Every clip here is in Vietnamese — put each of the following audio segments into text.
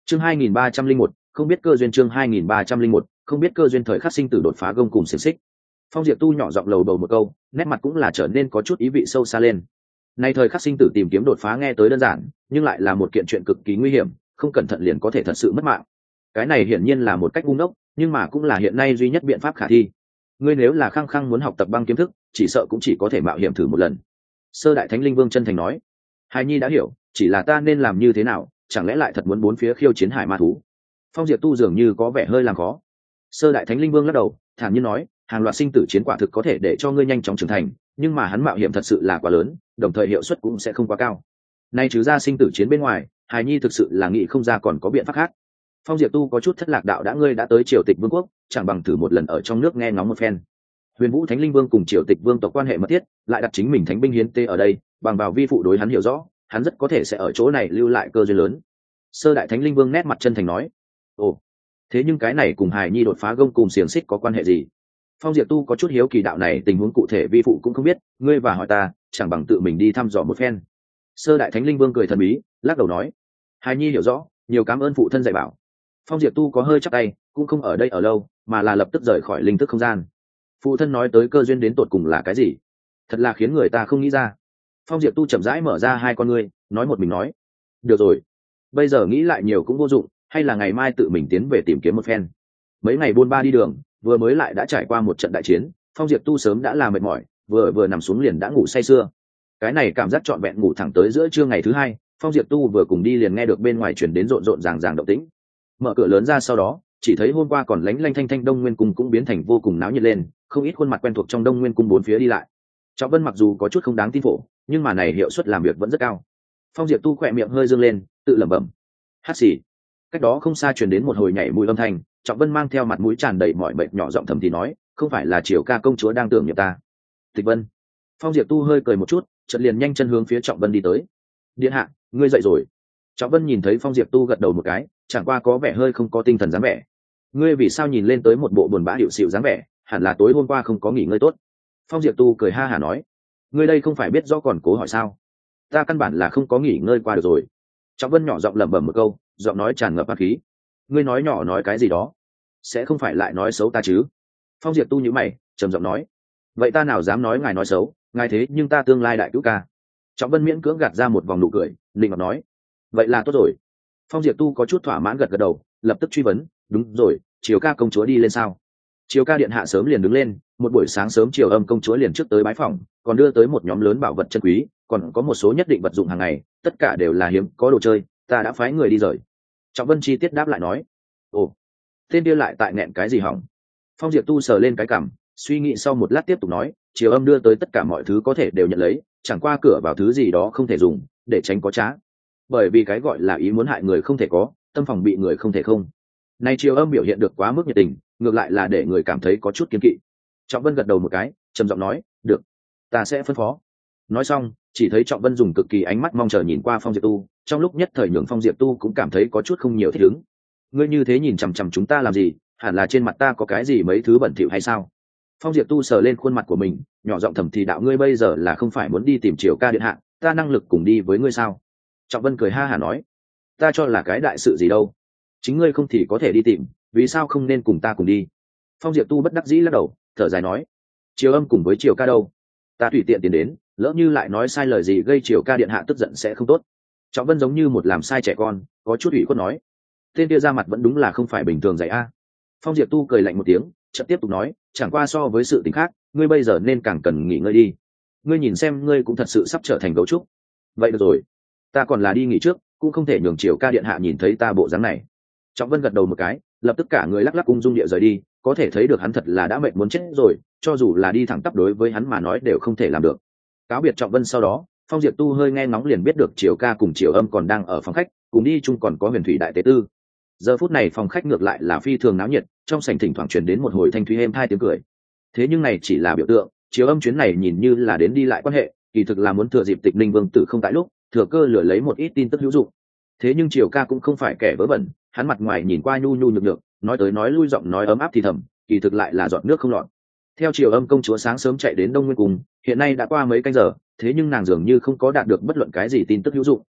Chương 2301, không biết cơ duyên. Chương 2301, không biết cơ duyên. Thời khắc sinh tử đột phá gông cùng xiềng xích. Phong Diệp Tu nhỏ giọng lầu bầu một câu, nét mặt cũng là trở nên có chút ý vị sâu xa lên. Nay thời khắc sinh tử tìm kiếm đột phá nghe tới đơn giản, nhưng lại là một kiện chuyện cực kỳ nguy hiểm, không cẩn thận liền có thể thật sự mất mạng. Cái này hiển nhiên là một cách ngu ngốc, nhưng mà cũng là hiện nay duy nhất biện pháp khả thi. Ngươi nếu là khăng khăng muốn học tập băng kiếm thức, chỉ sợ cũng chỉ có thể mạo hiểm thử một lần. Sơ Đại Thánh Linh Vương chân thành nói. Hài Nhi đã hiểu, chỉ là ta nên làm như thế nào, chẳng lẽ lại thật muốn bốn phía khiêu chiến hải ma thú? Phong Diệp Tu dường như có vẻ hơi làm khó. Sơ Đại Thánh Linh Vương lắc đầu, thản nhiên nói, hàng loạt sinh tử chiến quả thực có thể để cho ngươi nhanh chóng trưởng thành, nhưng mà hắn mạo hiểm thật sự là quá lớn, đồng thời hiệu suất cũng sẽ không quá cao. Nay trừ ra sinh tử chiến bên ngoài, Hài Nhi thực sự là nghĩ không ra còn có biện pháp khác. Phong Diệp Tu có chút thất lạc đạo, đã ngươi đã tới Triều Tịch Vương quốc, chẳng bằng thử một lần ở trong nước nghe ngóng một phen. Huyền Vũ Thánh Linh Vương cùng Triều Tịch Vương tộc quan hệ mật thiết, lại đặt chính mình thánh binh hiến tế ở đây, bằng vào vi phụ đối hắn hiểu rõ, hắn rất có thể sẽ ở chỗ này lưu lại cơ duyên lớn. Sơ Đại Thánh Linh Vương nét mặt chân thành nói. Ồ, thế nhưng cái này cùng Hài Nhi đột phá gông cùng xiềng xích có quan hệ gì? Phong Diệp Tu có chút hiếu kỳ, đạo này tình huống cụ thể vi phụ cũng không biết, ngươi và hỏi ta, chẳng bằng tự mình đi thăm dò một phen. Sơ Đại Thánh Linh Vương cười thần bí, lắc đầu nói. Hài Nhi hiểu rõ, nhiều cảm ơn phụ thân dạy bảo. Phong Diệp Tu có hơi chắp tay, cũng không ở đây ở lâu, mà là lập tức rời khỏi linh thức không gian. Phụ thân nói tới cơ duyên đến tột cùng là cái gì? Thật là khiến người ta không nghĩ ra. Phong Diệp Tu chậm rãi mở ra hai con ngươi, nói một mình nói. Được rồi, bây giờ nghĩ lại nhiều cũng vô dụng, hay là ngày mai tự mình tiến về tìm kiếm một phen. Mấy ngày buôn ba đi đường, vừa mới lại đã trải qua một trận đại chiến, Phong Diệp Tu sớm đã là mệt mỏi, vừa nằm xuống liền đã ngủ say sưa. Cái này cảm giác trọn vẹn ngủ thẳng tới giữa trưa ngày thứ hai, Phong Diệp Tu vừa cùng đi liền nghe được bên ngoài truyền đến rộn rộn ràng ràng động tĩnh. Mở cửa lớn ra sau đó, chỉ thấy hôm qua còn lánh lanh thanh thanh Đông Nguyên Cung cũng biến thành vô cùng náo nhiệt lên, không ít khuôn mặt quen thuộc trong Đông Nguyên Cung bốn phía đi lại. Trọng Vân mặc dù có chút không đáng tin phổ, nhưng mà này hiệu suất làm việc vẫn rất cao. Phong Diệp Tu khỏe miệng hơi dương lên, tự lẩm bẩm. Hát xì. Cách đó không xa truyền đến một hồi nhảy mũi âm thanh, Trọng Vân mang theo mặt mũi tràn đầy mỏi mệt nhỏ giọng thầm thì nói, không phải là Triều Ca công chúa đang tưởng niệm ta. Tịch Vân. Phong Diệp Tu hơi cười một chút, chợt liền nhanh chân hướng phía Trọng Vân đi tới. Điện hạ, ngươi dậy rồi. Trọng Vân nhìn thấy Phong Diệp Tu gật đầu một cái, chẳng qua có vẻ hơi không có tinh thần dáng vẻ. Ngươi vì sao nhìn lên tới một bộ buồn bã hiệu xịu dáng vẻ, hẳn là tối hôm qua không có nghỉ ngơi tốt. Phong Diệp Tu cười ha hả nói, ngươi đây không phải biết rõ còn cố hỏi sao? Ta căn bản là không có nghỉ ngơi qua được rồi. Trọng Vân nhỏ giọng lẩm bẩm một câu, giọng nói tràn ngập ác khí. Ngươi nói nhỏ nói cái gì đó? Sẽ không phải lại nói xấu ta chứ? Phong Diệp Tu nhíu mày, trầm giọng nói, vậy ta nào dám nói ngài nói xấu, ngài thế nhưng ta tương lai đại cứu ca. Trọng Vân miễn cưỡng gạt ra một vòng nụ cười, định ngọc nói, vậy là tốt rồi. Phong Diệp Tu có chút thỏa mãn gật gật đầu, lập tức truy vấn, đúng rồi, Triều Ca công chúa đi lên sao? Triều Ca điện hạ sớm liền đứng lên, một buổi sáng sớm Triều Âm công chúa liền trước tới bái phỏng, còn đưa tới một nhóm lớn bảo vật chân quý, còn có một số nhất định vật dụng hàng ngày, tất cả đều là hiếm có đồ chơi, ta đã phái người đi rời. Trọng Vân chi tiết đáp lại nói, ồ, tên kia lại tại nghẹn cái gì hỏng? Phong Diệp Tu sờ lên cái cằm, suy nghĩ sau một lát tiếp tục nói, Triều Âm đưa tới tất cả mọi thứ có thể đều nhận lấy, chẳng qua cửa vào thứ gì đó không thể dùng, để tránh có trá. Bởi vì cái gọi là ý muốn hại người không thể có, tâm phòng bị người không thể không. Nay Triều Âm biểu hiện được quá mức nhiệt tình, ngược lại là để người cảm thấy có chút kiêng kỵ. Trọng Vân gật đầu một cái, trầm giọng nói, được, ta sẽ phân phó. Nói xong, chỉ thấy Trọng Vân dùng cực kỳ ánh mắt mong chờ nhìn qua Phong Diệp Tu, trong lúc nhất thời nhường Phong Diệp Tu cũng cảm thấy có chút không nhiều thích ứng. Ngươi như thế nhìn chằm chằm chúng ta làm gì, hẳn là trên mặt ta có cái gì mấy thứ bẩn thỉu hay sao? Phong Diệp Tu sờ lên khuôn mặt của mình, nhỏ giọng thầm thì đạo, ngươi bây giờ là không phải muốn đi tìm Triều Ca điện hạ, ta năng lực cùng đi với ngươi sao? Trọng Vân cười ha hả nói, ta cho là cái đại sự gì đâu, chính ngươi không thì có thể đi tìm, vì sao không nên cùng ta cùng đi? Phong Diệp Tu bất đắc dĩ lắc đầu, thở dài nói, Triều Âm cùng với Triều Ca đâu, ta tùy tiện tiến đến, lỡ như lại nói sai lời gì gây Triều Ca điện hạ tức giận sẽ không tốt. Trọng Vân giống như một làm sai trẻ con, có chút ủy khuất nói, tên kia ra mặt vẫn đúng là không phải bình thường dạy a. Phong Diệp Tu cười lạnh một tiếng, chợt tiếp tục nói, chẳng qua so với sự tình khác, ngươi bây giờ nên càng cần nghỉ ngơi đi. Ngươi nhìn xem, ngươi cũng thật sự sắp trở thành gấu trúc. Vậy được rồi, ta còn là đi nghỉ trước, cũng không thể nhường Triều Ca điện hạ nhìn thấy ta bộ dáng này. Trọng Vân gật đầu một cái, lập tức cả người lắc lắc ung dung địa rời đi, có thể thấy được hắn thật là đã mệt muốn chết rồi, cho dù là đi thẳng tắp đối với hắn mà nói đều không thể làm được. Cáo biệt Trọng Vân sau đó, Phong Diệp Tu hơi nghe ngóng liền biết được Triều Ca cùng Triều Âm còn đang ở phòng khách, cùng đi chung còn có Huyền Thủy đại tế tư. Giờ phút này phòng khách ngược lại là phi thường náo nhiệt, trong sảnh thỉnh thoảng truyền đến một hồi thanh thúy êm tai tiếng cười. Thế nhưng này chỉ là biểu tượng, Triều Âm chuyến này nhìn như là đến đi lại quan hệ, kỳ thực là muốn thừa dịp Tịch Ninh Vương tử không tại lúc, thừa cơ lừa lấy một ít tin tức hữu dụng. Thế nhưng Triều Ca cũng không phải kẻ vớ vẩn, hắn mặt ngoài nhìn qua nhu nhu nhược nhược, nói tới nói lui giọng nói ấm áp thì thầm, kỳ thực lại là giọt nước không lọt. Theo Triều Âm công chúa sáng sớm chạy đến Đông Nguyên Cung, hiện nay đã qua mấy canh giờ, thế nhưng nàng dường như không có đạt được bất luận cái gì tin tức hữu dụng.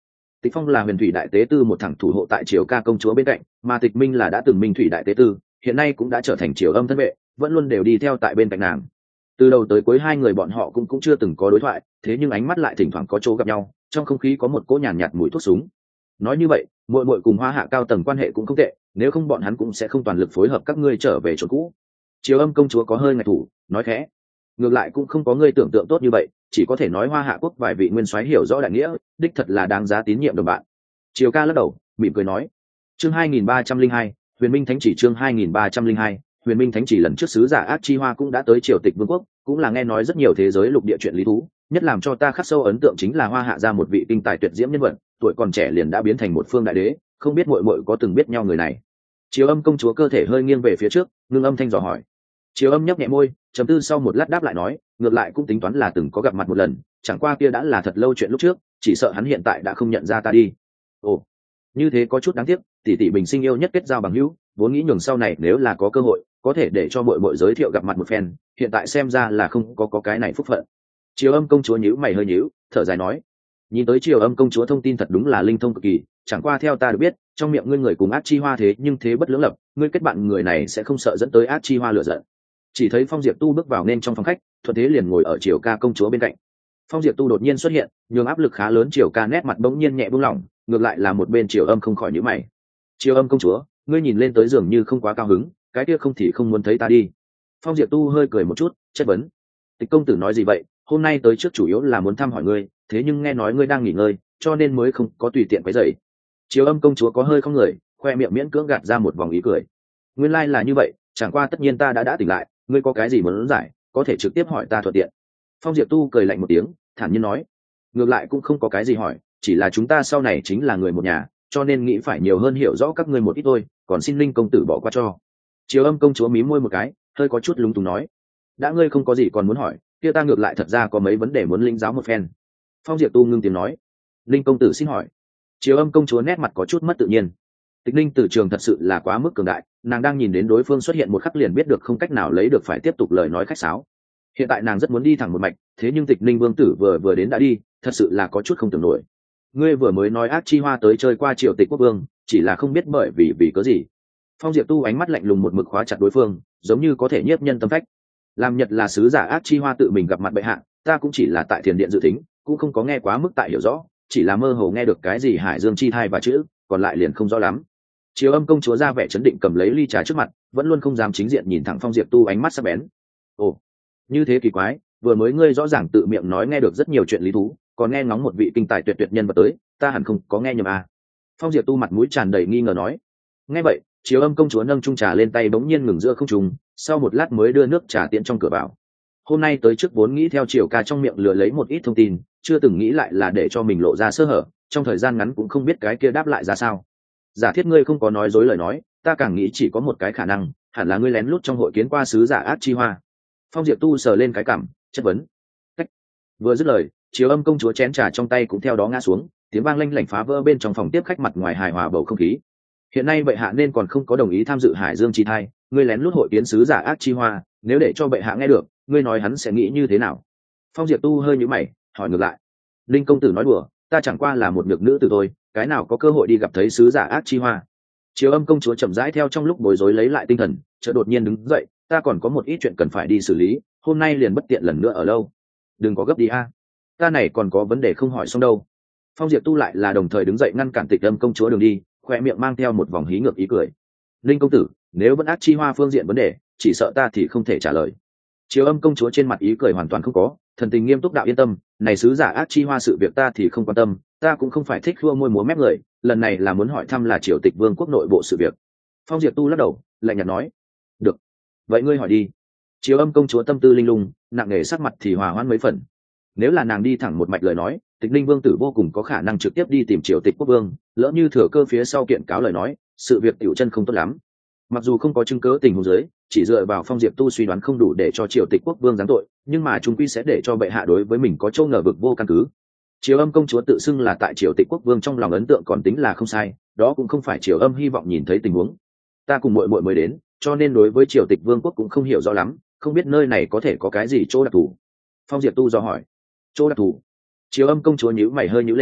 Tịch Phong là huyền thủy đại tế tư một thẳng thủ hộ tại Triều Ca công chúa bên cạnh, mà Tịch Minh là đã từng minh thủy đại tế tư, hiện nay cũng đã trở thành Triều Âm thân vệ, vẫn luôn đều đi theo tại bên cạnh nàng. Từ đầu tới cuối hai người bọn họ cũng chưa từng có đối thoại, thế nhưng ánh mắt lại thỉnh thoảng có chỗ gặp nhau, trong không khí có một cỗ nhàn nhạt mùi thuốc súng. Nói như vậy, muội muội cùng Hoa Hạ cao tầng quan hệ cũng không tệ, nếu không bọn hắn cũng sẽ không toàn lực phối hợp các ngươi trở về chỗ cũ. Triều Âm công chúa có hơi ngại thủ, nói khẽ. Ngược lại cũng không có ngươi tưởng tượng tốt như vậy, chỉ có thể nói Hoa Hạ quốc vài vị nguyên soái hiểu rõ đại nghĩa, đích thật là đáng giá tín nhiệm đồng bạn. Triều Ca lắc đầu, mỉm cười nói. Chương 2302, Huyền Minh Thánh chỉ chương 2302, Huyền Minh Thánh chỉ lần trước sứ giả Ác Chi Hoa cũng đã tới Triều Tịch Vương quốc, cũng là nghe nói rất nhiều thế giới lục địa chuyện lý thú, nhất làm cho ta khắc sâu ấn tượng chính là Hoa Hạ ra một vị kinh tài tuyệt diễm nhân vật, tuổi còn trẻ liền đã biến thành một phương đại đế, không biết muội muội có từng biết nhau người này. Triều Âm công chúa cơ thể hơi nghiêng về phía trước, ngưng âm thanh dò hỏi. Triều Âm nhấp nhẹ môi, trầm tư sau một lát đáp lại nói, ngược lại cũng tính toán là từng có gặp mặt một lần, chẳng qua kia đã là thật lâu chuyện lúc trước, chỉ sợ hắn hiện tại đã không nhận ra ta đi. Ồ, như thế có chút đáng tiếc, tỷ tỷ bình sinh yêu nhất kết giao bằng hữu, vốn nghĩ nhường sau này nếu là có cơ hội, có thể để cho muội muội giới thiệu gặp mặt một phen, hiện tại xem ra là không có cái này phúc phận. Triều Âm công chúa nhíu mày hơi nhíu, thở dài nói, nhìn tới Triều Âm công chúa thông tin thật đúng là linh thông cực kỳ, chẳng qua theo ta được biết, trong miệng ngươi người cùng Ác Chi Hoa thế nhưng thế bất lưỡng lập, ngươi kết bạn người này sẽ không sợ dẫn tới Ác Chi Hoa lửa giận. Chỉ thấy Phong Diệp Tu bước vào nên trong phòng khách, thuận thế liền ngồi ở Triều Ca công chúa bên cạnh. Phong Diệp Tu đột nhiên xuất hiện, nhường áp lực khá lớn Triều Ca nét mặt bỗng nhiên nhẹ buông lỏng, ngược lại là một bên Triều Âm không khỏi nhíu mày. Triều Âm công chúa, ngươi nhìn lên tới dường như không quá cao hứng, cái kia không thì không muốn thấy ta đi. Phong Diệp Tu hơi cười một chút, chất vấn. Tịch công tử nói gì vậy, hôm nay tới trước chủ yếu là muốn thăm hỏi ngươi, thế nhưng nghe nói ngươi đang nghỉ ngơi, cho nên mới không có tùy tiện quấy rầy. Triều Âm công chúa có hơi không người, khoe miệng miễn cưỡng gạt ra một vòng ý cười. Nguyên lai là như vậy, chẳng qua tất nhiên ta đã tỉnh lại, ngươi có cái gì muốn giải, có thể trực tiếp hỏi ta thuận tiện. Phong Diệp Tu cười lạnh một tiếng, thản nhiên nói, ngược lại cũng không có cái gì hỏi, chỉ là chúng ta sau này chính là người một nhà, cho nên nghĩ phải nhiều hơn hiểu rõ các ngươi một ít thôi, còn xin Linh công tử bỏ qua cho. Triều Âm công chúa mím môi một cái, hơi có chút lúng túng nói, đã ngươi không có gì còn muốn hỏi, kia ta ngược lại thật ra có mấy vấn đề muốn linh giáo một phen. Phong Diệp Tu ngưng tiếng nói, Linh công tử xin hỏi. Triều Âm công chúa nét mặt có chút mất tự nhiên. Tịch Linh từ trường thật sự là quá mức cường đại, nàng đang nhìn đến đối phương xuất hiện một khắc liền biết được không cách nào lấy được phải tiếp tục lời nói khách sáo. Hiện tại nàng rất muốn đi thẳng một mạch, thế nhưng Tịch Linh vương tử vừa đến đã đi, thật sự là có chút không tưởng nổi. Ngươi vừa mới nói Ác Chi Hoa tới chơi qua Triều Tịch quốc vương, chỉ là không biết bởi vì cớ gì. Phong Diệp Tu ánh mắt lạnh lùng một mực khóa chặt đối phương, giống như có thể nhiếp nhân tâm phách. Làm Nhật là sứ giả Ác Chi Hoa tự mình gặp mặt bệ hạ, ta cũng chỉ là tại Thiền điện dự thính, cũng không có nghe quá mức tại hiểu rõ, chỉ là mơ hồ nghe được cái gì Hải Dương chi thai và chữ, còn lại liền không rõ lắm. Triều Âm công chúa ra vẻ chấn định cầm lấy ly trà trước mặt, vẫn luôn không dám chính diện nhìn thẳng Phong Diệp Tu ánh mắt sắc bén. Ồ, như thế kỳ quái, vừa mới ngươi rõ ràng tự miệng nói nghe được rất nhiều chuyện lý thú, còn nghe ngóng một vị kinh tài tuyệt tuyệt nhân vật tới, ta hẳn không có nghe nhầm à? Phong Diệp Tu mặt mũi tràn đầy nghi ngờ nói. Nghe vậy, Triều Âm công chúa nâng chung trà lên tay bỗng nhiên ngừng giữa không trung, sau một lát mới đưa nước trà tiễn trong cửa vào. Hôm nay tới trước vốn nghĩ theo Triều Ca trong miệng lừa lấy một ít thông tin, chưa từng nghĩ lại là để cho mình lộ ra sơ hở, trong thời gian ngắn cũng không biết cái kia đáp lại ra sao. Giả thiết ngươi không có nói dối lời nói, ta càng nghĩ chỉ có một cái khả năng, hẳn là ngươi lén lút trong hội kiến qua sứ giả Ác Chi Hoa. Phong Diệp Tu sờ lên cái cằm, chất vấn. Cách. Vừa dứt lời, Triều Âm công chúa chén trà trong tay cũng theo đó ngã xuống, tiếng vang lanh lảnh phá vỡ bên trong phòng tiếp khách mặt ngoài hài hòa bầu không khí. Hiện nay bệ hạ nên còn không có đồng ý tham dự Hải Dương chi thai, ngươi lén lút hội kiến sứ giả Ác Chi Hoa, nếu để cho bệ hạ nghe được, ngươi nói hắn sẽ nghĩ như thế nào? Phong Diệp Tu hơi nhíu mày, hỏi ngược lại. Linh công tử nói đùa, ta chẳng qua là một nhược nữ tử thôi, cái nào có cơ hội đi gặp thấy sứ giả Ác Chi Hoa? Triều Âm công chúa chậm rãi theo trong lúc bối rối lấy lại tinh thần, chợt đột nhiên đứng dậy, ta còn có một ít chuyện cần phải đi xử lý, hôm nay liền bất tiện lần nữa ở lâu. Đừng có gấp đi a, ta này còn có vấn đề không hỏi xong đâu. Phong Diệp Tu lại là đồng thời đứng dậy ngăn cản Tịch Âm công chúa đường đi, khoe miệng mang theo một vòng hí ngược ý cười. Linh công tử, nếu vẫn Ác Chi Hoa phương diện vấn đề, chỉ sợ ta thì không thể trả lời. Triều Âm công chúa trên mặt ý cười hoàn toàn không có, thần tình nghiêm túc đạo yên tâm, này sứ giả Ác Chi Hoa sự việc ta thì không quan tâm, ta cũng không phải thích khua môi múa mép người, lần này là muốn hỏi thăm là Triều Tịch Vương quốc nội bộ sự việc. Phong Diệp Tu lắc đầu, lạnh nhạt nói, được, vậy ngươi hỏi đi. Triều Âm công chúa tâm tư linh lung, nặng nề sắc mặt thì hòa hoãn mấy phần. Nếu là nàng đi thẳng một mạch lời nói, Tịch Linh vương tử vô cùng có khả năng trực tiếp đi tìm Triều Tịch quốc vương, lỡ như thừa cơ phía sau kiện cáo lời nói, sự việc tiểu chân không tốt lắm. Mặc dù không có chứng cứ tình huống dưới, chỉ dựa vào Phong Diệp Tu suy đoán không đủ để cho Triều Tịch quốc vương giáng tội, nhưng mà chúng quy sẽ để cho bệ hạ đối với mình có châu ngờ vực vô căn cứ. Triều Âm công chúa tự xưng là tại Triều Tịch quốc vương trong lòng ấn tượng còn tính là không sai, đó cũng không phải Triều Âm hy vọng nhìn thấy tình huống. Ta cùng muội muội mới đến, cho nên đối với Triều Tịch vương quốc cũng không hiểu rõ lắm, không biết nơi này có thể có cái gì chỗ đặc thù. Phong Diệp Tu dò hỏi. Chỗ đặc thù? Triều Âm công chúa nhíu mày hơi nhíu lên,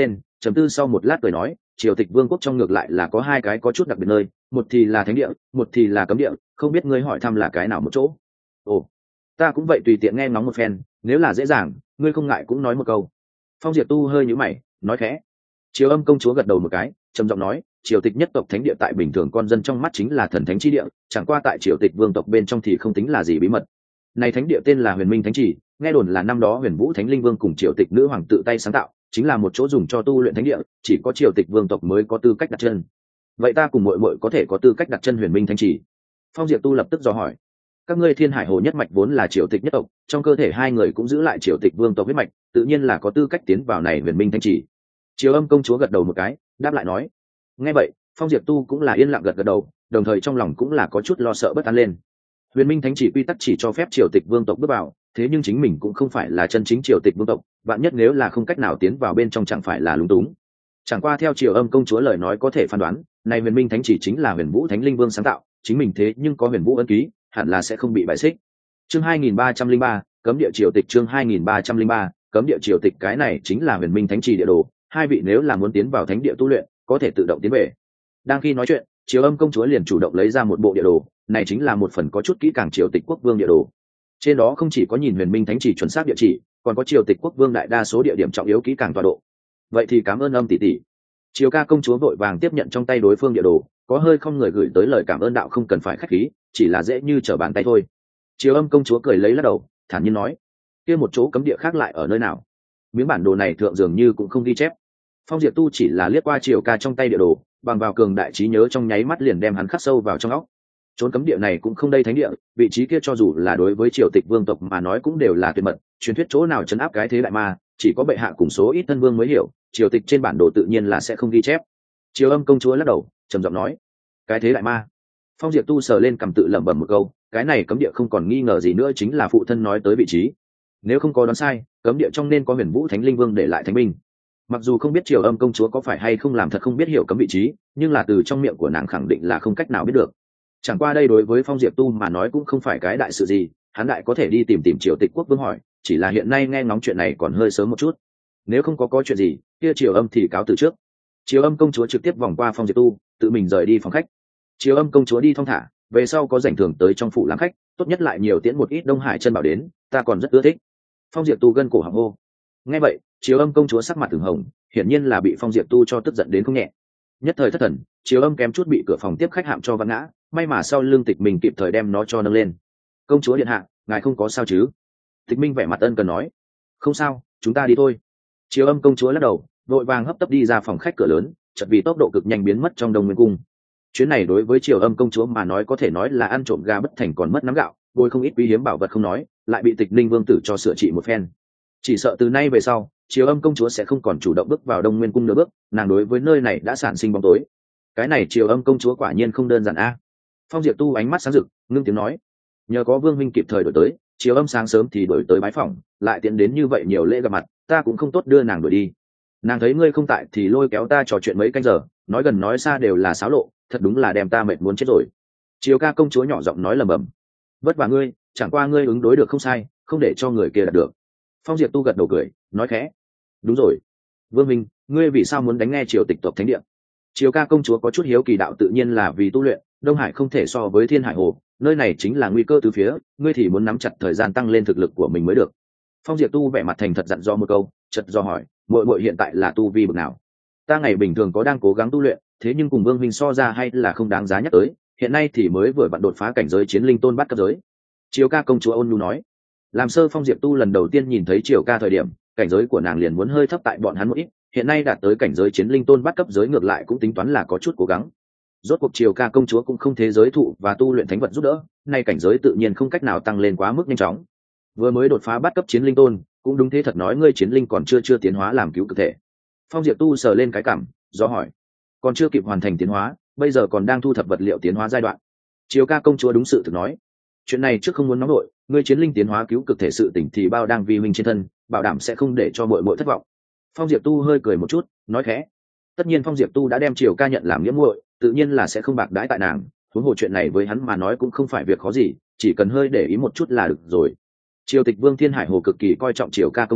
trầm tư sau một lát cười nói, triều tịch vương quốc trong ngược lại là có hai cái có chút đặc biệt nơi, một thì là thánh địa, một thì là cấm địa, không biết ngươi hỏi thăm là cái nào một chỗ. Ồ, ta cũng vậy, tùy tiện nghe ngóng một phen, nếu là dễ dàng ngươi không ngại cũng nói một câu. Phong Diệp Tu hơi nhíu mày nói khẽ. Triều Âm công chúa gật đầu một cái, trầm giọng nói, triều tịch nhất tộc thánh địa tại bình thường con dân trong mắt chính là thần thánh chi địa, chẳng qua tại triều tịch vương tộc bên trong thì không tính là gì bí mật. Này thánh địa tên là Huyền Minh Thánh Trì, nghe đồn là năm đó Huyền Vũ Thánh Linh Vương cùng triều tịch nữ hoàng tự tay sáng tạo, chính là một chỗ dùng cho tu luyện thánh địa, chỉ có triều tịch vương tộc mới có tư cách đặt chân. Vậy ta cùng muội muội có thể có tư cách đặt chân Huyền Minh Thánh Trì? Phong Diệp Tu lập tức dò hỏi. Các ngươi Thiên Hải Hồ nhất mạch vốn là triều tịch nhất tộc, trong cơ thể hai người cũng giữ lại triều tịch vương tộc huyết mạch, tự nhiên là có tư cách tiến vào này Huyền Minh Thánh Trì. Triều Âm công chúa gật đầu một cái, đáp lại nói. Nghe vậy, Phong Diệp Tu cũng là yên lặng gật gật đầu, đồng thời trong lòng cũng là có chút lo sợ bất an lên. Huyền Minh Thánh Chỉ quy tắc chỉ cho phép triều tịch vương tộc bước vào, thế nhưng chính mình cũng không phải là chân chính triều tịch vương tộc, vạn nhất nếu là không cách nào tiến vào bên trong chẳng phải là lúng túng. Chẳng qua theo Triều Âm công chúa lời nói có thể phán đoán, này Huyền Minh Thánh Chỉ chính là Huyền Vũ Thánh Linh Vương sáng tạo, chính mình thế nhưng có Huyền Vũ ấn ký, hẳn là sẽ không bị bại xích. Chương 2303, cấm địa triều tịch. Chương 2303, cấm địa triều tịch. Cái này chính là Huyền Minh Thánh Chỉ địa đồ, hai vị nếu là muốn tiến vào thánh địa tu luyện, có thể tự động tiến về. Đang khi nói chuyện, Triều Âm công chúa liền chủ động lấy ra một bộ địa đồ, này chính là một phần có chút kỹ càng triều tịch quốc vương địa đồ. Trên đó không chỉ có nhìn Huyền Minh Thánh Chỉ chuẩn xác địa chỉ, còn có triều tịch quốc vương đại đa số địa điểm trọng yếu kỹ càng tọa độ. Vậy thì cảm ơn Âm tỷ tỷ. Triều ca công chúa vội vàng tiếp nhận trong tay đối phương địa đồ, có hơi không người gửi tới lời cảm ơn đạo không cần phải khách khí, chỉ là dễ như trở bàn tay thôi. Triều Âm công chúa cười lấy lắc đầu, thản nhiên nói, kia một chỗ cấm địa khác lại ở nơi nào? Miếng bản đồ này thượng dường như cũng không ghi chép. Phong Diệp Tu chỉ là liếc qua Triều ca trong tay địa đồ, bằng vào cường đại trí nhớ trong nháy mắt liền đem hắn khắc sâu vào trong óc. Trốn cấm địa này cũng không đây thánh địa, vị trí kia cho dù là đối với triều tịch vương tộc mà nói cũng đều là tuyệt mật, truyền thuyết chỗ nào trấn áp cái thế đại ma, chỉ có bệ hạ cùng số ít thân vương mới hiểu, triều tịch trên bản đồ tự nhiên là sẽ không ghi chép. Triều Âm công chúa lắc đầu, trầm giọng nói, cái thế đại ma. Phong Diệp Tu sờ lên cằm tự lẩm bẩm một câu, cái này cấm địa không còn nghi ngờ gì nữa chính là phụ thân nói tới vị trí. Nếu không có đoán sai, cấm địa trong nên có Huyền Vũ Thánh Linh Vương để lại thánh binh. Mặc dù không biết Triều Âm công chúa có phải hay không làm thật không biết hiểu cấm vị trí, nhưng là từ trong miệng của nàng khẳng định là không cách nào biết được. Chẳng qua đây đối với Phong Diệp Tu mà nói cũng không phải cái đại sự gì, hắn đại có thể đi tìm triều tịch quốc vương hỏi, chỉ là hiện nay nghe ngóng chuyện này còn hơi sớm một chút. Nếu không có chuyện gì, kia Triều Âm thì cáo từ trước. Triều Âm công chúa trực tiếp vòng qua Phong Diệp Tu, tự mình rời đi phòng khách. Triều Âm công chúa đi thong thả, về sau có rảnh thường tới trong phủ làm khách, tốt nhất lại nhiều tiễn một ít Đông Hải chân bảo đến, ta còn rất ưa thích. Phong Diệp Tu gân cổ họng hô. Nghe vậy, Triều Âm công chúa sắc mặt ửng hồng, hiển nhiên là bị Phong Diệp Tu cho tức giận đến không nhẹ. Nhất thời thất thần, Triều Âm kém chút bị cửa phòng tiếp khách hạm cho văng ngã, may mà sau lưng Tịch Minh kịp thời đem nó cho nâng lên. Công chúa điện hạ, ngài không có sao chứ? Tịch Minh vẻ mặt ân cần nói. Không sao, chúng ta đi thôi. Triều Âm công chúa lắc đầu, vội vàng hấp tấp đi ra phòng khách cửa lớn, chợt vì tốc độ cực nhanh biến mất trong Đông Nguyên cung. Chuyến này đối với Triều Âm công chúa mà nói có thể nói là ăn trộm gà bất thành còn mất nắm gạo, bồi không ít quý hiếm bảo vật không nói, lại bị Tịch Ninh vương tử cho sửa trị một phen. Chỉ sợ từ nay về sau, Triều Âm công chúa sẽ không còn chủ động bước vào Đông Nguyên cung nữa bước, nàng đối với nơi này đã sản sinh bóng tối. Cái này Triều Âm công chúa quả nhiên không đơn giản a. Phong Diệp Tu ánh mắt sáng rực, ngưng tiếng nói, nhờ có Vương minh kịp thời đổi tới, Triều Âm sáng sớm thì đổi tới bái phỏng, lại tiện đến như vậy nhiều lễ gặp mặt, ta cũng không tốt đưa nàng đuổi đi. Nàng thấy ngươi không tại thì lôi kéo ta trò chuyện mấy canh giờ, nói gần nói xa đều là xáo lộ, thật đúng là đem ta mệt muốn chết rồi. Triều ca công chúa nhỏ giọng nói lầm bầm, vất vả ngươi, chẳng qua ngươi ứng đối được không sai, không để cho người kia đạt được. Phong Diệp Tu gật đầu cười, nói khẽ, đúng rồi, Vương minh, ngươi vì sao muốn đánh nghe triều tịch tộc thánh địa? Triều ca công chúa có chút hiếu kỳ đạo, tự nhiên là vì tu luyện, Đông Hải không thể so với Thiên Hải Hồ, nơi này chính là nguy cơ từ phía, ngươi thì muốn nắm chặt thời gian tăng lên thực lực của mình mới được. Phong Diệp Tu vẻ mặt thành thật dặn dò một câu, chợt do hỏi, muội muội hiện tại là tu vi bậc nào? Ta ngày bình thường có đang cố gắng tu luyện, thế nhưng cùng Vương minh so ra hay là không đáng giá nhắc tới, hiện nay thì mới vừa vặn đột phá cảnh giới chiến linh tôn bát cấp giới. Triều ca công chúa ôn nhu nói. Làm sơ Phong Diệp Tu lần đầu tiên nhìn thấy Triều ca thời điểm, cảnh giới của nàng liền muốn hơi thấp tại bọn hắn một ít, hiện nay đạt tới cảnh giới chiến linh tôn bát cấp giới ngược lại cũng tính toán là có chút cố gắng. Rốt cuộc Triều ca công chúa cũng không thế giới thụ và tu luyện thánh vật giúp đỡ, nay cảnh giới tự nhiên không cách nào tăng lên quá mức nhanh chóng. Vừa mới đột phá bát cấp chiến linh tôn, cũng đúng thế thật nói ngươi chiến linh còn chưa tiến hóa làm cứu cực thể. Phong Diệp Tu sờ lên cái cằm, do hỏi, còn chưa kịp hoàn thành tiến hóa, bây giờ còn đang thu thập vật liệu tiến hóa giai đoạn. Triều ca công chúa đúng sự thực nói, chuyện này trước không muốn nóng nổi, ngươi chiến linh tiến hóa cứu cực thể sự tỉnh thì bao đang vi huynh trên thân, bảo đảm sẽ không để cho muội muội thất vọng. Phong Diệp Tu hơi cười một chút, nói khẽ, tất nhiên Phong Diệp Tu đã đem Triều ca nhận làm nghĩa muội, tự nhiên là sẽ không bạc đãi tại nàng, huống hồ chuyện này với hắn mà nói cũng không phải việc khó gì, chỉ cần hơi để ý một chút là được rồi. Triều tịch vương Thiên Hải Hồ cực kỳ coi trọng Triều ca công chúa,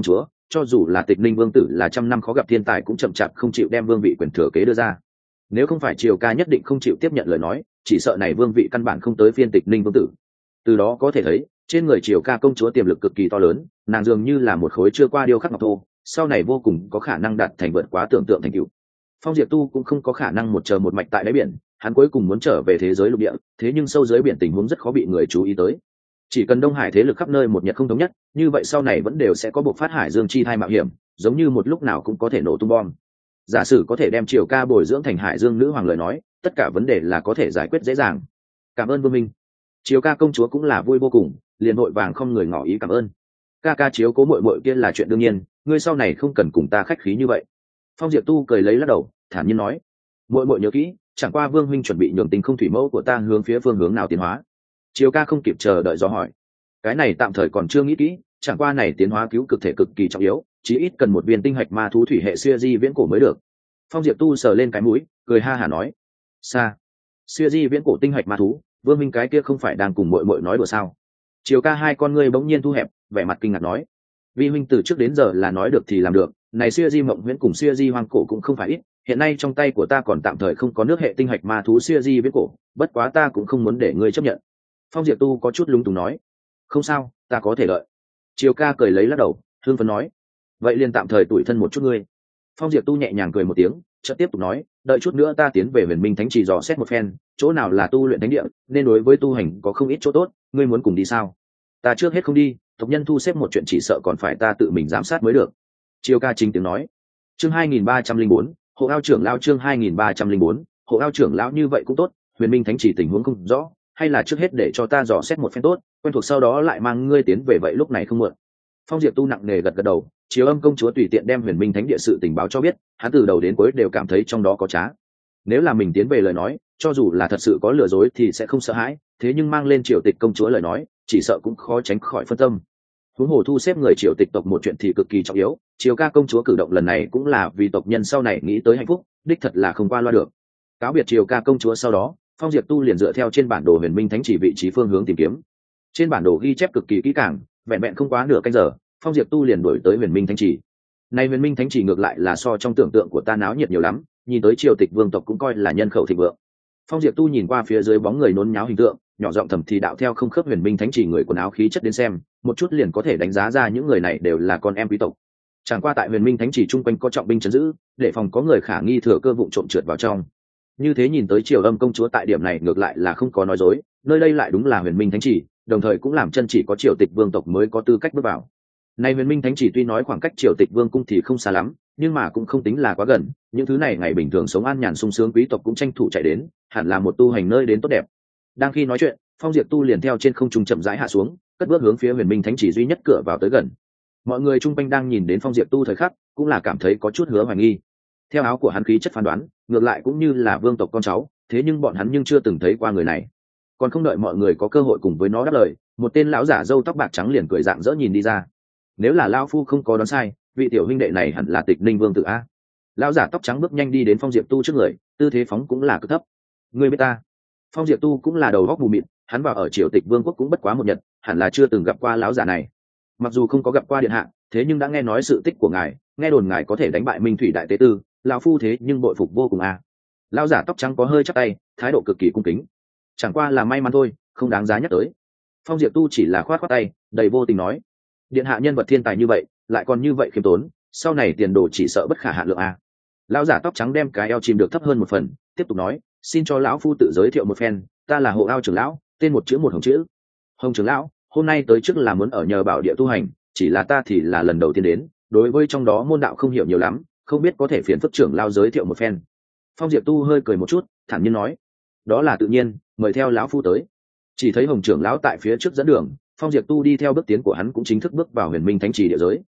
cho dù là Tịch Ninh vương tử là trăm năm khó gặp thiên tài cũng chậm chạp không chịu đem vương vị quyền thừa kế đưa ra. Nếu không phải Triều ca nhất định không chịu tiếp nhận lời nói, chỉ sợ này vương vị căn bản không tới phiên Tịch Ninh vương tử. Từ đó có thể thấy, trên người Triều ca công chúa tiềm lực cực kỳ to lớn, nàng dường như là một khối chưa qua điêu khắc ngọc thô, sau này vô cùng có khả năng đạt thành vượt quá tưởng tượng thành tựu. Phong Diệp Tu cũng không có khả năng một chờ một mạch tại đáy biển, hắn cuối cùng muốn trở về thế giới lục địa, thế nhưng sâu dưới biển tình huống rất khó bị người chú ý tới. Chỉ cần Đông Hải thế lực khắp nơi một nhật không thống nhất, như vậy sau này vẫn đều sẽ có buộc phát hải dương chi thai mạo hiểm, giống như một lúc nào cũng có thể nổ tung bom. Giả sử có thể đem Triều ca bồi dưỡng thành hải dương nữ hoàng lời nói, tất cả vấn đề là có thể giải quyết dễ dàng. Cảm ơn Vương Minh. Triều ca công chúa cũng là vui vô cùng, liền vội vàng không người ngỏ ý cảm ơn. Ca ca chiếu cố muội muội kia là chuyện đương nhiên, ngươi sau này không cần cùng ta khách khí như vậy. Phong Diệp Tu cười lấy lắc đầu, thản nhiên nói, muội muội nhớ kỹ, chẳng qua Vương huynh chuẩn bị nhường tình không thủy mẫu của ta hướng phía phương hướng nào tiến hóa. Triều ca không kịp chờ đợi do hỏi, cái này tạm thời còn chưa nghĩ kỹ, chẳng qua này tiến hóa cứu cực thể cực kỳ trọng yếu, chí ít cần một viên tinh hạch ma thú thủy hệ xưa di viễn cổ mới được. Phong Diệp Tu sờ lên cái mũi, cười ha hả nói, xa, xưa di viễn cổ tinh hạch ma thú, Vương minh cái kia không phải đang cùng muội muội nói đùa sao? Triều ca hai con ngươi bỗng nhiên thu hẹp, vẻ mặt kinh ngạc nói, vi huynh từ trước đến giờ là nói được thì làm được, này xưa di mộng huyễn cùng xưa di hoang cổ cũng không phải ít, hiện nay trong tay của ta còn tạm thời không có nước hệ tinh hạch ma thú xưa di viễn cổ, bất quá ta cũng không muốn để ngươi chấp nhận. Phong Diệp Tu có chút lúng túng nói, không sao, ta có thể đợi. Triều ca cười lấy lắc đầu, hương phấn nói, vậy liền tạm thời tủi thân một chút ngươi. Phong Diệp Tu nhẹ nhàng cười một tiếng, chợt tiếp tục nói, đợi chút nữa ta tiến về Huyền Minh Thánh Trì dò xét một phen, chỗ nào là tu luyện thánh địa, nên đối với tu hành có không ít chỗ tốt, ngươi muốn cùng đi sao? Ta trước hết không đi, tộc nhân thu xếp một chuyện chỉ sợ còn phải ta tự mình giám sát mới được. Triều ca chính tiếng nói. Chương 2304, hộ ao trưởng lão, chương 2304, hộ ao trưởng lão, như vậy cũng tốt, Huyền Minh Thánh Trì tình huống không rõ, hay là trước hết để cho ta dò xét một phen tốt, quen thuộc sau đó lại mang ngươi tiến về, vậy lúc này không muộn. Phong Diệp Tu nặng nề gật gật đầu, Chiếu Âm công chúa tùy tiện đem Huyền Minh Thánh địa sự tình báo cho biết, hắn từ đầu đến cuối đều cảm thấy trong đó có trá. Nếu là mình tiến về lời nói, cho dù là thật sự có lừa dối thì sẽ không sợ hãi, thế nhưng mang lên Triều Tịch công chúa lời nói, chỉ sợ cũng khó tránh khỏi phân tâm. Huống hồ thu xếp người Triều Tịch tộc một chuyện thì cực kỳ trọng yếu, Triều ca công chúa cử động lần này cũng là vì tộc nhân sau này nghĩ tới hạnh phúc, đích thật là không qua loa được. Cáo biệt Triều ca công chúa sau đó, Phong Diệp Tu liền dựa theo trên bản đồ Huyền Minh Thánh Chỉ vị trí phương hướng tìm kiếm. Trên bản đồ ghi chép cực kỳ kỹ càng, vẹn vẹn không quá nửa canh giờ, Phong Diệp Tu liền đuổi tới Huyền Minh Thánh Chỉ. Này Huyền Minh Thánh Chỉ ngược lại là so trong tưởng tượng của ta náo nhiệt nhiều lắm, nhìn tới Triều Tịch vương tộc cũng coi là nhân khẩu thịnh vượng. Phong Diệp Tu nhìn qua phía dưới bóng người nôn nháo hình tượng, nhỏ giọng thầm thì đạo, theo không khớp Huyền Minh Thánh Chỉ người quần áo khí chất đến xem, một chút liền có thể đánh giá ra những người này đều là con em quý tộc. Chẳng qua tại Huyền Minh Thánh Chỉ chung quanh có trọng binh trấn giữ, để phòng có người khả nghi thừa cơ vụng trộm trượt vào trong. Như thế nhìn tới Triều Âm công chúa tại điểm này ngược lại là không có nói dối, nơi đây lại đúng là Huyền Minh Thánh Chỉ, đồng thời cũng làm chân chỉ có Triều Tịch vương tộc mới có tư cách bước vào. Này Huyền Minh Thánh Chỉ tuy nói khoảng cách Triều Tịch vương cung thì không xa lắm, nhưng mà cũng không tính là quá gần, những thứ này ngày bình thường sống an nhàn sung sướng quý tộc cũng tranh thủ chạy đến, hẳn là một tu hành nơi đến tốt đẹp. Đang khi nói chuyện, Phong Diệp Tu liền theo trên không trung chậm rãi hạ xuống, cất bước hướng phía Huyền Minh Thánh Chỉ duy nhất cửa vào tới gần. Mọi người chung quanh đang nhìn đến Phong Diệp Tu thời khắc, cũng là cảm thấy có chút hứa hoài nghi. Theo áo của hắn khí chất phán đoán, ngược lại cũng như là vương tộc con cháu, thế nhưng bọn hắn nhưng chưa từng thấy qua người này. Còn không đợi mọi người có cơ hội cùng với nó đáp lời, một tên lão giả râu tóc bạc trắng liền cười rạng rỡ nhìn đi ra. Nếu là lão phu không có đoán sai, vị tiểu huynh đệ này hẳn là Tịch Ninh vương tử a. Lão giả tóc trắng bước nhanh đi đến Phong Diệp Tu trước người, tư thế phóng cũng là cực thấp. Ngươi biết ta? Phong Diệp Tu cũng là đầu góc mù mịt, hắn vào ở Triều Tịch vương quốc cũng bất quá một nhật, hẳn là chưa từng gặp qua lão giả này. Mặc dù không có gặp qua điện hạ, thế nhưng đã nghe nói sự tích của ngài, nghe đồn ngài có thể đánh bại Minh Thủy đại tế tư, lão phu thế nhưng bội phục vô cùng a. Lão giả tóc trắng có hơi chắp tay, thái độ cực kỳ cung kính. Chẳng qua là may mắn thôi, không đáng giá nhắc tới. Phong Diệp Tu chỉ là khoát khoát tay, đầy vô tình nói, điện hạ nhân vật thiên tài như vậy, lại còn như vậy khiêm tốn, sau này tiền đồ chỉ sợ bất khả hạn lượng a. Lão giả tóc trắng đem cái eo chìm được thấp hơn một phần, tiếp tục nói, xin cho lão phu tự giới thiệu một phen, ta là Hộ Ao trưởng lão, tên một chữ một hồng chữ. Hồng trưởng lão, hôm nay tới trước là muốn ở nhờ bảo địa tu hành, chỉ là ta thì là lần đầu tiên đến, đối với trong đó môn đạo không hiểu nhiều lắm, không biết có thể phiền phức trưởng lão giới thiệu một phen. Phong Diệp Tu hơi cười một chút, thản nhiên nói, đó là tự nhiên, mời theo lão phu tới. Chỉ thấy Hồng trưởng lão tại phía trước dẫn đường, Phong Diệp Tu đi theo bước tiến của hắn cũng chính thức bước vào Huyền Minh Thánh Trì địa giới.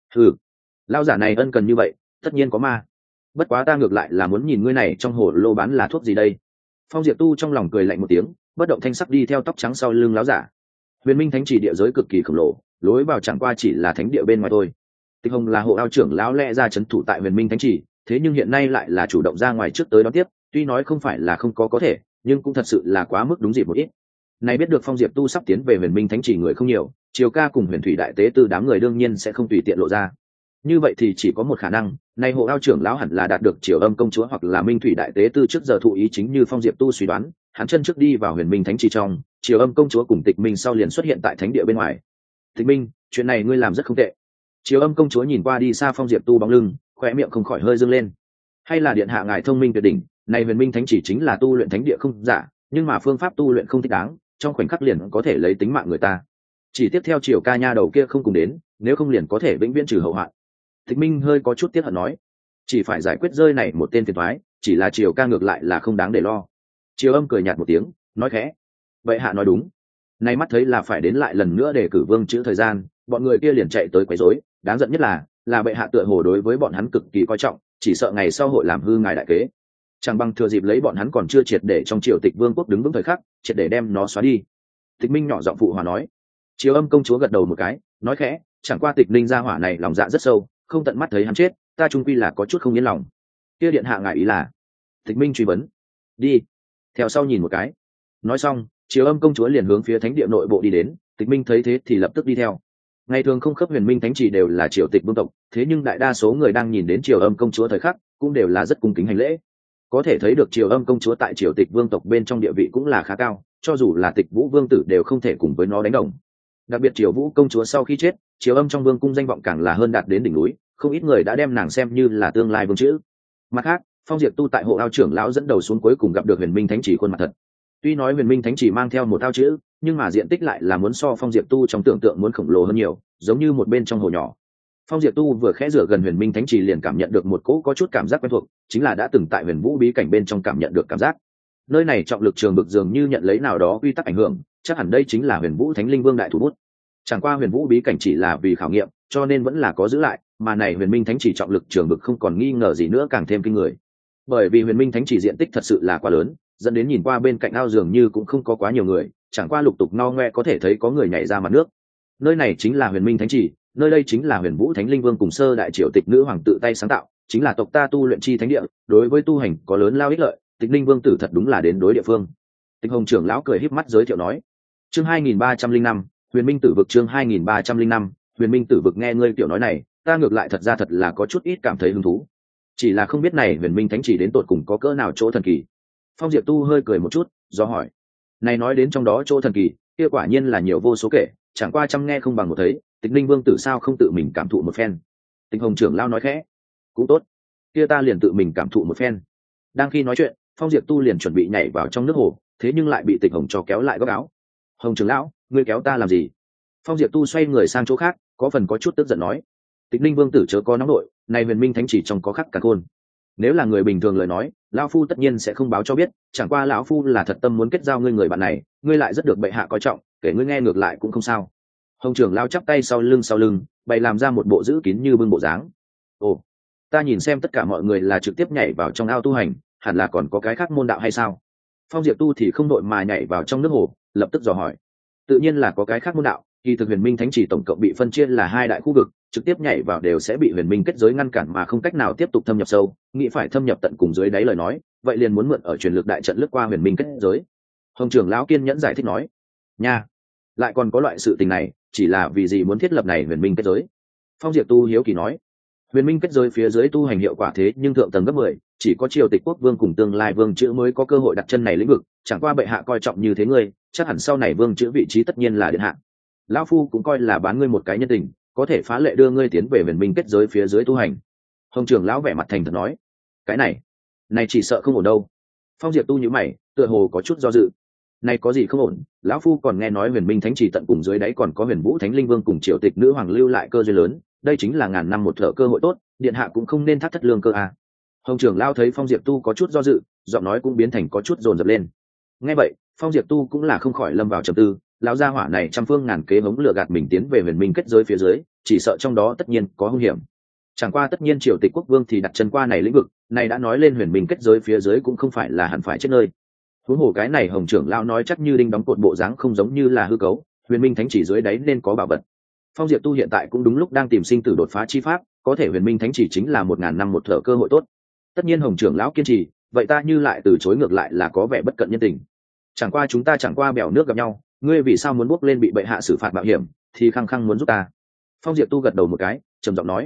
Lão giả này ân cần như vậy, tất nhiên có ma. Bất quá ta ngược lại là muốn nhìn ngươi này trong hồ lô bán là thuốc gì đây. Phong Diệp Tu trong lòng cười lạnh một tiếng, bất động thanh sắc đi theo tóc trắng sau lưng lão giả. Huyền Minh Thánh Trì địa giới cực kỳ khổng lồ, lối vào chẳng qua chỉ là thánh địa bên ngoài thôi. Tịch Hồng là Hộ Ao trưởng lão lẽ ra trấn thủ tại Huyền Minh Thánh Trì, thế nhưng hiện nay lại là chủ động ra ngoài trước tới đón tiếp, tuy nói không phải là không có thể, nhưng cũng thật sự là quá mức đúng dịp một ít. Này biết được Phong Diệp Tu sắp tiến về Huyền Minh Thánh Trì người không nhiều, Triều ca cùng Huyền Thủy đại tế tư đám người đương nhiên sẽ không tùy tiện lộ ra. Như vậy thì chỉ có một khả năng, nay hộ ao trưởng lão hẳn là đạt được Triều Âm công chúa hoặc là Minh Thủy đại tế tư trước giờ thụ ý, chính như Phong Diệp Tu suy đoán, hắn chân trước đi vào Huyền Minh thánh trì trong, Triều Âm công chúa cùng Tịch Minh sau liền xuất hiện tại thánh địa bên ngoài. Tịch Minh, chuyện này ngươi làm rất không tệ. Triều Âm công chúa nhìn qua đi xa Phong Diệp Tu bóng lưng, khóe miệng không khỏi hơi dương lên. Hay là điện hạ ngài thông minh tuyệt đỉnh, này Huyền Minh thánh trì chính là tu luyện thánh địa không giả, nhưng mà phương pháp tu luyện không thích đáng, trong khoảnh khắc liền có thể lấy tính mạng người ta. Chỉ tiếp theo Triều ca nha đầu kia không cùng đến, nếu không liền có thể vĩnh viễn trừ hậu hoạn. Tịch Minh hơi có chút tiếc hận nói, chỉ phải giải quyết rơi này một tên phiền toái, chỉ là Triều ca ngược lại là không đáng để lo. Triều Âm cười nhạt một tiếng, nói khẽ, vậy hạ nói đúng, nay mắt thấy là phải đến lại lần nữa để cử vương chữ thời gian, bọn người kia liền chạy tới quấy rối, đáng giận nhất là bệ hạ tựa hồ đối với bọn hắn cực kỳ coi trọng, chỉ sợ ngày sau hội làm hư ngài đại kế, chẳng bằng thừa dịp lấy bọn hắn còn chưa triệt để trong triều Tịch vương quốc đứng vững thời khắc, triệt để đem nó xóa đi. Tịch Minh nhỏ giọng phụ hòa nói. Triều Âm công chúa gật đầu một cái, nói khẽ, chẳng qua Tịch Ninh gia hỏa này lòng dạ rất sâu, không tận mắt thấy hắn chết, ta trung quy là có chút không yên lòng. Kia điện hạ ngài ý là? Tịch Minh truy vấn. Đi, theo sau nhìn một cái. Nói xong, Triều Âm công chúa liền hướng phía thánh địa nội bộ đi đến. Tịch Minh thấy thế thì lập tức đi theo. Ngày thường không khớp Huyền Minh thánh trì đều là triều tịch vương tộc, thế nhưng đại đa số người đang nhìn đến Triều Âm công chúa thời khắc, cũng đều là rất cung kính hành lễ. Có thể thấy được Triều Âm công chúa tại triều tịch vương tộc bên trong địa vị cũng là khá cao, cho dù là Tịch Vũ vương tử đều không thể cùng với nó đánh đồng. Đặc biệt Triều Vũ công chúa sau khi chết, Triều Âm trong vương cung danh vọng càng là hơn đạt đến đỉnh núi, không ít người đã đem nàng xem như là tương lai vương chữ. Mặt khác, Phong Diệp Tu tại hộ ao trưởng lão dẫn đầu xuống cuối cùng gặp được Huyền Minh thánh trì khuôn mặt thật. Tuy nói Huyền Minh thánh trì mang theo một ao chữ, nhưng mà diện tích lại là muốn so Phong Diệp Tu trong tưởng tượng muốn khổng lồ hơn nhiều, giống như một bên trong hồ nhỏ. Phong Diệp Tu vừa khẽ rửa gần Huyền Minh thánh trì liền cảm nhận được một cỗ có chút cảm giác quen thuộc, chính là đã từng tại Huyền Vũ bí cảnh bên trong cảm nhận được cảm giác. Nơi này trọng lực trường bực dường như nhận lấy nào đó quy tắc ảnh hưởng, chắc hẳn đây chính là Huyền Vũ Thánh Linh Vương đại thủ bút. Chẳng qua Huyền Vũ bí cảnh chỉ là vì khảo nghiệm, cho nên vẫn là có giữ lại, mà này Huyền Minh thánh trì trọng lực trường bực không còn nghi ngờ gì nữa, càng thêm kinh người. Bởi vì Huyền Minh thánh trì diện tích thật sự là quá lớn, dẫn đến nhìn qua bên cạnh ao dường như cũng không có quá nhiều người, chẳng qua lục tục no ngoe có thể thấy có người nhảy ra mặt nước. Nơi này chính là Huyền Minh thánh trì, nơi đây chính là Huyền Vũ Thánh Linh Vương cùng sơ đại triều tịch nữ hoàng tự tay sáng tạo, chính là tộc ta tu luyện chi thánh địa, đối với tu hành có lớn lao ích lợi, Tịch Linh Vương tử thật đúng là đến đối địa phương. Tịch Hồng trưởng lão cười híp mắt giới thiệu nói. Chương 2305, Huyền Minh tử vực. Chương 2305, Huyền Minh tử vực. Nghe ngươi tiểu nói này, ta ngược lại thật ra thật là có chút ít cảm thấy hứng thú. Chỉ là không biết này Huyền Minh thánh trì đến tột cùng có cỡ nào chỗ thần kỳ. Phong Diệp Tu hơi cười một chút, do hỏi. Này nói đến trong đó chỗ thần kỳ, kia quả nhiên là nhiều vô số kể, chẳng qua chăm nghe không bằng một thấy, Tịch Linh Vương tử sao không tự mình cảm thụ một phen. Tịch Hồng trưởng lão nói khẽ. Cũng tốt, kia ta liền tự mình cảm thụ một phen. Đang khi nói chuyện, Phong Diệp Tu liền chuẩn bị nhảy vào trong nước hồ, thế nhưng lại bị Tịch Hồng cho kéo lại góc áo. Hồng trưởng lão, ngươi kéo ta làm gì? Phong Diệp Tu xoay người sang chỗ khác, có phần có chút tức giận nói. Tịch Linh Vương tử chớ có nóng nội, này Huyền Minh thánh chỉ trong có khắc cả khôn. Nếu là người bình thường lời nói, lão phu tất nhiên sẽ không báo cho biết, chẳng qua lão phu là thật tâm muốn kết giao ngươi người bạn này, ngươi lại rất được bệ hạ coi trọng, kể ngươi nghe ngược lại cũng không sao. Hồng trưởng lão chắp tay sau lưng, bày làm ra một bộ giữ kín như bưng bộ dáng. Ồ, ta nhìn xem tất cả mọi người là trực tiếp nhảy vào trong ao tu hành, hẳn là còn có cái khác môn đạo hay sao? Phong Diệp Tu thì không đội mà nhảy vào trong nước hồ, lập tức dò hỏi. Tự nhiên là có cái khác môn đạo, kỳ thực Huyền Minh thánh chỉ tổng cộng bị phân chia là hai đại khu vực, trực tiếp nhảy vào đều sẽ bị Huyền Minh kết giới ngăn cản mà không cách nào tiếp tục thâm nhập sâu, nghĩ phải thâm nhập tận cùng dưới đáy lời nói, vậy liền muốn mượn ở truyền lực đại trận lướt qua Huyền Minh kết giới. Hồng trưởng lão kiên nhẫn giải thích nói. Nha, lại còn có loại sự tình này, chỉ là vì gì muốn thiết lập này Huyền Minh kết giới? Phong Diệp Tu hiếu kỳ nói. Huyền Minh kết giới phía dưới tu hành hiệu quả thế nhưng thượng tầng gấp 10, chỉ có triều tịch quốc vương cùng tương lai vương chữ mới có cơ hội đặt chân này lĩnh vực, chẳng qua bệ hạ coi trọng như thế ngươi, chắc hẳn sau này vương chữ vị trí tất nhiên là điện hạ. Lão phu cũng coi là bán ngươi một cái nhân tình, có thể phá lệ đưa ngươi tiến về Huyền Minh kết giới phía dưới tu hành. Hồng trưởng lão vẻ mặt thành thật nói. Cái này chỉ sợ không ổn đâu. Phong Diệp Tu nhíu mày, tựa hồ có chút do dự. Này có gì không ổn, lão phu còn nghe nói Huyền Minh thánh chỉ tận cùng dưới đáy còn có Huyền Vũ Thánh Linh Vương cùng triều tịch nữ hoàng lưu lại cơ duyên lớn, đây chính là ngàn năm một thở cơ hội tốt, điện hạ cũng không nên thắt thất lương cơ à. Hồng trưởng lão thấy Phong Diệp Tu có chút do dự, giọng nói cũng biến thành có chút dồn dập lên. Nghe vậy, Phong Diệp Tu cũng là không khỏi lâm vào trầm tư, lão gia hỏa này trăm phương ngàn kế hống lừa gạt mình tiến về Huyền Minh kết giới phía dưới, chỉ sợ trong đó tất nhiên có hung hiểm. Chẳng qua tất nhiên triều tịch quốc vương thì đặt chân qua này lĩnh vực, này đã nói lên Huyền Minh kết giới phía dưới cũng không phải là hẳn phải chết nơi. Huống hồ cái này Hồng trưởng lão nói chắc như đinh đóng cột bộ dáng không giống như là hư cấu, Huyền Minh thánh chỉ dưới đáy nên có bảo vật. Phong Diệp Tu hiện tại cũng đúng lúc đang tìm sinh tử đột phá chi pháp, có thể Huyền Minh thánh chỉ chính là 1000 năm một thở cơ hội tốt. Tất nhiên Hồng trưởng lão kiên trì, vậy ta như lại từ chối ngược lại là có vẻ bất cận nhân tình. Chẳng qua chúng ta chẳng qua bèo nước gặp nhau, ngươi vì sao muốn bước lên bị bệ hạ xử phạt mạo hiểm, thì khăng khăng muốn giúp ta. Phong Diệp Tu gật đầu một cái, trầm giọng nói.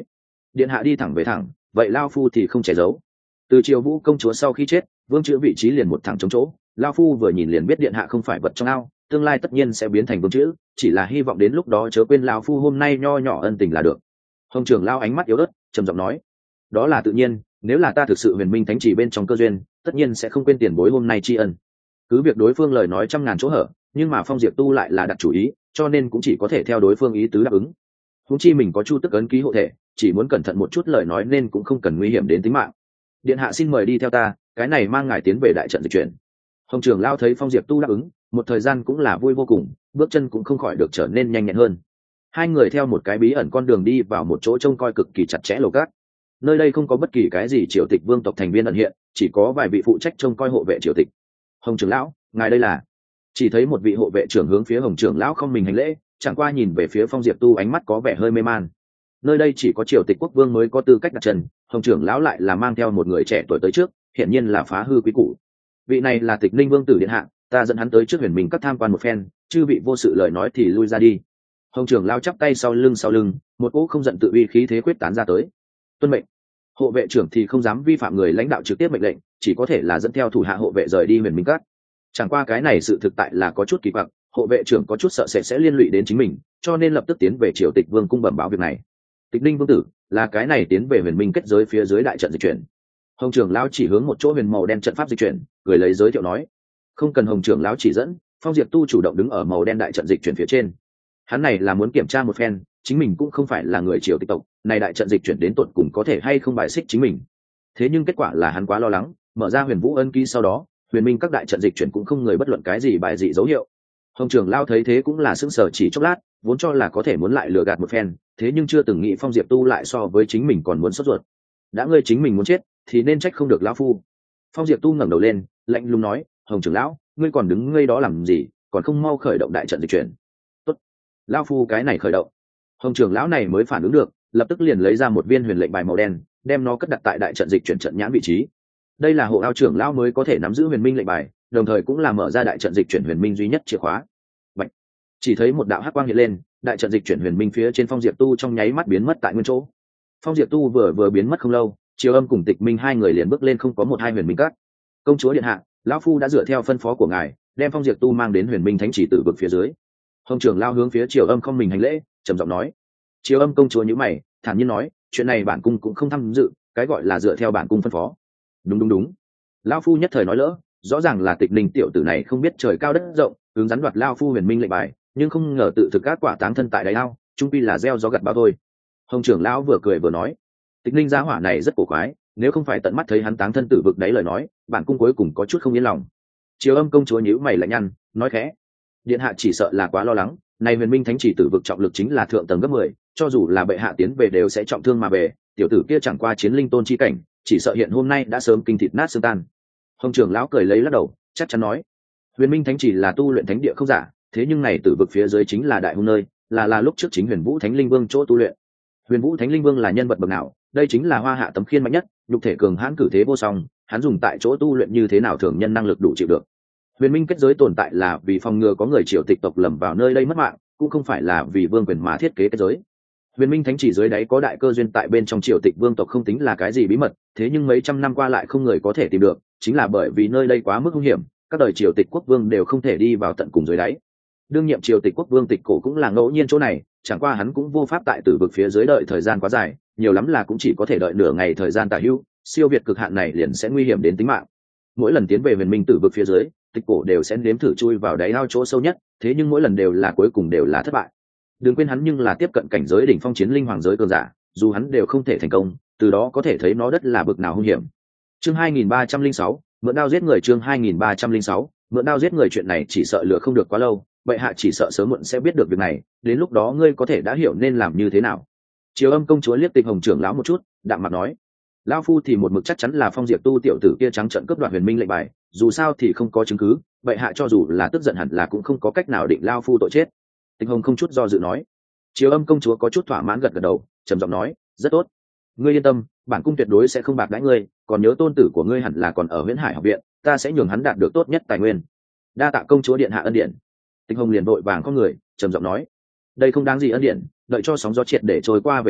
điện hạ đi thẳng về thẳng, vậy lao phu thì không che giấu. Từ Triều Vũ công chúa sau khi chết, vương chữ vị trí liền một thẳng chống chỗ, lao phu vừa nhìn liền biết điện hạ không phải vật trong ao, tương lai tất nhiên sẽ biến thành vương chữ, chỉ là hy vọng đến lúc đó chớ quên lao phu hôm nay nho nhỏ ân tình là được. Hồng trưởng lao ánh mắt yếu ớt trầm giọng nói, đó là tự nhiên, nếu là ta thực sự huyền minh thánh chỉ bên trong cơ duyên, tất nhiên sẽ không quên tiền bối hôm nay tri ân. Cứ việc đối phương lời nói trăm ngàn chỗ hở, nhưng mà Phong Diệp Tu lại là đặt chủ ý, cho nên cũng chỉ có thể theo đối phương ý tứ đáp ứng. Huống chi mình có Chu Tức ấn ký hộ thể, chỉ muốn cẩn thận một chút lời nói nên cũng không cần nguy hiểm đến tính mạng. Điện hạ xin mời đi theo ta, cái này mang ngài tiến về đại trận dịch chuyển. Hồng trưởng lao thấy Phong Diệp Tu đáp ứng, một thời gian cũng là vui vô cùng, bước chân cũng không khỏi được trở nên nhanh nhẹn hơn. Hai người theo một cái bí ẩn con đường đi vào một chỗ trông coi cực kỳ chặt chẽ lầu cát. Nơi đây không có bất kỳ cái gì triều tịch vương tộc thành viên ẩn hiện, chỉ có vài vị phụ trách trông coi hộ vệ triều tịch. Hồng trưởng lão, ngài đây là? Chỉ thấy một vị hộ vệ trưởng hướng phía Hồng trưởng lão không mình hành lễ, chẳng qua nhìn về phía Phong Diệp Tu ánh mắt có vẻ hơi mê man. Nơi đây chỉ có triều tịch quốc vương mới có tư cách đặt chân, Hồng trưởng lão lại là mang theo một người trẻ tuổi tới trước, hiển nhiên là phá hư quý củ. Vị này là Tịch Ninh vương tử điện hạ, ta dẫn hắn tới trước huyền minh các tham quan một phen, chư vị vô sự lời nói thì lui ra đi. Hồng trưởng lão chắp tay sau lưng, một cỗ không giận tự uy khí thế quyết tán ra tới. Tuân mệnh. Hộ vệ trưởng thì không dám vi phạm người lãnh đạo trực tiếp mệnh lệnh, chỉ có thể là dẫn theo thủ hạ hộ vệ rời đi huyền minh các. Chẳng qua cái này sự thực tại là có chút kỳ quặc, hộ vệ trưởng có chút sợ sẽ liên lụy đến chính mình, cho nên lập tức tiến về triều tịch vương cung bẩm báo việc này. Tịch Ninh vương tử, là cái này tiến về huyền minh kết giới phía dưới đại trận dịch chuyển. Hồng trưởng lão chỉ hướng một chỗ huyền màu đen trận pháp dịch chuyển, người lấy giới thiệu nói, không cần Hồng trưởng lão chỉ dẫn, Phong Diệp Tu chủ động đứng ở màu đen đại trận dịch chuyển phía trên. Hắn này là muốn kiểm tra một phen, chính mình cũng không phải là người triều tịch tộc, này đại trận dịch chuyển đến tột cùng có thể hay không bài xích chính mình. Thế nhưng kết quả là hắn quá lo lắng, mở ra huyền vũ ân ký sau đó, huyền minh các đại trận dịch chuyển cũng không người bất luận cái gì bài dị dấu hiệu. Hồng trưởng lao thấy thế cũng là sững sờ chỉ chốc lát, vốn cho là có thể muốn lại lừa gạt một phen, thế nhưng chưa từng nghĩ Phong Diệp Tu lại so với chính mình còn muốn sốt ruột. Đã ngươi chính mình muốn chết thì nên trách không được lão phu. Phong Diệp Tu ngẩng đầu lên, lạnh lùng nói, Hồng trưởng lão, ngươi còn đứng ngây đó làm gì, còn không mau khởi động đại trận dịch chuyển. Tốt, lão phu cái này khởi động. Hồng trưởng lão này mới phản ứng được, lập tức liền lấy ra một viên huyền lệnh bài màu đen, đem nó cất đặt tại đại trận dịch chuyển trận nhãn vị trí. Đây là hộ ao trưởng lão mới có thể nắm giữ huyền minh lệnh bài, đồng thời cũng là mở ra đại trận dịch chuyển huyền minh duy nhất chìa khóa. Bạch. Chỉ thấy một đạo hắc quang hiện lên, đại trận dịch chuyển huyền minh phía trên Phong Diệp Tu trong nháy mắt biến mất tại nguyên chỗ. Phong Diệp Tu vừa biến mất không lâu, Triều Âm cùng Tịch Minh hai người liền bước lên không có một hai huyền minh các. Công chúa điện hạ, lão phu đã dựa theo phân phó của ngài, đem Phong Diệp Tu mang đến huyền minh thánh chỉ tử vực phía dưới. Hồng trưởng lao hướng phía Triều Âm không mình hành lễ, trầm giọng nói. Triều Âm công chúa nhíu mày, thản nhiên nói, chuyện này bản cung cũng không tham dự, cái gọi là dựa theo bản cung phân phó. Đúng. Lão phu nhất thời nói lỡ, rõ ràng là Tịch Ninh tiểu tử này không biết trời cao đất rộng, hướng rắn đoạt lao phu huyền minh lệnh bài, nhưng không ngờ tự thực các quả táng thân tại đáy ao, trung pi là gieo gió gặt bão thôi. Hồng trưởng lão vừa cười vừa nói, Tịch Ninh giá hỏa này rất cổ quái, nếu không phải tận mắt thấy hắn táng thân tử vực đấy lời nói, bản cung cuối cùng có chút không yên lòng. Triều Âm công chúa nhíu mày lạnh nhăn, nói khẽ, điện hạ chỉ sợ là quá lo lắng, này huyền minh thánh chỉ tử vực trọng lực chính là thượng tầng gấp 10, cho dù là bệ hạ tiến về đều sẽ trọng thương mà về, tiểu tử kia chẳng qua chiến linh tôn chi cảnh, chỉ sợ hiện hôm nay đã sớm kinh thịt nát xương tan. Hồng trưởng lão cười lấy lắc đầu, chắc chắn nói, huyền minh thánh chỉ là tu luyện thánh địa không giả, thế nhưng này tử vực phía dưới chính là đại hung nơi, là lúc trước chính huyền vũ thánh linh vương chỗ tu luyện. Huyền vũ thánh linh vương là nhân vật bậc nào? Đây chính là hoa hạ tấm khiên mạnh nhất, nhục thể cường hãn cử thế vô song, hắn dùng tại chỗ tu luyện như thế nào thường nhân năng lực đủ chịu được. Huyền minh kết giới tồn tại là vì phòng ngừa có người triều tịch tộc lầm vào nơi đây mất mạng, cũng không phải là vì vương quyền mà thiết kế kết giới. Huyền minh thánh chỉ dưới đáy có đại cơ duyên tại bên trong triều tịch vương tộc không tính là cái gì bí mật, thế nhưng mấy trăm năm qua lại không người có thể tìm được, chính là bởi vì nơi đây quá mức nguy hiểm, các đời triều tịch quốc vương đều không thể đi vào tận cùng dưới đáy. Đương nhiệm triều tịch quốc vương Tịch Cổ cũng là ngẫu nhiên chỗ này, chẳng qua hắn cũng vô pháp tại tử vực phía dưới đợi thời gian quá dài, nhiều lắm là cũng chỉ có thể đợi nửa ngày thời gian tả hữu, siêu việt cực hạn này liền sẽ nguy hiểm đến tính mạng. Mỗi lần tiến về huyền minh tử vực phía dưới, Tịch Cổ đều sẽ nếm thử chui vào đáy ao chỗ sâu nhất, thế nhưng mỗi lần đều là cuối cùng đều là thất bại. Đừng quên hắn nhưng là tiếp cận cảnh giới đỉnh phong chiến linh hoàng giới cường giả, dù hắn đều không thể thành công, từ đó có thể thấy nó đất là bực nào hung hiểm. Chương 2306, mượn đao giết người. Chương 2306, mượn đao giết người. Chuyện này chỉ sợ lừa không được quá lâu, bệ hạ chỉ sợ sớm muộn sẽ biết được việc này, đến lúc đó ngươi có thể đã hiểu nên làm như thế nào. Triều Âm công chúa liếc Tịch Hồng trưởng lão một chút, đạm mặt nói, lão phu thì một mực chắc chắn là Phong Diệp Tu tiểu tử kia trắng trợn cướp đoạt huyền minh lệnh bài, dù sao thì không có chứng cứ, bệ hạ cho dù là tức giận hẳn là cũng không có cách nào định lão phu tội chết. Tịch Hồng không chút do dự nói. Triều Âm công chúa có chút thỏa mãn gật gật đầu, trầm giọng nói, rất tốt, ngươi yên tâm, bản cung tuyệt đối sẽ không bạc đãi ngươi, còn nhớ tôn tử của ngươi hẳn là còn ở Huyễn Hải học viện, ta sẽ nhường hắn đạt được tốt nhất tài nguyên. Đa tạ công chúa điện hạ ân điển. Tịch Hồng liền vội vàng có người trầm giọng nói, đây không đáng gì ân điển, đợi cho sóng gió triệt để trôi qua về sau,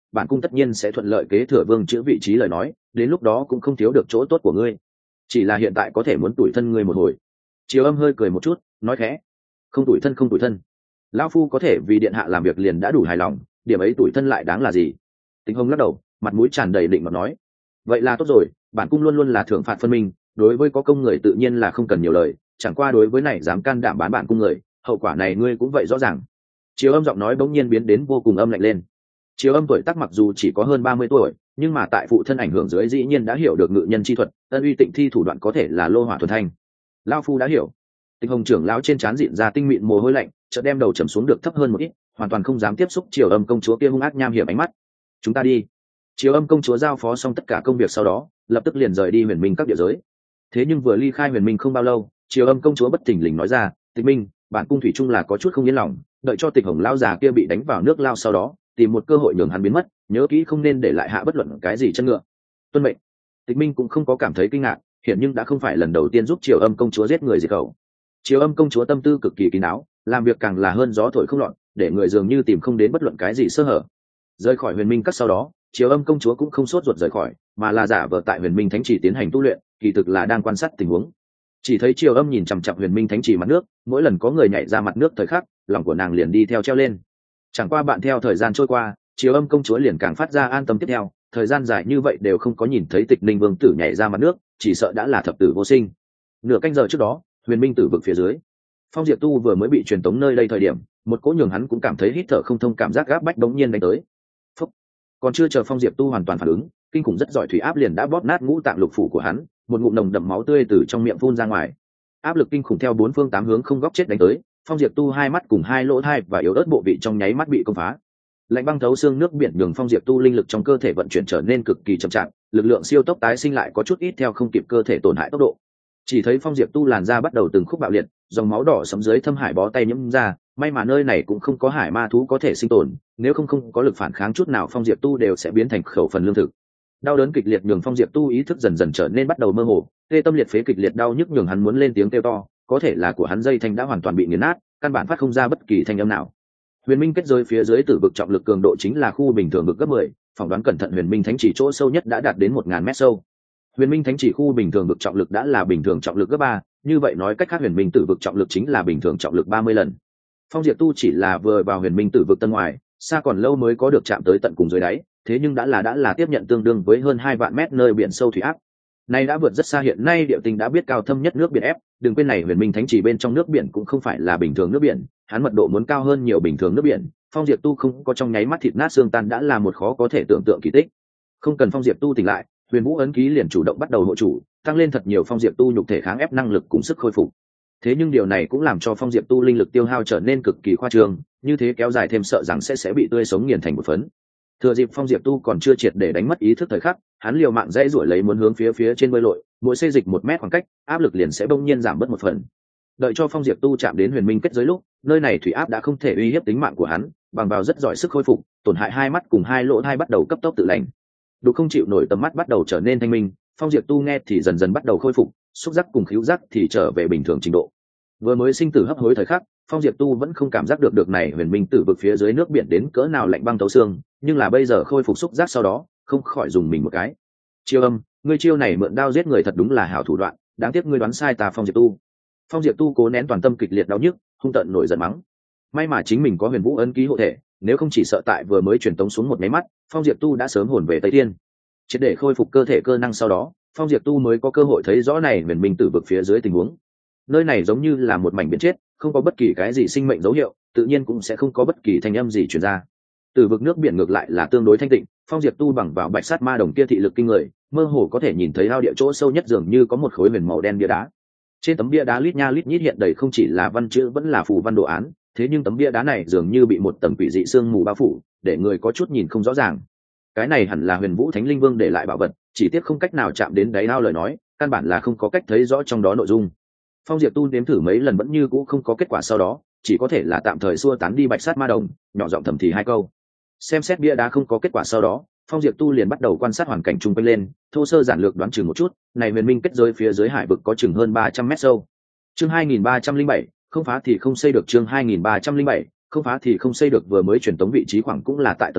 bản cung tất nhiên sẽ thuận lợi kế thừa vương chữ vị trí lời nói, đến lúc đó cũng không thiếu được chỗ tốt của ngươi. Chỉ là hiện tại có thể muốn tủi thân ngươi một hồi. Triều Âm hơi cười một chút, nói khẽ, không tủi thân không tủi thân, lão phu có thể vì điện hạ làm việc liền đã đủ hài lòng, điểm ấy tủi thân lại đáng là gì? Tịch Hồng lắc đầu, mặt mũi tràn đầy định mà nói, vậy là tốt rồi, bản cung luôn luôn là thưởng phạt phân minh, đối với có công người tự nhiên là không cần nhiều lời, chẳng qua đối với này dám can đảm bán bản cung người, hậu quả này ngươi cũng vậy rõ ràng. Triều Âm giọng nói bỗng nhiên biến đến vô cùng âm lạnh lên. Triều Âm tuổi tác mặc dù chỉ có hơn 30 tuổi, nhưng mà tại phụ thân ảnh hưởng dưới dĩ nhiên đã hiểu được ngự nhân chi thuật, ân uy tịnh thi thủ đoạn có thể là lô hỏa thuần thanh. Lão phu đã hiểu. Tịch Hồng trưởng lão trên trán dịn ra tinh mịn mồ hôi lạnh, chợt đem đầu trầm xuống được thấp hơn một ít, hoàn toàn không dám tiếp xúc Triều Âm công chúa kia hung ác nham hiểm ánh mắt. Chúng ta đi. Triều Âm công chúa giao phó xong tất cả công việc sau đó, lập tức liền rời đi Huyền Minh các địa giới. Thế nhưng vừa ly khai Huyền Minh không bao lâu, Triều Âm công chúa bất thình lình nói ra, Tịch Minh, bản cung thủy chung là có chút không yên lòng, đợi cho Tịch Hồng lão già kia bị đánh vào nước lao sau đó, tìm một cơ hội nhường hắn biến mất, nhớ kỹ không nên để lại hạ bất luận cái gì chân ngựa. Tuân mệnh. Tịch Minh cũng không có cảm thấy kinh ngạc, hiện nhưng đã không phải lần đầu tiên giúp Triều Âm công chúa giết người diệt khẩu. Triều Âm công chúa tâm tư cực kỳ kín đáo, làm việc càng là hơn gió thổi không lọt, để người dường như tìm không đến bất luận cái gì sơ hở. Rời khỏi Huyền Minh các sau đó, Triều Âm công chúa cũng không sốt ruột rời khỏi, mà là giả vờ tại Huyền Minh Thánh Chỉ tiến hành tu luyện, kỳ thực là đang quan sát tình huống. Chỉ thấy Triều Âm nhìn chằm chằm Huyền Minh Thánh Chỉ mặt nước, mỗi lần có người nhảy ra mặt nước thời khắc, lòng của nàng liền đi theo treo lên. Chẳng qua bạn theo thời gian trôi qua, Triều Âm công chúa liền càng phát ra an tâm tiếp theo, thời gian dài như vậy đều không có nhìn thấy Tịch Ninh vương tử nhảy ra mặt nước, chỉ sợ đã là thập tử vô sinh. Nửa canh giờ trước đó, Huyền Minh tử vực phía dưới, Phong Diệp Tu vừa mới bị truyền tống nơi đây thời điểm, một cỗ nhường hắn cũng cảm thấy hít thở không thông cảm giác gáp bách bỗng nhiên đánh tới. Phúc. Còn chưa chờ Phong Diệp Tu hoàn toàn phản ứng, kinh khủng rất giỏi thủy áp liền đã bóp nát ngũ tạng lục phủ của hắn, một ngụm nồng đậm máu tươi từ trong miệng phun ra ngoài. Áp lực kinh khủng theo bốn phương tám hướng không góc chết đánh tới, Phong Diệp Tu hai mắt cùng hai lỗ tai và yếu ớt bộ vị trong nháy mắt bị công phá. Lạnh băng thấu xương nước biển nhường Phong Diệp Tu linh lực trong cơ thể vận chuyển trở nên cực kỳ chậm chạp, lực lượng siêu tốc tái sinh lại có chút ít theo không kịp cơ thể tổn hại tốc độ. Chỉ thấy Phong Diệp Tu làn da bắt đầu từng khúc bạo liệt, dòng máu đỏ sẫm dưới thâm hải bó tay nhẫm ra, may mà nơi này cũng không có hải ma thú có thể sinh tồn, nếu không có lực phản kháng chút nào Phong Diệp Tu đều sẽ biến thành khẩu phần lương thực. Đau đớn kịch liệt nhường Phong Diệp Tu ý thức dần dần trở nên bắt đầu mơ hồ, tê tâm liệt phế kịch liệt đau nhức nhường hắn muốn lên tiếng kêu to, có thể là của hắn dây thanh đã hoàn toàn bị nghiền nát, căn bản phát không ra bất kỳ thanh âm nào. Huyền Minh kết giới phía dưới tử vực trọng lực cường độ chính là khu bình thường vực gấp 10, phỏng đoán cẩn thận Huyền Minh Thánh Chỉ chỗ sâu nhất đã đạt đến 1000 mét sâu. Huyền Minh Thánh Chỉ khu bình thường vực trọng lực đã là bình thường trọng lực gấp 3, như vậy nói cách khác Huyền Minh tử vực trọng lực chính là bình thường trọng lực 30 lần. Phong Diệp Tu chỉ là vừa vào Huyền Minh tử vực tân ngoài, xa còn lâu mới có được chạm tới tận cùng dưới đáy, thế nhưng đã là tiếp nhận tương đương với hơn 2 vạn mét nơi biển sâu thủy áp. Này đã vượt rất xa hiện nay địa tinh đã biết cao thâm nhất nước biển ép, đừng quên này Huyền Minh Thánh Chỉ bên trong nước biển cũng không phải là bình thường nước biển, hắn mật độ muốn cao hơn nhiều bình thường nước biển. Phong Diệp Tu không có trong nháy mắt thịt nát xương tan đã là một khó có thể tưởng tượng kỳ tích. Không cần Phong Diệp Tu tỉnh lại, Huyền Vũ ấn ký liền chủ động bắt đầu hộ chủ, tăng lên thật nhiều Phong Diệp Tu nhục thể kháng ép năng lực cùng sức khôi phục. Thế nhưng điều này cũng làm cho Phong Diệp Tu linh lực tiêu hao trở nên cực kỳ khoa trương, như thế kéo dài thêm sợ rằng sẽ bị tươi sống nghiền thành một phấn. Thừa dịp Phong Diệp Tu còn chưa triệt để đánh mất ý thức thời khắc, hắn liều mạng dãy giụa lấy muốn hướng phía trên bơi lội, mỗi xê dịch 1 mét khoảng cách, áp lực liền sẽ bỗng nhiên giảm bớt một phần. Đợi cho Phong Diệp Tu chạm đến Huyền Minh kết giới lúc, nơi này thủy áp đã không thể uy hiếp tính mạng của hắn, bằng vào rất giỏi sức khôi phục, tổn hại hai mắt cùng hai lỗ tai bắt đầu cấp tốc tự lành. Đủ không chịu nổi tầm mắt bắt đầu trở nên thanh minh, Phong Diệp Tu nghe thì dần dần bắt đầu khôi phục, xúc giác cùng khứu giác thì trở về bình thường trình độ. Vừa mới sinh tử hấp hối thời khắc, Phong Diệp Tu vẫn không cảm giác được này Huyền Minh tử vực phía dưới nước biển đến cỡ nào lạnh băng thấu xương, nhưng là bây giờ khôi phục xúc giác sau đó, không khỏi dùng mình một cái. Chiêu Âm, ngươi chiêu này mượn đao giết người thật đúng là hảo thủ đoạn, đáng tiếc ngươi đoán sai ta Phong Diệp Tu. Phong Diệp Tu cố nén toàn tâm kịch liệt đau nhức, hung tợn nổi giận mắng. May mà chính mình có Huyền Vũ ấn ký hộ thể, nếu không chỉ sợ tại vừa mới truyền tống xuống một máy mắt, Phong Diệp Tu đã sớm hồn về Tây Thiên. Triệt để khôi phục cơ thể cơ năng sau đó, Phong Diệp Tu mới có cơ hội thấy rõ này Huyền Minh tử vực phía dưới tình huống. Nơi này giống như là một mảnh biển chết, không có bất kỳ cái gì sinh mệnh dấu hiệu, tự nhiên cũng sẽ không có bất kỳ thanh âm gì truyền ra. Tử vực nước biển ngược lại là tương đối thanh tịnh, Phong Diệp Tu bằng vào bạch sát ma đồng kia thị lực kinh người, mơ hồ có thể nhìn thấy ao địa chỗ sâu nhất dường như có một khối huyền màu đen bia đá. Trên tấm bia đá lít nha lít nhít hiện đầy không chỉ là văn chữ vẫn là phù văn đồ án, thế nhưng tấm bia đá này dường như bị một tầng quỷ dị sương mù bao phủ, để người có chút nhìn không rõ ràng. Cái này hẳn là Huyền Vũ Thánh Linh Vương để lại bảo vật, chỉ tiếc không cách nào chạm đến đáy ao lời nói, căn bản là không có cách thấy rõ trong đó nội dung. Phong Diệp Tu nếm thử mấy lần vẫn như cũ không có kết quả, sau đó chỉ có thể là tạm thời xua tán đi bạch sát ma đồng, nhỏ giọng thầm thì hai câu. Xem xét bia đá không có kết quả sau đó, Phong Diệp Tu liền bắt đầu quan sát hoàn cảnh chung quanh lên, thô sơ giản lược đoán chừng một chút, này Huyền Minh kết giới phía dưới hải vực có chừng hơn 300 mét sâu. Chương 2307, không phá thì không xây được. Chương 2307, không phá thì không xây được. Vừa mới truyền tống vị trí khoảng cũng là tại tầng ngoài,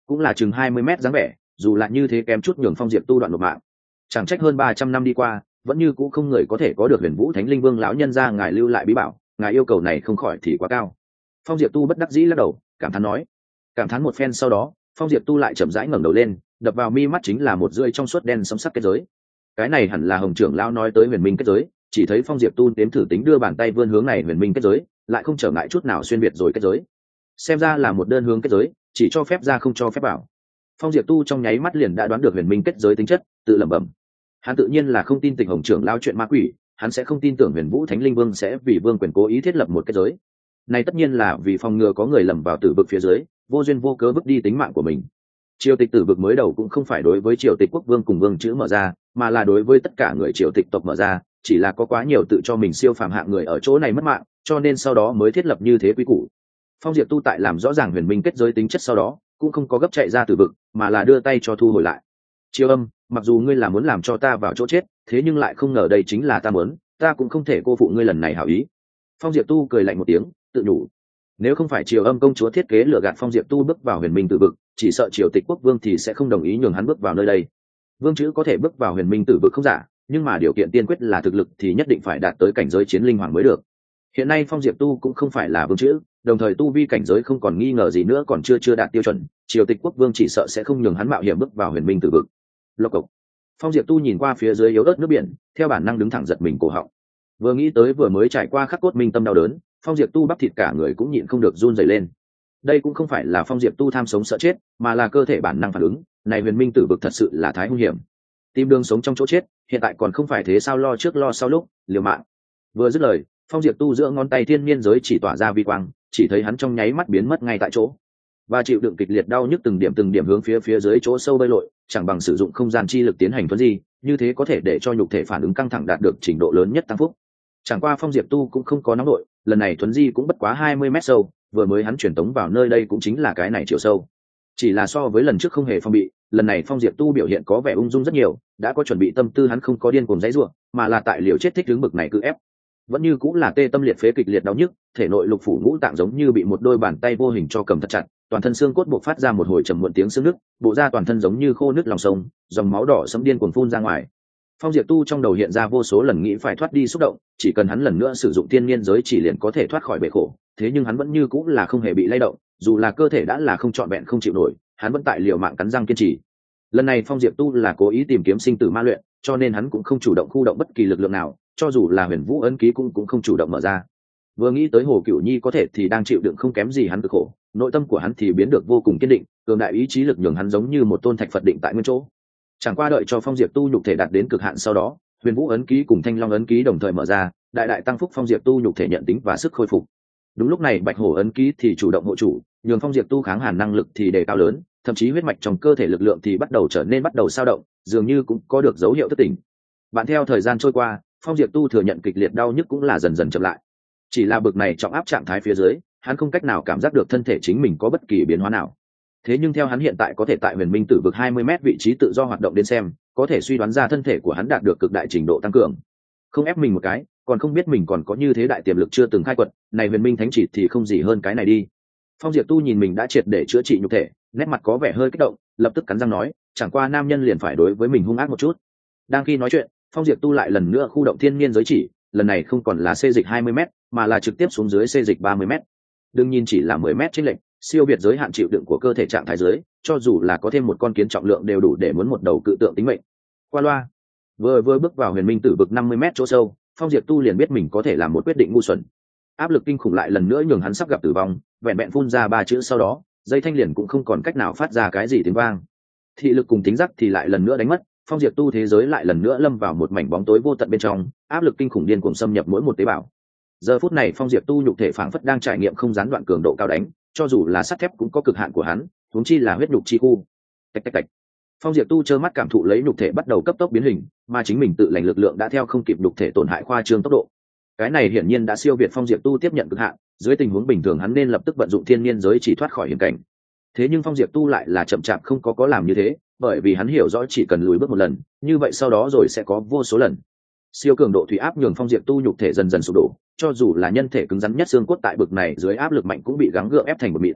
cũng là chừng 20 mét dáng vẻ, dù là như thế kém chút nhường Phong Diệp Tu đoạn nộp mạng. Chẳng trách hơn 300 năm đi qua, vẫn như cũ không người có thể có được Huyền Vũ Thánh Linh Vương lão nhân gia ngài lưu lại bí bảo, ngài yêu cầu này không khỏi thì quá cao. Phong Diệp Tu bất đắc dĩ lắc đầu, cảm thán nói. Cảm thán một phen sau đó, Phong Diệp Tu lại chậm rãi ngẩng đầu lên, đập vào mi mắt chính là một rưỡi trong suốt đen sẫm sắc kết giới. Cái này hẳn là Hồng trưởng lão nói tới Huyền Minh kết giới, chỉ thấy Phong Diệp Tu đếm thử tính đưa bàn tay vươn hướng này Huyền Minh kết giới, lại không trở ngại chút nào xuyên việt rồi kết giới. Xem ra là một đơn hướng kết giới, chỉ cho phép ra không cho phép vào. Phong Diệp Tu trong nháy mắt liền đã đoán được Huyền Minh kết giới tính chất, tự lẩm bẩm. Hắn tự nhiên là không tin Tịch Hồng trưởng lão chuyện ma quỷ, hắn sẽ không tin tưởng Huyền Vũ Thánh Linh Vương sẽ vì vương quyền cố ý thiết lập một kết giới. Này tất nhiên là vì phòng ngừa có người lầm vào tử vực phía dưới, vô duyên vô cớ vứt đi tính mạng của mình. Triều tịch tử vực mới đầu cũng không phải đối với triều tịch quốc vương cùng vương chữ mở ra, mà là đối với tất cả người triều tịch tộc mở ra, chỉ là có quá nhiều tự cho mình siêu phàm hạng người ở chỗ này mất mạng, cho nên sau đó mới thiết lập như thế quy củ. Phong Diệp Tu tại làm rõ ràng Huyền Minh kết giới tính chất sau đó, cũng không có gấp chạy ra tử vực, mà là đưa tay cho thu hồi lại. Triều Âm, mặc dù ngươi là muốn làm cho ta vào chỗ chết, thế nhưng lại không ngờ đây chính là ta muốn, ta cũng không thể cô phụ ngươi lần này hảo ý. Phong Diệp Tu cười lạnh một tiếng, tự nhủ. Nếu không phải Triều Âm công chúa thiết kế lừa gạt Phong Diệp Tu bước vào Huyền Minh tử vực, chỉ sợ Triều Tịch quốc vương thì sẽ không đồng ý nhường hắn bước vào nơi đây. Vương chữ có thể bước vào Huyền Minh tử vực không giả, nhưng mà điều kiện tiên quyết là thực lực thì nhất định phải đạt tới cảnh giới chiến linh hoàng mới được. Hiện nay Phong Diệp Tu cũng không phải là vương chữ, đồng thời tu vi cảnh giới không còn nghi ngờ gì nữa, còn chưa đạt tiêu chuẩn, Triều Tịch quốc vương chỉ sợ sẽ không nhường hắn mạo hiểm bước vào Huyền Minh tử vực. Lộc cộc. Phong Diệp Tu nhìn qua phía dưới yếu ớt nước biển, theo bản năng đứng thẳng giật mình cổ họng. Vừa nghĩ tới vừa mới trải qua khắc cốt minh tâm đau đớn, Phong Diệp Tu bắp thịt cả người cũng nhịn không được run rẩy lên. Đây cũng không phải là Phong Diệp Tu tham sống sợ chết, mà là cơ thể bản năng phản ứng, này Huyền Minh tử vực thật sự là thái hung hiểm. Tìm đường sống trong chỗ chết, hiện tại còn không phải thế sao, lo trước lo sau lúc, liều mạng. Vừa dứt lời, Phong Diệp Tu giữa ngón tay thiên niên giới chỉ tỏa ra vi quang, chỉ thấy hắn trong nháy mắt biến mất ngay tại chỗ. Và chịu đựng kịch liệt đau nhức từng điểm hướng phía dưới chỗ sâu bơi lội, chẳng bằng sử dụng không gian chi lực tiến hành thuấn di, như thế có thể để cho nhục thể phản ứng căng thẳng đạt được trình độ lớn nhất tăng phúc. Chẳng qua Phong Diệp Tu cũng không có nóng đội, lần này thuấn di cũng bất quá 20 mét sâu, vừa mới hắn chuyển tống vào nơi đây cũng chính là cái này chiều sâu. Chỉ là so với lần trước không hề phong bị, lần này Phong Diệp Tu biểu hiện có vẻ ung dung rất nhiều, đã có chuẩn bị tâm tư, hắn không có điên cuồng dãy rủa, mà là tại liều chết thích đứng bực này cứ ép. Vẫn như cũng là tê tâm liệt phế kịch liệt đau nhức, thể nội lục phủ ngũ tạng giống như bị một đôi bàn tay vô hình cho cầm thật chặt, toàn thân xương cốt buộc phát ra một hồi trầm muộn tiếng xương nứt, bộ da toàn thân giống như khô nứt lòng sông, dòng máu đỏ sẫm điên cuồng phun ra ngoài. Phong Diệp Tu trong đầu hiện ra vô số lần nghĩ phải thoát đi xúc động, chỉ cần hắn lần nữa sử dụng thiên nhiên giới chỉ liền có thể thoát khỏi bể khổ, thế nhưng hắn vẫn như cũng là không hề bị lay động, dù là cơ thể đã là không trọn vẹn không chịu nổi, hắn vẫn tại liều mạng cắn răng kiên trì. Lần này Phong Diệp Tu là cố ý tìm kiếm sinh tử ma luyện, cho nên hắn cũng không chủ động khu động bất kỳ lực lượng nào, cho dù là Huyền Vũ ấn ký cũng không chủ động mở ra. Vừa nghĩ tới Hồ Cửu Nhi có thể thì đang chịu đựng không kém gì hắn cực khổ, nội tâm của hắn thì biến được vô cùng kiên định, cường đại ý chí lực nhường hắn giống như một tôn thạch Phật định tại nguyên chỗ. Chẳng qua đợi cho Phong Diệp Tu nhục thể đạt đến cực hạn sau đó, Huyền Vũ ấn ký cùng Thanh Long ấn ký đồng thời mở ra, đại tăng phúc Phong Diệp Tu nhục thể nhận tính và sức khôi phục. Đúng lúc này Bạch Hổ ấn ký thì chủ động hộ chủ, nhường Phong Diệp Tu kháng hàn năng lực thì đề cao lớn, thậm chí huyết mạch trong cơ thể lực lượng thì bắt đầu sao động, dường như cũng có được dấu hiệu thức tỉnh. Bạn theo thời gian trôi qua, Phong Diệp Tu thừa nhận kịch liệt đau nhức cũng là dần dần chậm lại. Chỉ là bực này trọng áp trạng thái phía dưới, hắn không cách nào cảm giác được thân thể chính mình có bất kỳ biến hóa nào. Thế nhưng theo hắn hiện tại có thể tại Huyền Minh tử vực 20 mét vị trí tự do hoạt động đến xem, có thể suy đoán ra thân thể của hắn đạt được cực đại trình độ tăng cường. Không ép mình một cái, còn không biết mình còn có như thế đại tiềm lực chưa từng khai quật, này Huyền Minh thánh chỉ thì không gì hơn cái này đi. Phong Diệp Tu nhìn mình đã triệt để chữa trị nhục thể, nét mặt có vẻ hơi kích động, lập tức cắn răng nói, chẳng qua nam nhân liền phải đối với mình hung ác một chút. Đang khi nói chuyện, Phong Diệp Tu lại lần nữa khu động thiên nhiên giới chỉ, lần này không còn là xê dịch 20 mét, mà là trực tiếp xuống dưới xê dịch 30 mét. Đương nhiên chỉ là 10 mét chênh lệch, siêu việt giới hạn chịu đựng của cơ thể trạng thái giới, cho dù là có thêm một con kiến trọng lượng đều đủ để muốn một đầu cự tượng tính mệnh. Qua loa, vừa bước vào Huyền Minh tử vực 50 mét chỗ sâu, Phong Diệp Tu liền biết mình có thể làm một quyết định ngu xuẩn. Áp lực kinh khủng lại lần nữa nhường hắn sắp gặp tử vong, vẹn vẹn phun ra 3 chữ sau đó, dây thanh liền cũng không còn cách nào phát ra cái gì tiếng vang. Thị lực cùng tính giác thì lại lần nữa đánh mất, Phong Diệp Tu thế giới lại lần nữa lâm vào một mảnh bóng tối vô tận bên trong, áp lực kinh khủng điên cuồng xâm nhập mỗi một tế bào. Giờ phút này Phong Diệp Tu nhục thể phảng phất đang trải nghiệm không gián đoạn cường độ cao đánh, cho dù là sắt thép cũng có cực hạn của hắn, huống chi là huyết nhục chi khu. Tạch tạch tạch. Phong Diệp Tu trơ mắt cảm thụ lấy nhục thể bắt đầu cấp tốc biến hình, mà chính mình tự lành lực lượng đã theo không kịp nhục thể tổn hại khoa trương tốc độ. Cái này hiển nhiên đã siêu việt Phong Diệp Tu tiếp nhận cực hạn, dưới tình huống bình thường hắn nên lập tức vận dụng thiên nhiên giới chỉ thoát khỏi hiểm cảnh. Thế nhưng Phong Diệp Tu lại là chậm chạp không có làm như thế, bởi vì hắn hiểu rõ chỉ cần lùi bước một lần, như vậy sau đó rồi sẽ có vô số lần. Siêu cường độ thủy áp nhường Phong Diệp Tu nhục thể dần dần sụp đổ, cho dù là nhân thể cứng rắn nhất xương cốt tại bực này dưới áp lực mạnh cũng bị gắng gượng ép thành một mịn.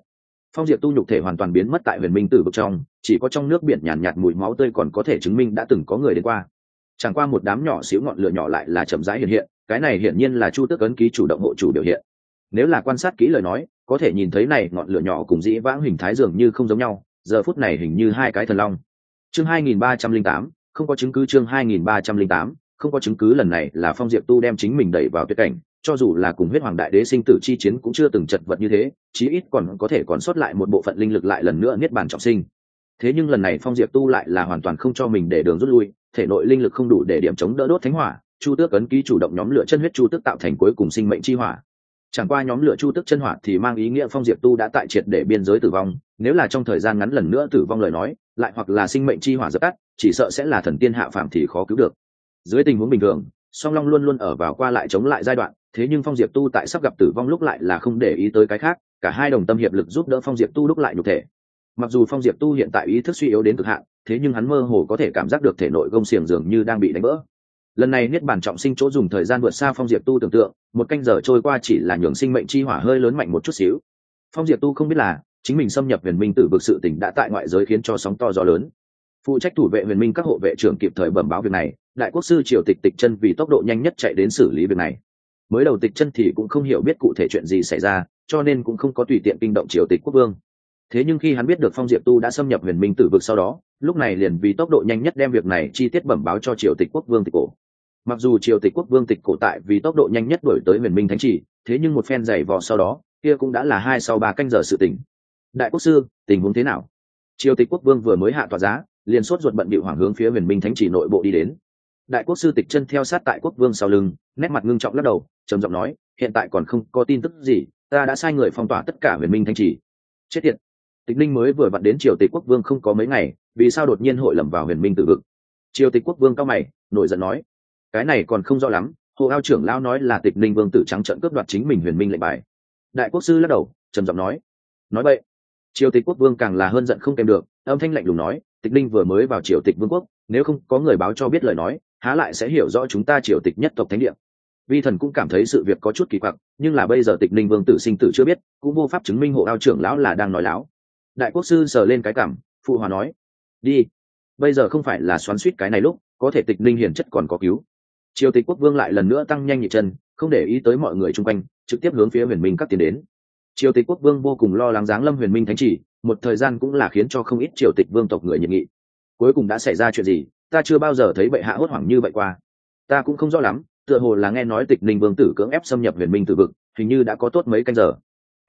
Phong Diệp tu nhục thể hoàn toàn biến mất tại huyền minh tử vực trong, chỉ có trong nước biển nhàn nhạt mùi máu tươi còn có thể chứng minh đã từng có người đến qua. Chẳng qua một đám nhỏ xíu ngọn lửa nhỏ lại là chậm rãi hiện hiện, cái này hiển nhiên là Chu Tước ấn ký chủ động hộ chủ biểu hiện. Nếu là quan sát kỹ lời nói, có thể nhìn thấy này ngọn lửa nhỏ cùng dĩ vãng hình thái dường như không giống nhau, giờ phút này hình như hai cái thần long. Chương 2308, không có chứng cứ. Chương 2308, không có chứng cứ. Lần này là Phong Diệp tu đem chính mình đẩy vào tuyệt cảnh, cho dù là cùng huyết hoàng đại đế sinh tử chi chiến cũng chưa từng chật vật như thế, chí ít còn có thể còn sót lại một bộ phận linh lực lại lần nữa niết bàn trọng sinh. Thế nhưng lần này Phong Diệp tu lại là hoàn toàn không cho mình để đường rút lui, thể nội linh lực không đủ để điểm chống đỡ đốt thánh hỏa, Chu Tước ấn ký chủ động nhóm lửa chân huyết Chu Tước tạo thành cuối cùng sinh mệnh chi hỏa. Chẳng qua nhóm lửa Chu Tước chân hỏa thì mang ý nghĩa Phong Diệp tu đã tại triệt để biên giới tử vong, nếu là trong thời gian ngắn lần nữa tử vong lời nói, lại hoặc là sinh mệnh chi hỏa dập tắt, chỉ sợ sẽ là thần tiên hạ phàm thì khó cứu được. Dưới tình huống bình thường, Song Long luôn luôn ở vào qua lại chống lại giai đoạn, thế nhưng Phong Diệp tu tại sắp gặp tử vong lúc lại là không để ý tới cái khác, cả hai đồng tâm hiệp lực giúp đỡ Phong Diệp tu đúc lại nhục thể. Mặc dù Phong Diệp tu hiện tại ý thức suy yếu đến cực hạn, thế nhưng hắn mơ hồ có thể cảm giác được thể nội gông xiềng dường như đang bị đánh vỡ. Lần này niết bàn trọng sinh chỗ dùng thời gian vượt xa Phong Diệp tu tưởng tượng, 1 canh giờ trôi qua chỉ là nhường sinh mệnh chi hỏa hơi lớn mạnh một chút xíu. Phong Diệp tu không biết là chính mình xâm nhập huyền minh tử vực sự tình đã tại ngoại giới khiến cho sóng to gió lớn. Phụ trách thủ vệ huyền minh các hộ vệ trưởng kịp thời bẩm báo việc này, đại quốc sư Triều Tịch Tịch Chân vì tốc độ nhanh nhất chạy đến xử lý việc này. Mới đầu Tịch Chân thì cũng không hiểu biết cụ thể chuyện gì xảy ra, cho nên cũng không có tùy tiện kinh động Triều Tịch quốc vương. Thế nhưng khi hắn biết được Phong Diệp tu đã xâm nhập huyền minh tử vực sau đó, lúc này liền vì tốc độ nhanh nhất đem việc này chi tiết bẩm báo cho Triều Tịch quốc vương Tịch Cổ. Mặc dù Triều Tịch quốc vương Tịch Cổ tại vì tốc độ nhanh nhất đuổi tới huyền minh thánh trì, thế nhưng một phen giày vò sau đó, kia cũng đã là 2 sau 3 canh giờ sự tình. Đại quốc sư, tình huống thế nào? Triều Tịch quốc vương vừa mới hạ tòa giá, liền sốt ruột bận bịu hoảng hướng phía huyền minh thánh trì nội bộ đi đến. Đại quốc sư Tịch Chân theo sát tại quốc vương sau lưng, nét mặt ngưng trọng lắc đầu, trầm giọng nói, hiện tại còn không có tin tức gì, ta đã sai người phong tỏa tất cả huyền minh thánh trì. Chết tiệt! Tịch Ninh mới vừa vặn đến Triều Tịch quốc vương không có mấy ngày, vì sao đột nhiên hội lầm vào huyền minh tử vực? Triều Tịch quốc vương cao mày, nổi giận nói, cái này còn không rõ lắm. Hồ Ao trưởng lão nói là Tịch Ninh vương tử trắng trợn cướp đoạt chính mình huyền minh lệnh bài. Đại quốc sư lắc đầu, trầm giọng nói vậy. Triều Tịch quốc vương càng là hơn giận không kèm được, âm thanh lạnh lùng nói, Tịch Ninh vừa mới vào Triều Tịch vương quốc, nếu không có người báo cho biết lời nói, há lại sẽ hiểu rõ chúng ta Triều Tịch nhất tộc thánh địa. Vi thần cũng cảm thấy sự việc có chút kỳ quặc, nhưng là bây giờ Tịch Ninh vương tử sinh tử chưa biết, cũng vô pháp chứng minh Hồ Ao trưởng lão là đang nói láo. Đại quốc sư sờ lên cái cằm, phụ hòa nói, đi, bây giờ không phải là xoắn xuýt cái này lúc, có thể Tịch Ninh hiển chất còn có cứu. Triều Tịch quốc vương lại lần nữa tăng nhanh nhịp chân, không để ý tới mọi người chung quanh, trực tiếp hướng phía huyền minh các tiến đến. Triều Tịch quốc vương vô cùng lo lắng giáng lâm huyền minh thánh trì, một thời gian cũng là khiến cho không ít triều tịch vương tộc người nhiệt nghị. Cuối cùng đã xảy ra chuyện gì, ta chưa bao giờ thấy bệ hạ hốt hoảng như vậy qua. Ta cũng không rõ lắm, tựa hồ là nghe nói Tịch Ninh vương tử cưỡng ép xâm nhập huyền minh tử vực, hình như đã có tốt mấy canh giờ.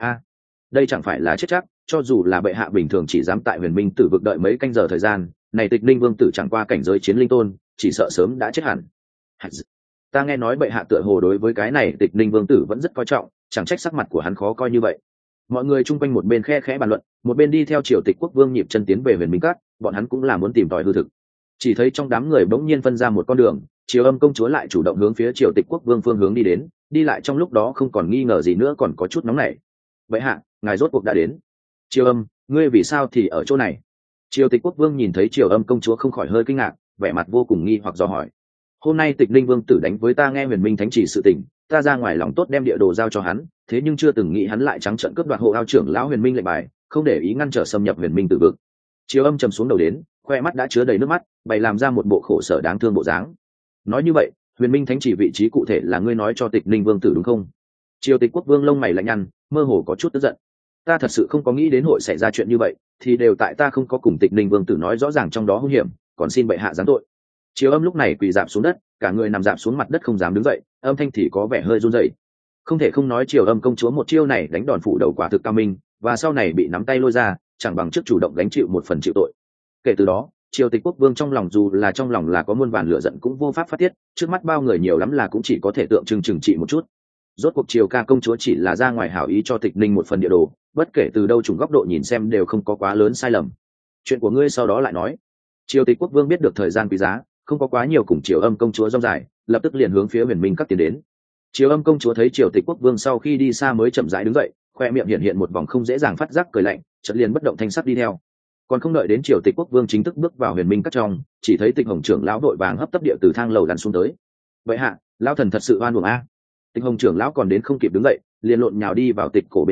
Đây chẳng phải là chết chắc, cho dù là bệ hạ bình thường chỉ dám tại huyền minh tử vực đợi mấy canh giờ thời gian, này Tịch Ninh vương tử chẳng qua cảnh giới chiến linh tôn, chỉ sợ sớm đã chết hẳn. Ta nghe nói bệ hạ tựa hồ đối với cái này Tịch Ninh vương tử vẫn rất coi trọng, chẳng trách sắc mặt của hắn khó coi như vậy. Mọi người chung quanh một bên khe khẽ bàn luận, một bên đi theo Triều Tịch quốc vương nhịp chân tiến về huyền minh các, bọn hắn cũng là muốn tìm tòi hư thực. Chỉ thấy trong đám người bỗng nhiên phân ra một con đường, Triều Âm công chúa lại chủ động hướng phía Triều Tịch quốc vương phương hướng đi đến, đi lại trong lúc đó không còn nghi ngờ gì nữa, còn có chút nóng nảy. Bệ hạ, ngài rốt cuộc đã đến. Triều Âm, ngươi vì sao thì ở chỗ này? Triều Tịch quốc vương nhìn thấy Triều Âm công chúa không khỏi hơi kinh ngạc, vẻ mặt vô cùng nghi hoặc dò hỏi. Hôm nay Tịch Ninh vương tử đánh với ta nghe huyền minh thánh chỉ sự tình, ta ra ngoài lòng tốt đem địa đồ giao cho hắn, thế nhưng chưa từng nghĩ hắn lại trắng trợn cướp đoạt Hồ Ao trưởng lão huyền minh lệnh bài, không để ý ngăn trở xâm nhập huyền minh tử vực. Triều Âm trầm xuống đầu đến, khoe mắt đã chứa đầy nước mắt, bày làm ra một bộ khổ sở đáng thương bộ dáng. Nói như vậy, huyền minh thánh chỉ vị trí cụ thể là ngươi nói cho Tịch Ninh vương tử đúng không? Triều Tịch quốc vương lông mày lạnh nhăn, mơ hồ có chút tức giận. Ta thật sự không có nghĩ đến hội xảy ra chuyện như vậy, thì đều tại ta không có cùng Tịch Ninh vương tử nói rõ ràng trong đó hung hiểm, còn xin bệ hạ giáng tội. Triều Âm lúc này quỳ rạp xuống đất, cả người nằm rạp xuống mặt đất không dám đứng dậy, âm thanh thì có vẻ hơi run rẩy. Không thể không nói Triều Âm công chúa một chiêu này đánh đòn phủ đầu quả thực cao minh, và sau này bị nắm tay lôi ra, chẳng bằng trước chủ động gánh chịu một phần chịu tội. Kể từ đó, Triều Tịch quốc vương trong lòng dù là trong lòng là có muôn vàn lửa giận cũng vô pháp phát tiết, trước mắt bao người nhiều lắm là cũng chỉ có thể tượng trưng trị một chút. Rốt cuộc Triều ca công chúa chỉ là ra ngoài hảo ý cho Tịch Ninh một phần địa đồ, bất kể từ đâu trùng góc độ nhìn xem đều không có quá lớn sai lầm. Chuyện của ngươi sau đó lại nói. Triều Tịch quốc vương biết được thời gian quý giá, không có quá nhiều cùng Triều Âm công chúa rong dài, lập tức liền hướng phía huyền minh các tiến đến. Triều Âm công chúa thấy Triều Tịch quốc vương sau khi đi xa mới chậm rãi đứng dậy, khoe miệng hiện hiện một vòng không dễ dàng phát giác cười lạnh, chợt liền bất động thanh sắc đi theo. Còn không đợi đến Triều Tịch quốc vương chính thức bước vào huyền minh các trong, chỉ thấy Tịch Hồng trưởng lão đội vàng hấp tấp địa từ thang lầu lăn xuống tới. Vậy hạ, lão thần thật sự oan uổng a. Tịch Hồng trưởng lão còn đến không kịp đứng dậy, liền lộn nhào đi vào Tịch Cổ bên chân,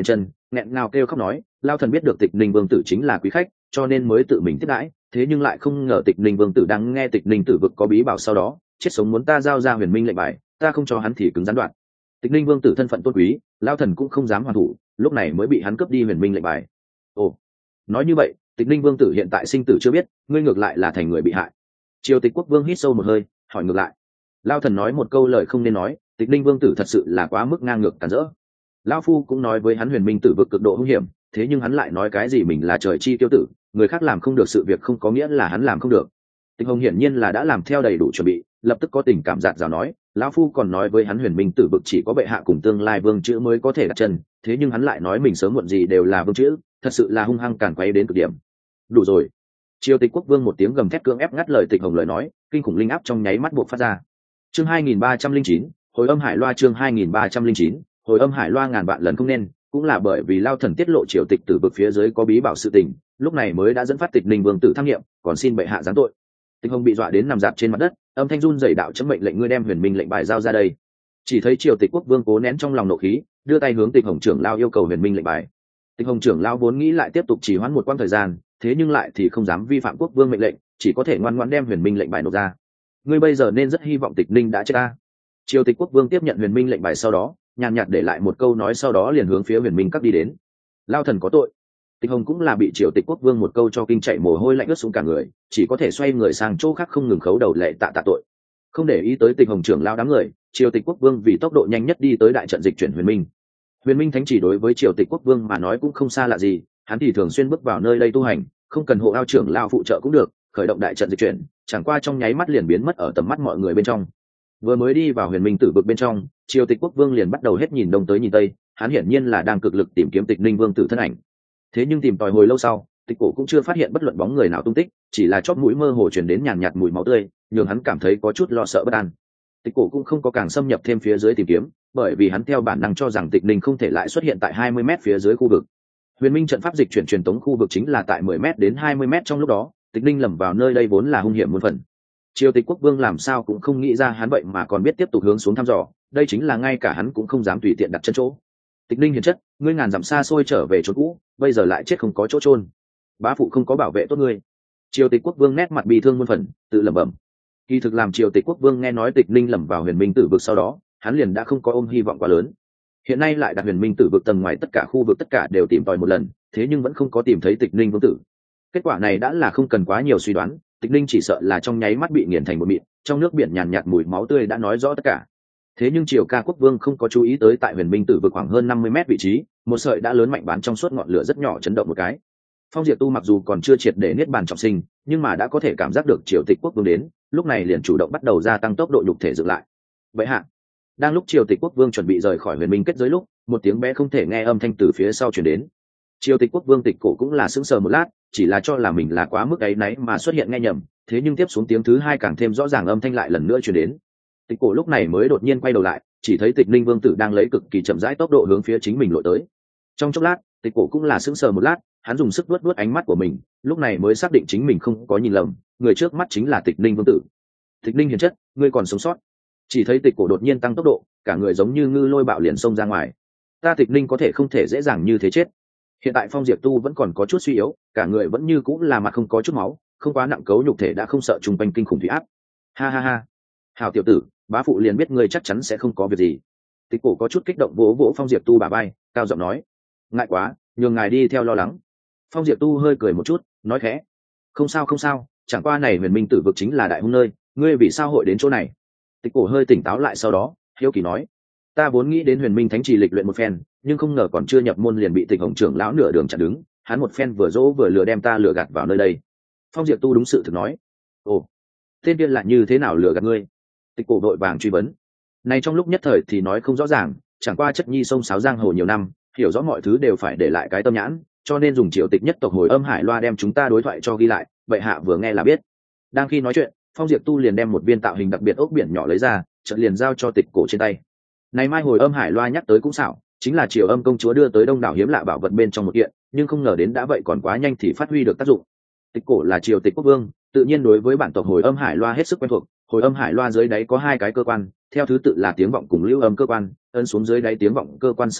nghẹn ngào kêu khóc nói, lao thần biết được Tịch Ninh vương tử chính là quý khách, cho nên mới tự mình tiếp đãi, thế nhưng lại không ngờ Tịch Ninh vương tử đang nghe Tịch Ninh tử vực có bí bảo sau đó chết sống muốn ta giao ra huyền minh lệnh bài, ta không cho hắn thì cứng rắn đoạn. Tịch Ninh vương tử thân phận tôn quý, lao thần cũng không dám hoàn thủ, lúc này mới bị hắn cướp đi huyền minh lệnh bài. Ồ, nói như vậy Tịch Ninh vương tử hiện tại sinh tử chưa biết, ngươi ngược lại là thành người bị hại. Triều Tịch quốc vương hít sâu một hơi, hỏi ngược lại. Lao thần nói một câu lời không nên nói, Tịch Ninh vương tử thật sự là quá mức ngang ngược cản rỡ. Lão phu cũng nói với hắn huyền minh tử vực cực độ hung hiểm, thế nhưng hắn lại nói cái gì mình là trời chi tiêu tử, người khác làm không được sự việc không có nghĩa là hắn làm không được. Tịch Hồng hiển nhiên là đã làm theo đầy đủ chuẩn bị, lập tức có tình cảm dạt dào nói, lão phu còn nói với hắn huyền minh tử vực chỉ có bệ hạ cùng tương lai vương chữ mới có thể đặt chân, thế nhưng hắn lại nói mình sớm muộn gì đều là vương chữ, thật sự là hung hăng càn quấy đến cực điểm. Đủ rồi. Triều Tịch quốc vương một tiếng gầm thét cưỡng ép ngắt lời Tịch Hồng lời nói, kinh khủng linh áp trong nháy mắt buộc phát ra. Chương 2309, hồi âm hải loa. Chương 2309, hồi âm hải loa. Ngàn vạn lần không nên, cũng là bởi vì Lao thần tiết lộ Triều Tịch tử vực phía dưới có bí bảo sự tình, lúc này mới đã dẫn phát Tịch Ninh vương tử tham nghiệm, còn xin bệ hạ giáng tội. Tịch Hồng bị dọa đến nằm dạp trên mặt đất, âm thanh run rẩy đạo chấm mệnh lệnh ngươi đem huyền minh lệnh bài giao ra đây. Chỉ thấy Triều Tịch quốc vương cố nén trong lòng nộ khí, đưa tay hướng Tịch Hồng trưởng lao yêu cầu huyền minh lệnh bài. Tịch Hồng trưởng lao vốn nghĩ lại tiếp tục trì hoãn một quãng thời gian, thế nhưng lại thì không dám vi phạm quốc vương mệnh lệnh, chỉ có thể ngoan ngoãn đem huyền minh lệnh bài nộp ra. Ngươi bây giờ nên rất hy vọng Tịch Ninh đã chết ta. Triều Tịch quốc vương tiếp nhận huyền minh lệnh bài sau đó, nhàn nhạt để lại một câu nói sau đó liền hướng phía huyền minh các đi đến. Lao thần có tội. Tịch Hồng cũng là bị Triều Tịch quốc vương một câu cho kinh chạy mồ hôi lạnh ướt xuống cả người, chỉ có thể xoay người sang chỗ khác không ngừng khấu đầu lệ tạ tội. Không để ý tới Tịch Hồng trưởng lao đám người, Triều Tịch quốc vương vì tốc độ nhanh nhất đi tới đại trận dịch chuyển huyền minh. Huyền minh thánh chỉ đối với Triều Tịch quốc vương mà nói cũng không xa lạ gì, hắn thì thường xuyên bước vào nơi đây tu hành, không cần hộ ao trưởng lao phụ trợ cũng được, khởi động đại trận dịch chuyển, chẳng qua trong nháy mắt liền biến mất ở tầm mắt mọi người bên trong. Vừa mới đi vào huyền minh tử vực bên trong, Triều Tịch quốc vương liền bắt đầu hết nhìn đông tới nhìn tây, hắn hiển nhiên là đang cực lực tìm kiếm Tịch Ninh vương tử thân ảnh. Thế nhưng tìm tòi hồi lâu sau, Tịch cổ cũng chưa phát hiện bất luận bóng người nào tung tích, chỉ là chóp mũi mơ hồ truyền đến nhàn nhạt mùi máu tươi, nhường hắn cảm thấy có chút lo sợ bất an. Tịch cổ cũng không có càng xâm nhập thêm phía dưới tìm kiếm, bởi vì hắn theo bản năng cho rằng Tịch Ninh không thể lại xuất hiện tại 20m phía dưới khu vực. Huyền minh trận pháp dịch chuyển truyền tống khu vực chính là tại 10m đến 20m trong lúc đó, Tịch Ninh lầm vào nơi đây vốn là hung hiểm muôn phần. Triều Tịch quốc vương làm sao cũng không nghĩ ra hắn vậy mà còn biết tiếp tục hướng xuống thăm dò, đây chính là ngay cả hắn cũng không dám tùy tiện đặt chân chỗ. Tịch Ninh hiền chất, ngươi ngàn dặm xa xôi trở về chỗ cũ, bây giờ lại chết không có chỗ chôn. Bá phụ không có bảo vệ tốt ngươi. Triều Tịch quốc vương nét mặt bi thương muôn phần, tự lẩm bẩm. Kỳ thực làm Triều Tịch quốc vương nghe nói Tịch Ninh lầm vào huyền minh tử vực sau đó, hắn liền đã không có ôm hy vọng quá lớn. Hiện nay lại đặt huyền minh tử vực tầng ngoài tất cả khu vực tất cả đều tìm tòi một lần, thế nhưng vẫn không có tìm thấy Tịch Ninh vương tử. Kết quả này đã là không cần quá nhiều suy đoán, Tịch Ninh chỉ sợ là trong nháy mắt bị nghiền thành một mịn, trong nước biển nhàn nhạt mùi máu tươi đã nói rõ tất cả. Thế nhưng Triều Ca quốc vương không có chú ý tới tại huyền minh tử vực khoảng hơn 50m vị trí, một sợi đã lớn mạnh bán trong suốt ngọn lửa rất nhỏ chấn động một cái. Phong Diệp Tu mặc dù còn chưa triệt để niết bàn trọng sinh, nhưng mà đã có thể cảm giác được Triều Tịch quốc vương đến, lúc này liền chủ động bắt đầu gia tăng tốc độ nhục thể dựng lại. Vậy hạ, đang lúc Triều Tịch quốc vương chuẩn bị rời khỏi huyền minh kết giới lúc, một tiếng bé không thể nghe âm thanh từ phía sau truyền đến. Triều Tịch quốc vương Tịch cổ cũng là sững sờ một lát, chỉ là cho là mình là quá mức ấy nấy mà xuất hiện nghe nhầm, thế nhưng tiếp xuống tiếng thứ hai càng thêm rõ ràng âm thanh lại lần nữa truyền đến. Tịch cổ lúc này mới đột nhiên quay đầu lại, chỉ thấy Tịch Ninh vương tử đang lấy cực kỳ chậm rãi tốc độ hướng phía chính mình lội tới. Trong chốc lát, Tịch cổ cũng là sững sờ một lát, hắn dùng sức vuốt ánh mắt của mình, lúc này mới xác định chính mình không có nhìn lầm, người trước mắt chính là Tịch Ninh vương tử. Tịch Ninh hiền chất, ngươi còn sống sót. Chỉ thấy Tịch cổ đột nhiên tăng tốc độ, cả người giống như ngư lôi bạo liền xông ra ngoài. Ta Tịch Ninh có thể không thể dễ dàng như thế chết. Hiện tại Phong Diệp Tu vẫn còn có chút suy yếu, cả người vẫn như cũng là mặt không có chút máu, không quá nặng cấu nhục thể đã không sợ trùng quanh kinh khủng thủy áp. Ha ha ha, hào tiểu tử, bá phụ liền biết ngươi chắc chắn sẽ không có việc gì. Tịch cổ có chút kích động vỗ vỗ Phong Diệp Tu bả vai, cao giọng nói, ngại quá, nhường ngài đi theo lo lắng. Phong Diệp Tu hơi cười một chút, nói khẽ, không sao không sao, chẳng qua này huyền minh tử vực chính là đại hung nơi, ngươi vì sao hội đến chỗ này? Tịch cổ hơi tỉnh táo lại sau đó, hiếu kỳ nói, ta vốn nghĩ đến huyền minh thánh trì lịch luyện một phen, nhưng không ngờ còn chưa nhập môn liền bị Tịch Hồng trưởng lão nửa đường chặn đứng, hắn một phen vừa dỗ vừa lừa đem ta lừa gạt vào nơi đây. Phong Diệp Tu đúng sự thực nói, ồ, tên kia lại như thế nào lừa gạt ngươi? Tịch cổ đội vàng truy vấn. Này trong lúc nhất thời thì nói không rõ ràng, chẳng qua chất nhi sông sáo giang hồ nhiều năm, hiểu rõ mọi thứ đều phải để lại cái tâm nhãn, cho nên dùng Triều Tịch nhất tộc hồi âm hải loa đem chúng ta đối thoại cho ghi lại, vậy hạ vừa nghe là biết. Đang khi nói chuyện, Phong Diệp Tu liền đem một viên tạo hình đặc biệt ốc biển nhỏ lấy ra, chợt liền giao cho Tịch cổ trên tay. Này mai hồi âm hải loa nhắc tới cũng xảo, chính là Triều Âm công chúa đưa tới đông đảo hiếm lạ bảo vật bên trong một kiện, nhưng không ngờ đến đã vậy còn quá nhanh thì phát huy được tác dụng. Tịch cổ là Triều Tịch quốc vương, tự nhiên đối với bản tộc hồi âm hải loa hết sức quen thuộc. Hồi âm hải loa dưới đáy có hai cái cơ quan, theo thứ tự là tiếng vọng cùng lưu âm cơ quan, ấn xuống dưới đáy tiếng vọng cơ quan sau đó,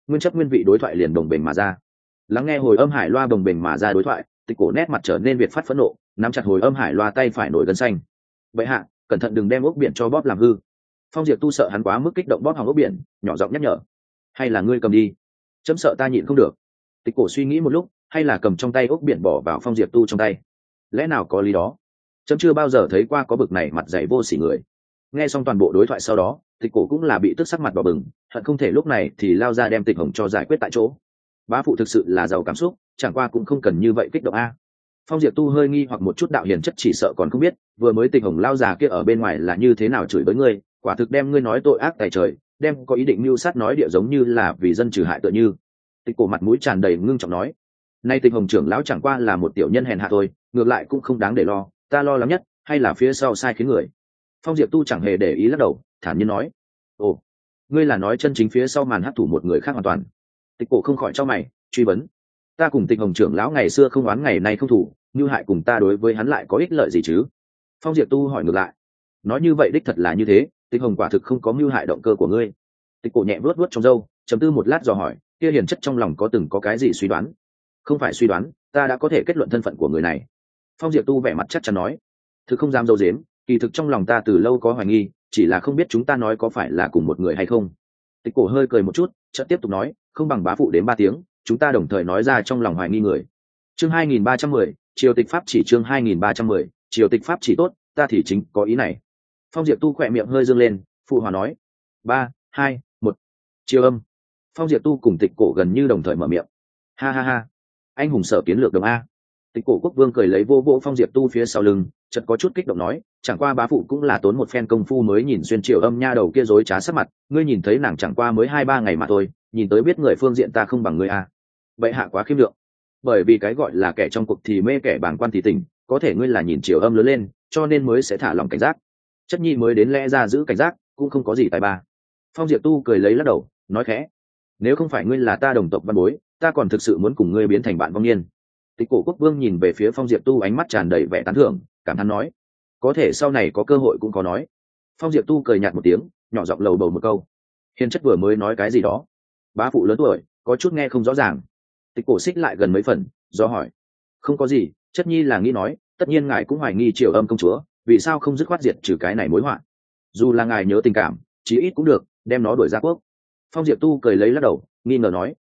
nguyên chất nguyên vị đối thoại liền đồng bền mà ra. Lắng nghe hồi âm hải loa đồng bền mà ra đối thoại, Tịch Cổ nét mặt trở nên việt phát phẫn nộ, nắm chặt hồi âm hải loa tay phải nổi gân xanh. Bệ hạ, cẩn thận đừng đem ốc biển cho bóp làm hư. Phong Diệp Tu sợ hắn quá mức kích động bóp hỏng ốc biển, nhỏ giọng nhắc nhở. Hay là ngươi cầm đi, chấm sợ ta nhịn không được. Tịch Cổ suy nghĩ một lúc, hay là cầm trong tay ốc biển bỏ vào Phong Diệp Tu trong tay. Lẽ nào có lý đó? Chấm chưa bao giờ thấy qua có bực này mặt dày vô sỉ người. Nghe xong toàn bộ đối thoại sau đó, Tịch Cổ cũng là bị tức sắc mặt đỏ bừng, hận không thể lúc này thì lao ra đem Tịch Hồng cho giải quyết tại chỗ. Bá phụ thực sự là giàu cảm xúc, chẳng qua cũng không cần như vậy kích động a. Phong Diệp Tu hơi nghi hoặc một chút, đạo hiền chất chỉ sợ còn không biết vừa mới Tịch Hồng lao già kia ở bên ngoài là như thế nào chửi với ngươi, quả thực đem ngươi nói tội ác tày trời, đem có ý định mưu sát nói địa giống như là vì dân trừ hại tựa như. Tịch Cổ mặt mũi tràn đầy ngưng trọng nói, nay Tịch Hồng trưởng lão chẳng qua là một tiểu nhân hèn hạ thôi, ngược lại cũng không đáng để lo, ta lo lắng nhất hay là phía sau sai khiến người. Phong Diệp Tu chẳng hề để ý lắc đầu, thản nhiên nói, ồ, ngươi là nói chân chính phía sau màn hấp thủ một người khác hoàn toàn. Tịch Cổ không khỏi cho mày truy vấn, ta cùng Tịch Hồng trưởng lão ngày xưa không oán ngày nay không thủ, như hại cùng ta đối với hắn lại có ích lợi gì chứ? Phong Diệp Tu hỏi ngược lại, nói như vậy đích thật là như thế, Tịch Hồng quả thực không có mưu hại động cơ của ngươi. Tịch Cổ nhẹ vuốt vuốt trong râu, trầm tư một lát dò hỏi, kia hiền chất trong lòng có cái gì suy đoán? Không phải suy đoán, ta đã có thể kết luận thân phận của người này. Phong Diệp Tu vẻ mặt chắc chắn nói, thực không dám dâu dếm, kỳ thực trong lòng ta từ lâu có hoài nghi, chỉ là không biết chúng ta nói có phải là cùng một người hay không. Tịch Cổ hơi cười một chút, chợt tiếp tục nói, không bằng bá phụ đến 3 tiếng, chúng ta đồng thời nói ra trong lòng hoài nghi người. Chương 2310, triều tịch pháp chỉ, chương 2310, triều tịch pháp chỉ tốt, ta thì chính có ý này. Phong Diệp Tu khỏe miệng hơi dương lên, phụ hòa nói, 3, 2, 1, triều âm. Phong Diệp Tu cùng Tịch Cổ gần như đồng thời mở miệng. Ha ha ha, anh hùng sở kiến lược đồng a. Tịch Cổ quốc vương cười lấy vô vỗ Phong Diệp Tu phía sau lưng, chợt có chút kích động nói, chẳng qua bá phụ cũng là tốn một phen công phu mới nhìn xuyên triều âm nha đầu kia dối trá sắc mặt, ngươi nhìn thấy nàng chẳng qua mới 2-3 ngày mà thôi, nhìn tới biết người phương diện ta không bằng ngươi a. Vậy hạ quá khiêm lượng, bởi vì cái gọi là kẻ trong cuộc thì mê kẻ bàng quan thì tỉnh, có thể ngươi là nhìn triều âm lớn lên, cho nên mới sẽ thả lòng cảnh giác. Chất nhi mới đến lẽ ra giữ cảnh giác, cũng không có gì tài ba. Phong Diệp Tu cười lấy lắc đầu, nói khẽ, nếu không phải ngươi là ta đồng tộc văn bối, ta còn thực sự muốn cùng ngươi biến thành bạn vong niên. Tịch Cổ quốc vương nhìn về phía Phong Diệp Tu, ánh mắt tràn đầy vẻ tán thưởng, cảm thán nói, có thể sau này có cơ hội cũng có nói. Phong Diệp Tu cười nhạt một tiếng, nhỏ giọng lầu bầu một câu, hiền chất vừa mới nói cái gì đó? Bá phụ lớn tuổi, có chút nghe không rõ ràng. Tịch Cổ xích lại gần mấy phần, do hỏi, không có gì, chất nhi là nghĩ nói, tất nhiên ngài cũng hoài nghi triều âm công chúa, vì sao không dứt khoát diệt trừ cái này mối họa? Dù là ngài nhớ tình cảm, chí ít cũng được, đem nó đuổi ra quốc. Phong Diệp Tu cười lấy lắc đầu, nghi ngờ nói,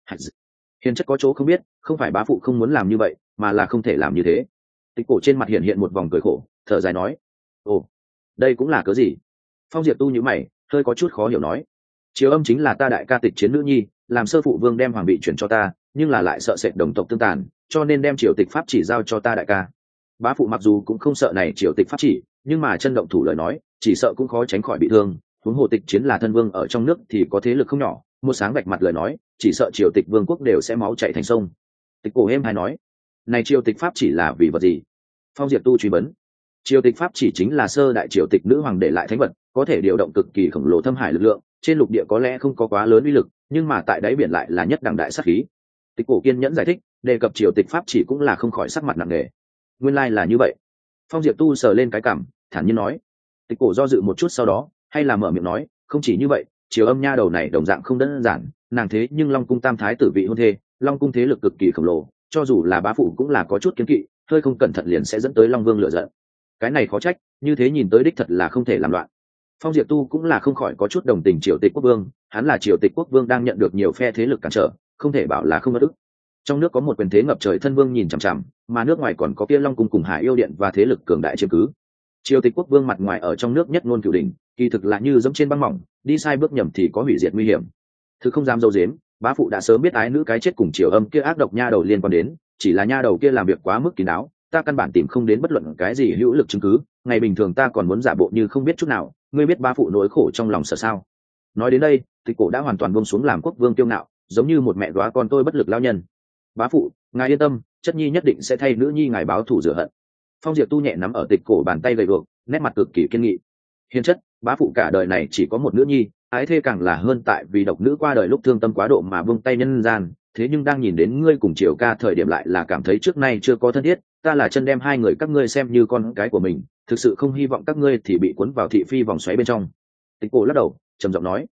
hiền chất có chỗ không biết, không phải bá phụ không muốn làm như vậy, mà là không thể làm như thế. Tịch Cổ trên mặt hiện hiện một vòng cười khổ, thở dài nói, ồ, đây cũng là cớ gì? Phong Diệp Tu nhíu mày, hơi có chút khó hiểu nói, triều âm chính là ta đại ca tịch chiến nữ nhi, làm sơ phụ vương đem hoàng vị chuyển cho ta, nhưng là lại sợ sệt đồng tộc tương tàn, cho nên đem triều tịch pháp chỉ giao cho ta đại ca. Bá phụ mặc dù cũng không sợ này triều tịch pháp chỉ, nhưng mà chân động thủ lời nói, chỉ sợ cũng khó tránh khỏi bị thương. Huống hồ tịch chiến là thân vương ở trong nước thì có thế lực không nhỏ, một sáng vạch mặt lời nói, chỉ sợ triều tịch vương quốc đều sẽ máu chảy thành sông. Tịch Cổ êm hay nói, này triều tịch pháp chỉ là vì vật gì? Phong Diệp Tu truy vấn. Triều tịch pháp chỉ chính là sơ đại triều tịch nữ hoàng để lại thánh vật, có thể điều động cực kỳ khổng lồ thâm hải lực lượng, trên lục địa có lẽ không có quá lớn uy lực, nhưng mà tại đáy biển lại là nhất đẳng đại sát khí. Tịch Cổ kiên nhẫn giải thích, đề cập triều tịch pháp chỉ cũng là không khỏi sắc mặt nặng nề. Nguyên lai là như vậy. Phong Diệp Tu sờ lên cái cằm, thản nhiên nói. Tịch Cổ do dự một chút sau đó, hay là mở miệng nói, không chỉ như vậy, triều âm nha đầu này đồng dạng không đơn giản, nàng thế nhưng Long cung tam thái tử vị hôn thê, Long cung thế lực cực kỳ khổng lồ, cho dù là bá phụ cũng là có chút kiến kỵ, hơi không cẩn thận liền sẽ dẫn tới Long Vương lựa giận. Cái này khó trách, như thế nhìn tới đích thật là không thể làm loạn. Phong Diệp Tu cũng là không khỏi có chút đồng tình triều tịch quốc vương, hắn là triều tịch quốc vương đang nhận được nhiều phe thế lực cản trở, không thể bảo là không bất ức. Trong nước có một quyền thế ngập trời thân vương nhìn chằm chằm, mà nước ngoài còn có kia Long cung cùng Hải Yêu điện và thế lực cường đại chiếm cứ. Triều tịch quốc vương mặt ngoài ở trong nước nhất ngôn cửu đỉnh, kỳ thực là như dẫm trên băng mỏng, đi sai bước nhầm thì có hủy diệt nguy hiểm. Thứ không dám dâu dếm, bá phụ đã sớm biết ái nữ cái chết cùng triều âm kia ác độc nha đầu liên quan đến, chỉ là nha đầu kia làm việc quá mức kín đáo, ta căn bản tìm không đến bất luận cái gì hữu lực chứng cứ, ngày bình thường ta còn muốn giả bộ như không biết chút nào, ngươi biết bá phụ nỗi khổ trong lòng sợ sao? Nói đến đây, Tịch Cổ đã hoàn toàn buông xuống làm quốc vương kiêu ngạo, giống như một mẹ đóa con tôi bất lực lao nhân. Bá phụ, ngài yên tâm, chất nhi nhất định sẽ thay nữ nhi ngài báo thù rửa hận. Phong Diệp Tu nhẹ nắm ở Tịch Cổ bàn tay gầy guộc, nét mặt cực kỳ kiên nghị. Hiền chất, bá phụ cả đời này chỉ có một nữ nhi, ái thê càng là hơn tại vì độc nữ qua đời lúc thương tâm quá độ mà buông tay nhân gian, thế nhưng đang nhìn đến ngươi cùng Triều ca thời điểm lại là cảm thấy trước nay chưa có thân thiết, ta là chân đem hai người các ngươi xem như con cái của mình, thực sự không hy vọng các ngươi thì bị cuốn vào thị phi vòng xoáy bên trong. Tịch Cổ lắc đầu, trầm giọng nói,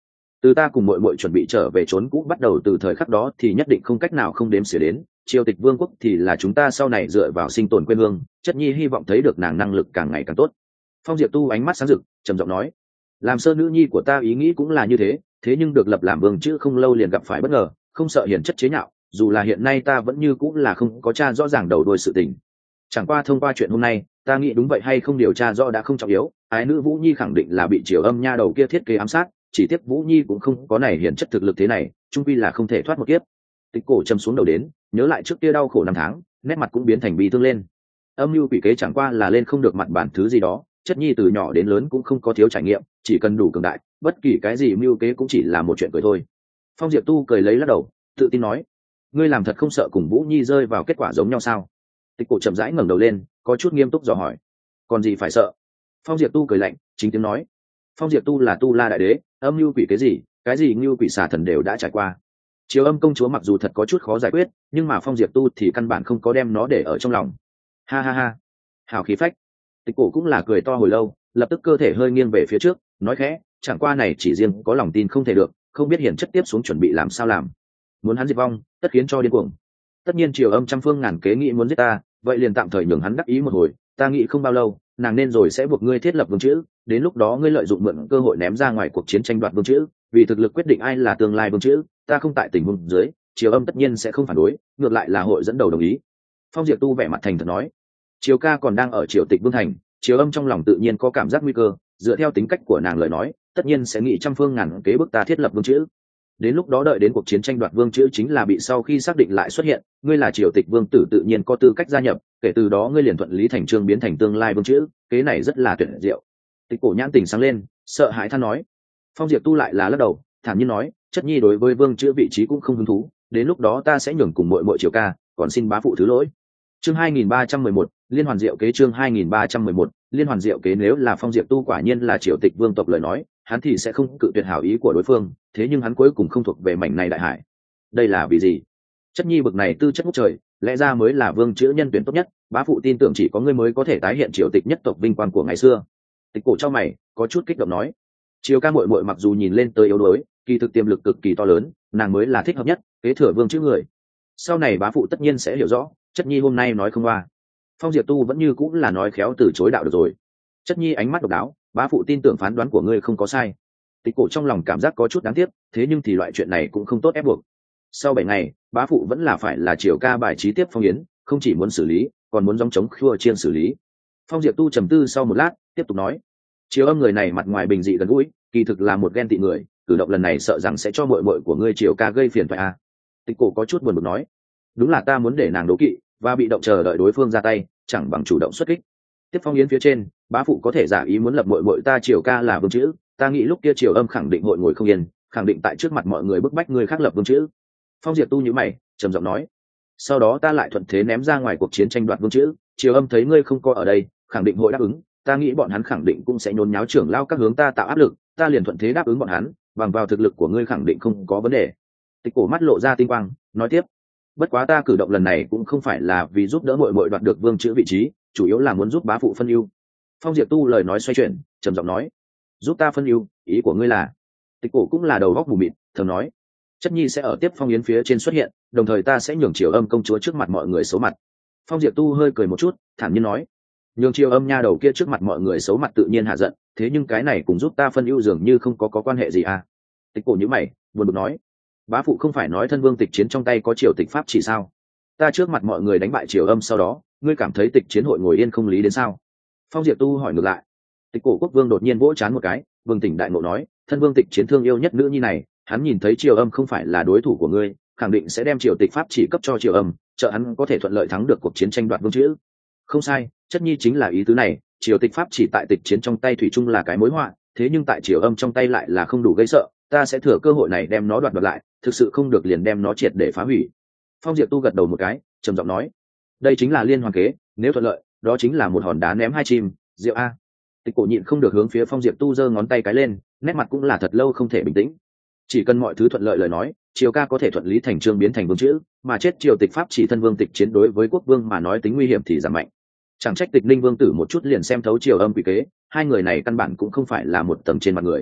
Từ ta cùng muội muội chuẩn bị trở về trốn cũ bắt đầu, từ thời khắc đó thì nhất định không cách nào không đếm xỉa đến. Triều Tịch Vương quốc thì là chúng ta sau này dựa vào sinh tồn quê hương, Chất Nhi hy vọng thấy được nàng năng lực càng ngày càng tốt. Phong Diệp Tu ánh mắt sáng rực, trầm giọng nói: làm sơ nữ nhi của ta ý nghĩ cũng là như thế, thế nhưng được lập làm vương chữ không lâu liền gặp phải bất ngờ, không sợ hiển chất chế nhạo, dù là hiện nay ta vẫn như cũng là không có tra rõ ràng đầu đuôi sự tình. Chẳng qua thông qua chuyện hôm nay, ta nghĩ đúng vậy hay không điều tra rõ đã không trọng yếu, ái nữ Vũ Nhi khẳng định là bị Triều Âm nha đầu kia thiết kế ám sát, chỉ tiếc Vũ Nhi cũng không có này hiển chất thực lực thế này, chung quy là không thể thoát một kiếp. Tịch Cổ châm xuống đầu đến, nhớ lại trước kia đau khổ năm tháng, nét mặt cũng biến thành bi thương lên. Âm mưu quỷ kế chẳng qua là lên không được mặt bản thứ gì đó, Chất Nhi từ nhỏ đến lớn cũng không có thiếu trải nghiệm, chỉ cần đủ cường đại, bất kỳ cái gì mưu kế cũng chỉ là một chuyện cười thôi. Phong Diệp Tu cười lấy lắc đầu, tự tin nói: ngươi làm thật không sợ cùng Vũ Nhi rơi vào kết quả giống nhau sao? Tịch Cổ chậm rãi ngẩng đầu lên, có chút nghiêm túc dò hỏi: còn gì phải sợ? Phong Diệp Tu cười lạnh, chính tiếng nói: Phong Diệp Tu là Tu La đại đế, âm mưu quỷ cái gì mưu quỷ xà thần đều đã trải qua. Triều Âm công chúa mặc dù thật có chút khó giải quyết, nhưng mà Phong Diệp Tu thì căn bản không có đem nó để ở trong lòng. Ha ha ha, hào khí phách. Tịch Cổ cũng là cười to hồi lâu, lập tức cơ thể hơi nghiêng về phía trước, nói khẽ: chẳng qua này chỉ riêng có lòng tin không thể được, không biết hiển chất tiếp xuống chuẩn bị làm sao làm. Muốn hắn diệt vong, tất khiến cho điên cuồng. Tất nhiên Triều Âm trăm phương ngàn kế nghĩ muốn giết ta, vậy liền tạm thời nhường hắn đắc ý một hồi, ta nghĩ không bao lâu, nàng nên rồi sẽ buộc ngươi thiết lập vương chữ, đến lúc đó ngươi lợi dụng mượn cơ hội ném ra ngoài cuộc chiến tranh đoạt vương chữ, vì thực lực quyết định ai là tương lai vương chữ, ta không tại tình huống dưới, Triều Âm tất nhiên sẽ không phản đối, ngược lại là hội dẫn đầu đồng ý. Phong Diệp Tu vẻ mặt thành thật nói: Triều ca còn đang ở Triều Tịch Vương thành, Triều Âm trong lòng tự nhiên có cảm giác nguy cơ, dựa theo tính cách của nàng lời nói, tất nhiên sẽ nghĩ trăm phương ngàn kế bức ta thiết lập vương chữ. Đến lúc đó đợi đến cuộc chiến tranh đoạt vương chữ chính là bị sau khi xác định lại xuất hiện, ngươi là Triều Tịch Vương tử tự nhiên có tư cách gia nhập, kể từ đó ngươi liền thuận lý thành chương biến thành tương lai vương chữ, kế này rất là tuyệt diệu. Tịch Cổ nhãn tình sáng lên, sợ hãi than nói. Phong Diệp Tu lại là lắc đầu, thản nhiên nói: Chất Nhi đối với vương chữ vị trí cũng không hứng thú, đến lúc đó ta sẽ nhường cùng muội Triều ca, còn xin bá phụ thứ lỗi. Chương 2311, liên hoàn diệu kế. Chương 2311, liên hoàn diệu kế. Nếu là Phong Diệp Tu quả nhiên là Triều Tịch Vương tộc lời nói, hắn thì sẽ không cự tuyệt hảo ý của đối phương, thế nhưng hắn cuối cùng không thuộc về mảnh này đại hải. Đây là vì gì? Chất Nhi bực này tư chất ngút trời, lẽ ra mới là vương chữ nhân tuyển tốt nhất, bá phụ tin tưởng chỉ có ngươi mới có thể tái hiện Triều Tịch nhất tộc vinh quang của ngày xưa. Tịch Cổ cho mày, có chút kích động nói: Triều ca muội muội mặc dù nhìn lên tới yếu đuối, kỳ thực tiềm lực cực kỳ to lớn, nàng mới là thích hợp nhất kế thừa vương chữ người. Sau này bá phụ tất nhiên sẽ hiểu rõ, Chất Nhi hôm nay nói không qua. Phong Diệp Tu vẫn như cũng là nói khéo từ chối đạo được rồi. Chất Nhi ánh mắt độc đáo, bá phụ tin tưởng phán đoán của ngươi không có sai. Tịch Cổ trong lòng cảm giác có chút đáng tiếc, thế nhưng thì loại chuyện này cũng không tốt ép buộc. Sau 7 ngày, bá phụ vẫn là phải là Triều ca bài trí tiếp phong yến, không chỉ muốn xử lý, còn muốn gióng chống khua chiên xử lý. Phong Diệp Tu trầm tư sau một lát, tiếp tục nói: Triều Âm người này mặt ngoài bình dị gần gũi, kỳ thực là một ghen tị người, cử động lần này sợ rằng sẽ cho muội của ngươi Triều ca gây phiền phải à? Tịch Cổ có chút buồn bực nói: đúng là ta muốn để nàng đố kỵ và bị động chờ đợi đối phương ra tay, chẳng bằng chủ động xuất kích. Tiếp phong yến phía trên, bá phụ có thể giả ý muốn lập muội ta Triều ca là vương chữ, ta nghĩ lúc kia Triều Âm khẳng định hội ngồi không yên, khẳng định tại trước mặt mọi người bức bách người khác lập vương chữ. Phong Diệp Tu nhíu mày, trầm giọng nói: sau đó ta lại thuận thế ném ra ngoài cuộc chiến tranh đoạt vương chữ, Triều Âm thấy ngươi không có ở đây, khẳng định hội đáp ứng, ta nghĩ bọn hắn khẳng định cũng sẽ nhốn nháo trưởng lao các hướng ta tạo áp lực, ta liền thuận thế đáp ứng bọn hắn, bằng vào thực lực của ngươi khẳng định không có vấn đề. Tịch Cổ mắt lộ ra tinh quang, nói tiếp: bất quá ta cử động lần này cũng không phải là vì giúp đỡ muội đoạt được vương chữ vị trí, chủ yếu là muốn giúp bá phụ phân ưu. Phong Diệp Tu lời nói xoay chuyển, trầm giọng nói: giúp ta phân ưu, ý của ngươi là? Tịch Cổ cũng là đầu góc mù mịt, thầm nói: Chất Nhi sẽ ở tiếp phong yến phía trên xuất hiện, đồng thời ta sẽ nhường Triều Âm công chúa trước mặt mọi người xấu mặt. Phong Diệp Tu hơi cười một chút, thản nhiên nói: nhường Triều Âm nha đầu kia trước mặt mọi người xấu mặt tự nhiên hạ giận, thế nhưng cái này cùng giúp ta phân ưu dường như không có quan hệ gì à? Tịch Cổ nhíu mày, buồn bực nói: bá phụ không phải nói thân vương tịch chiến trong tay có Triều Tịch pháp chỉ sao? Ta trước mặt mọi người đánh bại Triều Âm sau đó, ngươi cảm thấy tịch chiến hội ngồi yên không lý đến sao? Phong Diệp Tu hỏi ngược lại. Tịch Cổ quốc vương đột nhiên vỗ trán một cái, vương tỉnh đại ngộ nói: thân vương tịch chiến thương yêu nhất nữ nhi này, hắn nhìn thấy Triều Âm không phải là đối thủ của ngươi, khẳng định sẽ đem Triều Tịch pháp chỉ cấp cho Triều Âm, trợ hắn có thể thuận lợi thắng được cuộc chiến tranh đoạt vương chữ. Không sai, Chất Nhi chính là ý tứ này, Triều Tịch pháp chỉ tại tịch chiến trong tay thủy chung là cái mối họa, thế nhưng tại Triều Âm trong tay lại là không đủ gây sợ, ta sẽ thừa cơ hội này đem nó đoạt lại, thực sự không được liền đem nó triệt để phá hủy. Phong Diệp Tu gật đầu một cái, trầm giọng nói: đây chính là liên hoàn kế, nếu thuận lợi, đó chính là một hòn đá ném hai chim, diệu a. Tịch Cổ nhịn không được hướng phía Phong Diệp Tu giơ ngón tay cái lên, nét mặt cũng là thật lâu không thể bình tĩnh. Chỉ cần mọi thứ thuận lợi lời nói, Triều ca có thể thuận lý thành chương biến thành vương chữ, mà chết Triều Tịch pháp chỉ thân vương tịch chiến đối với quốc vương mà nói tính nguy hiểm thì giảm mạnh. Chẳng trách Tịch Ninh vương tử một chút liền xem thấu Triều Âm quỷ kế, hai người này căn bản cũng không phải là một tầng trên mặt người.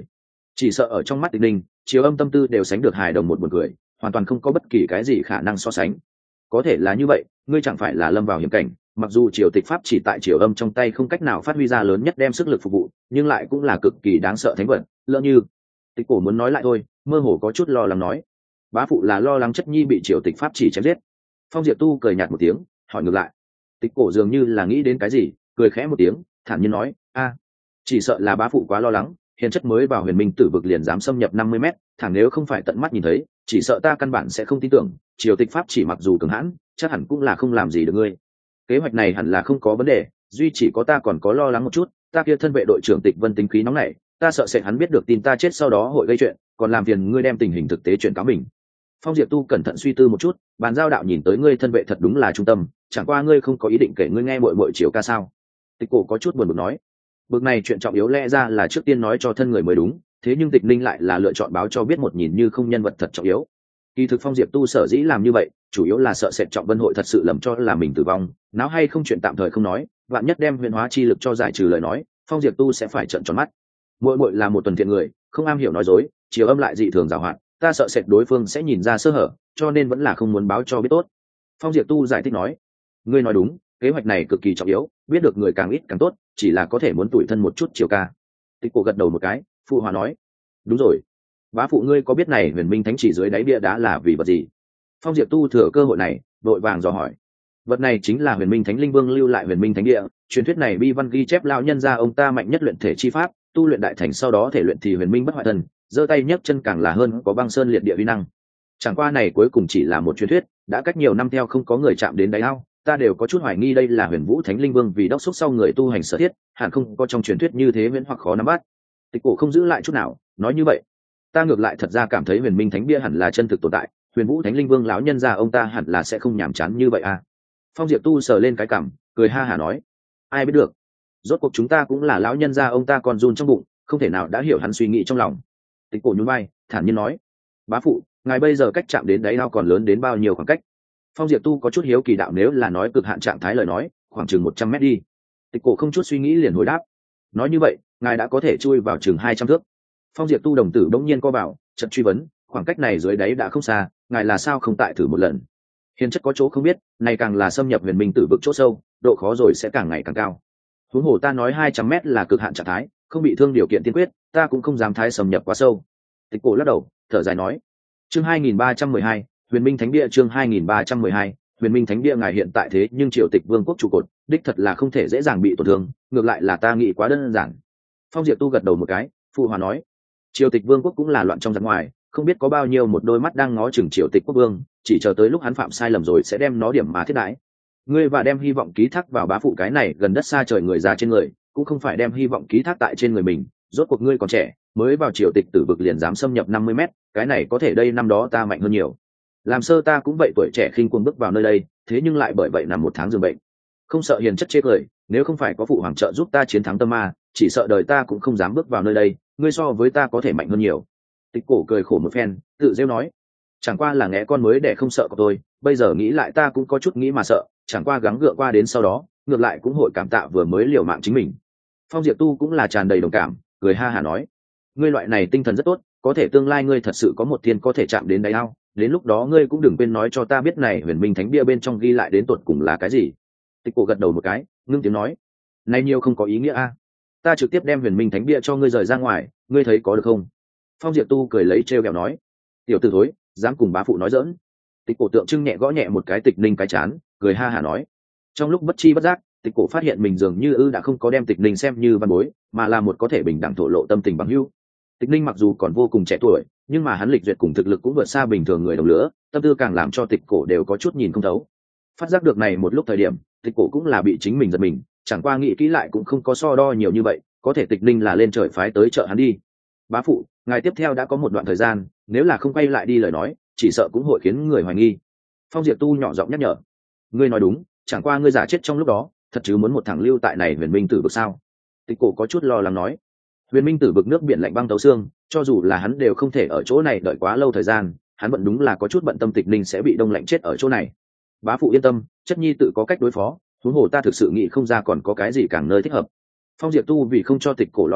chỉ sợ ở trong mắt tịch ninh chiều âm tâm tư đều sánh được hài đồng một buồn cười, hoàn toàn không có bất kỳ cái gì khả năng so sánh. Có thể là như vậy, ngươi chẳng phải là lâm vào hiểm cảnh, mặc dù triều tịch pháp chỉ tại triều âm trong tay không cách nào phát huy ra lớn nhất đem sức lực phục vụ, nhưng lại cũng là cực kỳ đáng sợ thánh vật. Lỡ như tịch cổ muốn nói lại thôi, mơ hồ có chút lo lắng nói, bá phụ là lo lắng chất nhi bị triều tịch pháp chỉ chém giết. Phong Diệp Tu cười nhạt một tiếng, hỏi ngược lại. Tịch cổ dường như là nghĩ đến cái gì, cười khẽ một tiếng, thản nhiên nói, a, chỉ sợ là bá phụ quá lo lắng, hiền chất mới vào huyền minh tử vực liền dám xâm nhập 50 mét, thẳng nếu không phải tận mắt nhìn thấy, chỉ sợ ta căn bản sẽ không tin tưởng, triều tịch pháp chỉ mặc dù cường hãn, chắc hẳn cũng là không làm gì được ngươi. Kế hoạch này hẳn là không có vấn đề, duy chỉ có ta còn có lo lắng một chút, ta kia thân vệ đội trưởng Tịch Vân tính khí nóng nảy, ta sợ sẽ hắn biết được tin ta chết sau đó hội gây chuyện, còn làm phiền ngươi đem tình hình thực tế chuyển cáo mình. Phong Diệp Tu cẩn thận suy tư một chút, bàn giao đạo nhìn tới ngươi thân vệ thật đúng là trung tâm, chẳng qua ngươi không có ý định kể ngươi nghe muội muội chiều ca sao? Tịch cổ có chút buồn bực nói, bực này chuyện trọng yếu lẽ ra là trước tiên nói cho thân người mới đúng, thế nhưng Tịch Ninh lại là lựa chọn báo cho biết một nhìn như không nhân vật thật trọng yếu. Kỳ thực Phong Diệp Tu sở dĩ làm như vậy, chủ yếu là sợ sệt Trọng Vân hội thật sự lầm cho là mình tử vong, náo hay không chuyện tạm thời không nói, vạn nhất đem huyền hóa chi lực cho giải trừ lời nói, Phong Diệp Tu sẽ phải trợn tròn mắt. Muội muội là một tuần thiện người, không am hiểu nói dối, chiều âm lại dị thường giàu hạn, ta sợ sệt đối phương sẽ nhìn ra sơ hở, cho nên vẫn là không muốn báo cho biết tốt. Phong Diệp Tu giải thích nói, ngươi nói đúng, kế hoạch này cực kỳ trọng yếu, biết được người càng ít càng tốt, chỉ là có thể muốn tủi thân một chút chiều ca. Tịch cổ gật đầu một cái, phụ hòa nói, đúng rồi, bá phụ ngươi có biết này huyền minh thánh chỉ dưới đáy bia đá là vì vật gì? Phong Diệp Tu thừa cơ hội này vội vàng dò hỏi. Vật này chính là huyền minh thánh linh vương lưu lại huyền minh thánh địa, truyền thuyết này bi văn ghi chép lão nhân gia ông ta mạnh nhất luyện thể chi pháp, tu luyện đại thành sau đó thể luyện thì huyền minh bất hoại thần, giơ tay nhấc chân càng là hơn có băng sơn liệt địa uy năng. Chẳng qua này cuối cùng chỉ là một truyền thuyết, đã cách nhiều năm theo không có người chạm đến đáy ao, ta đều có chút hoài nghi đây là huyền vũ thánh linh vương vì đốc xúc sau người tu hành sở thiết, hẳn không có trong truyền thuyết như thế viễn hoặc khó nắm bắt. Tịch cổ không giữ lại chút nào, nói như vậy, ta ngược lại thật ra cảm thấy huyền minh thánh bia hẳn là chân thực tồn tại, huyền vũ thánh linh vương lão nhân gia ông ta hẳn là sẽ không nhàm chán như vậy à? Phong Diệp Tu sờ lên cái cằm, cười ha hả nói, ai biết được, rốt cuộc chúng ta cũng là lão nhân gia ông ta còn run trong bụng, không thể nào đã hiểu hắn suy nghĩ trong lòng. Tịch cổ nhún vai, thản nhiên nói, bá phụ, ngài bây giờ cách chạm đến đáy ao còn lớn đến bao nhiêu khoảng cách? Phong Diệp Tu có chút hiếu kỳ đạo, nếu là nói cực hạn trạng thái lời nói, khoảng chừng 100 mét đi. Tịch cổ không chút suy nghĩ liền hồi đáp, nói như vậy, ngài đã có thể chui vào chừng 200 thước. Phong Diệp Tu đồng tử đống nhiên co vào, chợt truy vấn, khoảng cách này dưới đáy đã không xa, ngài là sao không tại thử một lần? Hiền chất có chỗ không biết, này càng là xâm nhập huyền minh tử vực chỗ sâu, độ khó rồi sẽ càng ngày càng cao. Huống hồ ta nói 200 mét là cực hạn trạng thái, không bị thương điều kiện tiên quyết, ta cũng không dám thái xâm nhập quá sâu. Tịch cổ lắc đầu, thở dài nói, chương 2312, huyền minh thánh địa, chương 2312, huyền minh thánh địa ngài hiện tại thế nhưng triều tịch vương quốc trụ cột, đích thật là không thể dễ dàng bị tổn thương, ngược lại là ta nghĩ quá đơn giản. Phong Diệp Tu gật đầu một cái, phụ hòa nói, triều tịch vương quốc cũng là loạn trong giặc ngoài, không biết có bao nhiêu một đôi mắt đang ngó chừng triều tịch quốc vương, chỉ chờ tới lúc hắn phạm sai lầm rồi sẽ đem nó điểm mà thiết đãi. Ngươi và đem hy vọng ký thác vào bá phụ cái này gần đất xa trời người già trên người, cũng không phải đem hy vọng ký thác tại trên người mình, rốt cuộc ngươi còn trẻ, mới vào triều tịch tử vực liền dám xâm nhập 50 mét, cái này có thể đây năm đó ta mạnh hơn nhiều. Làm sơ ta cũng vậy, tuổi trẻ khinh cuồng bước vào nơi đây, thế nhưng lại bởi vậy nằm 1 tháng giường bệnh. Không sợ hiền chất chê cười, nếu không phải có phụ hoàng trợ giúp ta chiến thắng tâm ma, chỉ sợ đời ta cũng không dám bước vào nơi đây, ngươi so với ta có thể mạnh hơn nhiều. Tịch cổ cười khổ một phen, tự rêu nói, chẳng qua là nghe con mới để không sợ của tôi, bây giờ nghĩ lại ta cũng có chút nghĩ mà sợ, chẳng qua gắng gượng qua đến sau đó, ngược lại cũng hội cảm tạ vừa mới liều mạng chính mình. Phong Diệp Tu cũng là tràn đầy đồng cảm, cười ha hả nói, ngươi loại này tinh thần rất tốt, có thể tương lai ngươi thật sự có một thiên có thể chạm đến đáy ao, đến lúc đó ngươi cũng đừng quên nói cho ta biết này huyền minh thánh bia bên trong ghi lại đến tột cùng là cái gì. Tịch cổ gật đầu một cái, ngưng tiếng nói, này nhiều không có ý nghĩa a, ta trực tiếp đem huyền minh thánh bia cho ngươi rời ra ngoài, ngươi thấy có được không? Phong Diệp Tu cười lấy trêu ghẹo nói, tiểu tử thối, dám cùng bá phụ nói giỡn. Tịch cổ tượng trưng nhẹ gõ nhẹ một cái Tịch Ninh cái chán, cười ha hả nói, trong lúc bất chi bất giác, Tịch cổ phát hiện mình dường như đã không có đem Tịch Ninh xem như văn bối, mà là một có thể bình đẳng thổ lộ tâm tình bằng hữu. Tịch Ninh mặc dù còn vô cùng trẻ tuổi, nhưng mà hắn lịch duyệt cùng thực lực cũng vượt xa bình thường người đồng lứa, tâm tư càng làm cho Tịch cổ đều có chút nhìn không thấu. Phát giác được này một lúc thời điểm, Tịch cổ cũng là bị chính mình giật mình, chẳng qua nghĩ kỹ lại cũng không có so đo nhiều như vậy, có thể Tịch Ninh là lên trời phái tới chợ hắn đi. Bá phụ, ngài tiếp theo đã có một đoạn thời gian, nếu là không quay lại đi lời nói, chỉ sợ cũng hội khiến người hoài nghi. Phong Diệp Tu nhỏ giọng nhắc nhở, ngươi nói đúng, chẳng qua ngươi giả chết trong lúc đó, thật chứ muốn một thằng lưu tại này huyền minh tử vực sao? Tịch cổ có chút lo lắng nói, huyền minh tử vực nước biển lạnh băng thấu xương, cho dù là hắn đều không thể ở chỗ này đợi quá lâu thời gian, hắn vẫn đúng là có chút bận tâm Tịch Ninh sẽ bị đông lạnh chết ở chỗ này. Bá phụ yên tâm, chất nhi tự có cách đối phó, huống hồ ta thực sự nghĩ không ra còn có cái gì càng nơi thích hợp. Phong Diệp Tu vì không cho Tịch cổ lo lắng,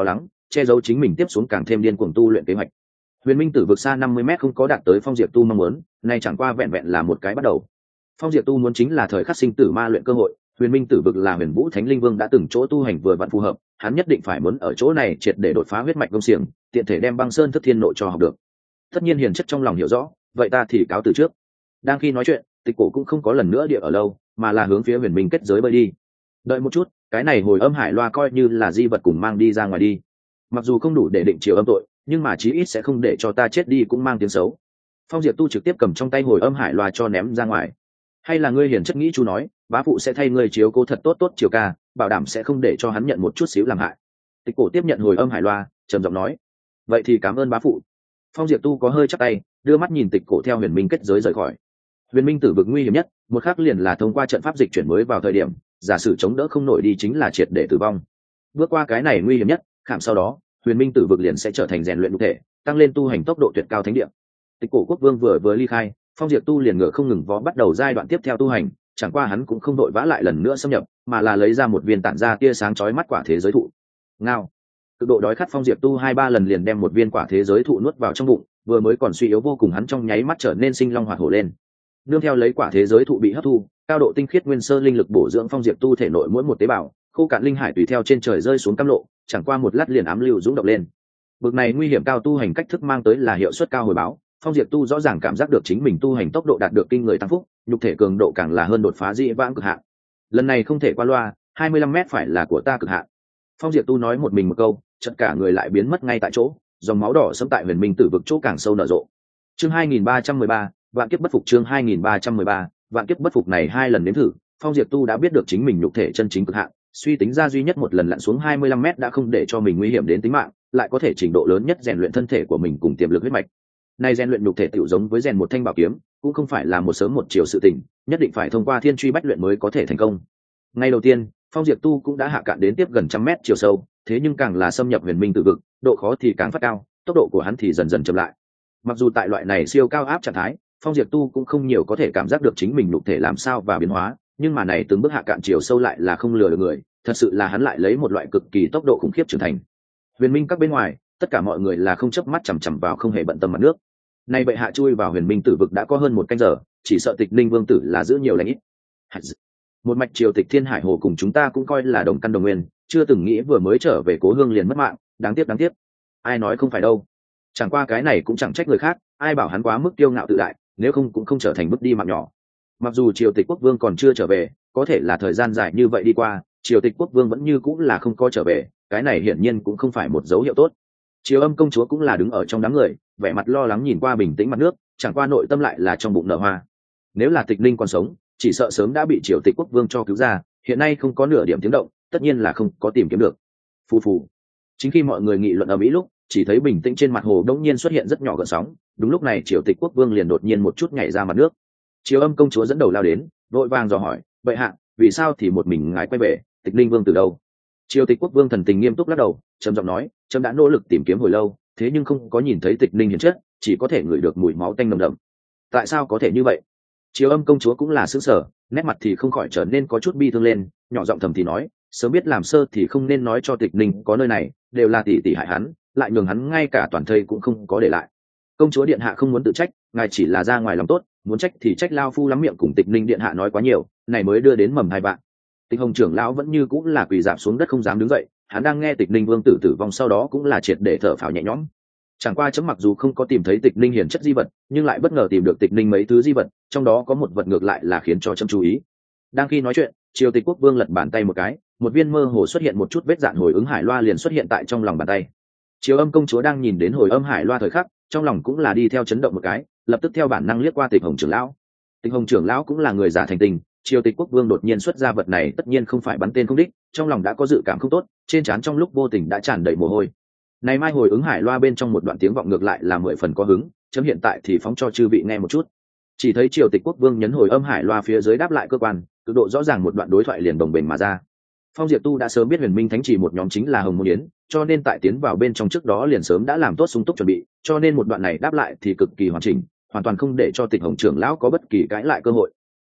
che giấu chính mình tiếp xuống càng thêm điên cuồng tu luyện kế hoạch. Huyền Minh Tử vực xa 50 m không có đạt tới Phong Diệp Tu mong muốn, nay chẳng qua vẹn vẹn là một cái bắt đầu. Phong Diệp Tu muốn chính là thời khắc sinh tử ma luyện cơ hội, Huyền Minh Tử vực là Huyền Vũ Thánh Linh Vương đã từng chỗ tu hành vừa vặn phù hợp, hắn nhất định phải muốn ở chỗ này triệt để đột phá huyết mạch công xiềng, tiện thể đem Băng Sơn Thức Thiên Nội cho học được. Tất nhiên Hiền chất trong lòng hiểu rõ, vậy ta thì cáo từ trước. Đang khi nói chuyện, Tịch Cổ cũng không có lần nữa địa ở lâu, mà là hướng phía Huyền Minh kết giới bơi đi. Đợi một chút, cái này hồi âm hải loa coi như là di vật cùng mang đi ra ngoài đi. Mặc dù không đủ để định chiều âm tội, nhưng mà chí ít sẽ không để cho ta chết đi cũng mang tiếng xấu. Phong Diệp Tu trực tiếp cầm trong tay hồi âm hải loa cho ném ra ngoài. Hay là ngươi Hiền chất nghĩ chú nói, bá phụ sẽ thay ngươi chiếu cố thật tốt tốt chiều ca, bảo đảm sẽ không để cho hắn nhận một chút xíu làm hại. Tịch Cổ tiếp nhận hồi âm hải loa, trầm giọng nói, vậy thì cảm ơn bá phụ. Phong Diệp Tu có hơi chắp tay, đưa mắt nhìn Tịch Cổ theo Huyền Minh kết giới rời khỏi. Huyền Minh Tử vực nguy hiểm nhất, một khắc liền là thông qua trận pháp dịch chuyển mới vào thời điểm, giả sử chống đỡ không nổi đi chính là triệt để tử vong. Bước qua cái này nguy hiểm nhất, khảm sau đó, Huyền Minh Tử vực liền sẽ trở thành rèn luyện nhục thể, tăng lên tu hành tốc độ tuyệt cao thánh địa. Tịch Cổ Quốc Vương vừa ly khai, Phong Diệp Tu liền ngựa không ngừng vó bắt đầu giai đoạn tiếp theo tu hành, chẳng qua hắn cũng không đội vã lại lần nữa xâm nhập, mà là lấy ra một viên tản ra tia sáng chói mắt quả thế giới thụ. Ngao. Cực độ đói khát Phong Diệp Tu 2-3 lần liền đem một viên quả thế giới thụ nuốt vào trong bụng, vừa mới còn suy yếu vô cùng hắn trong nháy mắt trở nên sinh long hoạt hổ lên. Nương theo lấy quả thế giới thụ bị hấp thu, cao độ tinh khiết nguyên sơ linh lực bổ dưỡng Phong Diệp Tu thể nội mỗi một tế bào, khô cạn linh hải tùy theo trên trời rơi xuống cam lộ, chẳng qua một lát liền ám lưu dũng động lên. Bực này nguy hiểm cao tu hành cách thức mang tới là hiệu suất cao hồi báo, Phong Diệp Tu rõ ràng cảm giác được chính mình tu hành tốc độ đạt được kinh người tăng phúc, nhục thể cường độ càng là hơn đột phá dĩ vãng cực hạn. Lần này không thể qua loa, 25 m phải là của ta cực hạn. Phong Diệp Tu nói một mình một câu, chợt cả người lại biến mất ngay tại chỗ, dòng máu đỏ sẫm tại Huyền Minh Tử vực chỗ càng sâu nở rộ. Chương 2313, vạn kiếp bất phục. Chương 2313, vạn kiếp bất phục này 2 lần nếm thử, Phong Diệp Tu đã biết được chính mình nhục thể chân chính cực hạn, suy tính ra duy nhất một lần lặn xuống 25 m đã không để cho mình nguy hiểm đến tính mạng, lại có thể trình độ lớn nhất rèn luyện thân thể của mình cùng tiềm lực huyết mạch. Này rèn luyện nhục thể tiểu giống với rèn một thanh bảo kiếm, cũng không phải là một sớm một chiều sự tình, nhất định phải thông qua thiên truy bách luyện mới có thể thành công. Ngay đầu tiên, Phong Diệp Tu cũng đã hạ cạn đến tiếp gần 100 m chiều sâu, thế nhưng càng là xâm nhập Huyền Minh Tử vực, độ khó thì càng phát cao, tốc độ của hắn thì dần dần chậm lại. Mặc dù tại loại này siêu cao áp trạng thái, Phong Diệp Tu cũng không nhiều có thể cảm giác được chính mình nhục thể làm sao và biến hóa, nhưng mà này từng bước hạ cạn chiều sâu lại là không lừa được người, thật sự là hắn lại lấy một loại cực kỳ tốc độ khủng khiếp trưởng thành. Huyền Minh các bên ngoài, tất cả mọi người là không chớp mắt chằm chằm vào, không hề bận tâm mặt nước. Nay bệ hạ chui vào Huyền Minh Tử vực đã có hơn 1 canh giờ, chỉ sợ Tịch Ninh Vương tử là giữ nhiều lãnh ít. Một mạch triều tịch Thiên Hải Hồ cùng chúng ta cũng coi là đồng căn đồng nguyên, chưa từng nghĩ vừa mới trở về cố hương liền mất mạng, đáng tiếc. Ai nói không phải đâu. Chẳng qua cái này cũng chẳng trách người khác, ai bảo hắn quá mức kiêu ngạo tự đại, nếu không cũng không trở thành bước đi mạng nhỏ. Mặc dù triều tịch quốc vương còn chưa trở về, có thể là thời gian dài như vậy đi qua, triều tịch quốc vương vẫn như cũng là không có trở về, cái này hiển nhiên cũng không phải một dấu hiệu tốt. Triều Âm công chúa cũng là đứng ở trong đám người, vẻ mặt lo lắng nhìn qua bình tĩnh mặt nước, chẳng qua nội tâm lại là trong bụng nở hoa. Nếu là Tịch Ninh còn sống, chỉ sợ sớm đã bị triều tịch quốc vương cho cứu ra, hiện nay không có nửa điểm tiếng động, tất nhiên là không có tìm kiếm được. Phù phù. Chính khi mọi người nghị luận ở mỹ lúc, chỉ thấy bình tĩnh trên mặt hồ đống nhiên xuất hiện rất nhỏ gợn sóng, đúng lúc này triều tịch quốc vương liền đột nhiên một chút nhảy ra mặt nước. Triều Âm công chúa dẫn đầu lao đến, vội vàng dò hỏi, bệ hạ, vì sao thì một mình ngài quay về, Tịch Ninh vương từ đâu? Triều tịch quốc vương thần tình nghiêm túc lắc đầu, trầm giọng nói, trẫm đã nỗ lực tìm kiếm hồi lâu, thế nhưng không có nhìn thấy Tịch Ninh hiển chất, chỉ có thể ngửi được mùi máu tanh nồng đậm. Tại sao có thể như vậy? Triều Âm công chúa cũng là sững sờ, nét mặt thì không khỏi trở nên có chút bi thương lên, nhỏ giọng thầm thì nói, sớm biết làm sơ thì không nên nói cho Tịch Ninh có nơi này, đều là tỷ tỷ hại hắn, lại nhường hắn ngay cả toàn thây cũng không có để lại. Công chúa điện hạ không muốn tự trách, ngài chỉ là ra ngoài lòng tốt, muốn trách thì trách lao phu lắm miệng cùng Tịch Ninh điện hạ nói quá nhiều, này mới đưa đến mầm hai vạn. Tịch Hồng trưởng lão vẫn như cũng là quỳ rạp xuống đất không dám đứng dậy, hắn đang nghe Tịch Ninh vương tử tử vong sau đó cũng là triệt để thở phào nhẹ nhõm. Chẳng qua chấm mặc dù không có tìm thấy Tịch Ninh hiển chất di vật, nhưng lại bất ngờ tìm được Tịch Ninh mấy thứ di vật, trong đó có một vật ngược lại là khiến cho chấm chú ý. Đang khi nói chuyện, triều tịch quốc vương lật bàn tay một cái, một viên mơ hồ xuất hiện một chút vết dạn hồi ứng hải loa liền xuất hiện tại trong lòng bàn tay. Triều Âm công chúa đang nhìn đến hồi âm hải loa thời khắc, trong lòng cũng là đi theo chấn động một cái, lập tức theo bản năng liếc qua Tịch Hồng trưởng lão. Tịch Hồng trưởng lão cũng là người giả thành tình, triều tịch quốc vương đột nhiên xuất ra vật này tất nhiên không phải bắn tên không đích, trong lòng đã có dự cảm không tốt, trên trán trong lúc vô tình đã tràn đầy mồ hôi. Này mai hồi ứng hải loa bên trong một đoạn tiếng vọng ngược lại là 10 phần có hứng, chấm hiện tại thì phóng cho chư vị nghe một chút. Chỉ thấy triều tịch quốc vương nhấn hồi âm hải loa phía dưới đáp lại cơ quan, cực độ rõ ràng một đoạn đối thoại liền đồng bền mà ra. Phong Diệp Tu đã sớm biết Huyền Minh Thánh Chỉ một nhóm chính là Hồng Môn Yến, cho nên tại tiến vào bên trong trước đó liền sớm đã làm tốt sung túc chuẩn bị, cho nên một đoạn này đáp lại thì cực kỳ hoàn chỉnh, hoàn toàn không để cho Tịch Hồng trưởng lão có bất kỳ cãi lại cơ hội.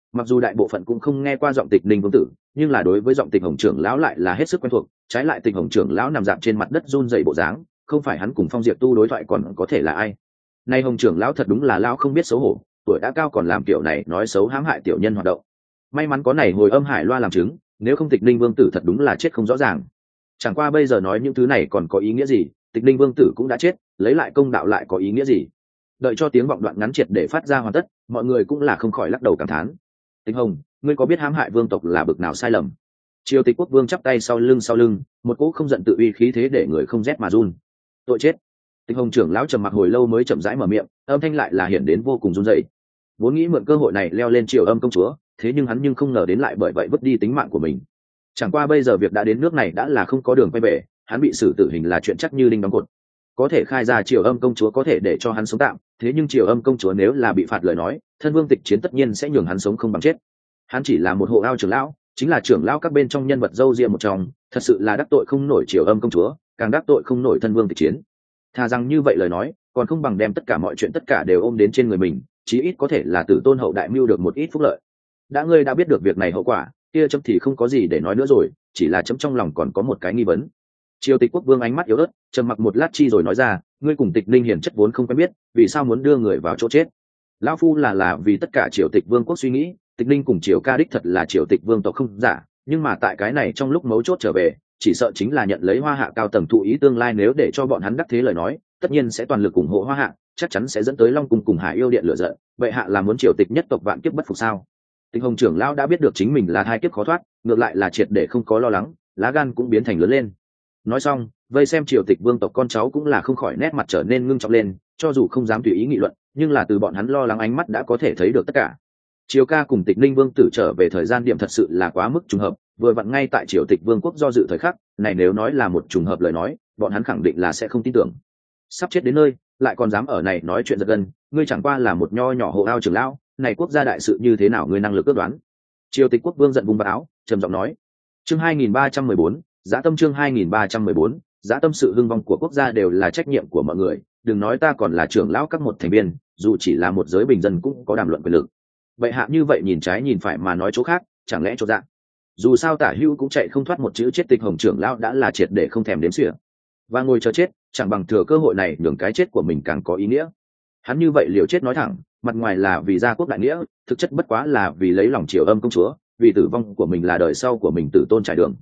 Mặc dù đại bộ phận cũng không nghe qua giọng Tịch Ninh vương tử, nhưng là đối với giọng Tịch Hồng trưởng lão lại là hết sức quen thuộc. Trái lại Tịch Hồng trưởng lão nằm dạp trên mặt đất run rẩy bộ dáng, không phải hắn cùng Phong Diệp Tu đối thoại còn có thể là ai? Nay Hồng trưởng lão thật đúng là lão không biết xấu hổ, tuổi đã cao còn làm kiểu này nói xấu hãm hại tiểu nhân hoạt động. May mắn có này hồi âm hải loa làm chứng, nếu không Tịch Ninh vương tử thật đúng là chết không rõ ràng. Chẳng qua bây giờ nói những thứ này còn có ý nghĩa gì? Tịch Ninh vương tử cũng đã chết, lấy lại công đạo lại có ý nghĩa gì? Đợi cho tiếng vọng đoạn ngắn triệt để phát ra hoàn tất, mọi người cũng là không khỏi lắc đầu cảm thán. Tịch Hồng, ngươi có biết hãm hại vương tộc là bực nào sai lầm? Triều Tịch quốc vương chắp tay sau lưng, một cỗ không giận tự uy khí thế để người không rét mà run. Tội chết. Tịch Hồng trưởng lão trầm mặc hồi lâu mới chậm rãi mở miệng, âm thanh lại là hiển đến vô cùng run rẩy. Vốn nghĩ mượn cơ hội này leo lên Triều Âm công chúa, thế nhưng hắn không ngờ đến lại bởi vậy vứt đi tính mạng của mình. Chẳng qua bây giờ việc đã đến nước này đã là không có đường quay về, hắn bị xử tử hình là chuyện chắc như đinh đóng cột. Có thể khai ra Triều Âm công chúa có thể để cho hắn sống tạm, thế nhưng Triều Âm công chúa nếu là bị phạt lời nói, thân vương Tịch Chiến tất nhiên sẽ nhường hắn sống không bằng chết. Hắn chỉ là một hộ ao trưởng lão, chính là trưởng lão các bên trong nhân vật dâu riêng một trong, thật sự là đắc tội không nổi Triều Âm công chúa, càng đắc tội không nổi thân vương Tịch Chiến. Thà rằng như vậy lời nói, còn không bằng đem tất cả mọi chuyện tất cả đều ôm đến trên người mình, chí ít có thể là tử tôn hậu đại mưu được một ít phúc lợi. Ngươi đã biết được việc này hậu quả, kia chấm thì không có gì để nói nữa rồi, chỉ là chấm trong lòng còn có một cái nghi vấn. Triều Tịch quốc vương ánh mắt yếu ớt, trầm mặc một lát chi rồi nói ra, ngươi cùng Tịch Ninh hiển chất vốn không quen biết, vì sao muốn đưa người vào chỗ chết? Lão phu là vì tất cả Triều Tịch vương quốc suy nghĩ, Tịch Ninh cùng Triều ca đích thật là Triều Tịch vương tộc không giả, nhưng mà tại cái này trong lúc mấu chốt trở về, chỉ sợ chính là nhận lấy Hoa Hạ cao tầng thụ ý tương lai, nếu để cho bọn hắn đắc thế lời nói, tất nhiên sẽ toàn lực ủng hộ Hoa Hạ, chắc chắn sẽ dẫn tới Long cung cùng Hải Yêu điện lựa giận. Vậy hạ là muốn Triều Tịch nhất tộc vạn kiếp bất phục sao? Tịch Hồng trưởng lão đã biết được chính mình là hai kiếp khó thoát, ngược lại là triệt để không có lo lắng, lá gan cũng biến thành lớn lên. Nói xong, vây xem Triều Tịch vương tộc con cháu cũng là không khỏi nét mặt trở nên ngưng trọng lên, cho dù không dám tùy ý nghị luận, nhưng là từ bọn hắn lo lắng ánh mắt đã có thể thấy được tất cả. Triều ca cùng Tịch Ninh vương tử trở về thời gian điểm thật sự là quá mức trùng hợp, vừa vặn ngay tại Triều Tịch vương quốc do dự thời khắc này, nếu nói là một trùng hợp lời nói, bọn hắn khẳng định là sẽ không tin tưởng. Sắp chết đến nơi, lại còn dám ở này nói chuyện giật gân, ngươi chẳng qua là một nho nhỏ hộ ao trưởng lão, này quốc gia đại sự như thế nào ngươi năng lực ước đoán? Triều Tịch quốc vương giận vùng áo, trầm giọng nói. Chương 2314, Dã tâm chương 2314, Dã tâm sự hưng vong của quốc gia đều là trách nhiệm của mọi người, đừng nói ta còn là trưởng lão các một thành viên, dù chỉ là một giới bình dân cũng có đàm luận quyền lực. Vậy hạ như vậy nhìn trái nhìn phải mà nói chỗ khác, chẳng lẽ chỗ dạ? Dù sao Tả Hữu cũng chạy không thoát một chữ chết, Tịch Hồng trưởng lão đã là triệt để không thèm đếm xỉa. Và ngồi chờ chết, chẳng bằng thừa cơ hội này nhường cái chết của mình càng có ý nghĩa. Hắn như vậy liều chết nói thẳng, mặt ngoài là vì gia quốc đại nghĩa, thực chất bất quá là vì lấy lòng Triều Âm công chúa, vì tử vong của mình là đời sau của mình tử tôn trải đường.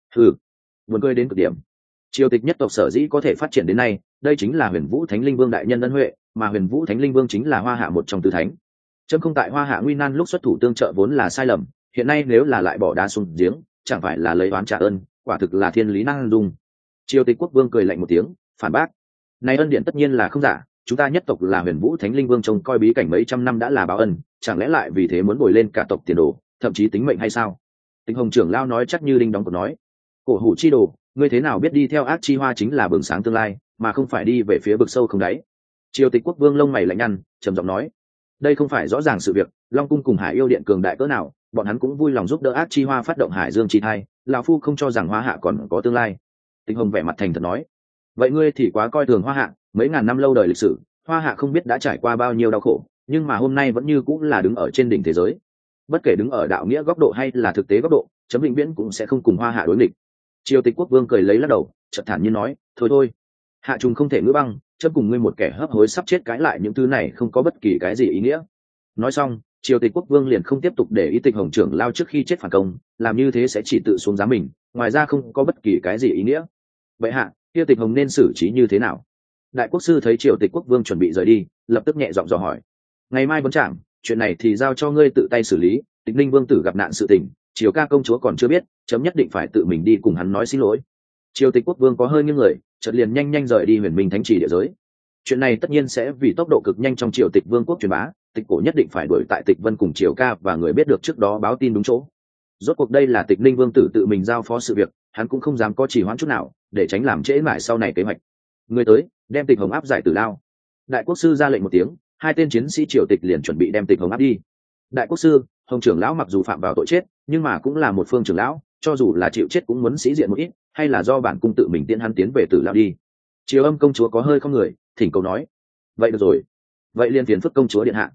Buồn cười đến cực điểm. Triều Tịch nhất tộc sở dĩ có thể phát triển đến nay, đây chính là Huyền Vũ Thánh Linh Vương đại nhân ân huệ, mà Huyền Vũ Thánh Linh Vương chính là Hoa Hạ một trong tứ thánh. Chấm không tại Hoa Hạ nguy nan lúc xuất thủ tương trợ vốn là sai lầm, hiện nay nếu là lại bỏ đá xuống giếng, chẳng phải là lấy oán trả ơn, quả thực là thiên lý năng dung. Triều Tịch quốc vương cười lạnh một tiếng, phản bác. Này ân điện tất nhiên là không giả, chúng ta nhất tộc là Huyền Vũ Thánh Linh Vương trông coi bí cảnh mấy trăm năm đã là báo ân, chẳng lẽ lại vì thế muốn bồi lên cả tộc tiền đồ, thậm chí tính mệnh hay sao? Tịch Hồng trưởng lao nói chắc như đinh đóng cột nói. Cổ hủ chi đồ, ngươi thế nào biết đi theo ác chi hoa chính là bừng sáng tương lai, mà không phải đi về phía vực sâu không đáy? Triều Tịch quốc vương lông mày lạnh nhăn, trầm giọng nói. Đây không phải rõ ràng sự việc, Long cung cùng Hải Yêu điện cường đại cỡ nào, bọn hắn cũng vui lòng giúp đỡ ác chi hoa phát động Hải Dương chi thai, lão phu không cho rằng Hoa Hạ còn có tương lai. Tịch Hồng vẻ mặt thành thật nói. Vậy ngươi thì quá coi thường Hoa Hạ, mấy ngàn năm lâu đời lịch sử, Hoa Hạ không biết đã trải qua bao nhiêu đau khổ, nhưng mà hôm nay vẫn như cũng là đứng ở trên đỉnh thế giới. Bất kể đứng ở đạo nghĩa góc độ hay là thực tế góc độ, chấm vĩnh viễn cũng sẽ không cùng Hoa Hạ đối nghịch. Triều Tịch quốc vương cười lấy lắc đầu, chợt thản nhiên nói, thôi, Hạ trùng không thể ngữ băng, chấm cùng ngươi một kẻ hấp hối sắp chết cãi lại những thứ này không có bất kỳ cái gì ý nghĩa. Nói xong, Triều Tịch quốc vương liền không tiếp tục để ý Tịch Hồng trưởng lao trước khi chết phản công, làm như thế sẽ chỉ tự xuống giá mình, ngoài ra không có bất kỳ cái gì ý nghĩa. Vậy hạ, kia Tịch Hồng nên xử trí như thế nào? Đại quốc sư thấy Triều Tịch quốc vương chuẩn bị rời đi, lập tức nhẹ giọng dò hỏi. Ngày mai vấn trạm, chuyện này thì giao cho ngươi tự tay xử lý. Tịch Ninh vương tử gặp nạn sự tình, Triều ca công chúa còn chưa biết, chấm nhất định phải tự mình đi cùng hắn nói xin lỗi. Triều Tịch quốc vương có hơi nghiêng người, chợt liền nhanh rời đi Huyền Minh Thánh Trì địa giới. Chuyện này tất nhiên sẽ vì tốc độ cực nhanh trong Triều Tịch vương quốc truyền bá, Tịch cổ nhất định phải đuổi tại Tịch Vân cùng Triều ca và người biết được trước đó báo tin đúng chỗ. Rốt cuộc đây là Tịch Ninh vương tử tự mình giao phó sự việc, hắn cũng không dám có trì hoãn chút nào, để tránh làm trễ mãi sau này kế hoạch. Người tới, đem Tịch Hồng áp giải tử lao. Đại quốc sư ra lệnh một tiếng, hai tên chiến sĩ Triều Tịch liền chuẩn bị đem Tịch Hồng áp đi. Đại quốc sư, Hồng trưởng lão mặc dù phạm vào tội chết, nhưng mà cũng là một phương trưởng lão, cho dù là chịu chết cũng muốn sĩ diện một ít, hay là do bản cung tự mình tiễn hắn tiến về tử lao đi. Triều Âm công chúa có hơi không người, thỉnh cầu nói. Vậy được rồi, vậy liền phiền phức công chúa điện hạ.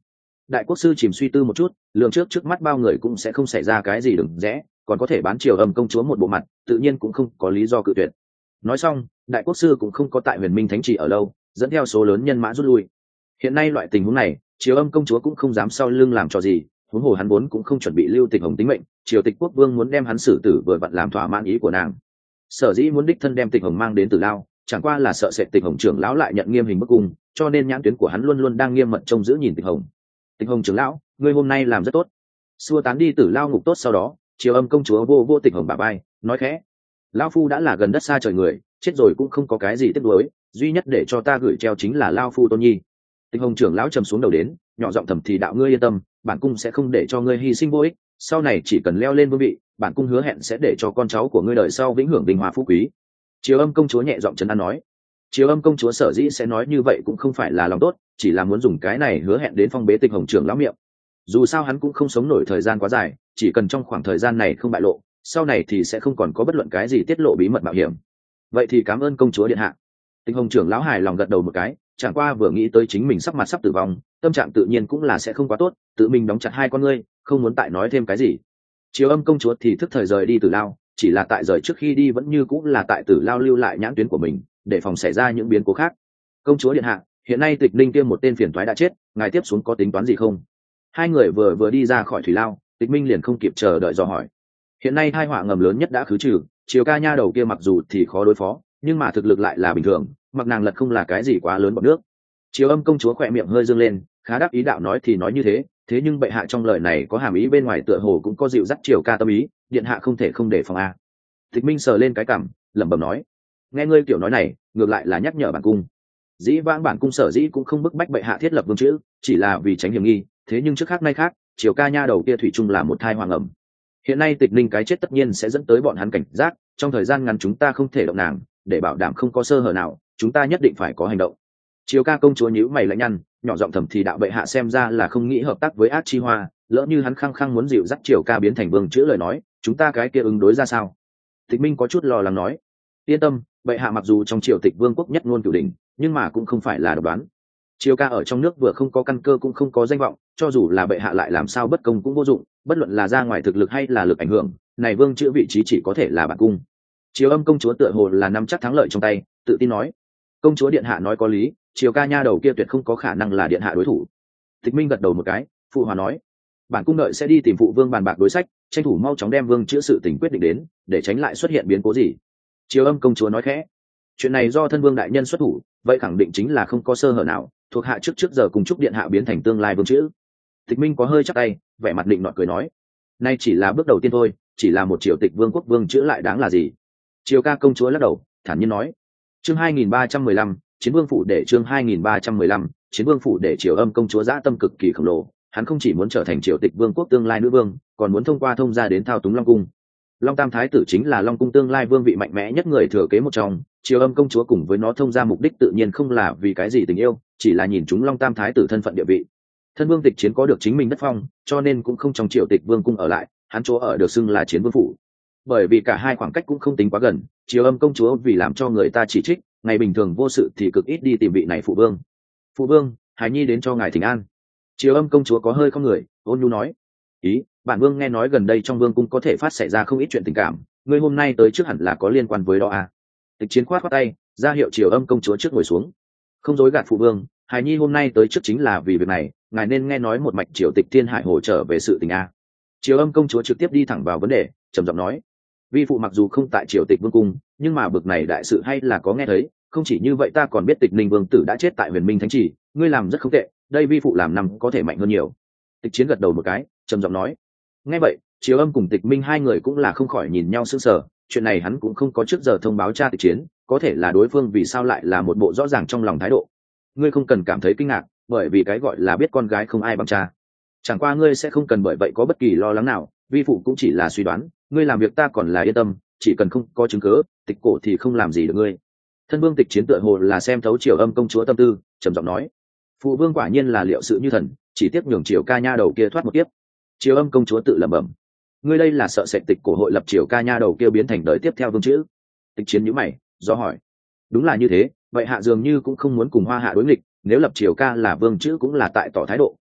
Đại quốc sư chìm suy tư một chút, lường trước mắt bao người cũng sẽ không xảy ra cái gì đừng rẽ, còn có thể bán Triều Âm công chúa một bộ mặt, tự nhiên cũng không có lý do cự tuyệt. Nói xong, đại quốc sư cũng không có tại Huyền Minh Thánh Trì ở lâu, dẫn theo số lớn nhân mã rút lui. Hiện nay loại tình huống này, Triều Âm công chúa cũng không dám sau lưng làm trò gì, huống hồ hắn vốn cũng không chuẩn bị lưu Tịch Hồng tính mệnh, Triều Tịch quốc vương muốn đem hắn xử tử vừa vặn làm thỏa mãn ý của nàng. Sở dĩ muốn đích thân đem Tịch Hồng mang đến Tử Lao, chẳng qua là sợ sệt Tịch Hồng trưởng lão lại nhận nghiêm hình bức cung, cho nên nhãn tuyến của hắn luôn luôn đang nghiêm mật trông giữ nhìn Tịch Hồng. Tịch Hồng trưởng lão, ngươi hôm nay làm rất tốt. Xua tán đi Tử Lao ngục tốt sau đó, Triều Âm công chúa vô Tịch Hồng bả vai, nói khẽ: lão phu đã là gần đất xa trời người, chết rồi cũng không có cái gì tiếc nuối, duy nhất để cho ta gửi treo chính là lao phu tôn nhi. Tịch Hồng trưởng lão trầm xuống đầu đến, nhỏ giọng thầm thì đạo: ngươi yên tâm, bản cung sẽ không để cho ngươi hy sinh vô ích, sau này chỉ cần leo lên vương vị, bản cung hứa hẹn sẽ để cho con cháu của ngươi đời sau vĩnh hưởng vinh hoa phú quý. Triều Âm công chúa nhẹ giọng trấn an nói. Triều Âm công chúa sở dĩ sẽ nói như vậy cũng không phải là lòng tốt, chỉ là muốn dùng cái này hứa hẹn đến phong bế Tịch Hồng trưởng lão miệng. Dù sao hắn cũng không sống nổi thời gian quá dài, chỉ cần trong khoảng thời gian này không bại lộ, sau này thì sẽ không còn có bất luận cái gì tiết lộ bí mật mạo hiểm. Vậy thì cảm ơn công chúa điện hạ. Tịch Hồng trưởng lão hài lòng gật đầu một cái, chẳng qua vừa nghĩ tới chính mình sắp mặt sắp tử vong, tâm trạng tự nhiên cũng là sẽ không quá tốt, tự mình đóng chặt hai con ngươi, không muốn tại nói thêm cái gì. Triều Âm công chúa thì thức thời rời đi Tử Lao, chỉ là tại rời trước khi đi vẫn như cũng là tại Tử Lao lưu lại nhãn tuyến của mình, để phòng xảy ra những biến cố khác. Công chúa điện hạ, hiện nay Tịch Ninh kia một tên phiền toái đã chết, ngài tiếp xuống có tính toán gì không? Hai người vừa đi ra khỏi thủy lao, Tịch Minh liền không kịp chờ đợi dò hỏi. Hiện nay tai họa ngầm lớn nhất đã khứ trừ, Triều ca nha đầu kia mặc dù thì khó đối phó, nhưng mà thực lực lại là bình thường, mặc nàng lật không là cái gì quá lớn bọt nước. Triều Âm công chúa khỏe miệng hơi dương lên, khá đáp ý đạo: nói thì nói như thế, thế nhưng bệ hạ trong lời này có hàm ý bên ngoài tựa hồ cũng có dịu dắt Triều ca tâm ý, điện hạ không thể không đề phòng a. Tịch Minh sờ lên cái cằm, lẩm bẩm nói: nghe ngươi kiểu nói này, ngược lại là nhắc nhở bản cung. Dĩ vãng bản cung sở dĩ cũng không bức bách bệ hạ thiết lập vương chữ, chỉ là vì tránh hiểm nghi, thế nhưng trước khác nay khác, Triều ca nha đầu kia thủy chung là một thai hoàng ẩm. Hiện nay Tịch Ninh cái chết tất nhiên sẽ dẫn tới bọn hắn cảnh giác, trong thời gian ngắn chúng ta không thể động nàng, để bảo đảm không có sơ hở nào, chúng ta nhất định phải có hành động. Triều ca công chúa nhíu mày lạnh nhăn, nhỏ giọng thầm thì đạo: bệ hạ xem ra là không nghĩ hợp tác với Ác Chi Hoa, lỡ như hắn khăng khăng muốn dịu dắt Triều ca biến thành vương chữ lời nói, chúng ta cái kia ứng đối ra sao? Tịch Minh có chút lo lắng nói: yên tâm, bệ hạ mặc dù trong Triều Tịch vương quốc nhất ngôn cửu đỉnh, nhưng mà cũng không phải là độc đoán. Triều ca ở trong nước vừa không có căn cơ cũng không có danh vọng, cho dù là bệ hạ lại làm sao bất công cũng vô dụng, bất luận là ra ngoài thực lực hay là lực ảnh hưởng, này vương chữ vị trí chỉ có thể là bản cung. Triều Âm công chúa tựa hồ là nắm chắc thắng lợi trong tay, tự tin nói: công chúa điện hạ nói có lý, Triều ca nha đầu kia tuyệt không có khả năng là điện hạ đối thủ. Tịch Minh gật đầu một cái, phụ hòa nói: bản cung đợi sẽ đi tìm phụ vương bàn bạc đối sách, tranh thủ mau chóng đem vương chữ sự tình quyết định đến, để tránh lại xuất hiện biến cố gì. Triều Âm công chúa nói khẽ: chuyện này do thân vương đại nhân xuất thủ, vậy khẳng định chính là không có sơ hở nào, thuộc hạ trước giờ cùng chúc điện hạ biến thành tương lai vương chữ. Tịch Minh có hơi chắc tay, vẻ mặt định nọt cười nói: nay chỉ là bước đầu tiên thôi, chỉ là một Triều Tịch vương quốc vương chữ lại đáng là gì. Triều ca công chúa lắc đầu, thản nhiên nói: chương 2315, chiến vương phủ để chương 2315, chiến vương phủ để. Triều Âm công chúa dã tâm cực kỳ khổng lồ, hắn không chỉ muốn trở thành Triều Tịch vương quốc tương lai nữ vương, còn muốn thông qua thông gia đến thao túng Long cung. Long Tam thái tử chính là Long cung tương lai vương vị mạnh mẽ nhất người thừa kế một trong, Triều Âm công chúa cùng với nó thông gia mục đích tự nhiên không là vì cái gì tình yêu, chỉ là nhìn chúng Long Tam thái tử thân phận địa vị. Thân vương Tịch Chiến có được chính mình đất phong, cho nên cũng không trong Triều Tịch vương cung ở lại, hắn chỗ ở được xưng là chiến vương phủ. Bởi vì cả hai khoảng cách cũng không tính quá gần, Triều Âm công chúa vì làm cho người ta chỉ trích, ngày bình thường vô sự thì cực ít đi tìm vị này phụ vương. Phụ vương, Hải nhi đến cho ngài thỉnh an. Triều Âm công chúa có hơi không người, ôn nhu nói: ý, bản vương nghe nói gần đây trong vương cung có thể phát xảy ra không ít chuyện tình cảm, ngươi hôm nay tới trước hẳn là có liên quan với đó à? Tịch Chiến khoát khoát tay, ra hiệu Triều Âm công chúa trước ngồi xuống. Không dối gạt phụ vương, Hải nhi hôm nay tới trước chính là vì việc này, ngài nên nghe nói một mạch Triều Tịch Thiên Hải hỗ trợ về sự tình a. Triều Âm công chúa trực tiếp đi thẳng vào vấn đề, trầm giọng nói: vi phụ mặc dù không tại Triều Tịch vương cung, nhưng mà bực này đại sự hay là có nghe thấy, không chỉ như vậy ta còn biết Tịch Ninh vương tử đã chết tại Huyền Minh Thánh Trì, ngươi làm rất không tệ, đây vi phụ làm năm có thể mạnh hơn nhiều. Tịch Chiến gật đầu một cái, trầm giọng nói. Nghe vậy, Triều Âm cùng Tịch Minh hai người cũng là không khỏi nhìn nhau sững sờ, chuyện này hắn cũng không có trước giờ thông báo cha Tịch Chiến, có thể là đối phương vì sao lại là một bộ rõ ràng trong lòng thái độ. Ngươi không cần cảm thấy kinh ngạc, bởi vì cái gọi là biết con gái không ai bằng cha. Chẳng qua ngươi sẽ không cần bởi vậy có bất kỳ lo lắng nào, vi phụ cũng chỉ là suy đoán, ngươi làm việc ta còn là yên tâm, chỉ cần không có chứng cứ, Tịch cổ thì không làm gì được ngươi. Thân vương Tịch Chiến tựa hồ là xem thấu Triều Âm công chúa tâm tư, trầm giọng nói: phụ vương quả nhiên là liệu sự như thần, chỉ tiếp nhường Triều ca nha đầu kia thoát một kiếp. Triều Âm công chúa tự lẩm bẩm: ngươi đây là sợ sệt Tịch cổ hội lập Triều ca nha đầu kia biến thành đời tiếp theo vương chữ. Tịch Chiến nhíu mày, do hỏi: đúng là như thế, vậy hạ dường như cũng không muốn cùng Hoa hạ đối nghịch, nếu lập Triều ca là vương chữ cũng là tại tỏ thái độ,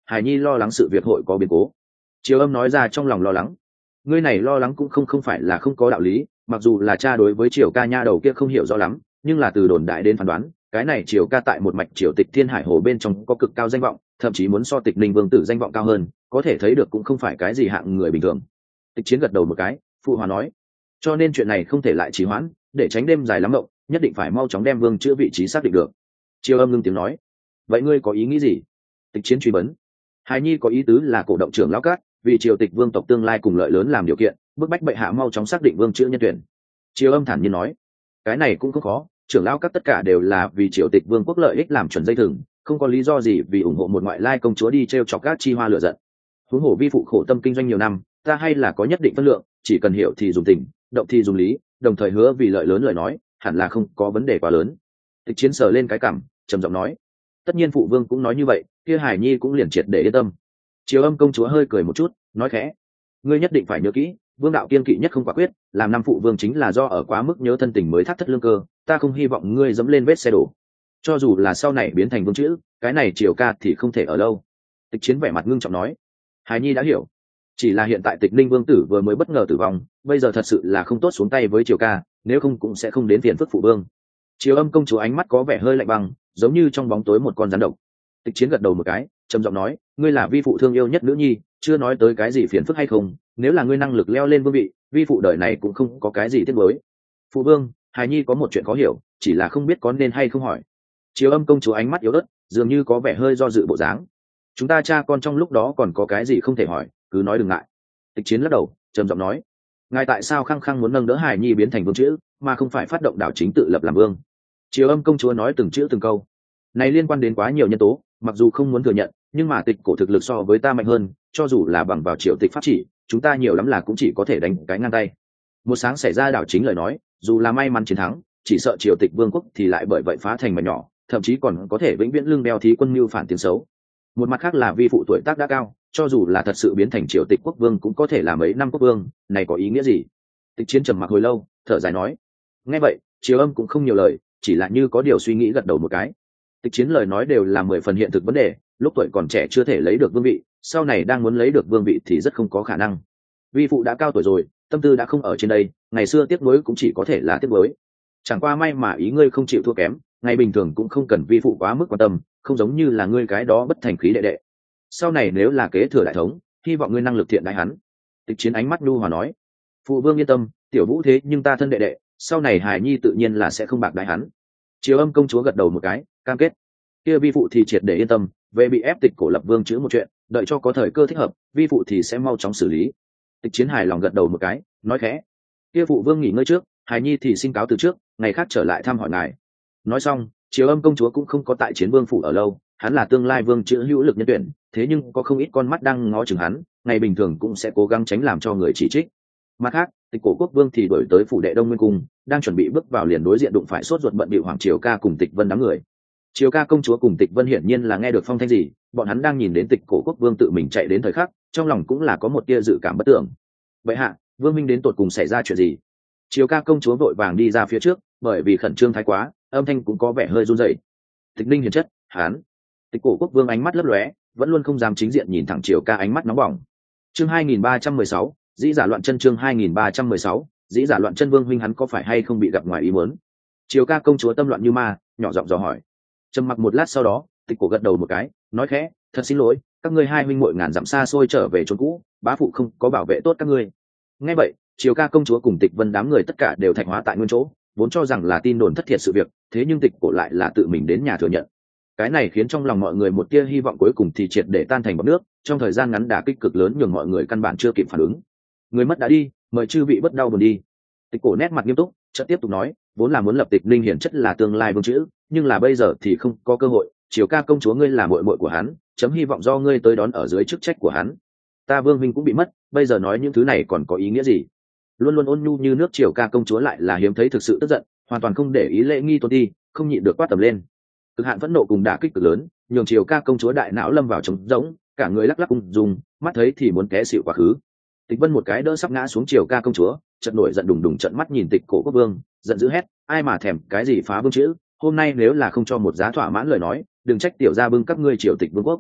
Hải nhi lo lắng sự việc hội có biến cố. Triều Âm nói ra trong lòng lo lắng. Ngươi này lo lắng cũng không phải là không có đạo lý, mặc dù là cha đối với Triều ca nha đầu kia không hiểu rõ lắm, nhưng là từ đồn đại đến phán đoán, cái này Triều ca tại một mạch Triều Tịch Thiên Hải Hồ bên trong có cực cao danh vọng, thậm chí muốn so Tịch Ninh Vương tử danh vọng cao hơn, có thể thấy được cũng không phải cái gì hạng người bình thường. Tịch Chiến gật đầu một cái, phụ hòa nói, cho nên chuyện này không thể lại trì hoãn, để tránh đêm dài lắm mộng, nhất định phải mau chóng đem Vương chữa vị trí xác định được. Triều Âm ngưng tiếng nói, vậy ngươi có ý nghĩ gì? Tịch Chiến truy vấn. Hải nhi có ý tứ là cổ động trưởng lão cát, vì Triều Tịch Vương tộc tương lai cùng lợi lớn làm điều kiện, bức bách bệ hạ mau chóng xác định Vương chữa nhân tuyển. Triều Âm thản nhiên nói, cái này cũng không khó, trưởng lão các tất cả đều là vì Triều Tịch Vương quốc lợi ích làm chuẩn dây thừng, không có lý do gì vì ủng hộ một ngoại lai công chúa đi treo chọc các chi hoa lựa giận. Huống hồ vi phụ khổ tâm kinh doanh nhiều năm, ta hay là có nhất định phân lượng, chỉ cần hiểu thì dùng tình, động thì dùng lý, đồng thời hứa vì lợi lớn lời nói, hẳn là không có vấn đề quá lớn. Tịch Chiến sờ lên cái cằm, trầm giọng nói, tất nhiên phụ vương cũng nói như vậy, kia Hải nhi cũng liền triệt để yên tâm. Triều Âm công chúa hơi cười một chút, nói khẽ, ngươi nhất định phải nhớ kỹ, vương đạo kiên kỵ nhất không quả quyết, làm năm phụ vương chính là do ở quá mức nhớ thân tình mới thắt thất lương cơ, ta không hy vọng ngươi dẫm lên vết xe đổ. Cho dù là sau này biến thành vương chữ, cái này Triều ca thì không thể ở lâu. Tịch Chiến vẻ mặt ngưng trọng nói, Hải nhi đã hiểu, chỉ là hiện tại Tịch Ninh vương tử vừa mới bất ngờ tử vong, bây giờ thật sự là không tốt xuống tay với Triều ca, nếu không cũng sẽ không đến phiền phức phụ vương. Triều Âm công chúa ánh mắt có vẻ hơi lạnh băng, giống như trong bóng tối một con rắn độc. Tịch Chiến gật đầu một cái, trầm giọng nói, ngươi là vi phụ thương yêu nhất nữ nhi, chưa nói tới cái gì phiền phức hay không, nếu là ngươi năng lực leo lên vương vị, vi phụ đời này cũng không có cái gì tiếc nuối. Phụ vương, Hải nhi có một chuyện khó hiểu, chỉ là không biết có nên hay không hỏi. Triều Âm công chúa ánh mắt yếu ớt, dường như có vẻ hơi do dự bộ dáng. Chúng ta cha con trong lúc đó còn có cái gì không thể hỏi, cứ nói đừng ngại. Tịch Chiến lắc đầu, trầm giọng nói, ngài tại sao khăng khăng muốn nâng đỡ Hải nhi biến thành vương chữ, mà không phải phát động đảo chính tự lập làm vương? Triều Âm công chúa nói từng chữ từng câu, này liên quan đến quá nhiều nhân tố, mặc dù không muốn thừa nhận, nhưng mà Tịch cổ thực lực so với ta mạnh hơn, cho dù là bằng vào Triều Tịch pháp chỉ, chúng ta nhiều lắm là cũng chỉ có thể đánh cái ngang tay. Một sáng xảy ra đảo chính lời nói, dù là may mắn chiến thắng, chỉ sợ Triều Tịch vương quốc thì lại bởi vậy phá thành mảnh nhỏ, thậm chí còn có thể vĩnh viễn lưng đeo thí quân mưu phản tiếng xấu. Một mặt khác là vi phụ tuổi tác đã cao, cho dù là thật sự biến thành Triều Tịch quốc vương cũng có thể là mấy năm quốc vương, này có ý nghĩa gì? Tịch Chiến trầm mặc hồi lâu, thở dài nói. Nghe vậy, Triều Âm cũng không nhiều lời, chỉ là như có điều suy nghĩ gật đầu một cái. Tịch Chiến lời nói đều là 10 phần hiện thực vấn đề, lúc tuổi còn trẻ chưa thể lấy được vương vị, sau này đang muốn lấy được vương vị thì rất không có khả năng. Vi phụ đã cao tuổi rồi, tâm tư đã không ở trên đây, ngày xưa tiếc nuối cũng chỉ có thể là tiếc nuối. Chẳng qua may mà ý ngươi không chịu thua kém, ngày bình thường cũng không cần vi phụ quá mức quan tâm, không giống như là ngươi cái đó bất thành khí đệ đệ. Sau này nếu là kế thừa đại thống, hy vọng ngươi năng lực thiện đại hắn. Tịch Chiến ánh mắt nhu hòa nói, phụ vương yên tâm, tiểu vũ thế nhưng ta thân đệ đệ, sau này Hải nhi tự nhiên là sẽ không bạc đại hắn. Triều Âm công chúa gật đầu một cái, cam kết. Kia vi phụ thì triệt để yên tâm, về bị ép Tịch cổ lập vương chữ một chuyện, đợi cho có thời cơ thích hợp, vi phụ thì sẽ mau chóng xử lý. Tịch Chiến hài lòng gật đầu một cái, nói khẽ, kia phụ vương nghỉ ngơi trước, Hải nhi thì xin cáo từ trước, ngày khác trở lại thăm hỏi ngài. Nói xong, Triều Âm công chúa cũng không có tại Chiến vương phủ ở lâu, hắn là tương lai vương chữ hữu lực nhân tuyển, thế nhưng có không ít con mắt đang ngó chừng hắn, ngày bình thường cũng sẽ cố gắng tránh làm cho người chỉ trích. Mặt khác, Tịch cổ quốc vương thì đổi tới phủ đệ Đông Nguyên cung, đang chuẩn bị bước vào liền đối diện đụng phải sốt ruột bận bịu Hoàng Triều ca cùng Tịch Vân đám người. Triều ca công chúa cùng Tịch Vân hiển nhiên là nghe được phong thanh gì, bọn hắn đang nhìn đến Tịch cổ quốc vương tự mình chạy đến thời khắc, trong lòng cũng là có một tia dự cảm bất tưởng. Vậy hạ, vương minh đến tột cùng xảy ra chuyện gì? Triều ca công chúa vội vàng đi ra phía trước, bởi vì khẩn trương thái quá, âm thanh cũng có vẻ hơi run rẩy. Tịch Ninh hiền chất, hán. Tịch cổ quốc vương ánh mắt lấp lóe, vẫn luôn không dám chính diện nhìn thẳng Triều ca ánh mắt nóng bỏng. Chương 2316, dĩ giả loạn chân. Chương 2316, dĩ giả loạn chân. Vương huynh hắn có phải hay không bị gặp ngoài ý muốn? Triều ca công chúa tâm loạn như ma, nhỏ giọng dò hỏi. Trầm mặc một lát sau đó, Tịch cổ gật đầu một cái, nói khẽ, thật xin lỗi, các ngươi hai huynh muội ngàn dặm xa xôi trở về chốn cũ, bá phụ không có bảo vệ tốt các ngươi. Nghe vậy, Triều ca công chúa cùng Tịch Vân đám người tất cả đều thạch hóa tại nguyên chỗ, vốn cho rằng là tin đồn thất thiệt sự việc, thế nhưng Tịch cổ lại là tự mình đến nhà thừa nhận. Cái này khiến trong lòng mọi người một tia hy vọng cuối cùng thì triệt để tan thành bọt nước, trong thời gian ngắn đả kích cực lớn nhường mọi người căn bản chưa kịp phản ứng. Người mất đã đi, mời chư vị bất đau buồn đi. Tịch cổ nét mặt nghiêm túc, chợt tiếp tục nói, vốn là muốn lập Tịch Ninh hiển chất là tương lai vương chữ, nhưng là bây giờ thì không có cơ hội. Triều ca công chúa ngươi là muội muội của hắn, chấm hy vọng do ngươi tới đón ở dưới chức trách của hắn. Ta vương huynh cũng bị mất, bây giờ nói những thứ này còn có ý nghĩa gì? Luôn luôn ôn nhu như nước Triều ca công chúa lại là hiếm thấy thực sự tức giận, hoàn toàn không để ý lễ nghi tôn ti, không nhịn được quát tầm lên. Cực hạn phẫn nộ cùng đả kích cực lớn, nhường Triều ca công chúa đại não lâm vào trống rỗng, cả người lắc lắc ung dung, mắt thấy thì muốn té xỉu quá khứ. Tịch Vân một cái đỡ sắp ngã xuống Triều ca công chúa, chợt nổi giận đùng đùng trợn mắt nhìn Tịch cổ quốc vương, giận dữ hét, ai mà thèm cái gì phá vương chữ, hôm nay nếu là không cho một giá thỏa mãn lời nói, đừng trách tiểu gia bưng các ngươi Triều Tịch vương quốc.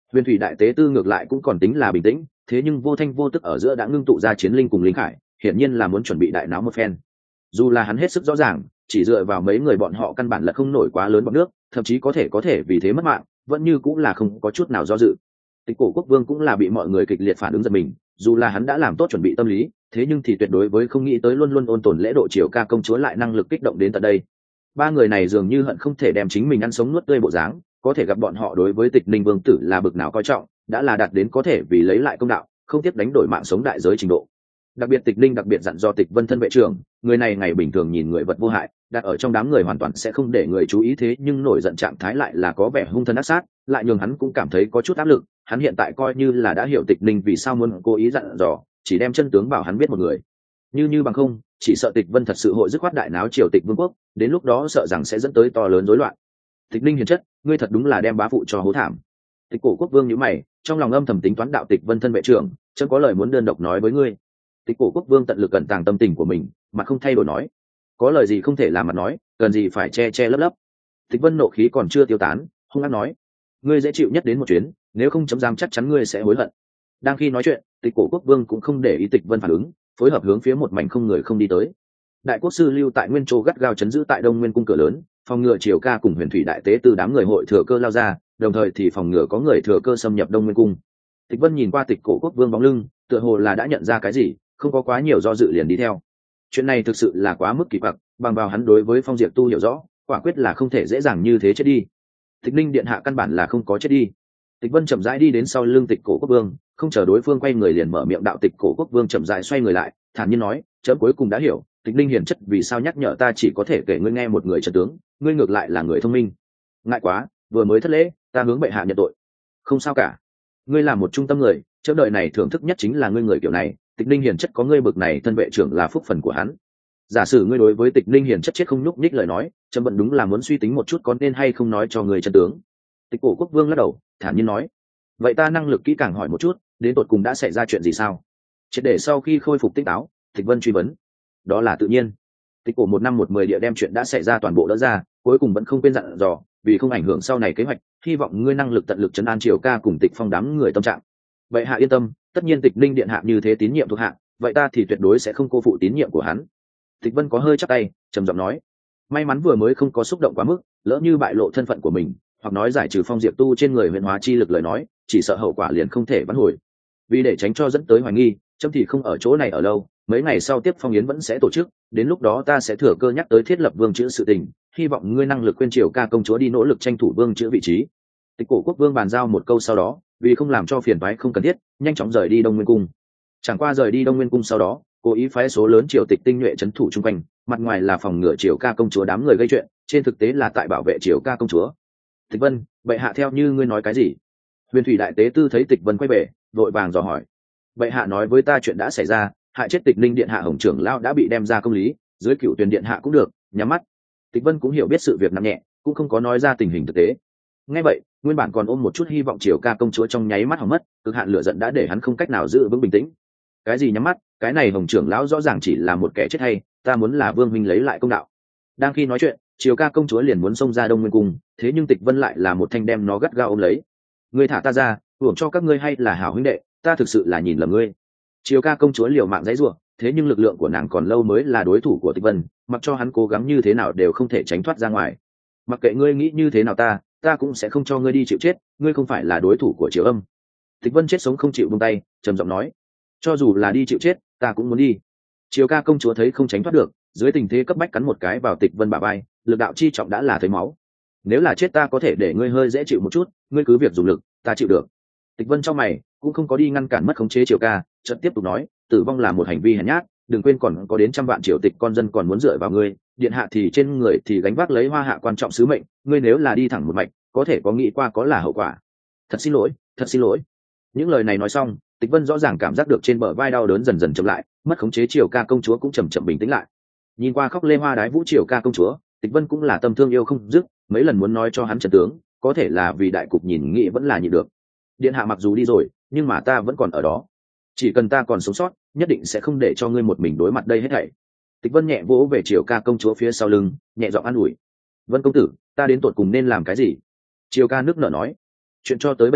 Huyền thủy đại tế tư ngược lại cũng còn tính là bình tĩnh, thế nhưng vô thanh vô tức ở giữa đã ngưng tụ ra chiến linh cùng linh khải, hiển nhiên là muốn chuẩn bị đại náo một phen. Dù là hắn hết sức rõ ràng, chỉ dựa vào mấy người bọn họ căn bản là không nổi quá lớn bọn nước, thậm chí có thể vì thế mất mạng, vẫn như cũng là không có chút nào do dự. Tịch cổ quốc vương cũng là bị mọi người kịch liệt phản ứng giật mình, dù là hắn đã làm tốt chuẩn bị tâm lý, thế nhưng thì tuyệt đối với không nghĩ tới luôn luôn ôn tồn lễ độ triều ca công chúa lại năng lực kích động đến tận đây. Ba người này dường như hận không thể đem chính mình ăn sống nuốt tươi bộ dáng, có thể gặp bọn họ đối với Tịch Ninh vương tử là bực nào coi trọng, đã là đạt đến có thể vì lấy lại công đạo, không tiếc đánh đổi mạng sống đại giới trình độ. Đặc biệt Tịch Ninh đặc biệt dặn do Tịch Vân thân vệ trưởng, người này ngày bình thường nhìn người vật vô hại, đặt ở trong đám người hoàn toàn sẽ không để người chú ý, thế nhưng nổi giận trạng thái lại là có vẻ hung thân ác sát, lại nhường hắn cũng cảm thấy có chút áp lực. Hắn hiện tại coi như là đã hiểu Tịch Ninh vì sao muốn cố ý dặn dò, chỉ đem chân tướng bảo hắn biết một người. Như bằng không, chỉ sợ Tịch Vân thật sự hội dứt khoát đại náo triều Tịch vương quốc, đến lúc đó sợ rằng sẽ dẫn tới to lớn rối loạn. Tịch Ninh hiền chất, ngươi thật đúng là đem bá phụ cho hố thảm. Tịch cổ quốc vương nhíu mày, trong lòng âm thầm tính toán đạo Tịch Vân thân vệ trưởng, chân có lời muốn đơn độc nói với ngươi. Tịch cổ quốc vương tận lực cẩn tàng tâm tình của mình, mà không thay đổi nói, có lời gì không thể làm mặt nói, cần gì phải che lấp. Tịch Vân nộ khí còn chưa tiêu tán, hung hăng nói, ngươi dễ chịu nhất đến một chuyến, nếu không chấm giam chắc chắn ngươi sẽ hối hận. Đang khi nói chuyện, Tịch cổ quốc vương cũng không để ý Tịch Vân phản ứng, phối hợp hướng phía một mảnh không người không đi tới. Đại quốc sư lưu tại Nguyên Châu gắt gao chấn giữ tại Đông Nguyên cung cửa lớn, phòng ngừa triều ca cùng Huyền thủy đại tế từ đám người hội thừa cơ lao ra, đồng thời thì phòng ngừa có người thừa cơ xâm nhập Đông Nguyên cung. Tịch Vân nhìn qua Tịch cổ quốc vương bóng lưng, tựa hồ là đã nhận ra cái gì, không có quá nhiều do dự liền đi theo. Chuyện này thực sự là quá mức kỳ quặc, bằng vào hắn đối với Phong Diệp Tu hiểu rõ, quả quyết là không thể dễ dàng như thế chết đi. Tịch Ninh điện hạ căn bản là không có chết đi. Tịch Vân chậm rãi đi đến sau lưng Tịch cổ quốc vương, không chờ đối phương quay người liền mở miệng đạo. Tịch cổ quốc vương chậm rãi xoay người lại, thản nhiên nói, chấm cuối cùng đã hiểu, Tịch Ninh hiền chất vì sao nhắc nhở ta chỉ có thể kể ngươi nghe một người trận tướng, ngươi ngược lại là người thông minh. Ngại quá, vừa mới thất lễ, ta hướng bệ hạ nhận tội. Không sao cả, ngươi là một trung tâm người, chấm đời này thưởng thức nhất chính là ngươi người kiểu này. Tịch Ninh hiền chất có ngươi bực này thân vệ trưởng là phúc phần của hắn. Giả sử ngươi đối với Tịch Ninh hiền chất chết không nhúc nhích lời nói, chấm vẫn đúng là muốn suy tính một chút có nên hay không nói cho người chân tướng. Tịch cổ quốc vương lắc đầu, thản nhiên nói, vậy ta năng lực kỹ càng hỏi một chút, đến tột cùng đã xảy ra chuyện gì sao? Triệt để sau khi khôi phục tỉnh táo, Tịch Vân truy vấn. Đó là tự nhiên. Tịch cổ 1 năm 10 địa đem chuyện đã xảy ra toàn bộ đỡ ra, cuối cùng vẫn không quên dặn dò, vì không ảnh hưởng sau này kế hoạch, hy vọng ngươi năng lực tận lực trấn an triều ca cùng Tịch Phong đám người tâm trạng. Vậy hạ yên tâm, tất nhiên Tịch Ninh điện hạ như thế tín nhiệm thuộc hạ, vậy ta thì tuyệt đối sẽ không cô phụ tín nhiệm của hắn. Tịch Vân có hơi chắp tay, trầm giọng nói, may mắn vừa mới không có xúc động quá mức, lỡ như bại lộ thân phận của mình, hoặc nói giải trừ Phong Diệp Tu trên người huyền hóa chi lực lời nói, chỉ sợ hậu quả liền không thể vãn hồi. Vì để tránh cho dẫn tới hoài nghi, chấm thì không ở chỗ này ở lâu, mấy ngày sau tiếp phong yến vẫn sẽ tổ chức, đến lúc đó ta sẽ thừa cơ nhắc tới thiết lập vương chữ sự tình, hy vọng ngươi năng lực khuyên triều ca công chúa đi nỗ lực tranh thủ vương chữ vị trí. Tịch cổ quốc vương bàn giao một câu sau đó, vì không làm cho phiền toái không cần thiết, nhanh chóng rời đi Đông Nguyên cung. Chẳng qua rời đi Đông Nguyên cung sau đó, cố ý phái số lớn triều tịch tinh nhuệ trấn thủ chung quanh, mặt ngoài là phòng ngừa triều ca công chúa đám người gây chuyện, trên thực tế là tại bảo vệ triều ca công chúa. Tịch Vân, bệ hạ theo như ngươi nói cái gì? Huyền thủy đại tế tư thấy Tịch Vân quay về, vội vàng dò hỏi. Bệ hạ nói với ta chuyện đã xảy ra, hại chết Tịch Ninh điện hạ Hồng trưởng lão đã bị đem ra công lý, dưới Cửu Tuyền điện hạ cũng được, nhắm mắt. Tịch Vân cũng hiểu biết sự việc nặng nhẹ, cũng không có nói ra tình hình thực tế. Nghe vậy, nguyên bản còn ôm một chút hy vọng triều ca công chúa trong nháy mắt hỏng mất, cực hạn lửa giận đã để hắn không cách nào giữ vững bình tĩnh. Cái gì nhắm mắt, cái này Hồng trưởng lão rõ ràng chỉ là một kẻ chết hay, ta muốn là vương huynh lấy lại công đạo. Đang khi nói chuyện, triều ca công chúa liền muốn xông ra Đông Nguyên cung, thế nhưng Tịch Vân lại là một thanh đem nó gắt gao ôm lấy. Ngươi thả ta ra, hưởng cho các ngươi hay là hảo huynh đệ, ta thực sự là nhìn lầm ngươi. Triều ca công chúa liều mạng giãy giụa, thế nhưng lực lượng của nàng còn lâu mới là đối thủ của Tịch Vân, mặc cho hắn cố gắng như thế nào đều không thể tránh thoát ra ngoài. Mặc kệ ngươi nghĩ như thế nào ta cũng sẽ không cho ngươi đi chịu chết, ngươi không phải là đối thủ của Triều Âm. Tịch Vân chết sống không chịu buông tay, trầm giọng nói, cho dù là đi chịu chết, ta cũng muốn đi. Triều ca công chúa thấy không tránh thoát được, dưới tình thế cấp bách cắn một cái vào Tịch Vân bả vai, lực đạo chi trọng đã là thấy máu. Nếu là chết ta có thể để ngươi hơi dễ chịu một chút, ngươi cứ việc dùng lực, ta chịu được. Tịch Vân trong mày cũng không có đi ngăn cản mất khống chế Triều ca, chợt tiếp tục nói, tử vong là một hành vi hèn nhát, đừng quên còn có đến trăm vạn triều tịch con dân còn muốn dựa vào ngươi, điện hạ thì trên người thì gánh vác lấy Hoa hạ quan trọng sứ mệnh, ngươi nếu là đi thẳng một mạch, có thể có nghĩ qua có là hậu quả. Thật xin lỗi, thật xin lỗi. Những lời này nói xong, Tịch Vân rõ ràng cảm giác được trên bờ vai đau đớn dần dần chậm lại, mất khống chế Triều ca công chúa cũng chậm chậm bình tĩnh lại. Nhìn qua khóc lê hoa đái vũ Triều ca công chúa, Tịch Vân cũng là tâm thương yêu không dứt, mấy lần muốn nói cho hắn trận tướng, có thể là vì đại cục nhìn nghĩ vẫn là nhịn được. Điện hạ mặc dù đi rồi, nhưng mà ta vẫn còn ở đó, chỉ cần ta còn sống sót, nhất định sẽ không để cho ngươi một mình đối mặt đây hết thảy. Tịch Vân nhẹ vỗ về Triều ca công chúa phía sau lưng, nhẹ giọng an ủi, Vân công tử, ta đến tột cùng nên làm cái gì? Triều ca nước nở nói, chuyện cho tới bây giờ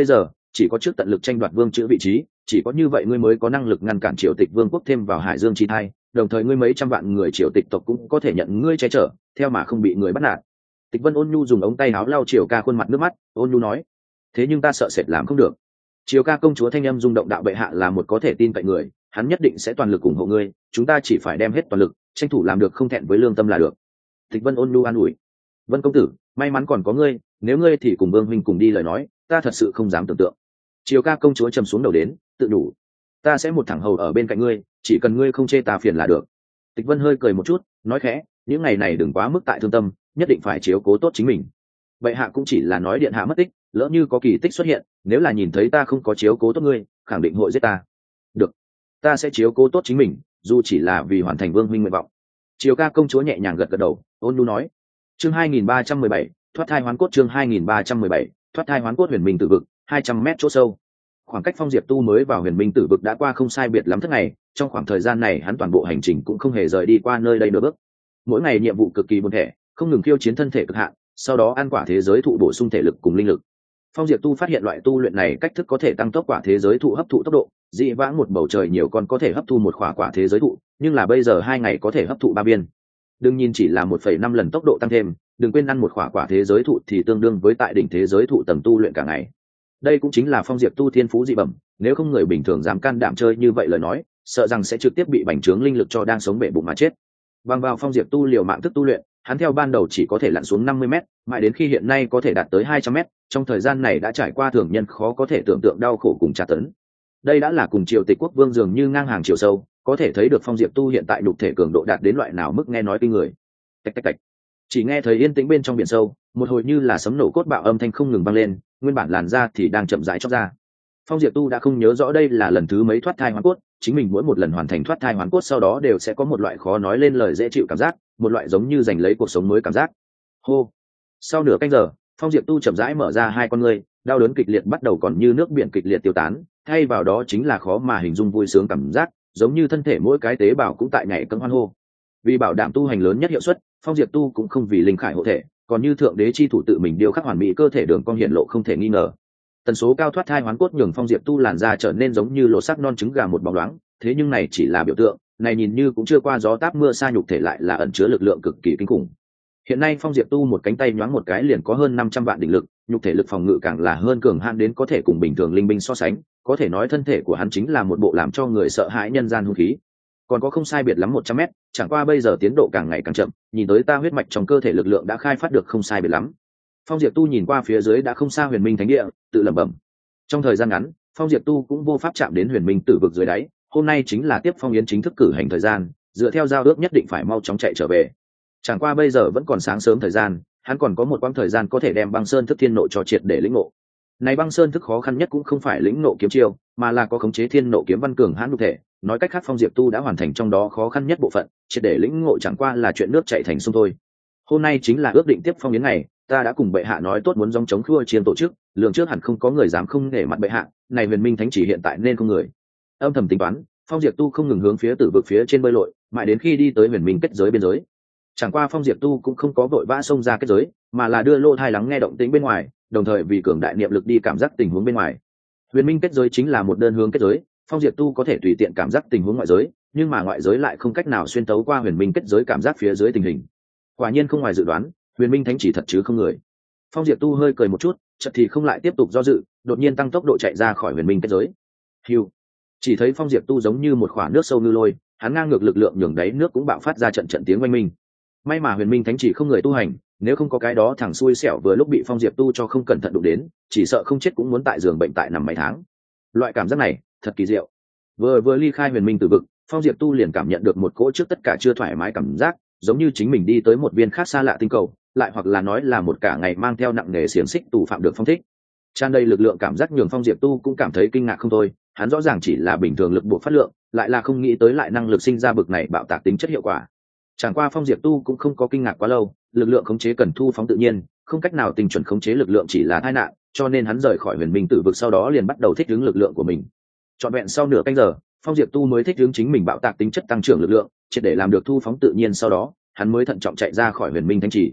chỉ có trước tận lực tranh đoạt vương chữ vị trí, chỉ có như vậy ngươi mới có năng lực ngăn cản triều tịch vương quốc thêm vào hải dương chi thai, đồng thời ngươi mấy trăm vạn người triều tịch tộc cũng có thể nhận ngươi che chở, theo mà không bị người bắt nạt. Tịch Vân ôn nhu dùng ống tay áo lau Triều Ca khuôn mặt nước mắt, ôn nhu nói: thế nhưng ta sợ sệt làm không được. Triều Ca công chúa thanh âm rung động, đạo bệ hạ là một có thể tin cậy người, hắn nhất định sẽ toàn lực ủng hộ ngươi, chúng ta chỉ phải đem hết toàn lực, tranh thủ làm được không thẹn với lương tâm là được. Tịch Vân ôn nhu an ủi: Vân công tử, may mắn còn có ngươi, nếu ngươi thì cùng Vương huynh cùng đi lời nói, ta thật sự không dám tưởng tượng. Triều Ca công chúa trầm xuống đầu đến, tự đủ, ta sẽ một thẳng hầu ở bên cạnh ngươi, chỉ cần ngươi không chê ta phiền là được. Tịch Vân hơi cười một chút, nói khẽ: những ngày này đừng quá mức tại thương tâm, nhất định phải chiếu cố tốt chính mình. Bệ hạ cũng chỉ là nói điện hạ mất tích, lỡ như có kỳ tích xuất hiện, nếu là nhìn thấy ta không có chiếu cố tốt ngươi, khẳng định hội giết ta. Được, ta sẽ chiếu cố tốt chính mình, dù chỉ là vì hoàn thành Vương huynh nguyện vọng. Triều Ca công chúa nhẹ nhàng gật gật đầu, ôn nhu nói: chương 2317, thoát thai hoán cốt. chương 2317, thoát thai hoán cốt. Huyền Minh Tử Vực, 200 mét chỗ sâu. Khoảng cách Phong Diệp Tu mới vào Huyền Minh Tử Vực đã qua không sai biệt lắm tháng ngày, trong khoảng thời gian này hắn toàn bộ hành trình cũng không hề rời đi qua nơi đây nửa bước. Mỗi ngày nhiệm vụ cực kỳ buồn thẻ, không ngừng khiêu chiến thân thể cực hạn, sau đó ăn quả thế giới thụ bổ sung thể lực cùng linh lực. Phong Diệp Tu phát hiện loại tu luyện này cách thức có thể tăng tốc quả thế giới thụ hấp thụ tốc độ, dị vãng một bầu trời nhiều con có thể hấp thu một quả thế giới thụ, nhưng là bây giờ 2 ngày có thể hấp thụ 3 viên. Đừng nhìn chỉ là 1,5 lần tốc độ tăng thêm, đừng quên ăn một quả thế giới thụ thì tương đương với tại đỉnh thế giới thụ tầng tu luyện cả ngày. Đây cũng chính là Phong Diệp Tu thiên phú dị bẩm, nếu không người bình thường dám can đảm chơi như vậy lời nói, sợ rằng sẽ trực tiếp bị bành trướng linh lực cho đang sống bể bụng mà chết. Bằng vào Phong Diệp Tu liều mạng thức tu luyện, hắn theo ban đầu chỉ có thể lặn xuống 50 m, mãi đến khi hiện nay có thể đạt tới 200 m, trong thời gian này đã trải qua thường nhân khó có thể tưởng tượng đau khổ cùng tra tấn. Đây đã là cùng Triều Tịch quốc vương dường như ngang hàng chiều sâu, có thể thấy được Phong Diệp Tu hiện tại nhục thể cường độ đạt đến loại nào mức nghe nói kinh người. Tạch tạch tạch. Chỉ nghe thấy yên tĩnh bên trong biển sâu, một hồi như là sấm nổ cốt bạo âm thanh không ngừng vang lên, nguyên bản làn da thì đang chậm rãi chóc ra. Phong Diệp Tu đã không nhớ rõ đây là lần thứ mấy thoát thai hoán cốt, chính mình mỗi một lần hoàn thành thoát thai hoán cốt sau đó đều sẽ có một loại khó nói lên lời dễ chịu cảm giác, một loại giống như giành lấy cuộc sống mới cảm giác. Hô. Sau nửa canh giờ, Phong Diệp Tu chậm rãi mở ra hai con ngươi, đau đớn kịch liệt bắt đầu còn như nước biển kịch liệt tiêu tán, thay vào đó chính là khó mà hình dung vui sướng cảm giác, giống như thân thể mỗi cái tế bào cũng tại nhảy cẫng hoan hô. Vì bảo đảm tu hành lớn nhất hiệu suất, Phong Diệp Tu cũng không vì linh khải hộ thể, còn như thượng đế chi thủ tự mình điêu khắc hoàn mỹ cơ thể đường cong hiện lộ không thể nghi ngờ. Tần số cao thoát thai hoán cốt nhường Phong Diệp Tu làn da trở nên giống như lột xác non trứng gà một bóng loáng, thế nhưng này chỉ là biểu tượng, này nhìn như cũng chưa qua gió táp mưa sa nhục thể lại là ẩn chứa lực lượng cực kỳ kinh khủng. Hiện nay Phong Diệp Tu một cánh tay nhoáng một cái liền có hơn 500 vạn đỉnh lực, nhục thể lực phòng ngự càng là hơn cường hãn đến có thể cùng bình thường linh binh so sánh, có thể nói thân thể của hắn chính là một bộ làm cho người sợ hãi nhân gian hung khí. Còn có không sai biệt lắm 100 mét, chẳng qua bây giờ tiến độ càng ngày càng chậm, nhìn tới ta huyết mạch trong cơ thể lực lượng đã khai phát được không sai biệt lắm. Phong Diệp Tu nhìn qua phía dưới đã không xa Huyền Minh Thánh Địa, tự lẩm bẩm. Trong thời gian ngắn, Phong Diệp Tu cũng vô pháp chạm đến Huyền Minh Tử vực dưới đáy, hôm nay chính là tiếp phong yến chính thức cử hành thời gian, dựa theo giao ước nhất định phải mau chóng chạy trở về. Chẳng qua bây giờ vẫn còn sáng sớm thời gian, hắn còn có một quãng thời gian có thể đem Băng Sơn Thức Thiên Nộ cho triệt để lĩnh ngộ. Này Băng Sơn Thức khó khăn nhất cũng không phải lĩnh ngộ kiếm chiêu, mà là có khống chế thiên nộ kiếm văn cường hãn nhục thể, nói cách khác Phong Diệp Tu đã hoàn thành trong đó khó khăn nhất bộ phận, triệt để lĩnh ngộ chẳng qua là chuyện nước chảy thành sông thôi. Hôm nay chính là ước định tiếp phong yến ngày, ta đã cùng bệ hạ nói tốt muốn dòng chống khua chiên tổ chức, lường trước hẳn không có người dám không nể mặt bệ hạ, này Huyền Minh Thánh chỉ hiện tại nên không người. Âm thầm tính toán, Phong Diệp Tu không ngừng hướng phía Tử vực phía trên bơi lội, mãi đến khi đi tới Huyền Minh kết giới biên giới. Chẳng qua Phong Diệp Tu cũng không có vội vã xông ra kết giới, mà là đưa lô thai lắng nghe động tĩnh bên ngoài, đồng thời vì cường đại niệm lực đi cảm giác tình huống bên ngoài. Huyền Minh kết giới chính là một đơn hướng kết giới, Phong Diệp Tu có thể tùy tiện cảm giác tình huống ngoại giới, nhưng mà ngoại giới lại không cách nào xuyên tấu qua Huyền Minh kết giới cảm giác phía dưới tình hình. Quả nhiên không ngoài dự đoán, Huyền Minh Thánh chỉ thật chứ không người. Phong Diệp Tu hơi cười một chút, chợt thì không lại tiếp tục do dự, đột nhiên tăng tốc độ chạy ra khỏi Huyền Minh kết giới. Hưu. Chỉ thấy Phong Diệp Tu giống như một khỏa nước sâu ngư lôi, hắn ngang ngược lực lượng nhường đáy nước cũng bạo phát ra trận trận tiếng oanh minh. May mà Huyền Minh Thánh chỉ không người tu hành, nếu không có cái đó thằng xui xẻo vừa lúc bị Phong Diệp Tu cho không cẩn thận đụng đến, chỉ sợ không chết cũng muốn tại giường bệnh tại nằm mấy tháng. Loại cảm giác này thật kỳ diệu. Vừa ly khai Huyền Minh Tử vực, Phong Diệp Tu liền cảm nhận được một cỗ trước tất cả chưa thoải mái cảm giác, giống như chính mình đi tới một viên khác xa lạ tinh cầu, lại hoặc là nói là một cả ngày mang theo nặng nề xiềng xích tù phạm được phong thích. Tràn đầy lực lượng cảm giác nhường Phong Diệp Tu cũng cảm thấy kinh ngạc không thôi, hắn rõ ràng chỉ là bình thường lực buộc phát lượng, lại là không nghĩ tới lại năng lực sinh ra bực này bạo tạc tính chất hiệu quả. Chẳng qua Phong Diệp Tu cũng không có kinh ngạc quá lâu, lực lượng khống chế cần thu phóng tự nhiên, không cách nào tinh chuẩn khống chế lực lượng chỉ là tai nạn, cho nên hắn rời khỏi Huyền Minh Tử vực sau đó liền bắt đầu thích ứng lực lượng của mình. Trọn vẹn sau nửa canh giờ, Phong Diệp Tu mới thích ứng chính mình bạo tạc tính chất tăng trưởng lực lượng, triệt để làm được thu phóng tự nhiên sau đó, hắn mới thận trọng chạy ra khỏi Huyền Minh Thánh chỉ.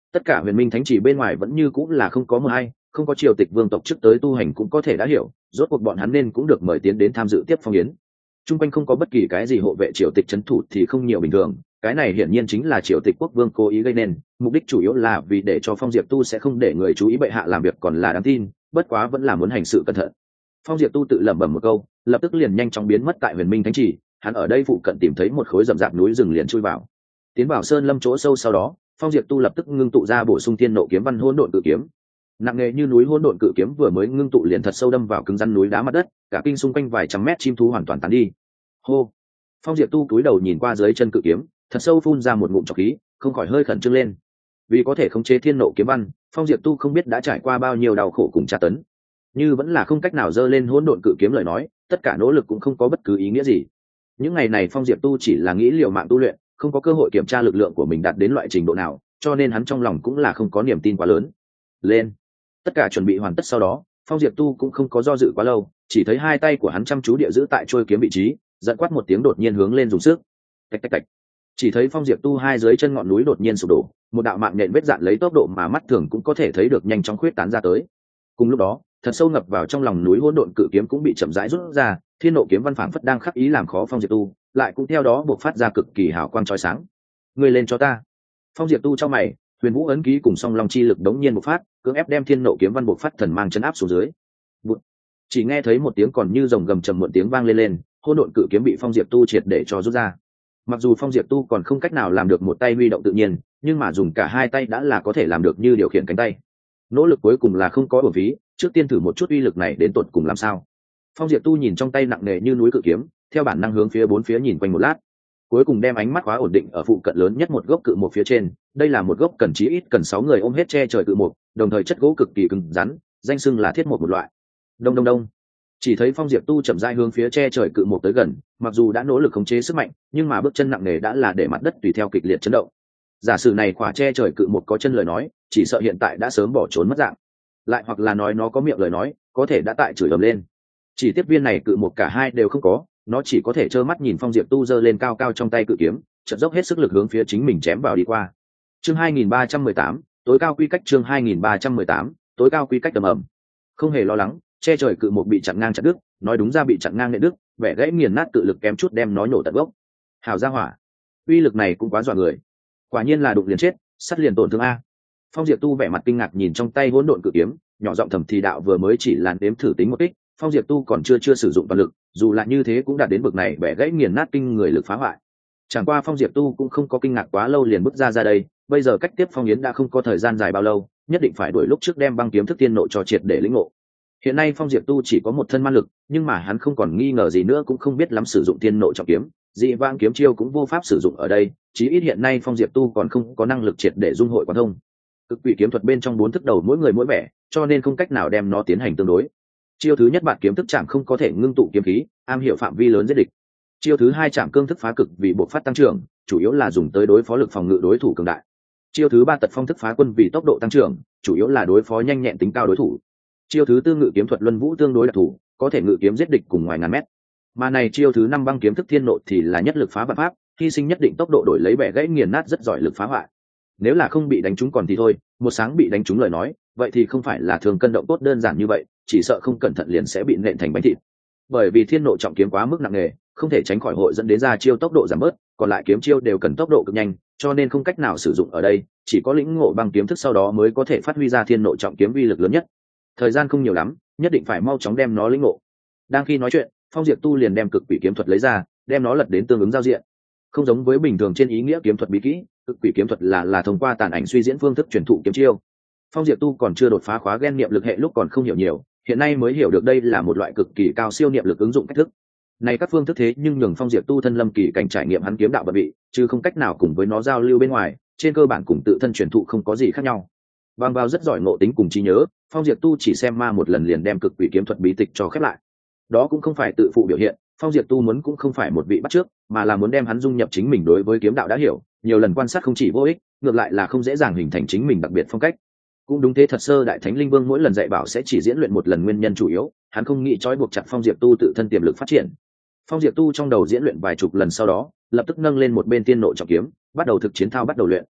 tất cả huyền minh thánh chỉ bên ngoài vẫn như cũng là không có mờ hay, không có triều tịch vương tộc trước tới tu hành cũng có thể đã hiểu, rốt cuộc bọn hắn nên cũng được mời tiến đến tham dự tiếp phong yến. Trung quanh không có bất kỳ cái gì hộ vệ triều tịch trấn thủ thì không nhiều bình thường, cái này hiển nhiên chính là triều tịch quốc vương cố ý gây nên, mục đích chủ yếu là vì để cho Phong Diệp Tu sẽ không để người chú ý bệ hạ làm việc còn là đáng tin, bất quá vẫn là muốn hành sự cẩn thận. Phong Diệp Tu tự lẩm bẩm một câu, lập tức liền nhanh chóng biến mất tại huyền minh thánh trì. Hắn ở đây phụ cận tìm thấy một khối rậm rạp núi rừng liền chui vào, tiến vào sơn lâm chỗ sâu. Sau đó Phong Diệp Tu lập tức ngưng tụ ra bổ sung thiên nộ kiếm văn hỗn độn cự kiếm, nặng nề như núi hỗn độn cự kiếm vừa mới ngưng tụ liền thật sâu đâm vào cứng rắn núi đá mặt đất, cả kinh xung quanh vài trăm mét chim thú hoàn toàn tán đi. Hô! Phong Diệp Tu cúi đầu nhìn qua dưới chân cự kiếm, thật sâu phun ra một ngụm trọc khí, không khỏi hơi khẩn trương lên. Vì có thể khống chế thiên nộ kiếm văn, Phong Diệp Tu không biết đã trải qua bao nhiêu đau khổ cùng tra tấn, như vẫn là không cách nào giơ lên hỗn độn cự kiếm lời nói, tất cả nỗ lực cũng không có bất cứ ý nghĩa gì. Những ngày này Phong Diệp Tu chỉ là nghĩ liều mạng tu luyện, không có cơ hội kiểm tra lực lượng của mình đạt đến loại trình độ nào, cho nên hắn trong lòng cũng là không có niềm tin quá lớn. Lên! Tất cả chuẩn bị hoàn tất sau đó, Phong Diệp Tu cũng không có do dự quá lâu, chỉ thấy hai tay của hắn chăm chú địa giữ tại trôi kiếm vị trí, giận quát một tiếng đột nhiên hướng lên dùng sức. Tạch tạch tạch. Chỉ thấy Phong Diệp Tu hai dưới chân ngọn núi đột nhiên sụp đổ, một đạo mạng nhện vết dạn lấy tốc độ mà mắt thường cũng có thể thấy được nhanh chóng khuyết tán ra tới. Cùng lúc đó, thật sâu ngập vào trong lòng núi hỗn độn cự kiếm cũng bị chậm rãi rút ra, thiên nộ kiếm văn phảng phất đang khắc ý làm khó Phong Diệp Tu, lại cũng theo đó bộc phát ra cực kỳ hào quang chói sáng. Ngươi lên cho ta! Phong Diệp Tu trong mày, huyền vũ ấn ký cùng song long chi lực đống nhiên bộc phát, cưỡng ép đem thiên nộ kiếm văn bộc phát thần mang chấn áp xuống dưới. Bụt. Chỉ nghe thấy một tiếng còn như rồng gầm trầm muộn tiếng vang lên, hỗn độn cự kiếm bị Phong Diệp Tu triệt để cho rút ra. Mặc dù Phong Diệp Tu còn không cách nào làm được một tay huy động tự nhiên, nhưng mà dùng cả hai tay đã là có thể làm được như điều khiển cánh tay. Nỗ lực cuối cùng là không có uổng phí, trước tiên thử một chút uy lực này đến tột cùng làm sao. Phong Diệp Tu nhìn trong tay nặng nề như núi cự kiếm, theo bản năng hướng phía bốn phía nhìn quanh một lát, cuối cùng đem ánh mắt khóa ổn định ở phụ cận lớn nhất một gốc cự một phía trên. Đây là một gốc cần chí ít cần 6 người ôm hết che trời cự một, đồng thời chất gỗ cực kỳ cứng rắn, danh xưng là thiết một loại. Đông đông đông. Chỉ thấy Phong Diệp Tu chậm rãi hướng phía che trời cự một tới gần, mặc dù đã nỗ lực khống chế sức mạnh, nhưng mà bước chân nặng nề đã là để mặt đất tùy theo kịch liệt chấn động. Giả sử này quả che trời cự một có chân lời nói, chỉ sợ hiện tại đã sớm bỏ trốn mất dạng. Lại hoặc là nói nó có miệng lời nói, có thể đã tại chửi ầm lên. Chỉ tiếp viên này cự một cả hai đều không có, nó chỉ có thể trơ mắt nhìn Phong Diệp Tu giơ lên cao cao trong tay cự kiếm, chợt dốc hết sức lực hướng phía chính mình chém vào đi qua. Chương 2318, tối cao quy cách. Chương 2318, tối cao quy cách. Ầm ầm. Không hề lo lắng, che trời cự một bị chặn ngang chặt đứt, nói đúng ra bị chặn ngang nện đứt, vẻ gãy nghiền nát tự lực kém chút đem nó nổ tận gốc. Hào gia hỏa, uy lực này cũng quá dọa người. Quả nhiên là đụng liền chết, sắt liền tổn thương a. Phong Diệp Tu vẻ mặt kinh ngạc nhìn trong tay hỗn độn cự kiếm, nhỏ giọng thầm thì đạo vừa mới chỉ là đếm thử tính một kích, Phong Diệp Tu còn chưa sử dụng toàn lực, dù là như thế cũng đạt đến bậc này bẻ gãy nghiền nát kinh người lực phá hoại. Chẳng qua Phong Diệp Tu cũng không có kinh ngạc quá lâu liền bước ra đây, bây giờ cách tiếp Phong Yến đã không có thời gian dài bao lâu, nhất định phải đuổi lúc trước đem băng kiếm thức tiên nộ cho triệt để lĩnh ngộ. Hiện nay Phong Diệp Tu chỉ có một thân man lực, nhưng mà hắn không còn nghi ngờ gì nữa cũng không biết lắm sử dụng tiên nộ trọng kiếm, dị vãng kiếm chiêu cũng vô pháp sử dụng ở đây, chí ít hiện nay Phong Diệp Tu còn không có năng lực triệt để dung hội quán thông. Cực quỷ kiếm thuật bên trong 4 thức đầu mỗi người mỗi vẻ, cho nên không cách nào đem nó tiến hành tương đối. Chiêu thứ nhất bạn kiếm thức chạm không có thể ngưng tụ kiếm khí, am hiểu phạm vi lớn giết địch. Chiêu thứ hai chạm cương thức phá cực vì buộc phát tăng trưởng, chủ yếu là dùng tới đối phó lực phòng ngự đối thủ cường đại. Chiêu thứ ba tật phong thức phá quân vì tốc độ tăng trưởng, chủ yếu là đối phó nhanh nhẹn tính cao đối thủ. Chiêu thứ tư ngự kiếm thuật luân vũ tương đối đặc thù, có thể ngự kiếm giết địch cùng ngoài ngàn mét. Mà này chiêu thứ 5 băng kiếm thức thiên nộ thì là nhất lực phá vạn pháp, hy sinh nhất định tốc độ đổi lấy bẻ gãy nghiền nát rất giỏi lực phá hoại. Nếu là không bị đánh trúng còn thì thôi, một sáng bị đánh trúng lời nói, vậy thì không phải là thường cân động tốt đơn giản như vậy, chỉ sợ không cẩn thận liền sẽ bị nện thành bánh thịt. Bởi vì thiên nộ trọng kiếm quá mức nặng nề, không thể tránh khỏi hội dẫn đến ra chiêu tốc độ giảm bớt, còn lại kiếm chiêu đều cần tốc độ cực nhanh, cho nên không cách nào sử dụng ở đây, chỉ có lĩnh ngộ băng kiếm thức sau đó mới có thể phát huy ra thiên nộ trọng kiếm uy lực lớn nhất. Thời gian không nhiều lắm, nhất định phải mau chóng đem nó lĩnh ngộ. Đang khi nói chuyện, Phong Diệp Tu liền đem cực quỷ kiếm thuật lấy ra, đem nó lật đến tương ứng giao diện. Không giống với bình thường trên ý nghĩa kiếm thuật bí kỹ, cực quỷ kiếm thuật là thông qua tàn ảnh suy diễn phương thức truyền thụ kiếm chiêu. Phong Diệp Tu còn chưa đột phá khóa gen niệm lực hệ lúc còn không hiểu nhiều, hiện nay mới hiểu được đây là một loại cực kỳ cao siêu niệm lực ứng dụng cách thức. Này các phương thức thế nhưng nhường Phong Diệp Tu thân lâm kỳ cảnh trải nghiệm hắn kiếm đạo bậc vị, chứ không cách nào cùng với nó giao lưu bên ngoài, trên cơ bản cùng tự thân truyền thụ không có gì khác nhau. Bằng vào rất giỏi ngộ tính cùng trí nhớ, Phong Diệp Tu chỉ xem ma một lần liền đem cực quỷ kiếm thuật bí tịch cho khép lại. Đó cũng không phải tự phụ biểu hiện, Phong Diệp Tu muốn cũng không phải một vị bắt chước, mà là muốn đem hắn dung nhập chính mình đối với kiếm đạo đã hiểu, nhiều lần quan sát không chỉ vô ích, ngược lại là không dễ dàng hình thành chính mình đặc biệt phong cách. Cũng đúng thế, thật sơ đại thánh linh vương mỗi lần dạy bảo sẽ chỉ diễn luyện một lần, nguyên nhân chủ yếu, hắn không nghĩ trói buộc chặt Phong Diệp Tu tự thân tiềm lực phát triển. Phong Diệp Tu trong đầu diễn luyện vài chục lần sau đó, lập tức nâng lên một bên tiên nộ trọng kiếm, bắt đầu thực chiến thao bắt đầu luyện.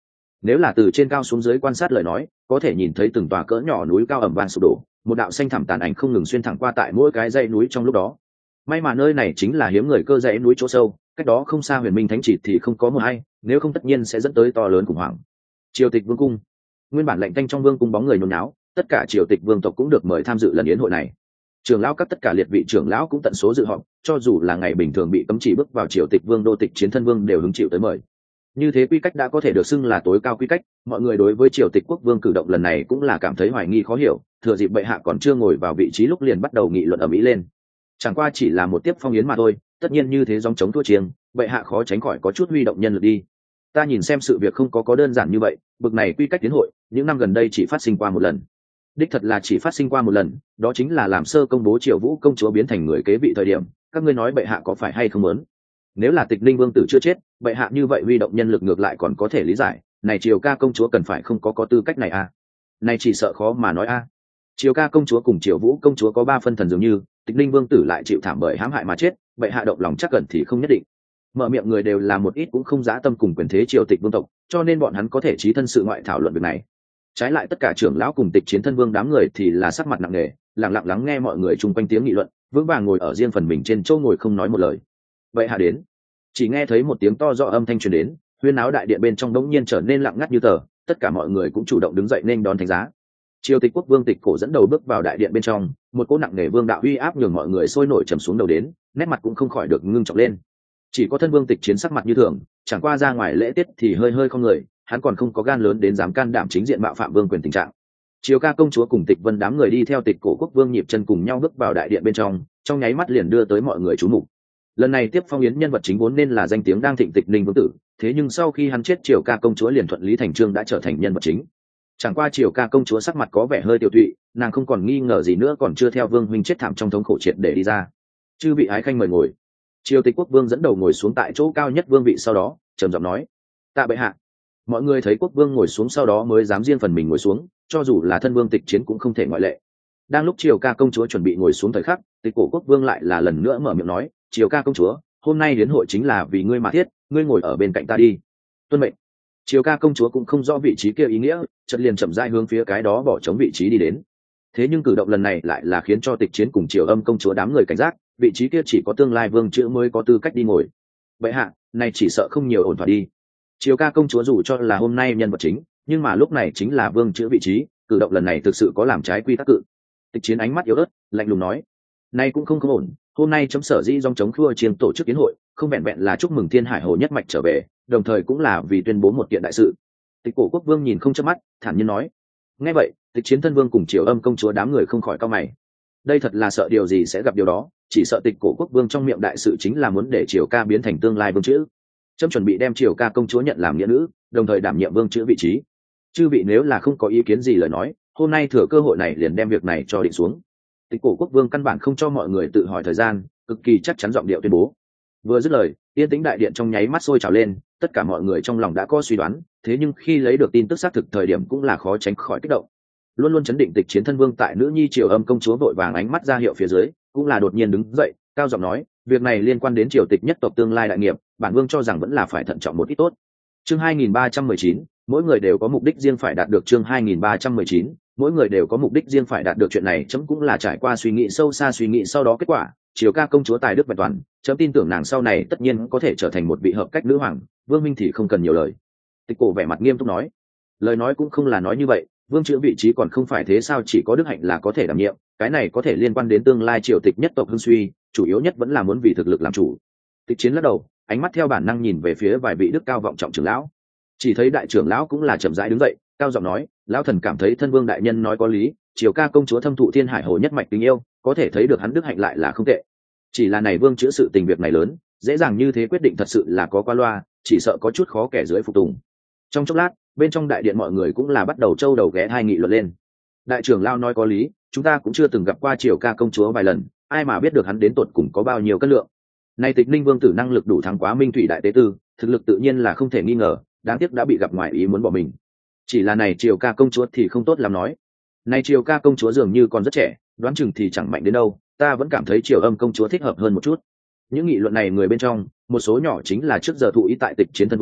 Nếu là từ trên cao xuống dưới quan sát lời nói, có thể nhìn thấy từng tòa cỡ nhỏ núi cao ẩm vang sụp đổ, một đạo xanh thẳm tàn ảnh không ngừng xuyên thẳng qua tại mỗi cái dãy núi trong lúc đó. May mà nơi này chính là hiếm người cơ dãy núi chỗ sâu, cách đó không xa Huyền Minh Thánh Chỉ thì không có một ai, nếu không tất nhiên sẽ dẫn tới to lớn khủng hoảng. Triều Tịch Vương cung, nguyên bản lạnh tanh trong vương cung bóng người nhốn nháo, tất cả triều tịch vương tộc cũng được mời tham dự lần yến hội này. Trưởng lão các tất cả liệt vị trưởng lão cũng tận số dự họp, cho dù là ngày bình thường bị cấm chỉ bước vào triều tịch vương đô tịch chiến thân vương đều hứng chịu tới mời. Như thế quy cách đã có thể được xưng là tối cao quy cách, mọi người đối với triều tịch quốc vương cử động lần này cũng là cảm thấy hoài nghi khó hiểu, thừa dịp bệ hạ còn chưa ngồi vào vị trí lúc liền bắt đầu nghị luận ầm ĩ lên. Chẳng qua chỉ là một tiếp phong yến mà thôi, tất nhiên như thế gióng chống thua chiêng, bệ hạ khó tránh khỏi có chút huy động nhân lực đi. Ta nhìn xem sự việc không có đơn giản như vậy, bực này quy cách tiến hội những năm gần đây chỉ phát sinh qua một lần. Đích thật là chỉ phát sinh qua một lần, đó chính là làm sơ công bố Triệu Vũ công chúa biến thành người kế vị thời điểm, các ngươi nói bệ hạ có phải hay không muốn? Nếu là Tịch Linh vương tử chưa chết, bệ hạ như vậy huy động nhân lực ngược lại còn có thể lý giải, này Triều ca công chúa cần phải không có tư cách này à? Này chỉ sợ khó mà nói a. Triều ca công chúa cùng Triệu Vũ công chúa có 3 phân thần dường như, Tịch Linh vương tử lại chịu thảm bởi hãm hại mà chết, bệ hạ động lòng chắc gần thì không nhất định. Mở miệng người đều là một ít cũng không dã tâm cùng quyền thế triều tịch vương tộc, cho nên bọn hắn có thể trí thân sự ngoại thảo luận việc này. Trái lại tất cả trưởng lão cùng tịch chiến thân vương đám người thì là sắc mặt nặng nề, lặng lặng lắng nghe mọi người chung quanh tiếng nghị luận, vững vàng ngồi ở riêng phần mình trên chỗ ngồi không nói một lời. Vậy hạ đến, chỉ nghe thấy một tiếng to rõ âm thanh truyền đến, huyên áo đại điện bên trong đống nhiên trở nên lặng ngắt như tờ, tất cả mọi người cũng chủ động đứng dậy nên đón thánh giá. Triều tịch quốc vương Tịch Cổ dẫn đầu bước vào đại điện bên trong, một cỗ nặng nề vương đạo uy áp nhường mọi người sôi nổi trầm xuống đầu đến, nét mặt cũng không khỏi được ngưng trọng lên. Chỉ có thân vương Tịch Chiến sắc mặt như thường, chẳng qua ra ngoài lễ tiết thì hơi không người, hắn còn không có gan lớn đến dám can đảm chính diện mạo phạm vương quyền tình trạng. Triều ca công chúa cùng Tịch Vân đám người đi theo Tịch Cổ quốc vương nhịp chân cùng nhau bước vào đại điện bên trong nháy mắt liền đưa tới mọi người chú mục. Lần này tiếp phong yến nhân vật chính vốn nên là danh tiếng đang thịnh Tịch Ninh vương tử, thế nhưng sau khi hắn chết Triều ca công chúa liền thuận lý thành chương đã trở thành nhân vật chính. Chẳng qua Triều ca công chúa sắc mặt có vẻ hơi tiêu tụy, nàng không còn nghi ngờ gì nữa, còn chưa theo vương huynh chết thảm trong thống khổ triệt để đi ra. Chư vị ái khanh mời ngồi. Triều tịch quốc vương dẫn đầu ngồi xuống tại chỗ cao nhất vương vị, sau đó trầm giọng nói: tạ bệ hạ. Mọi người thấy quốc vương ngồi xuống sau đó mới dám riêng phần mình ngồi xuống, cho dù là thân vương Tịch Chiến cũng không thể ngoại lệ. Đang lúc Triều ca công chúa chuẩn bị ngồi xuống thời khắc, Tịch Cổ quốc vương lại là lần nữa mở miệng nói: Triều ca công chúa, hôm nay đến hội chính là vì ngươi mà thiết, ngươi ngồi ở bên cạnh ta đi. Tuân mệnh. Triều ca công chúa cũng không rõ vị trí kia ý nghĩa, chợt liền chậm rãi hướng phía cái đó bỏ trống vị trí đi đến. Thế nhưng cử động lần này lại là khiến cho Tịch Chiến cùng Triều Âm công chúa đám người cảnh giác, vị trí kia chỉ có tương lai vương chữ mới có tư cách đi ngồi. Vậy hạ, này chỉ sợ không nhiều ổn thỏa đi. Triều ca công chúa dù cho là hôm nay nhân vật chính, nhưng mà lúc này chính là vương chữ vị trí, cử động lần này thực sự có làm trái quy tắc cự. Tịch Chiến ánh mắt yếu ớt, lạnh lùng nói: này cũng không ổn, hôm nay chấm sở dĩ dòng chống khua chiên tổ chức yến hội, không vẹn vẹn là chúc mừng Thiên Hải Hồ nhất mạch trở về, đồng thời cũng là vì tuyên bố một kiện đại sự. Tịch Cổ quốc vương nhìn không chớp mắt, thản nhiên nói. Nghe vậy, Tịch Chiến thân vương cùng Triều Âm công chúa đám người không khỏi cau mày. Đây thật là sợ điều gì sẽ gặp điều đó, chỉ sợ Tịch Cổ quốc vương trong miệng đại sự chính là muốn để Triều ca biến thành tương lai vương chữ. Trâm chuẩn bị đem Triều ca công chúa nhận làm nghĩa nữ, đồng thời đảm nhiệm vương chữ vị trí. Chư vị nếu là không có ý kiến gì lời nói, hôm nay thừa cơ hội này liền đem việc này cho định xuống. Tịch Cổ quốc vương căn bản không cho mọi người tự hỏi thời gian, cực kỳ chắc chắn giọng điệu tuyên bố. Vừa dứt lời, yên tĩnh đại điện trong nháy mắt sôi trào lên, tất cả mọi người trong lòng đã có suy đoán, thế nhưng khi lấy được tin tức xác thực thời điểm cũng là khó tránh khỏi kích động. Luôn luôn chấn định Tịch Chiến thân vương tại nữ nhi Triều Âm công chúa vội vàng ánh mắt ra hiệu phía dưới, cũng là đột nhiên đứng dậy, cao giọng nói: việc này liên quan đến triều tịch nhất tộc tương lai đại nghiệp, bản vương cho rằng vẫn là phải thận trọng một ít tốt. Chương 2319, mỗi người đều có mục đích riêng phải đạt được. Chương 2319, mỗi người đều có mục đích riêng phải đạt được. Chuyện này chấm cũng là trải qua suy nghĩ sâu xa, suy nghĩ sau đó kết quả, Triều ca công chúa tài đức vẹn toàn, chấm tin tưởng nàng sau này tất nhiên có thể trở thành một vị hợp cách nữ hoàng, vương minh thì không cần nhiều lời. Tịch Cổ vẻ mặt nghiêm túc nói. Lời nói cũng không là nói như vậy, vương chữ vị trí còn không phải thế sao, chỉ có đức hạnh là có thể đảm nhiệm, cái này có thể liên quan đến tương lai triều tịch nhất tộc hưng suy, chủ yếu nhất vẫn là muốn vì thực lực làm chủ. Tịch Chiến lắc đầu, ánh mắt theo bản năng nhìn về phía vài vị đức cao vọng trọng trưởng lão, chỉ thấy đại trưởng lão cũng là chậm rãi đứng dậy, cao giọng nói: lão thần cảm thấy thân vương đại nhân nói có lý, Triều ca công chúa thâm thụ Thiên Hải Hồ nhất mạch tình yêu, có thể thấy được hắn đức hạnh lại là không tệ. Chỉ là này vương chữa sự tình việc này lớn, dễ dàng như thế quyết định thật sự là có qua loa, chỉ sợ có chút khó kẻ dưới phục tùng. Trong chốc lát, bên trong đại điện mọi người cũng là bắt đầu trâu đầu ghé thai nghị luận lên. Đại trưởng lão nói có lý, chúng ta cũng chưa từng gặp qua Triều ca công chúa vài lần, ai mà biết được hắn đến tột cùng có bao nhiêu cân lượng. Nay Tịch Ninh vương tử năng lực đủ thắng quá Minh Thủy đại tế tư, thực lực tự nhiên là không thể nghi ngờ, đáng tiếc đã bị gặp ngoài ý muốn bỏ mình. Chỉ là này Triều ca công chúa thì không tốt lắm nói. Này Triều ca công chúa dường như còn rất trẻ, đoán chừng thì chẳng mạnh đến đâu, ta vẫn cảm thấy Triều Âm công chúa thích hợp hơn một chút. Những nghị luận này người bên trong, một số nhỏ chính là trước giờ thụ ý tại Tịch Chiến thân vương,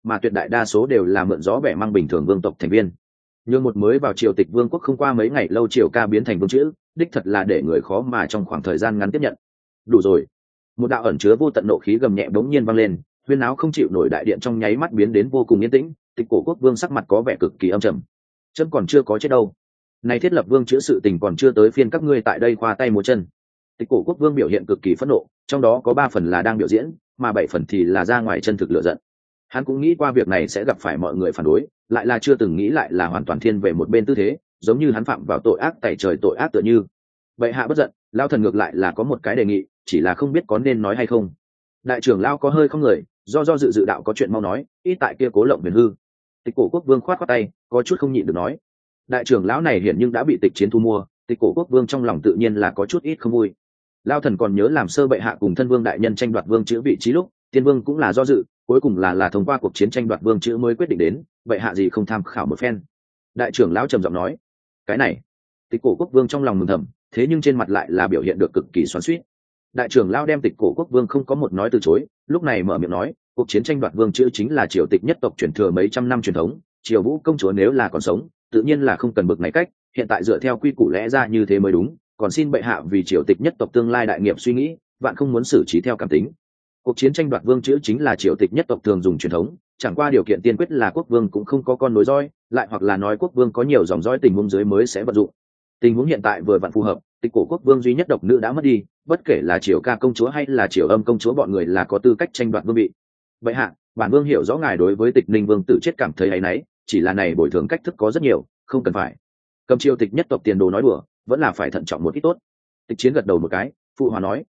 mà tuyệt đại đa số đều là mượn gió bẻ mang bình thường vương tộc thành viên. Nhưng một mới vào triều tịch vương quốc không qua mấy ngày lâu triều ca biến thành vương chữ, đích thật là để người khó mà trong khoảng thời gian ngắn tiếp nhận. Đủ rồi. Một đạo ẩn chứa vô tận nộ khí gầm nhẹ bỗng nhiên vang lên, huyên áo không chịu nổi đại điện trong nháy mắt biến đến vô cùng yên tĩnh. Tịch cổ quốc vương sắc mặt có vẻ cực kỳ âm trầm. Chân còn chưa có chết đâu. Này thiết lập vương chữa sự tình còn chưa tới phiên các ngươi tại đây khoa tay múa chân. Tịch cổ quốc vương biểu hiện cực kỳ phẫn nộ, trong đó có 3 phần là đang biểu diễn, mà 7 phần thì là ra ngoài chân thực lựa giận. Hắn cũng nghĩ qua việc này sẽ gặp phải mọi người phản đối, lại là chưa từng nghĩ lại là hoàn toàn thiên về một bên tư thế, giống như hắn phạm vào tội ác tày trời tội ác tựa như. Bệ hạ bất giận, lao thần ngược lại là có một cái đề nghị, chỉ là không biết có nên nói hay không. Đại trưởng lao có hơi không người, do dự đạo có chuyện mau nói, ít tại kia cố lộng huyền hư. Tịch cổ quốc vương khoát khoát tay, có chút không nhịn được nói. Đại trưởng lão này hiện nhưng đã bị tịch chiến thu mua, tịch cổ quốc vương trong lòng tự nhiên là có chút ít không vui. Lao thần còn nhớ làm sơ bệ hạ cùng thân vương đại nhân tranh đoạt vương chữ vị trí lúc, tiên vương cũng là do dự, cuối cùng là thông qua cuộc chiến tranh đoạt vương chữ mới quyết định đến, bệ hạ gì không tham khảo một phen. Đại trưởng lão trầm giọng nói. Cái này, tịch cổ quốc vương trong lòng mừng thầm, thế nhưng trên mặt lại là biểu hiện được cực kỳ xoắn xuýt. Đại trưởng lão đem tịch cổ quốc vương không có một nói từ chối, lúc này mở miệng nói, cuộc chiến tranh đoạt vương chữ chính là triều tịch nhất tộc truyền thừa mấy trăm năm truyền thống, triều vũ công chúa nếu là còn sống, tự nhiên là không cần bực này cách, hiện tại dựa theo quy củ lẽ ra như thế mới đúng, còn xin bệ hạ vì triều tịch nhất tộc tương lai đại nghiệp suy nghĩ, vạn không muốn xử trí theo cảm tính. Cuộc chiến tranh đoạt vương chữ chính là triều tịch nhất tộc thường dùng truyền thống, chẳng qua điều kiện tiên quyết là quốc vương cũng không có con nối dõi, lại hoặc là nói quốc vương có nhiều dòng dõi tình huống dưới mới sẽ vận dụng. Tình huống hiện tại vừa vặn phù hợp, tịch cổ quốc vương duy nhất độc nữ đã mất đi, bất kể là triều ca công chúa hay là triều âm công chúa bọn người là có tư cách tranh đoạt vương vị. Vậy hạ, bản vương hiểu rõ ngài đối với tịch ninh vương tử chết cảm thấy áy náy, chỉ là này bồi thường cách thức có rất nhiều, không cần phải cầm triều tịch nhất tộc tiền đồ nói đùa, vẫn là phải thận trọng một ít tốt. Tịch chiến gật đầu một cái, phụ hòa nói,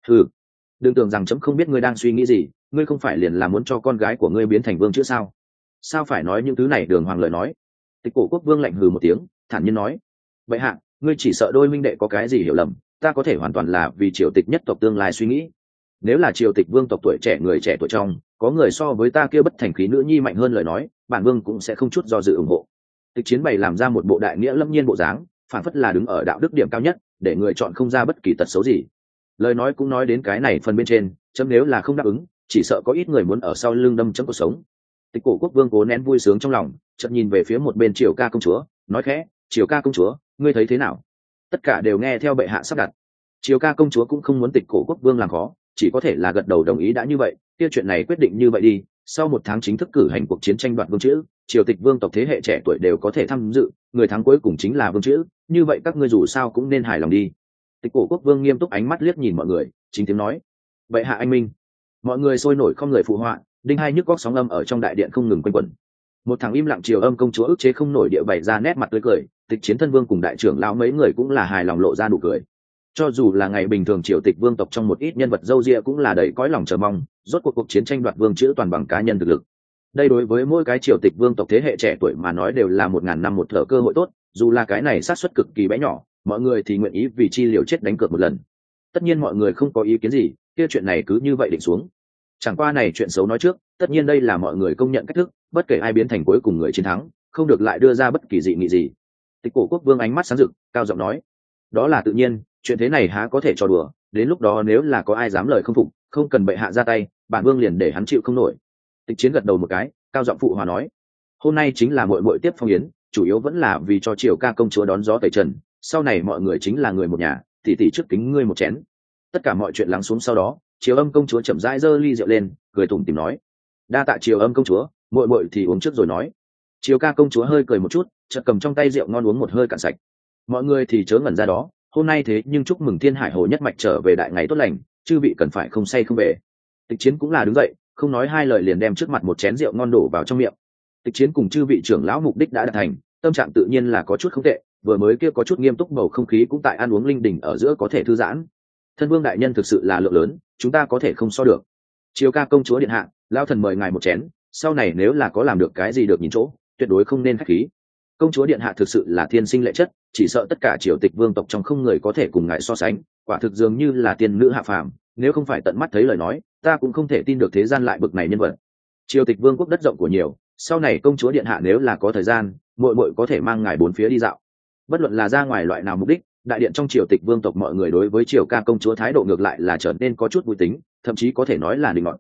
đừng tưởng rằng chấm không biết ngươi đang suy nghĩ gì, ngươi không phải liền là muốn cho con gái của ngươi biến thành vương chữ sao? Sao phải nói những thứ này đường hoàng lời nói? Tịch cổ quốc vương lạnh hừ một tiếng, thản nhiên nói, vậy hạ, ngươi chỉ sợ đôi minh đệ có cái gì hiểu lầm, ta có thể hoàn toàn là vì triều tịch nhất tộc tương lai suy nghĩ. Nếu là triều tịch vương tộc tuổi trẻ người trẻ tuổi trong, có người so với ta kia bất thành khí nữ nhi mạnh hơn lời nói, bản vương cũng sẽ không chút do dự ủng hộ. Tịch chiến bày làm ra một bộ đại nghĩa lâm nhiên bộ dáng, phản phất là đứng ở đạo đức điểm cao nhất, để người chọn không ra bất kỳ tật xấu gì. Lời nói cũng nói đến cái này phần bên trên, chấm nếu là không đáp ứng, chỉ sợ có ít người muốn ở sau lưng đâm chấm cuộc sống. Tịch cổ quốc vương cố nén vui sướng trong lòng, chợt nhìn về phía một bên triều ca công chúa, nói khẽ, triều ca công chúa, ngươi thấy thế nào? Tất cả đều nghe theo bệ hạ sắp đặt. Triều ca công chúa cũng không muốn tịch cổ quốc vương làm khó, chỉ có thể là gật đầu đồng ý đã như vậy, kia chuyện này quyết định như vậy đi. Sau 1 tháng chính thức cử hành cuộc chiến tranh đoạt vương chữ, triều tịch vương tộc thế hệ trẻ tuổi đều có thể tham dự, người thắng cuối cùng chính là vương chữ, như vậy các ngươi dù sao cũng nên hài lòng đi. Tịch cổ quốc vương nghiêm túc ánh mắt liếc nhìn mọi người, chính tiếng nói, vậy hạ anh minh. Mọi người sôi nổi không người phụ họa, đinh hai nhức góc sóng âm ở trong đại điện không ngừng quanh quẩn. Một thằng im lặng triều âm công chúa ức chế không nổi địa bày ra nét mặt tươi cười, tịch chiến thân vương cùng đại trưởng lão mấy người cũng là hài lòng lộ ra nụ cười. Cho dù là ngày bình thường triều tịch vương tộc trong một ít nhân vật dâu ria cũng là đầy cõi lòng chờ mong, rốt cuộc chiến tranh đoạt vương chữ toàn bằng cá nhân thực lực. Đây đối với mỗi cái triều tịch vương tộc thế hệ trẻ tuổi mà nói đều là 1000 năm một thở cơ hội tốt, dù là cái này sát suất cực kỳ bé nhỏ, mọi người thì nguyện ý vì chi liều chết đánh cược một lần. Tất nhiên mọi người không có ý kiến gì, kia chuyện này cứ như vậy định xuống. Chẳng qua này chuyện xấu nói trước, tất nhiên đây là mọi người công nhận cách thức, bất kể ai biến thành cuối cùng người chiến thắng, không được lại đưa ra bất kỳ dị nghị gì. Tịch cổ quốc vương ánh mắt sáng rực, cao giọng nói, đó là tự nhiên, chuyện thế này há có thể trò đùa, đến lúc đó nếu là có ai dám lời không phục, không cần bệ hạ ra tay, bản vương liền để hắn chịu không nổi. Tịch chiến gật đầu một cái, cao giọng phụ hòa nói, hôm nay chính là muội muội tiếp phong yến, chủ yếu vẫn là vì cho triều ca công chúa đón gió tẩy trần, sau này mọi người chính là người một nhà, tỷ tỷ trước kính ngươi một chén. Tất cả mọi chuyện lắng xuống sau đó, triều âm công chúa chậm rãi giơ ly rượu lên, cười tủm tỉm nói, đa tạ triều âm công chúa, muội muội thì uống trước rồi nói. Triều ca công chúa hơi cười một chút, chợt cầm trong tay rượu ngon uống một hơi cạn sạch. Mọi người thì chớ ngẩn ra đó, hôm nay thế nhưng chúc mừng Thiên Hải Hồ nhất mạch trở về đại ngày tốt lành, chư vị cần phải không say không về. Tịch chiến cũng là đứng dậy, không nói hai lời liền đem trước mặt một chén rượu ngon đổ vào trong miệng. Tịch chiến cùng chư vị trưởng lão mục đích đã đạt thành, tâm trạng tự nhiên là có chút không tệ, vừa mới kia có chút nghiêm túc bầu không khí cũng tại ăn uống linh đình ở giữa có thể thư giãn. Thân vương đại nhân thực sự là lượng lớn, chúng ta có thể không so được. Triều ca công chúa điện hạ, lão thần mời ngài một chén, sau này nếu là có làm được cái gì được nhìn chỗ, tuyệt đối không nên khách khí. Công chúa điện hạ thực sự là thiên sinh lệ chất, chỉ sợ tất cả triều tịch vương tộc trong không người có thể cùng ngài so sánh, quả thực dường như là tiên nữ hạ phàm, nếu không phải tận mắt thấy lời nói, ta cũng không thể tin được thế gian lại bực này nhân vật. Triều tịch vương quốc đất rộng của nhiều, sau này công chúa điện hạ nếu là có thời gian, muội muội có thể mang ngài bốn phía đi dạo. Bất luận là ra ngoài loại nào mục đích, đại điện trong triều tịch vương tộc mọi người đối với triều ca công chúa thái độ ngược lại là trở nên có chút vui tính, thậm chí có thể nói là định ngọn.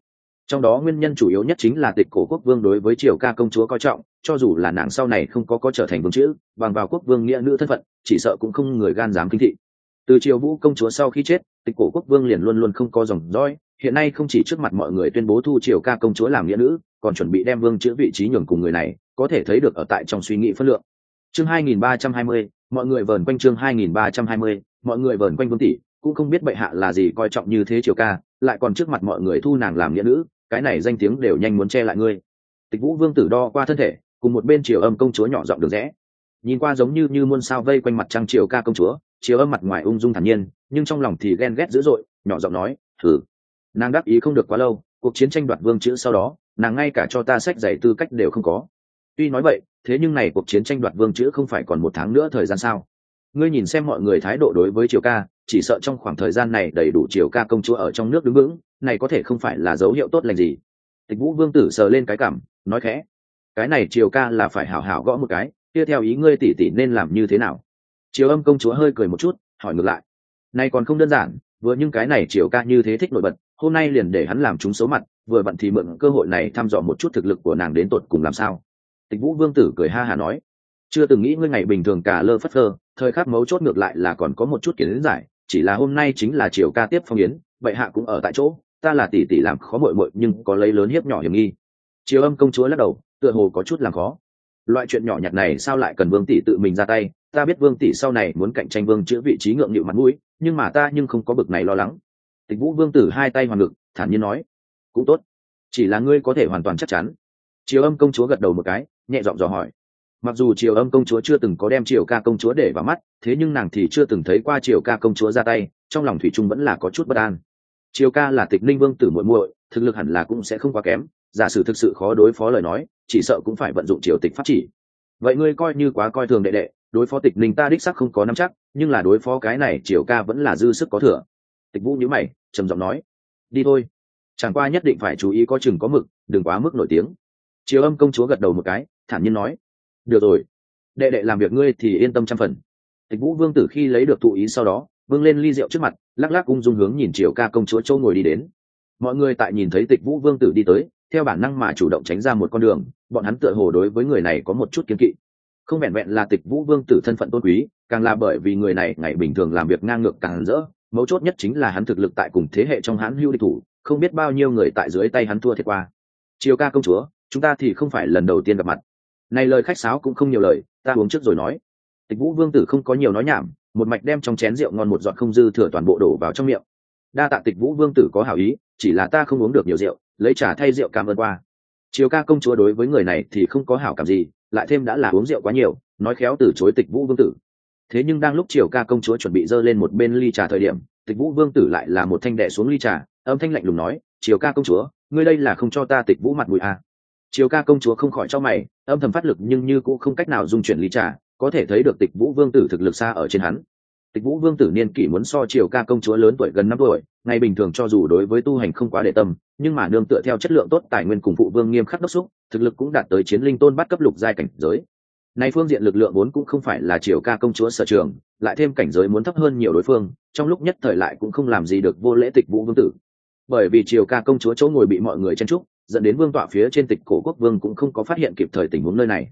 Trong đó nguyên nhân chủ yếu nhất chính là Tịch Cổ Quốc Vương đối với Triều Ca công chúa coi trọng, cho dù là nàng sau này không có trở thành vương chữ, bằng vào quốc vương nghĩa nữ thân phận, chỉ sợ cũng không người gan dám khinh thị. Từ Triều Vũ công chúa sau khi chết, Tịch Cổ Quốc Vương liền luôn luôn không có dòng dõi, hiện nay không chỉ trước mặt mọi người tuyên bố thu Triều Ca công chúa làm nghĩa nữ, còn chuẩn bị đem vương chữ vị trí nhường cùng người này, có thể thấy được ở tại trong suy nghĩ phân lượng. Chương 2320, mọi người vờn quanh chương 2320, mọi người vờn quanh vương tỷ, cũng không biết bệ hạ là gì coi trọng như thế Triều Ca, lại còn trước mặt mọi người thu nàng làm nghĩa nữ, cái này danh tiếng đều nhanh muốn che lại ngươi. Tịch Vũ Vương tử đo qua thân thể, cùng một bên Triều Âm công chúa nhỏ giọng được rẽ, nhìn qua giống như muôn sao vây quanh mặt trăng Triều Ca công chúa, Triều Âm mặt ngoài ung dung thản nhiên, nhưng trong lòng thì ghen ghét dữ dội, nhỏ giọng nói, thử. Nàng đắc ý không được quá lâu, cuộc chiến tranh đoạt vương chữ sau đó, nàng ngay cả cho ta sách giày tư cách đều không có. Tuy nói vậy, thế nhưng này cuộc chiến tranh đoạt vương chữ không phải còn 1 tháng nữa thời gian sao? Ngươi nhìn xem mọi người thái độ đối với Triều Ca, chỉ sợ trong khoảng thời gian này đầy đủ Triều Ca công chúa ở trong nước đứng vững, này có thể không phải là dấu hiệu tốt lành gì. Tịch Vũ Vương tử sờ lên cái cằm, nói khẽ, cái này Triều Ca là phải hảo hảo gõ một cái, tiếp theo ý ngươi tỷ tỷ nên làm như thế nào? Triều Âm công chúa hơi cười một chút, hỏi ngược lại, này còn không đơn giản, vừa nhưng cái này Triều Ca như thế thích nổi bật, hôm nay liền để hắn làm chúng xấu mặt, vừa vặn thì mượn cơ hội này thăm dò một chút thực lực của nàng đến tột cùng làm sao. Tịch Vũ Vương tử cười ha hà nói, chưa từng nghĩ ngươi ngày bình thường cả lơ phất phơ, thời khắc mấu chốt ngược lại là còn có một chút kiến giải, chỉ là hôm nay chính là Triều Ca tiếp phong yến, vậy hạ cũng ở tại chỗ, ta là tỷ tỷ làm khó muội muội nhưng có lấy lớn hiếp nhỏ hiểm nghi. Triều Âm công chúa lắc đầu, tựa hồ có chút làm khó. Loại chuyện nhỏ nhặt này sao lại cần vương tỷ tự mình ra tay, ta biết vương tỷ sau này muốn cạnh tranh vương chữ vị trí ngượng nghịu mặt mũi, nhưng mà ta nhưng không có bực này lo lắng. Tịch Vũ Vương tử hai tay hoàn ngực, thản nhiên nói, cũng tốt, chỉ là ngươi có thể hoàn toàn chắc chắn. Triều Âm công chúa gật đầu một cái, nhẹ giọng dò hỏi. Mặc dù Triều Âm công chúa chưa từng có đem Triều Ca công chúa để vào mắt, thế nhưng nàng thì chưa từng thấy qua Triều Ca công chúa ra tay, trong lòng thủy chung vẫn là có chút bất an. Triều Ca là Tịch Ninh Vương tử muội muội, thực lực hẳn là cũng sẽ không quá kém, giả sử thực sự khó đối phó lời nói, chỉ sợ cũng phải vận dụng triều tịch pháp chỉ. Vậy ngươi coi như quá coi thường đệ đệ, đối phó Tịch Ninh ta đích xác không có nắm chắc, nhưng là đối phó cái này Triều Ca vẫn là dư sức có thừa. Tịch Vũ nhíu mày, trầm giọng nói, đi thôi, chẳng qua nhất định phải chú ý có chừng có mực, đừng quá mức nổi tiếng. Triều Âm công chúa gật đầu một cái, thản nhiên nói, được rồi, đệ đệ làm việc ngươi thì yên tâm 100%. Tịch Vũ Vương tử khi lấy được thụ ý sau đó, vâng lên ly rượu trước mặt, lắc lắc ung dung hướng nhìn Triều Ca công chúa châu ngồi đi đến. Mọi người tại nhìn thấy Tịch Vũ Vương tử đi tới, theo bản năng mà chủ động tránh ra một con đường, bọn hắn tựa hồ đối với người này có một chút kiêng kỵ. Không vẹn vẹn là Tịch Vũ Vương tử thân phận tôn quý, càng là bởi vì người này ngày bình thường làm việc ngang ngược càng rỡ, mấu chốt nhất chính là hắn thực lực tại cùng thế hệ trong hãn hữu địch thủ, không biết bao nhiêu người tại dưới tay hắn thua thiệt qua. Triều Ca công chúa, chúng ta thì không phải lần đầu tiên gặp mặt. Này lời khách sáo cũng không nhiều lời, ta uống trước rồi nói. Tịch Vũ Vương tử không có nhiều nói nhảm, một mạch đem trong chén rượu ngon một giọt không dư thừa toàn bộ đổ vào trong miệng. Đa tạ Tịch Vũ Vương tử có hảo ý, chỉ là ta không uống được nhiều rượu, lấy trà thay rượu cảm ơn qua. Triều Ca công chúa đối với người này thì không có hảo cảm gì, lại thêm đã là uống rượu quá nhiều, nói khéo từ chối Tịch Vũ Vương tử. Thế nhưng đang lúc Triều Ca công chúa chuẩn bị dơ lên một bên ly trà thời điểm, Tịch Vũ Vương tử lại là một thanh đè xuống ly trà, âm thanh lạnh lùng nói, Triều Ca công chúa, ngươi đây là không cho ta Tịch Vũ mặt mũi à? Triều Ca công chúa không khỏi cho mày, âm thầm phát lực nhưng như cũng không cách nào dung chuyển ly trà, có thể thấy được Tịch Vũ Vương tử thực lực xa ở trên hắn. Tịch Vũ Vương tử niên kỷ muốn so Triều Ca công chúa lớn tuổi gần 5 tuổi, ngày bình thường cho dù đối với tu hành không quá để tâm, nhưng mà nương tựa theo chất lượng tốt tài nguyên cùng phụ vương nghiêm khắc đốc thúc, thực lực cũng đạt tới chiến linh tôn bắt cấp lục giai cảnh giới. Nay phương diện lực lượng vốn cũng không phải là Triều Ca công chúa sở trường, lại thêm cảnh giới muốn thấp hơn nhiều đối phương, trong lúc nhất thời lại cũng không làm gì được vô lễ Tịch Vũ Vương tử. Bởi vì Triều Ca công chúa chỗ ngồi bị mọi người chen chúc, dẫn đến vương tọa phía trên Tịch Cổ Quốc Vương cũng không có phát hiện kịp thời tình huống nơi này.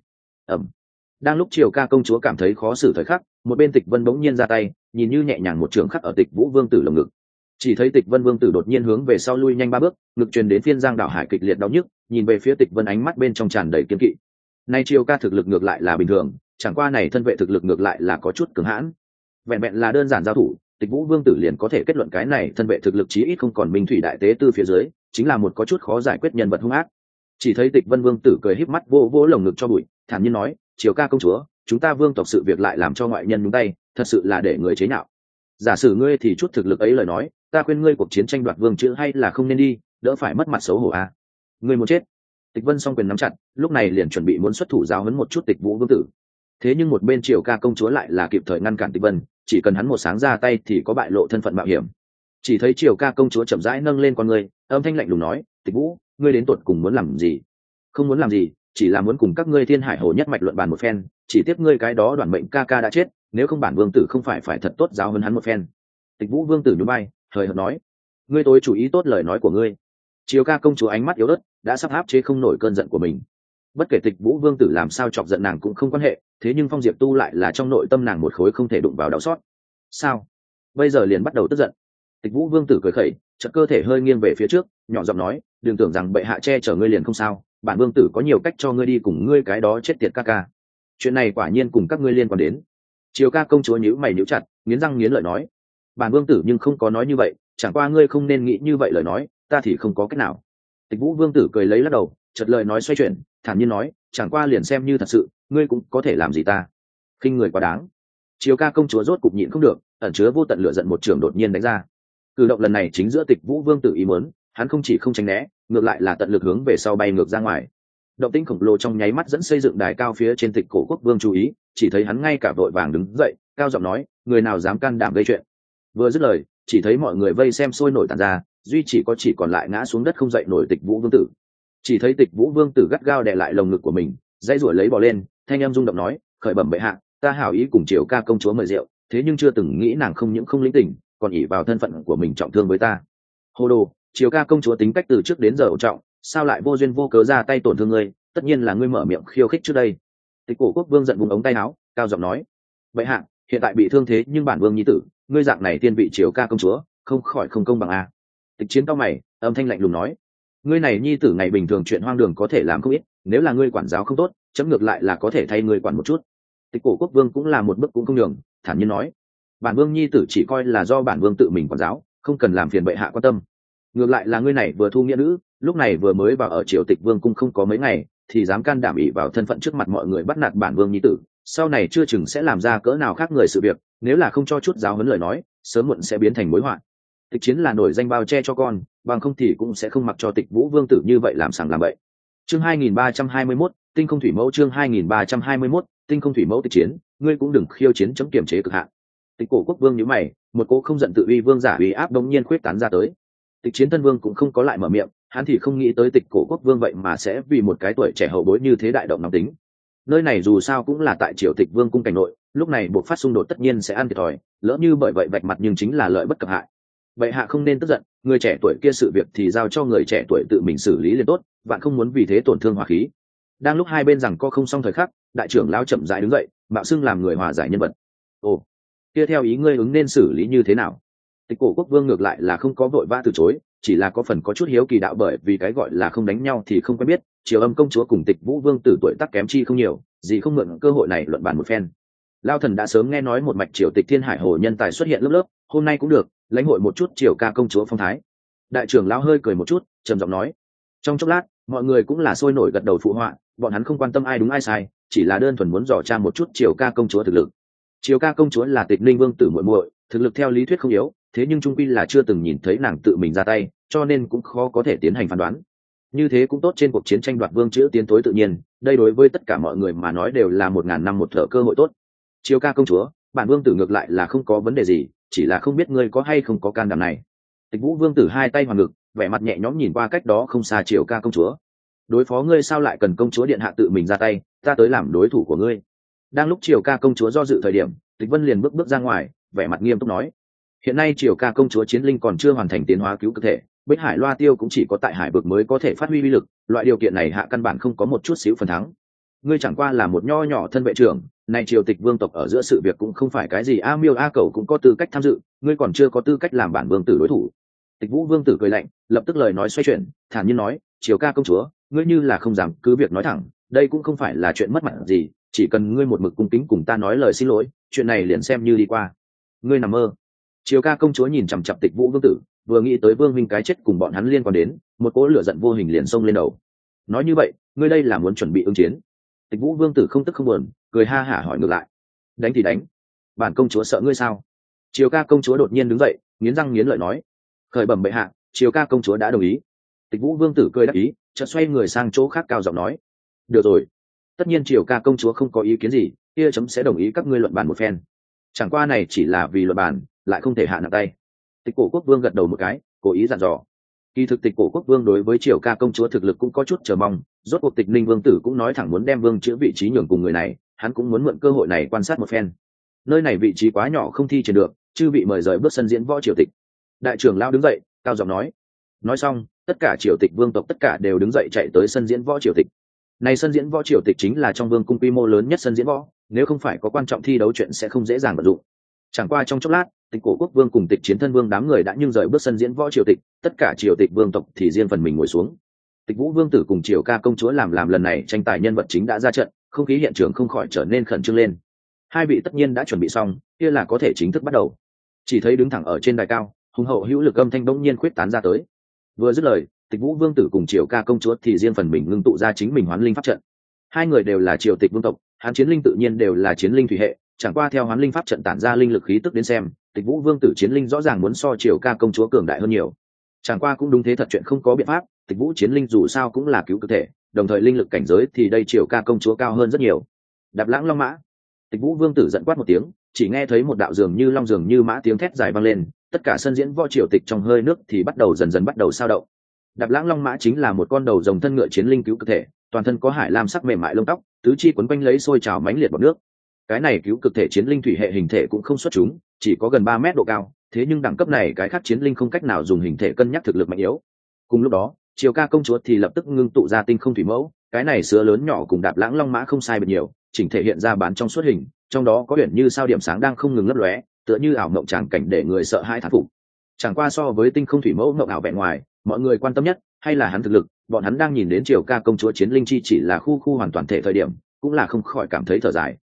Đang lúc Triều Ca công chúa cảm thấy khó xử thời khắc, một bên Tịch Vân bỗng nhiên ra tay, nhìn như nhẹ nhàng một trường khắc ở Tịch Vũ Vương tử lồng ngực. Chỉ thấy Tịch Vân Vương tử đột nhiên hướng về sau lui nhanh 3 bước, ngực truyền đến phiên giang đảo hải kịch liệt đau nhức, nhìn về phía Tịch Vân ánh mắt bên trong tràn đầy kiên kỵ. Nay Triều Ca thực lực ngược lại là bình thường, chẳng qua này thân vệ thực lực ngược lại là có chút cứng hãn. Vẹn vẹn là đơn giản giao thủ, Tịch Vũ Vương tử liền có thể kết luận cái này thân vệ thực lực chí ít không còn Minh Thủy đại tế tư phía dưới, chính là một có chút khó giải quyết nhân vật hung ác. Chỉ thấy Tịch Vân Vương tử cười híp mắt vô vỗ lồng ngực cho bụi, thản nhiên nói, Triều Ca công chúa, chúng ta vương tộc sự việc lại làm cho ngoại nhân nhúng tay, thật sự là để người chế nhạo. Giả sử ngươi thì chút thực lực ấy lời nói, ta khuyên ngươi cuộc chiến tranh đoạt vương chữ hay là không nên đi, đỡ phải mất mặt xấu hổ à. Ngươi muốn chết. Tịch Vân song quyền nắm chặt, lúc này liền chuẩn bị muốn xuất thủ giáo huấn một chút Tịch Vũ Vương tử. Thế nhưng một bên Triều Ca công chúa lại là kịp thời ngăn cản Tịch Vân, chỉ cần hắn một sáng ra tay thì có bại lộ thân phận mạo hiểm. Chỉ thấy Triều Ca công chúa chậm rãi nâng lên con người, âm thanh lạnh lùng nói, Tịch Vũ, ngươi đến tuột cùng muốn làm gì? Không muốn làm gì, chỉ là muốn cùng các ngươi Thiên Hải Hồ nhất mạch luận bàn một phen, chỉ tiếp ngươi cái đó Đoàn Mệnh ca ca đã chết, nếu không bản vương tử không phải thật tốt giáo huấn hắn một phen. Tịch Vũ Vương tử nhún vai, hời hợt nói, ngươi tối chủ ý tốt lời nói của ngươi. Chiều ca công chúa ánh mắt yếu ớt, đã sắp áp chế không nổi cơn giận của mình. Bất kể Tịch Vũ Vương tử làm sao chọc giận nàng cũng không quan hệ, thế nhưng Phong Diệp Tu lại là trong nội tâm nàng một khối không thể đụng vào đau xót. Sao? Bây giờ liền bắt đầu tức giận. Tịch Vũ Vương tử cười khẩy, chợt cơ thể hơi nghiêng về phía trước, nhỏ giọng nói, đừng tưởng rằng bệ hạ che chở ngươi liền không sao, bản vương tử có nhiều cách cho ngươi đi cùng ngươi cái đó chết tiệt ca ca. Chuyện này quả nhiên cùng các ngươi liên quan đến. Chiều ca công chúa nhíu mày nhíu chặt, nghiến răng nghiến lợi nói, bản vương tử nhưng không có nói như vậy, chẳng qua ngươi không nên nghĩ như vậy lời nói, ta thì không có cách nào. Tịch Vũ Vương tử cười lấy lắc đầu, chợt lời nói xoay chuyển, thản nhiên nói, chẳng qua liền xem như thật sự, ngươi cũng có thể làm gì ta. Khinh người quá đáng. Chiều ca công chúa rốt cục nhịn không được, ẩn chứa vô tận lửa giận một trường đột nhiên đánh ra. Cử động lần này chính giữa Tịch Vũ Vương tử ý muốn, hắn không chỉ không tránh né, ngược lại là tận lực hướng về sau bay ngược ra ngoài. Động tĩnh khổng lồ trong nháy mắt dẫn xây dựng đài cao phía trên Tịch Cổ Quốc Vương chú ý, chỉ thấy hắn ngay cả vội vàng đứng dậy, cao giọng nói, người nào dám can đảm gây chuyện. Vừa dứt lời, chỉ thấy mọi người vây xem sôi nổi tàn ra, duy chỉ còn lại ngã xuống đất không dậy nổi Tịch Vũ Vương tử. Chỉ thấy Tịch Vũ Vương tử gắt gao đè lại lồng ngực của mình, dãy ruổi lấy bò lên, thanh em rung động nói, khởi bẩm bệ hạ, ta hảo ý cùng Triều ca công chúa mời rượu, thế nhưng chưa từng nghĩ nàng không những không lĩnh tình, còn ỷ vào thân phận của mình trọng thương với ta. Hồ đồ, Triều ca công chúa tính cách từ trước đến giờ ổn trọng, sao lại vô duyên vô cớ ra tay tổn thương ngươi, tất nhiên là ngươi mở miệng khiêu khích trước đây. Tịch Cổ Quốc Vương giận vùng ống tay áo, cao giọng nói, bệ hạ, hiện tại bị thương thế nhưng bản vương nhi tử, ngươi dạng này tiên vị Triều ca công chúa, không khỏi không công bằng a. Tịch Chiến cao mày, âm thanh lạnh lùng nói, ngươi này nhi tử ngày bình thường chuyện hoang đường có thể làm không ít, nếu là ngươi quản giáo không tốt, chấm ngược lại là có thể thay ngươi quản một chút. Tịch Cổ Quốc Vương cũng là một bước cũng không nhường, thản nhiên nói, bản vương nhi tử chỉ coi là do bản vương tự mình quản giáo, không cần làm phiền bệ hạ quan tâm. Ngược lại là ngươi này vừa thu nghĩa nữ, lúc này vừa mới vào ở triều Tịch Vương cung không có mấy ngày, thì dám can đảm ỷ vào thân phận trước mặt mọi người bắt nạt bản vương nhi tử, sau này chưa chừng sẽ làm ra cỡ nào khác người sự việc, nếu là không cho chút giáo huấn lời nói, sớm muộn sẽ biến thành mối họa. Tịch Chiến là nổi danh bao che cho con, bằng không thì cũng sẽ không mặc cho Tịch Vũ Vương tử như vậy làm sằng làm bậy. Chương 2321, Tinh Không Thủy Mẫu. Chương 2321, Tinh Không Thủy Mẫu. Tịch Chiến, ngươi cũng đừng khiêu chiến chấm kiểm chế cực hạn. Tịch Cổ Quốc Vương nhíu mày, một cỗ không giận tự uy vương giả uy áp đống nhiên khuyết tán ra tới. Tịch Chiến thân vương cũng không có lại mở miệng, hắn thì không nghĩ tới Tịch Cổ Quốc Vương vậy mà sẽ vì một cái tuổi trẻ hậu bối như thế đại động nóng tính. Nơi này dù sao cũng là tại triều Tịch Vương cung cảnh nội, lúc này buộc phát xung đột tất nhiên sẽ ăn thiệt thòi, lỡ như bởi vậy vạch mặt nhưng chính là lợi bất cập hại. Bệ hạ không nên tức giận, người trẻ tuổi kia sự việc thì giao cho người trẻ tuổi tự mình xử lý liền tốt, bạn không muốn vì thế tổn thương hòa khí. Đang lúc hai bên rằng co không xong thời khắc, đại trưởng lão chậm rãi đứng dậy, mạo xưng làm người hòa giải nhân vật. Ồ, kia theo ý ngươi ứng nên xử lý như thế nào? Tịch Cổ Quốc Vương ngược lại là không có vội vã từ chối, chỉ là có phần có chút hiếu kỳ đạo, bởi vì cái gọi là không đánh nhau thì không quen biết, Triều Âm công chúa cùng Tịch Vũ Vương tử tuổi tác kém chi không nhiều, gì không mượn cơ hội này luận bàn một phen. Lao thần đã sớm nghe nói một mạch triều Tịch Thiên Hải Hồ nhân tài xuất hiện lớp lớp, hôm nay cũng được lãnh hội một chút triều ca công chúa phong thái. Đại trưởng lão hơi cười một chút, trầm giọng nói. Trong chốc lát, mọi người cũng là sôi nổi gật đầu phụ họa, bọn hắn không quan tâm ai đúng ai sai, chỉ là đơn thuần muốn dò tra một chút triều ca công chúa thực lực. Triều ca công chúa là Tịch Ninh Vương tử muội muội, thực lực theo lý thuyết không yếu, thế nhưng trung quy là chưa từng nhìn thấy nàng tự mình ra tay, cho nên cũng khó có thể tiến hành phán đoán. Như thế cũng tốt, trên cuộc chiến tranh đoạt vương chữ tiến tối tự nhiên, đây đối với tất cả mọi người mà nói đều là 1000 năm một thở cơ hội tốt. Triều ca công chúa, bản vương tử ngược lại là không có vấn đề gì, chỉ là không biết ngươi có hay không có can đảm này. Tịch Vũ Vương tử hai tay hoàn ngực, vẻ mặt nhẹ nhõm nhìn qua cách đó không xa Triều ca công chúa. Đối phó ngươi sao lại cần công chúa điện hạ tự mình ra tay, ta tới làm đối thủ của ngươi. Đang lúc Triều ca công chúa do dự thời điểm, Tịch Vân liền bước ra ngoài, vẻ mặt nghiêm túc nói, hiện nay Triều ca công chúa chiến linh còn chưa hoàn thành tiến hóa cứu cơ thể, Bích Hải Loa Tiêu cũng chỉ có tại hải vực mới có thể phát huy uy lực, loại điều kiện này hạ căn bản không có một chút xíu phần thắng. Ngươi chẳng qua là một nho nhỏ thân vệ trưởng, này triều Tịch vương tộc ở giữa sự việc cũng không phải cái gì a miêu a cầu cũng có tư cách tham dự, ngươi còn chưa có tư cách làm bản vương tử đối thủ. Tịch Vũ Vương tử cười lạnh, lập tức lời nói xoay chuyển, thản nhiên nói, Triều ca công chúa, ngươi như là không dám cứ việc nói thẳng, đây cũng không phải là chuyện mất mặt gì, chỉ cần ngươi một mực cung kính cùng ta nói lời xin lỗi, chuyện này liền xem như đi qua. Ngươi nằm mơ. Triều ca công chúa nhìn chằm chằm Tịch Vũ Vương tử, vừa nghĩ tới Vương minh cái chết cùng bọn hắn liên quan đến, một cỗ lửa giận vô hình liền xông lên đầu. Nói như vậy, ngươi đây là muốn chuẩn bị ứng chiến? Tịch Vũ Vương tử không tức không buồn, cười ha hả hỏi ngược lại. Đánh thì đánh, bản công chúa sợ ngươi sao? Triều ca công chúa đột nhiên đứng dậy, nghiến răng nghiến lợi nói. Khởi bẩm bệ hạ, Triều ca công chúa đã đồng ý. Tịch Vũ Vương tử cười đáp ý, chợt xoay người sang chỗ khác cao giọng nói. Được rồi, tất nhiên Triều ca công chúa không có ý kiến gì, kia chấm sẽ đồng ý các ngươi luận bàn một phen. Chẳng qua này chỉ là vì luận bàn, lại không thể hạ nặng tay. Tịch Cổ Quốc Vương gật đầu một cái, cố ý dặn dò. Kỳ thực Tịch Cổ Quốc Vương đối với Triều ca công chúa thực lực cũng có chút chờ mong, rốt cuộc Tịch Ninh Vương tử cũng nói thẳng muốn đem vương chữa vị trí nhường cùng người này, hắn cũng muốn mượn cơ hội này quan sát một phen. Nơi này vị trí quá nhỏ không thi triển được, chư vị mời rời bước sân diễn võ triều tịch. Đại trưởng lão đứng dậy, cao giọng nói. Nói xong, tất cả triều tịch vương tộc tất cả đều đứng dậy chạy tới sân diễn võ triều tịch. Này sân diễn võ triều tịch chính là trong vương cung quy mô lớn nhất sân diễn võ, nếu không phải có quan trọng thi đấu chuyện sẽ không dễ dàng vận dụng. Chẳng qua trong chốc lát, Tịch Cổ Quốc Vương cùng Tịch Chiến Thân Vương đám người đã nhưng rời bước sân diễn võ triều tịch, tất cả triều tịch vương tộc thì riêng phần mình ngồi xuống. Tịch Vũ Vương tử cùng Triều Ca công chúa làm lần này tranh tài nhân vật chính đã ra trận, không khí hiện trường không khỏi trở nên khẩn trương lên. Hai vị tất nhiên đã chuẩn bị xong, kia là có thể chính thức bắt đầu. Chỉ thấy đứng thẳng ở trên đài cao, hùng hậu hữu lực âm thanh bỗng nhiên khuyết tán ra tới. Vừa dứt lời, Tịch Vũ Vương tử cùng Triều Ca công chúa thì riêng phần mình ngưng tụ ra chính mình hoán linh pháp trận. Hai người đều là triều tịch vương tộc, Hán chiến linh tự nhiên đều là chiến linh thủy hệ, chẳng qua theo hoán linh pháp trận tản ra linh lực khí tức đến xem, Tịch Vũ Vương tử chiến linh rõ ràng muốn so Triều Ca công chúa cường đại hơn nhiều. Chẳng qua cũng đúng thế thật chuyện không có biện pháp, Tịch Vũ chiến linh dù sao cũng là cứu cực thể, đồng thời linh lực cảnh giới thì đây Triều Ca công chúa cao hơn rất nhiều. Đạp lãng long mã. Tịch Vũ Vương tử giận quát một tiếng, chỉ nghe thấy một đạo dường như long dường như mã tiếng thét dài vang lên, tất cả sân diễn võ triều tịch trong hơi nước thì bắt đầu dần dần bắt đầu sao động. Đạp lãng long mã chính là một con đầu rồng thân ngựa chiến linh cứu cực thể, toàn thân có hải lam sắc mềm mại lông tóc, tứ chi quấn quanh lấy sôi trào mãnh liệt bọt nước. Cái này cứu cực thể chiến linh thủy hệ hình thể cũng không xuất chúng, chỉ có gần 3 mét độ cao, thế nhưng đẳng cấp này cái khác chiến linh không cách nào dùng hình thể cân nhắc thực lực mạnh yếu. Cùng lúc đó, Triều Ca công chúa thì lập tức ngưng tụ ra tinh không thủy mẫu, cái này sứa lớn nhỏ cùng Đạp lãng long mã không sai biệt nhiều, chỉnh thể hiện ra bán trong suốt hình, trong đó có huyền như sao điểm sáng đang không ngừng lấp lóe, tựa như ảo mộng tràng cảnh để người sợ hãi thán phục. Chẳng qua so với tinh không thủy mẫu mộng ảo vẻ ngoài, mọi người quan tâm nhất hay là hắn thực lực, bọn hắn đang nhìn đến Triều Ca công chúa chiến linh chi chỉ là khu hoàn toàn thể thời điểm, cũng là không khỏi cảm thấy thở dài.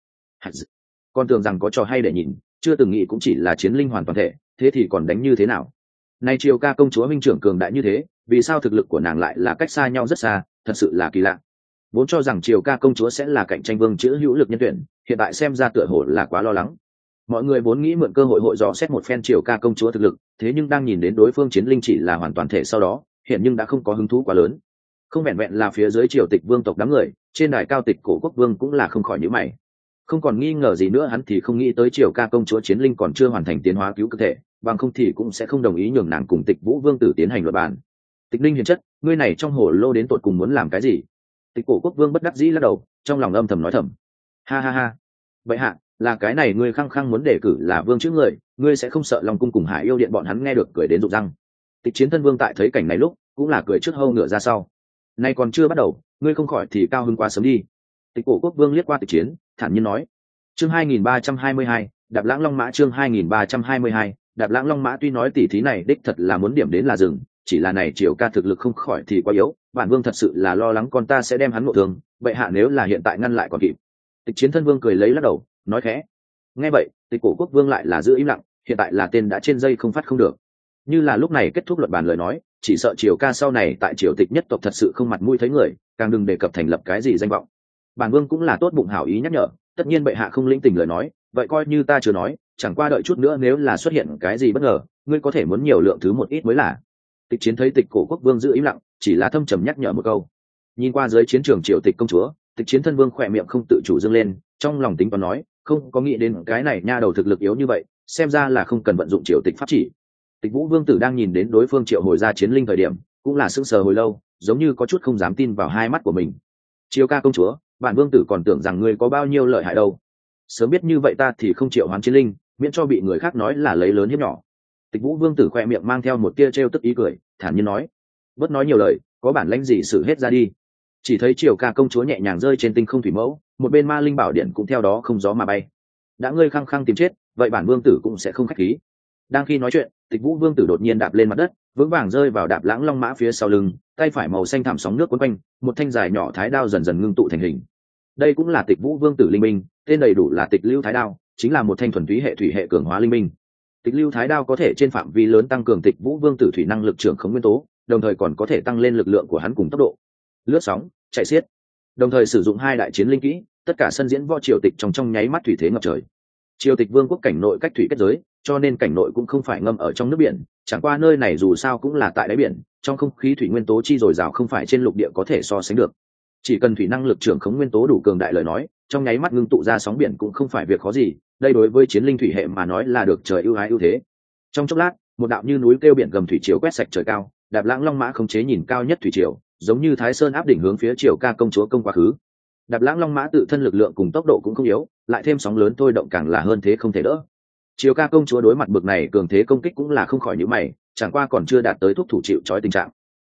Con tưởng rằng có trò hay để nhìn, chưa từng nghĩ cũng chỉ là chiến linh hoàn toàn thể, thế thì còn đánh như thế nào? Nay Triều Ca công chúa minh trưởng cường đại như thế, vì sao thực lực của nàng lại là cách xa nhau rất xa, thật sự là kỳ lạ. Vốn cho rằng Triều Ca công chúa sẽ là cạnh tranh vương chữ hữu lực nhân tuyển, hiện tại xem ra tựa hồ là quá lo lắng. Mọi người vốn nghĩ mượn cơ hội dò xét một phen Triều Ca công chúa thực lực, thế nhưng đang nhìn đến đối phương chiến linh chỉ là hoàn toàn thể sau đó, hiện nhưng đã không có hứng thú quá lớn. Không vẹn vẹn là phía dưới triều tịch vương tộc đám người, trên đài cao Tịch Cổ Quốc Vương cũng là không khỏi nhíu mày. Không còn nghi ngờ gì nữa, hắn thì không nghĩ tới Triều Ca công chúa chiến linh còn chưa hoàn thành tiến hóa cứu cực thể, bằng không thì cũng sẽ không đồng ý nhường nàng cùng Tịch Vũ Vương tử tiến hành luận bàn. Tịch Ninh hiền chất, ngươi này trong hồ lô đến tột cùng muốn làm cái gì? Tịch Cổ Quốc Vương bất đắc dĩ lắc đầu, trong lòng âm thầm nói thầm. Ha ha ha, vậy hạ, là cái này ngươi khăng khăng muốn đề cử là vương chữ người, ngươi sẽ không sợ Long cung cùng Hải yêu điện bọn hắn nghe được cười đến rụng răng. Tịch Chiến Thân Vương tại thấy cảnh này lúc cũng là cười trước hâu ngựa ra sau. Nay còn chưa bắt đầu, ngươi không khỏi thì cao hứng quá sớm đi. Tịch Cổ Quốc Vương liếc qua Tịch Chiến, thản nhiên nói. Chương 2322, Đạp lãng long mã. Chương 2322, Đạp lãng long mã. Tuy nói tỉ thí này đích thật là muốn điểm đến là rừng, chỉ là này Triều Ca thực lực không khỏi thì quá yếu, bản vương thật sự là lo lắng con ta sẽ đem hắn ngộ thương, vậy hạ nếu là hiện tại ngăn lại còn kịp. Tịch Chiến Thân Vương cười lấy lắc đầu, nói khẽ. Nghe vậy, Tịch Cổ Quốc Vương lại là giữ im lặng, hiện tại là tên đã trên dây không phát không được. Như là lúc này kết thúc luận bàn lời nói, chỉ sợ Triều Ca sau này tại triều tịch nhất tộc thật sự không mặt mũi thấy người, càng đừng đề cập thành lập cái gì danh vọng. Bản vương cũng là tốt bụng hảo ý nhắc nhở, tất nhiên bệ hạ không linh tình lời nói, vậy coi như ta chưa nói, chẳng qua đợi chút nữa nếu là xuất hiện cái gì bất ngờ, ngươi có thể muốn nhiều lượng thứ một ít mới là. Tịch Chiến thấy Tịch Cổ Quốc Vương giữ im lặng, chỉ là thâm trầm nhắc nhở một câu. Nhìn qua dưới chiến trường triều tịch công chúa, Tịch Chiến Thân Vương khỏe miệng không tự chủ dâng lên, trong lòng tính toán nói, không có nghĩ đến cái này nha đầu thực lực yếu như vậy, xem ra là không cần vận dụng triều tịch pháp chỉ. Tịch Vũ Vương tử đang nhìn đến đối phương triệu hồi ra chiến linh thời điểm, cũng là sững sờ hồi lâu, giống như có chút không dám tin vào hai mắt của mình. Triều Ca công chúa, bản vương tử còn tưởng rằng ngươi có bao nhiêu lợi hại đâu. Sớm biết như vậy ta thì không triệu hoán chiến linh, miễn cho bị người khác nói là lấy lớn hiếp nhỏ. Tịch Vũ Vương tử khoe miệng mang theo một tia trêu tức ý cười, thản nhiên nói: "Bớt nói nhiều lời, có bản lãnh gì xử hết ra đi." Chỉ thấy Triều Ca công chúa nhẹ nhàng rơi trên tinh không thủy mẫu, một bên ma linh bảo điện cũng theo đó không gió mà bay. Đã ngươi khăng khăng tìm chết, vậy bản vương tử cũng sẽ không khách khí. Đang khi nói chuyện, Tịch Vũ Vương tử đột nhiên đạp lên mặt đất, vững vàng rơi vào Đạp lãng long mã phía sau lưng, tay phải màu xanh thảm sóng nước quấn quanh, một thanh dài nhỏ thái đao dần dần ngưng tụ thành hình. Đây cũng là Tịch Vũ Vương tử linh minh, tên đầy đủ là Tịch Lưu Thái Đao, chính là một thanh thuần túy hệ thủy hệ cường hóa linh minh. Tịch Lưu Thái Đao có thể trên phạm vi lớn tăng cường Tịch Vũ Vương tử thủy năng lực trưởng khống nguyên tố, đồng thời còn có thể tăng lên lực lượng của hắn cùng tốc độ. Lướt sóng, chạy xiết. Đồng thời sử dụng hai đại chiến linh kỹ, tất cả sân diễn võ triều tịch trong nháy mắt thủy thế ngập trời. Triều tịch vương quốc cảnh nội cách thủy kết giới, cho nên cảnh nội cũng không phải ngâm ở trong nước biển, chẳng qua nơi này dù sao cũng là tại đáy biển, trong không khí thủy nguyên tố chi dồi dào không phải trên lục địa có thể so sánh được. Chỉ cần thủy năng lực trưởng khống nguyên tố đủ cường đại lời nói, trong nháy mắt ngưng tụ ra sóng biển cũng không phải việc khó gì, đây đối với chiến linh thủy hệ mà nói là được trời ưu ái ưu thế. Trong chốc lát, một đạo như núi kêu biển gầm thủy triều quét sạch trời cao, Đạp lãng long mã khống chế nhìn cao nhất thủy triều, giống như Thái Sơn áp đỉnh hướng phía Triều Ca công chúa công quá khứ. Đạp lãng long mã tự thân lực lượng cùng tốc độ cũng không yếu, lại thêm sóng lớn thôi động càng là hơn thế không thể đỡ. Triều Ca công chúa đối mặt bực này cường thế công kích cũng là không khỏi nhíu mày, chẳng qua còn chưa đạt tới thúc thủ chịu trói tình trạng.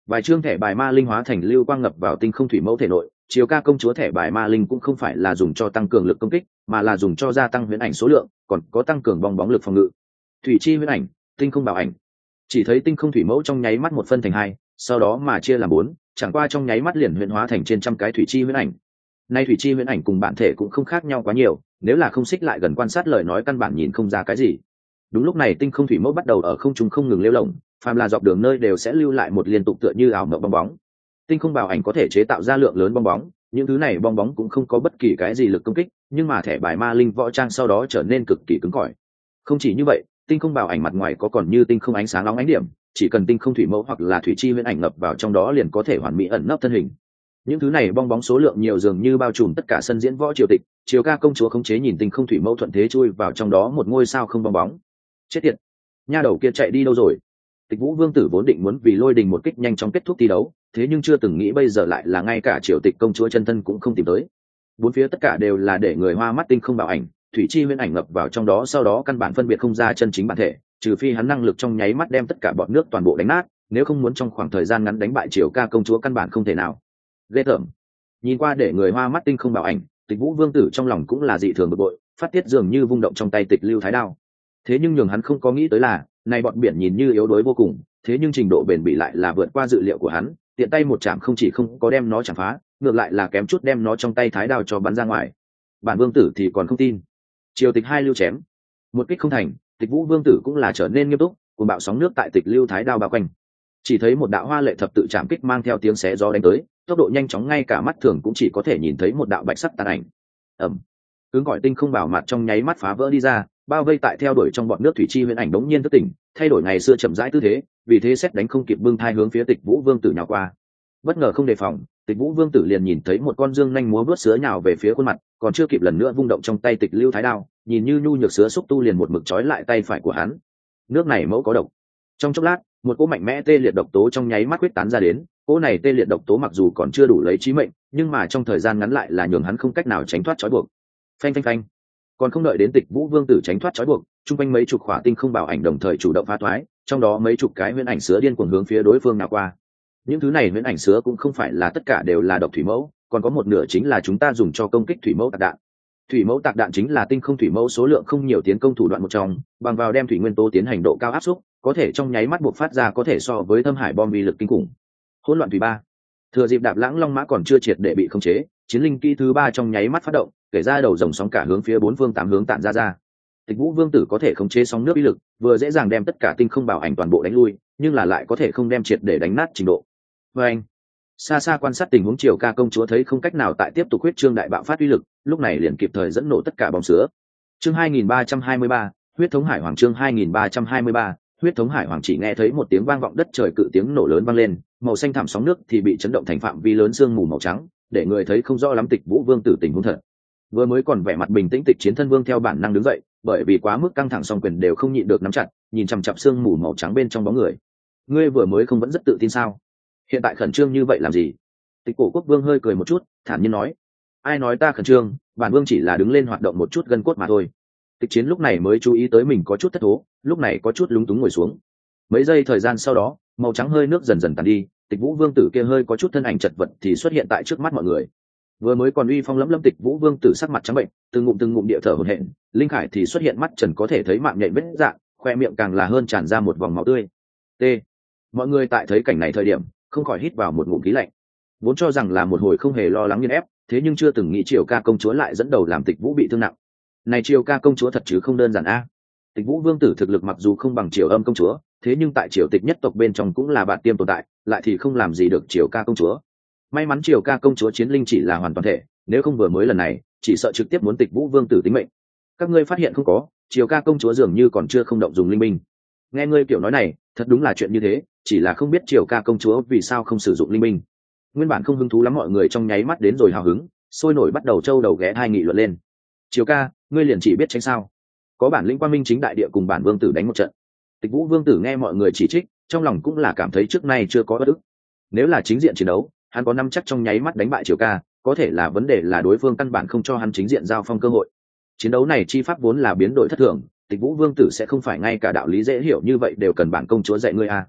vài chương thẻ bài ma linh hóa thành lưu quang ngập vào tinh không thủy mẫu thể nội. Chiều ca công chúa thẻ bài ma linh cũng không phải là dùng cho tăng cường lực công kích, mà là dùng cho gia tăng huyễn ảnh số lượng, còn có tăng cường bong bóng lực phòng ngự. Thủy chi huyễn ảnh, tinh không bảo ảnh. Chỉ thấy tinh không thủy mẫu trong nháy mắt một phân thành hai, sau đó mà chia làm bốn, chẳng qua trong nháy mắt liền huyễn hóa thành trên trăm cái thủy chi huyễn ảnh. Nay thủy chi huyễn ảnh cùng bản thể cũng không khác nhau quá nhiều, nếu là không xích lại gần quan sát lời nói căn bản nhìn không ra cái gì. Đúng lúc này tinh không thủy mẫu bắt đầu ở không trung không ngừng lêu lổng, phàm là dọc đường nơi đều sẽ lưu lại một liên tục tựa như ảo mộng bong bóng. Tinh không bảo ảnh có thể chế tạo ra lượng lớn bong bóng, những thứ này bong bóng cũng không có bất kỳ cái gì lực công kích, nhưng mà thẻ bài ma linh võ trang sau đó trở nên cực kỳ cứng cỏi. Không chỉ như vậy, tinh không bảo ảnh mặt ngoài có còn như tinh không ánh sáng nóng ánh điểm, chỉ cần tinh không thủy mẫu hoặc là thủy chi huyễn ảnh ngập vào trong đó liền có thể hoàn mỹ ẩn nấp thân hình. Những thứ này bong bóng số lượng nhiều dường như bao trùm tất cả sân diễn võ triều tịch. Chiều ca công chúa khống chế nhìn tinh không thủy mẫu thuận thế chui vào trong đó một ngôi sao không bong bóng. Chết tiệt, nha đầu kia chạy đi đâu rồi? Tịch Vũ Vương tử vốn định muốn vì Lôi Đình một kích nhanh chóng kết thúc thi đấu, thế nhưng chưa từng nghĩ bây giờ lại là ngay cả triều tịch công chúa chân thân cũng không tìm tới. Bốn phía tất cả đều là để người hoa mắt tinh không bảo ảnh, thủy chi huyễn ảnh ngập vào trong đó, sau đó căn bản phân biệt không ra chân chính bản thể, trừ phi hắn năng lực trong nháy mắt đem tất cả bọn nước toàn bộ đánh nát, nếu không muốn trong khoảng thời gian ngắn đánh bại triều ca công chúa căn bản không thể nào. Ghê tởm. Nhìn qua để người hoa mắt tinh không bảo ảnh, Tịch Vũ Vương tử trong lòng cũng là dị thường bực bội, phát tiết dường như vung động trong tay Tịch Lưu Thái Đao. Thế nhưng nhường hắn không có nghĩ tới là, này bọn biển nhìn như yếu đuối vô cùng, thế nhưng trình độ bền bỉ lại là vượt qua dự liệu của hắn, tiện tay một chạm không chỉ không có đem nó chạm phá, ngược lại là kém chút đem nó trong tay thái đao cho bắn ra ngoài. Bản vương tử thì còn không tin. Triều Tịch hai lưu chém, một kích không thành, Tịch Vũ Vương tử cũng là trở nên nghiêm túc, cùng bạo sóng nước tại Tịch Lưu Thái đao bao quanh. Chỉ thấy một đạo hoa lệ thập tự chạm kích mang theo tiếng xé gió đánh tới, tốc độ nhanh chóng ngay cả mắt thường cũng chỉ có thể nhìn thấy một đạo bạch sắc tàn ảnh. Ầm. Cứng cỏi tinh không bảo mặt trong nháy mắt phá vỡ đi ra, bao vây tại theo đuổi trong bọn nước thủy chi huyễn ảnh đống nhiên thức tỉnh, thay đổi ngày xưa chậm rãi tư thế, vì thế xét đánh không kịp bưng thai hướng phía Tịch Vũ Vương tử nhào qua. Bất ngờ không đề phòng, Tịch Vũ Vương tử liền nhìn thấy một con dương nhanh múa vớt sứa nhào về phía khuôn mặt, còn chưa kịp lần nữa vung động trong tay Tịch Lưu Thái đao, nhìn như nhu nhược sứa xúc tu liền một mực trói lại tay phải của hắn. Nước này mẫu có độc. Trong chốc lát, một cỗ mạnh mẽ tê liệt độc tố trong nháy mắt quyết tán ra đến, cỗ này tê liệt độc tố mặc dù còn chưa đủ lấy chí mệnh, nhưng mà trong thời gian ngắn lại là nhường hắn không cách nào tránh thoát trói buộc. Phanh phanh phanh. Còn không đợi đến Tịch Vũ Vương tử tránh thoát trói buộc, trung quanh mấy chục khỏa tinh không bảo ảnh đồng thời chủ động phá thoái, trong đó mấy chục cái huyễn ảnh sứa điên cuồng hướng phía đối phương nào qua. Những thứ này huyễn ảnh sứa cũng không phải là tất cả đều là độc thủy mẫu, còn có một nửa chính là chúng ta dùng cho công kích thủy mẫu tạc đạn. Thủy mẫu tạc đạn chính là tinh không thủy mẫu số lượng không nhiều tiến công thủ đoạn một trong, bằng vào đem thủy nguyên tố tiến hành độ cao áp suất, có thể trong nháy mắt buộc phát ra có thể so với Thâm Hải bom uy lực kinh khủng. Hỗn loạn thủy ba. Thừa dịp Đạp Lãng Long Mã còn chưa triệt để bị khống chế, chiến linh kỹ thứ ba trong nháy mắt phát động, kể ra đầu dòng sóng cả hướng phía bốn phương tám hướng tản ra. Tịch Vũ Vương tử có thể khống chế sóng nước uy lực, vừa dễ dàng đem tất cả tinh không bảo ảnh toàn bộ đánh lui, nhưng là lại có thể không đem triệt để đánh nát trình độ. Và anh, xa xa quan sát tình huống Triều ca công chúa thấy không cách nào tại tiếp tục huyết trương đại bạo phát uy lực, lúc này liền kịp thời dẫn nổ tất cả bom sứa. Chương 2323, huyết thống hải hoàng. Chương 2323, huyết thống hải hoàng. Chỉ nghe thấy một tiếng vang vọng đất trời cự tiếng nổ lớn vang lên, màu xanh thẳm sóng nước thì bị chấn động thành phạm vi lớn sương mù màu trắng, để người thấy không rõ lắm Tịch Vũ Vương tử tình huống thật. Vừa mới còn vẻ mặt bình tĩnh Tịch Chiến Thân Vương theo bản năng đứng dậy, bởi vì quá mức căng thẳng song quyền đều không nhịn được nắm chặt, nhìn chằm chằm sương mù màu trắng bên trong bóng người. Ngươi vừa mới không vẫn rất tự tin sao? Hiện tại khẩn trương như vậy làm gì? Tịch Cổ Quốc Vương hơi cười một chút, thản nhiên nói: ai nói ta khẩn trương, bản vương chỉ là đứng lên hoạt động một chút gân cốt mà thôi. Tịch Chiến lúc này mới chú ý tới mình có chút thất thố, lúc này có chút lúng túng ngồi xuống. Mấy giây thời gian sau đó, màu trắng hơi nước dần dần tàn đi, Tịch Vũ Vương tử kia hơi có chút thân ảnh chật vật thì xuất hiện tại trước mắt mọi người. Vừa mới còn uy phong lẫm lẫm Tịch Vũ Vương tử sắc mặt trắng bệnh, từng ngụm địa thở hổn hển, linh khải thì xuất hiện mắt trần có thể thấy mạng nhện vết rạn, khoe miệng càng là hơn tràn ra một vòng máu tươi. T. Mọi người tại thấy cảnh này thời điểm, không khỏi hít vào một ngụm khí lạnh. Vốn cho rằng là một hồi không hề lo lắng nghiền ép, thế nhưng chưa từng nghĩ Triều ca công chúa lại dẫn đầu làm Tịch Vũ bị thương nặng. Này Triều ca công chúa thật chứ không đơn giản a. Tịch Vũ Vương tử thực lực mặc dù không bằng Triều Âm công chúa, thế nhưng tại Triều Tịch nhất tộc bên trong cũng là bạn tiêm tồn tại, lại thì không làm gì được Triều ca công chúa. May mắn Triều ca công chúa chiến linh chỉ là hoàn toàn thể, nếu không vừa mới lần này, chỉ sợ trực tiếp muốn Tịch Vũ Vương tử tính mệnh. Các ngươi phát hiện không có, Triều ca công chúa dường như còn chưa không động dùng linh binh. Nghe ngươi kiểu nói này, thật đúng là chuyện như thế, chỉ là không biết Triều ca công chúa vì sao không sử dụng linh binh. Nguyên bản không hứng thú lắm mọi người trong nháy mắt đến rồi hào hứng, sôi nổi bắt đầu trâu đầu ghé thai nghị luận lên. Triều ca, ngươi liền chỉ biết tránh sao? Có bản lĩnh quang minh chính đại địa cùng bản vương tử đánh một trận. Tịch Vũ Vương tử nghe mọi người chỉ trích, trong lòng cũng là cảm thấy trước nay chưa có bất ức. Nếu là chính diện chiến đấu, hắn có năm chắc trong nháy mắt đánh bại Triều ca, có thể là vấn đề là đối phương căn bản không cho hắn chính diện giao phong cơ hội. Chiến đấu này chi pháp vốn là biến đổi thất thường, Tịch Vũ Vương tử sẽ không phải ngay cả đạo lý dễ hiểu như vậy đều cần bản công chúa dạy ngươi à?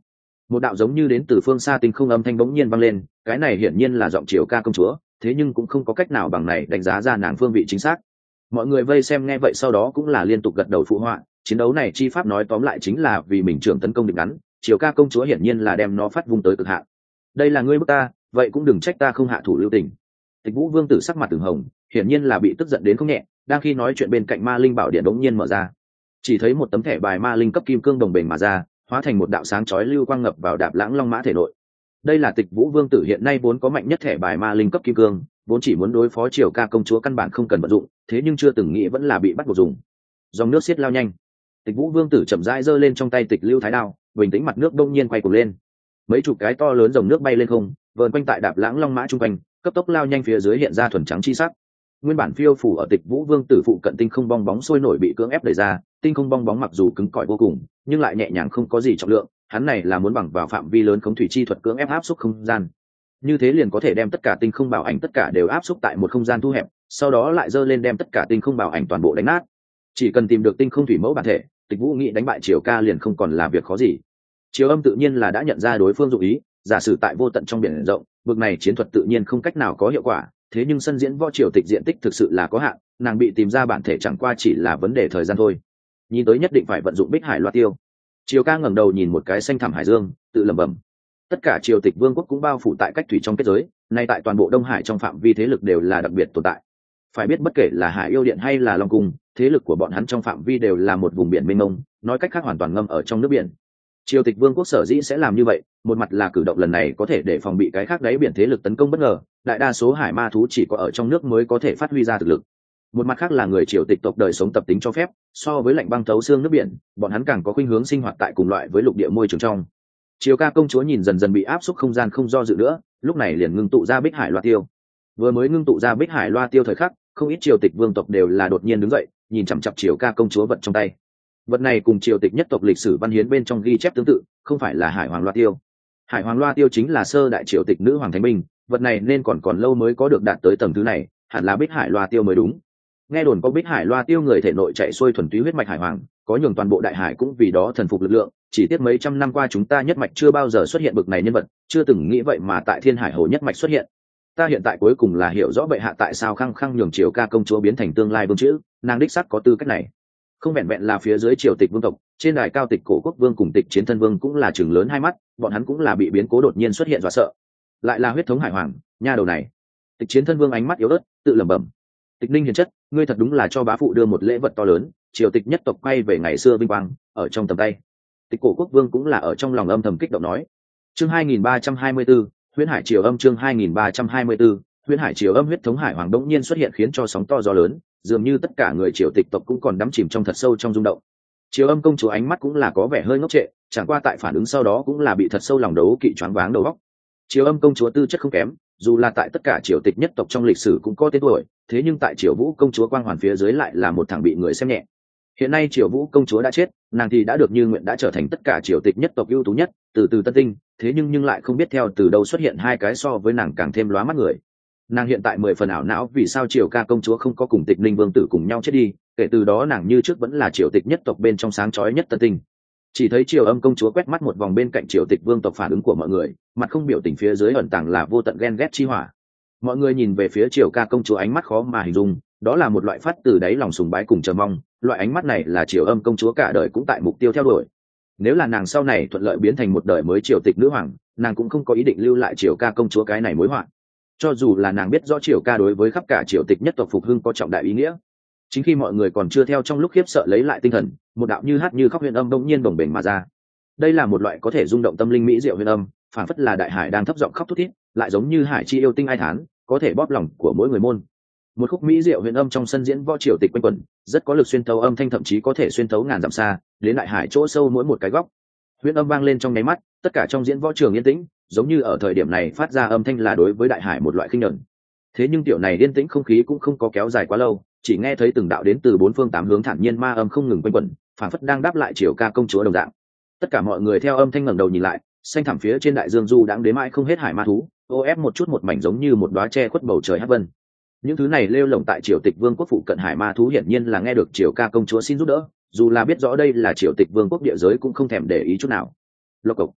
Một đạo giống như đến từ phương xa tinh không âm thanh bỗng nhiên vang lên, cái này hiển nhiên là giọng Triều Ca công chúa, thế nhưng cũng không có cách nào bằng này đánh giá ra nàng phương vị chính xác. Mọi người vây xem nghe vậy sau đó cũng là liên tục gật đầu phụ họa, chiến đấu này chi pháp nói tóm lại chính là vì mình trưởng tấn công địch ngắn, Triều Ca công chúa hiển nhiên là đem nó phát vung tới cực hạn. Đây là ngươi bức ta, vậy cũng đừng trách ta không hạ thủ lưu tình. Tịch Vũ Vương tử sắc mặt từng hồng, hiển nhiên là bị tức giận đến không nhẹ, đang khi nói chuyện bên cạnh Ma Linh Bảo Điện đống nhiên mở ra. Chỉ thấy một tấm thẻ bài Ma Linh cấp kim cương đồng bền mà ra, hóa thành một đạo sáng chói lưu quang ngập vào Đạp Lãng Long Mã thể nội. Đây là Tịch Vũ Vương tử hiện nay vốn có mạnh nhất thẻ bài Ma Linh cấp kim cương, vốn chỉ muốn đối phó Triều Ca công chúa căn bản không cần vận dụng, thế nhưng chưa từng nghĩ vẫn là bị bắt buộc dùng. Dòng nước xiết lao nhanh, Tịch Vũ Vương tử chậm rãi giơ lên trong tay Tịch Lưu Thái Đao, bình tĩnh mặt nước đông nhiên quay cuồng lên. Mấy chục cái to lớn dòng nước bay lên không, vờn quanh tại Đạp Lãng Long Mã trung quanh, cấp tốc lao nhanh phía dưới hiện ra thuần trắng chi sắc. Nguyên bản phiêu phủ ở Tịch Vũ Vương tử phụ cận tinh không bong bóng sôi nổi bị cưỡng ép đẩy ra, tinh không bong bóng mặc dù cứng cỏi vô cùng, nhưng lại nhẹ nhàng không có gì trọng lượng, hắn này là muốn bằng vào phạm vi lớn khống thủy chi thuật cưỡng ép áp xúc không gian. Như thế liền có thể đem tất cả tinh không bảo ảnh tất cả đều áp xúc tại một không gian thu hẹp, sau đó lại dơ lên đem tất cả tinh không bảo ảnh toàn bộ đánh nát. Chỉ cần tìm được tinh không thủy mẫu bản thể, Tịch Vũ nghĩ đánh bại Triều Ca liền không còn là việc khó gì. Triều Âm tự nhiên là đã nhận ra đối phương dụng ý, giả sử tại vô tận trong biển rộng, vực này chiến thuật tự nhiên không cách nào có hiệu quả, thế nhưng sân diễn võ triều tịch diện tích thực sự là có hạn, nàng bị tìm ra bản thể chẳng qua chỉ là vấn đề thời gian thôi. Nhìn tới nhất định phải vận dụng Bích Hải Loa Tiêu. Triều Ca ngẩng đầu nhìn một cái xanh thẳm hải dương, tự lẩm bẩm. Tất cả triều tịch vương quốc cũng bao phủ tại cách thủy trong kết giới, nay tại toàn bộ Đông Hải trong phạm vi thế lực đều là đặc biệt tồn tại. Phải biết bất kể là Hải Yêu Điện hay là Long Cung, thế lực của bọn hắn trong phạm vi đều là một vùng biển mênh mông, nói cách khác hoàn toàn ngâm ở trong nước biển. Triều tịch vương quốc sở dĩ sẽ làm như vậy, một mặt là cử động lần này có thể để phòng bị cái khác đáy biển thế lực tấn công bất ngờ, đại đa số hải ma thú chỉ có ở trong nước mới có thể phát huy ra thực lực. Một mặt khác là người triều tịch tộc đời sống tập tính cho phép, so với lạnh băng thấu xương nước biển, bọn hắn càng có khuynh hướng sinh hoạt tại cùng loại với lục địa môi trường trong. Triều Ca công chúa nhìn dần dần bị áp suất không gian không do dự nữa, lúc này liền ngưng tụ ra Bích Hải Loa Tiêu. Vừa mới ngưng tụ ra Bích Hải Loa Tiêu thời khắc, không ít triều tịch vương tộc đều là đột nhiên đứng dậy, nhìn chằm chằm Triều Ca công chúa vật trong tay. Vật này cùng triều tịch nhất tộc lịch sử văn hiến bên trong ghi chép tương tự, không phải là Hải Hoàng Loa Tiêu. Hải Hoàng Loa Tiêu chính là sơ đại triều tịch nữ hoàng thánh binh, vật này nên còn lâu mới có được đạt tới tầng thứ này, hẳn là Bích Hải Loa Tiêu mới đúng. Nghe đồn có Bích Hải Loa Tiêu người thể nội chạy xuôi thuần túy huyết mạch hải hoàng, có nhường toàn bộ đại hải cũng vì đó thần phục lực lượng, chỉ tiếc mấy trăm năm qua chúng ta nhất mạch chưa bao giờ xuất hiện bực này nhân vật, chưa từng nghĩ vậy mà tại Thiên Hải Hồ nhất mạch xuất hiện. Ta hiện tại cuối cùng là hiểu rõ bệ hạ tại sao khăng khăng nhường Triều Ca công chúa biến thành tương lai vương chữ, nàng đích xác có tư cách này. Không vẹn vẹn là phía dưới triều tịch vương tộc, trên đài cao tịch cổ quốc vương cùng tịch chiến thân vương cũng là chừng lớn hai mắt, bọn hắn cũng là bị biến cố đột nhiên xuất hiện dọa sợ. Lại là huyết thống hải hoàng, nha đầu này. Tịch chiến thân vương ánh mắt yếu ớt, tự lẩm bẩm. Tịch Ninh hiền chất, ngươi thật đúng là cho bá phụ đưa một lễ vật to lớn, triều tịch nhất tộc quay về ngày xưa vinh quang, ở trong tầm tay. Tịch cổ quốc vương cũng là ở trong lòng âm thầm kích động nói. Chương 2324, Huyễn Hải Triều Âm chương 2324, Huyễn Hải Triều Âm huyết thống hải hoàng đống nhiên xuất hiện khiến cho sóng to gió lớn, dường như tất cả người triều tịch tộc cũng còn đắm chìm trong thật sâu trong rung động. Triều Âm công chúa ánh mắt cũng là có vẻ hơi ngốc trệ, chẳng qua tại phản ứng sau đó cũng là bị thật sâu lòng đấu kỵ choáng váng đầu óc. Triều Âm công chúa tư chất không kém, dù là tại tất cả triều tịch nhất tộc trong lịch sử cũng có tên tuổi, thế nhưng tại Triều Vũ công chúa quang hoàn phía dưới lại là một thằng bị người xem nhẹ. Hiện nay Triều Vũ công chúa đã chết, nàng thì đã được như nguyện đã trở thành tất cả triều tịch nhất tộc ưu tú nhất, từ Tân Tinh, thế nhưng lại không biết theo từ đâu xuất hiện hai cái so với nàng càng thêm lóa mắt người. Nàng hiện tại 10 phần ảo não vì sao Triều Ca công chúa không có cùng Tịch Ninh vương tử cùng nhau chết đi, kể từ đó nàng như trước vẫn là triều tịch nhất tộc bên trong sáng chói nhất Tân Tinh. Chỉ thấy Triều Âm công chúa quét mắt một vòng bên cạnh triều tịch vương tộc phản ứng của mọi người, mặt không biểu tình phía dưới ẩn tàng là vô tận ghen ghét chi hỏa. Mọi người nhìn về phía Triều Ca công chúa ánh mắt khó mà hình dung, đó là một loại phát từ đáy lòng sùng bái cùng chờ mong, loại ánh mắt này là Triều Âm công chúa cả đời cũng tại mục tiêu theo đuổi. Nếu là nàng sau này thuận lợi biến thành một đời mới triều tịch nữ hoàng, nàng cũng không có ý định lưu lại Triều Ca công chúa cái này mối họa. Cho dù là nàng biết rõ Triều Ca đối với khắp cả triều tịch nhất tộc phục hưng có trọng đại ý nghĩa. Chính khi mọi người còn chưa theo trong lúc khiếp sợ lấy lại tinh thần, một đạo như hát như khóc huyền âm bỗng nhiên bồng bềnh mà ra. Đây là một loại có thể rung động tâm linh mỹ diệu huyền âm, phản phất là đại hải đang thấp giọng khóc thút thít, lại giống như hải chi yêu tinh ai thán, có thể bóp lòng của mỗi người môn. Một khúc mỹ diệu huyền âm trong sân diễn võ triều tịch quanh quẩn, rất có lực xuyên thấu âm thanh, thậm chí có thể xuyên thấu ngàn dặm xa, đến đại hải chỗ sâu mỗi một cái góc. Huyền âm vang lên trong nháy mắt, tất cả trong diễn võ trường yên tĩnh, giống như ở thời điểm này phát ra âm thanh là đối với đại hải một loại khinh nhẫn. Thế nhưng tiểu này yên tĩnh không khí cũng không có kéo dài quá lâu, chỉ nghe thấy từng đạo đến từ bốn phương tám hướng thản nhiên ma âm không ngừng quanh quẩn, phản phất đang đáp lại Triều Ca công chúa đồng dạng. Tất cả mọi người theo âm thanh ngẩng đầu nhìn lại, xanh thẳm phía trên đại dương du đãng đến mãi không hết hải ma thú, ô ép một chút một mảnh giống như một đóa che khuất bầu trời hắc vân. Những thứ này lêu lổng tại triều tịch vương quốc phụ cận hải ma thú hiển nhiên là nghe được Triều Ca công chúa xin giúp đỡ, dù là biết rõ đây là triều tịch vương quốc địa giới cũng không thèm để ý chút nào. Lộc cộc.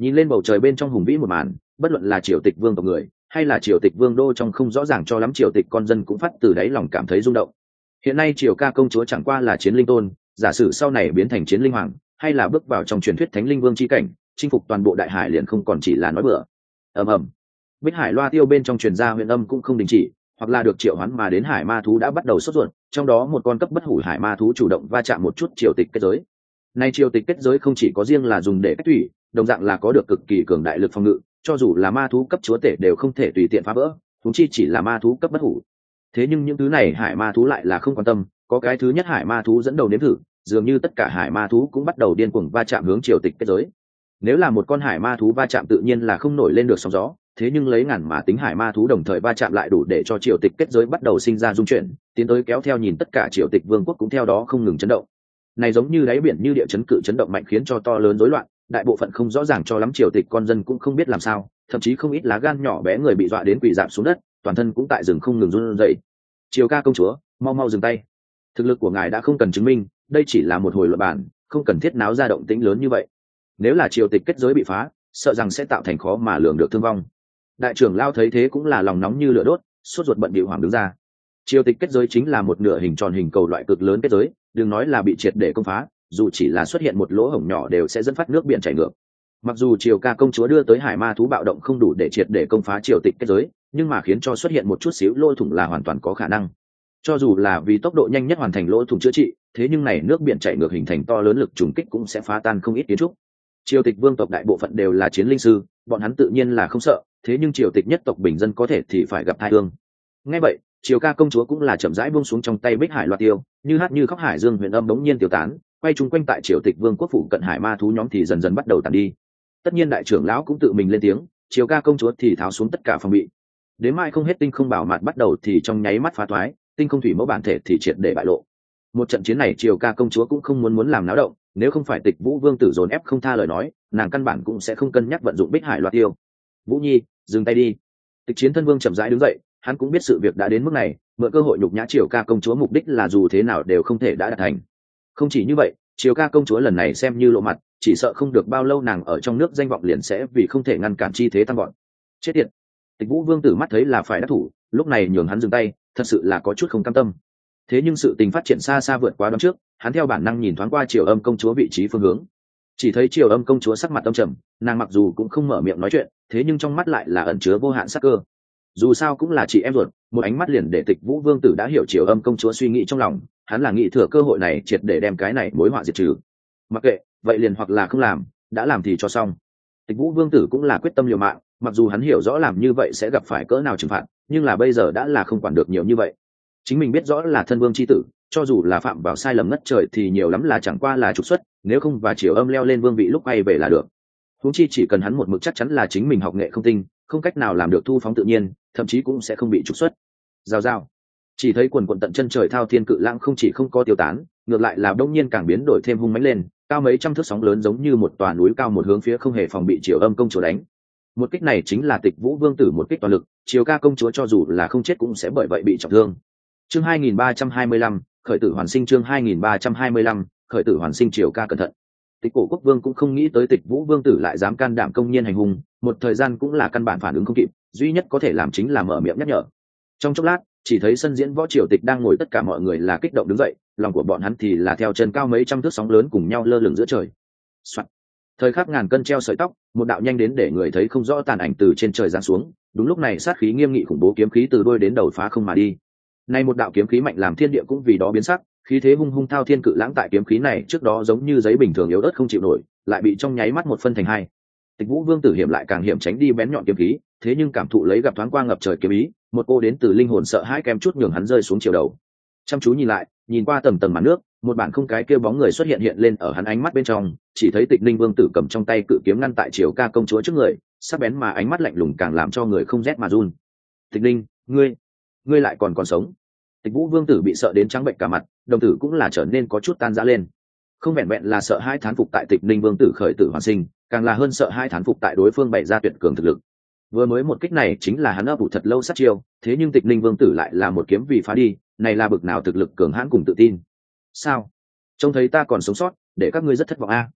Nhìn lên bầu trời bên trong hùng vĩ một màn, bất luận là triều tịch vương tộc người hay là triều tịch vương đô trong không rõ ràng cho lắm, triều tịch con dân cũng phát từ đáy lòng cảm thấy rung động. Hiện nay triều ca công chúa chẳng qua là chiến linh tôn, giả sử sau này biến thành chiến linh hoàng, hay là bước vào trong truyền thuyết thánh linh vương chi cảnh, chinh phục toàn bộ đại hải liền không còn chỉ là nói bừa. ầm ầm, Bích Hải loa tiêu bên trong truyền ra huyền âm cũng không đình chỉ, hoặc là được triệu hoán mà đến hải ma thú đã bắt đầu sốt ruột, trong đó một con cấp bất hủ hải ma thú chủ động va chạm một chút triều tịch kết giới. Nay triều tịch kết giới không chỉ có riêng là dùng để cách thủy, đồng dạng là có được cực kỳ cường đại lực phòng ngự, cho dù là ma thú cấp chúa tể đều không thể tùy tiện phá vỡ, huống chi chỉ là ma thú cấp bất hủ. Thế nhưng những thứ này hải ma thú lại là không quan tâm, có cái thứ nhất hải ma thú dẫn đầu nếm thử, dường như tất cả hải ma thú cũng bắt đầu điên cuồng va chạm hướng triều tịch kết giới. Nếu là một con hải ma thú va chạm tự nhiên là không nổi lên được sóng gió, thế nhưng lấy ngàn mà tính hải ma thú đồng thời va chạm lại đủ để cho triều tịch kết giới bắt đầu sinh ra dung chuyển, tiến tới kéo theo nhìn tất cả triều tịch vương quốc cũng theo đó không ngừng chấn động. Này giống như đáy biển như địa chấn cự chấn động mạnh khiến cho to lớn rối loạn, đại bộ phận không rõ ràng cho lắm triều tịch con dân cũng không biết làm sao, thậm chí không ít lá gan nhỏ bé người bị dọa đến quỳ rạp xuống đất, toàn thân cũng tại rừng không ngừng run rẩy. Triều ca công chúa, mau mau dừng tay. Thực lực của ngài đã không cần chứng minh, đây chỉ là một hồi luận bàn, không cần thiết náo ra động tĩnh lớn như vậy. Nếu là triều tịch kết giới bị phá, sợ rằng sẽ tạo thành khó mà lường được thương vong. Đại trưởng lao thấy thế cũng là lòng nóng như lửa đốt, sốt ruột bận bịu hoảng đứng ra. Triều tịch kết giới chính là một nửa hình tròn hình cầu loại cực lớn kết giới, đừng nói là bị triệt để công phá, dù chỉ là xuất hiện một lỗ hổng nhỏ đều sẽ dẫn phát nước biển chảy ngược. Mặc dù triều ca công chúa đưa tới hải ma thú bạo động không đủ để triệt để công phá triều tịch kết giới, nhưng mà khiến cho xuất hiện một chút xíu lỗ thủng là hoàn toàn có khả năng. Cho dù là vì tốc độ nhanh nhất hoàn thành lỗ thủng chữa trị, thế nhưng này nước biển chảy ngược hình thành to lớn lực trùng kích cũng sẽ phá tan không ít kiến trúc. Triều tịch vương tộc đại bộ phận đều là chiến linh sư, bọn hắn tự nhiên là không sợ, thế nhưng triều tịch nhất tộc bình dân có thể thì phải gặp tai ương. Nghe vậy, triều ca công chúa cũng là chậm rãi buông xuống trong tay Bích Hải loa tiêu, như hát như khóc hải dương huyền âm bỗng nhiên tiêu tán, quay chung quanh tại triều tịch vương quốc phủ cận hải ma thú nhóm thì dần dần bắt đầu tàn đi. Tất nhiên đại trưởng lão cũng tự mình lên tiếng, triều ca công chúa thì tháo xuống tất cả phòng bị. Đến mai không hết tinh không bảo mạt bắt đầu thì trong nháy mắt phá thoái, tinh không thủy mẫu bản thể thì triệt để bại lộ. Một trận chiến này triều ca công chúa cũng không muốn làm náo động, nếu không phải Tịch Vũ vương tử dồn ép không tha lời nói, nàng căn bản cũng sẽ không cân nhắc vận dụng Bích Hải loa tiêu. Vũ nhi, dừng tay đi. Tịch Chiến thân vương chậm rãi đứng dậy, hắn cũng biết sự việc đã đến mức này, mượn cơ hội nhục nhã triều ca công chúa mục đích là dù thế nào đều không thể đã đạt thành. Không chỉ như vậy, triều ca công chúa lần này xem như lộ mặt, chỉ sợ không được bao lâu nàng ở trong nước danh vọng liền sẽ vì không thể ngăn cản chi thế tăng gọn. Chết tiệt. Tịch Vũ vương tử mắt thấy là phải đắc thủ, lúc này nhường hắn dừng tay, thật sự là có chút không cam tâm. Thế nhưng sự tình phát triển xa xa vượt quá đoán trước, hắn theo bản năng nhìn thoáng qua triều âm công chúa vị trí phương hướng, chỉ thấy triều âm công chúa sắc mặt âm trầm, nàng mặc dù cũng không mở miệng nói chuyện, thế nhưng trong mắt lại là ẩn chứa vô hạn sắc cơ. Dù sao cũng là chị em ruột, một ánh mắt liền để Tịch Vũ vương tử đã hiểu triều âm công chúa suy nghĩ trong lòng, hắn là nghĩ thừa cơ hội này triệt để đem cái này mối họa diệt trừ. Mặc kệ, vậy liền hoặc là không làm, đã làm thì cho xong. Tịch Vũ vương tử cũng là quyết tâm liều mạng, mặc dù hắn hiểu rõ làm như vậy sẽ gặp phải cỡ nào trừng phạt, nhưng là bây giờ đã là không quản được nhiều như vậy. Chính mình biết rõ là thân vương chi tử, cho dù là phạm vào sai lầm ngất trời thì nhiều lắm là chẳng qua là trục xuất, nếu không và triều âm leo lên vương vị lúc quay về là được. Huống chi chỉ cần hắn một mực chắc chắn là chính mình học nghệ không tinh, không cách nào làm được thu phóng tự nhiên, thậm chí cũng sẽ không bị trục xuất. Rào rào. Chỉ thấy quần quần tận chân trời thao thiên cự lãng không chỉ không có tiêu tán, ngược lại là đông nhiên càng biến đổi thêm hung mãnh lên, cao mấy trăm thước sóng lớn giống như một tòa núi cao một hướng phía không hề phòng bị triều âm công chúa đánh. Một kích này chính là Tịch Vũ vương tử một kích toàn lực, triều ca công chúa cho dù là không chết cũng sẽ bởi vậy bị trọng thương. Chương 2325, khởi tử hoàn sinh. Chương 2325, khởi tử hoàn sinh. Triều ca cẩn thận. Tịch Cổ quốc vương cũng không nghĩ tới Tịch Vũ vương tử lại dám can đảm công nhiên hành hung, một thời gian cũng là căn bản phản ứng không kịp, duy nhất có thể làm chính là mở miệng nhắc nhở. Trong chốc lát, chỉ thấy sân diễn võ triều tịch đang ngồi tất cả mọi người là kích động đứng dậy, lòng của bọn hắn thì là theo chân cao mấy trăm thước sóng lớn cùng nhau lơ lửng giữa trời. Soạn. Thời khắc ngàn cân treo sợi tóc, một đạo nhanh đến để người thấy không rõ tàn ảnh từ trên trời giáng xuống, đúng lúc này sát khí nghiêm nghị khủng bố kiếm khí từ đuôi đến đầu phá không mà đi. Nay một đạo kiếm khí mạnh làm thiên địa cũng vì đó biến sắc, khí thế hung hung thao thiên cự lãng tại kiếm khí này trước đó giống như giấy bình thường yếu ớt không chịu nổi, lại bị trong nháy mắt một phân thành hai. Tịch Vũ vương tử hiểm lại càng hiểm tránh đi bén nhọn kiếm khí, thế nhưng cảm thụ lấy gặp thoáng qua ngập trời kiếm ý, một cô đến từ linh hồn sợ hãi kém chút nhường hắn rơi xuống chiều đầu. Chăm chú nhìn lại, nhìn qua tầng tầng màn nước, một bản không cái kia bóng người xuất hiện lên ở hắn ánh mắt bên trong, chỉ thấy Tịch Ninh vương tử cầm trong tay cự kiếm ngăn tại Triều ca công chúa trước người, sắc bén mà ánh mắt lạnh lùng càng làm cho người không rét mà run. Tịch Ninh, ngươi lại còn sống? Tịch Vũ vương tử bị sợ đến trắng bệnh cả mặt, đồng tử cũng là trở nên có chút tan rã lên. Không vẹn vẹn là sợ hai thán phục tại Tịch Ninh vương tử khởi tử hoàn sinh, càng là hơn sợ hai thán phục tại đối phương bày ra tuyệt cường thực lực. Vừa mới một kích này chính là hắn ấp ủ thật lâu sát chiêu, thế nhưng Tịch Ninh vương tử lại là một kiếm vì phá đi, này là bực nào thực lực cường hãn cùng tự tin. Sao? Trông thấy ta còn sống sót, để các ngươi rất thất vọng a.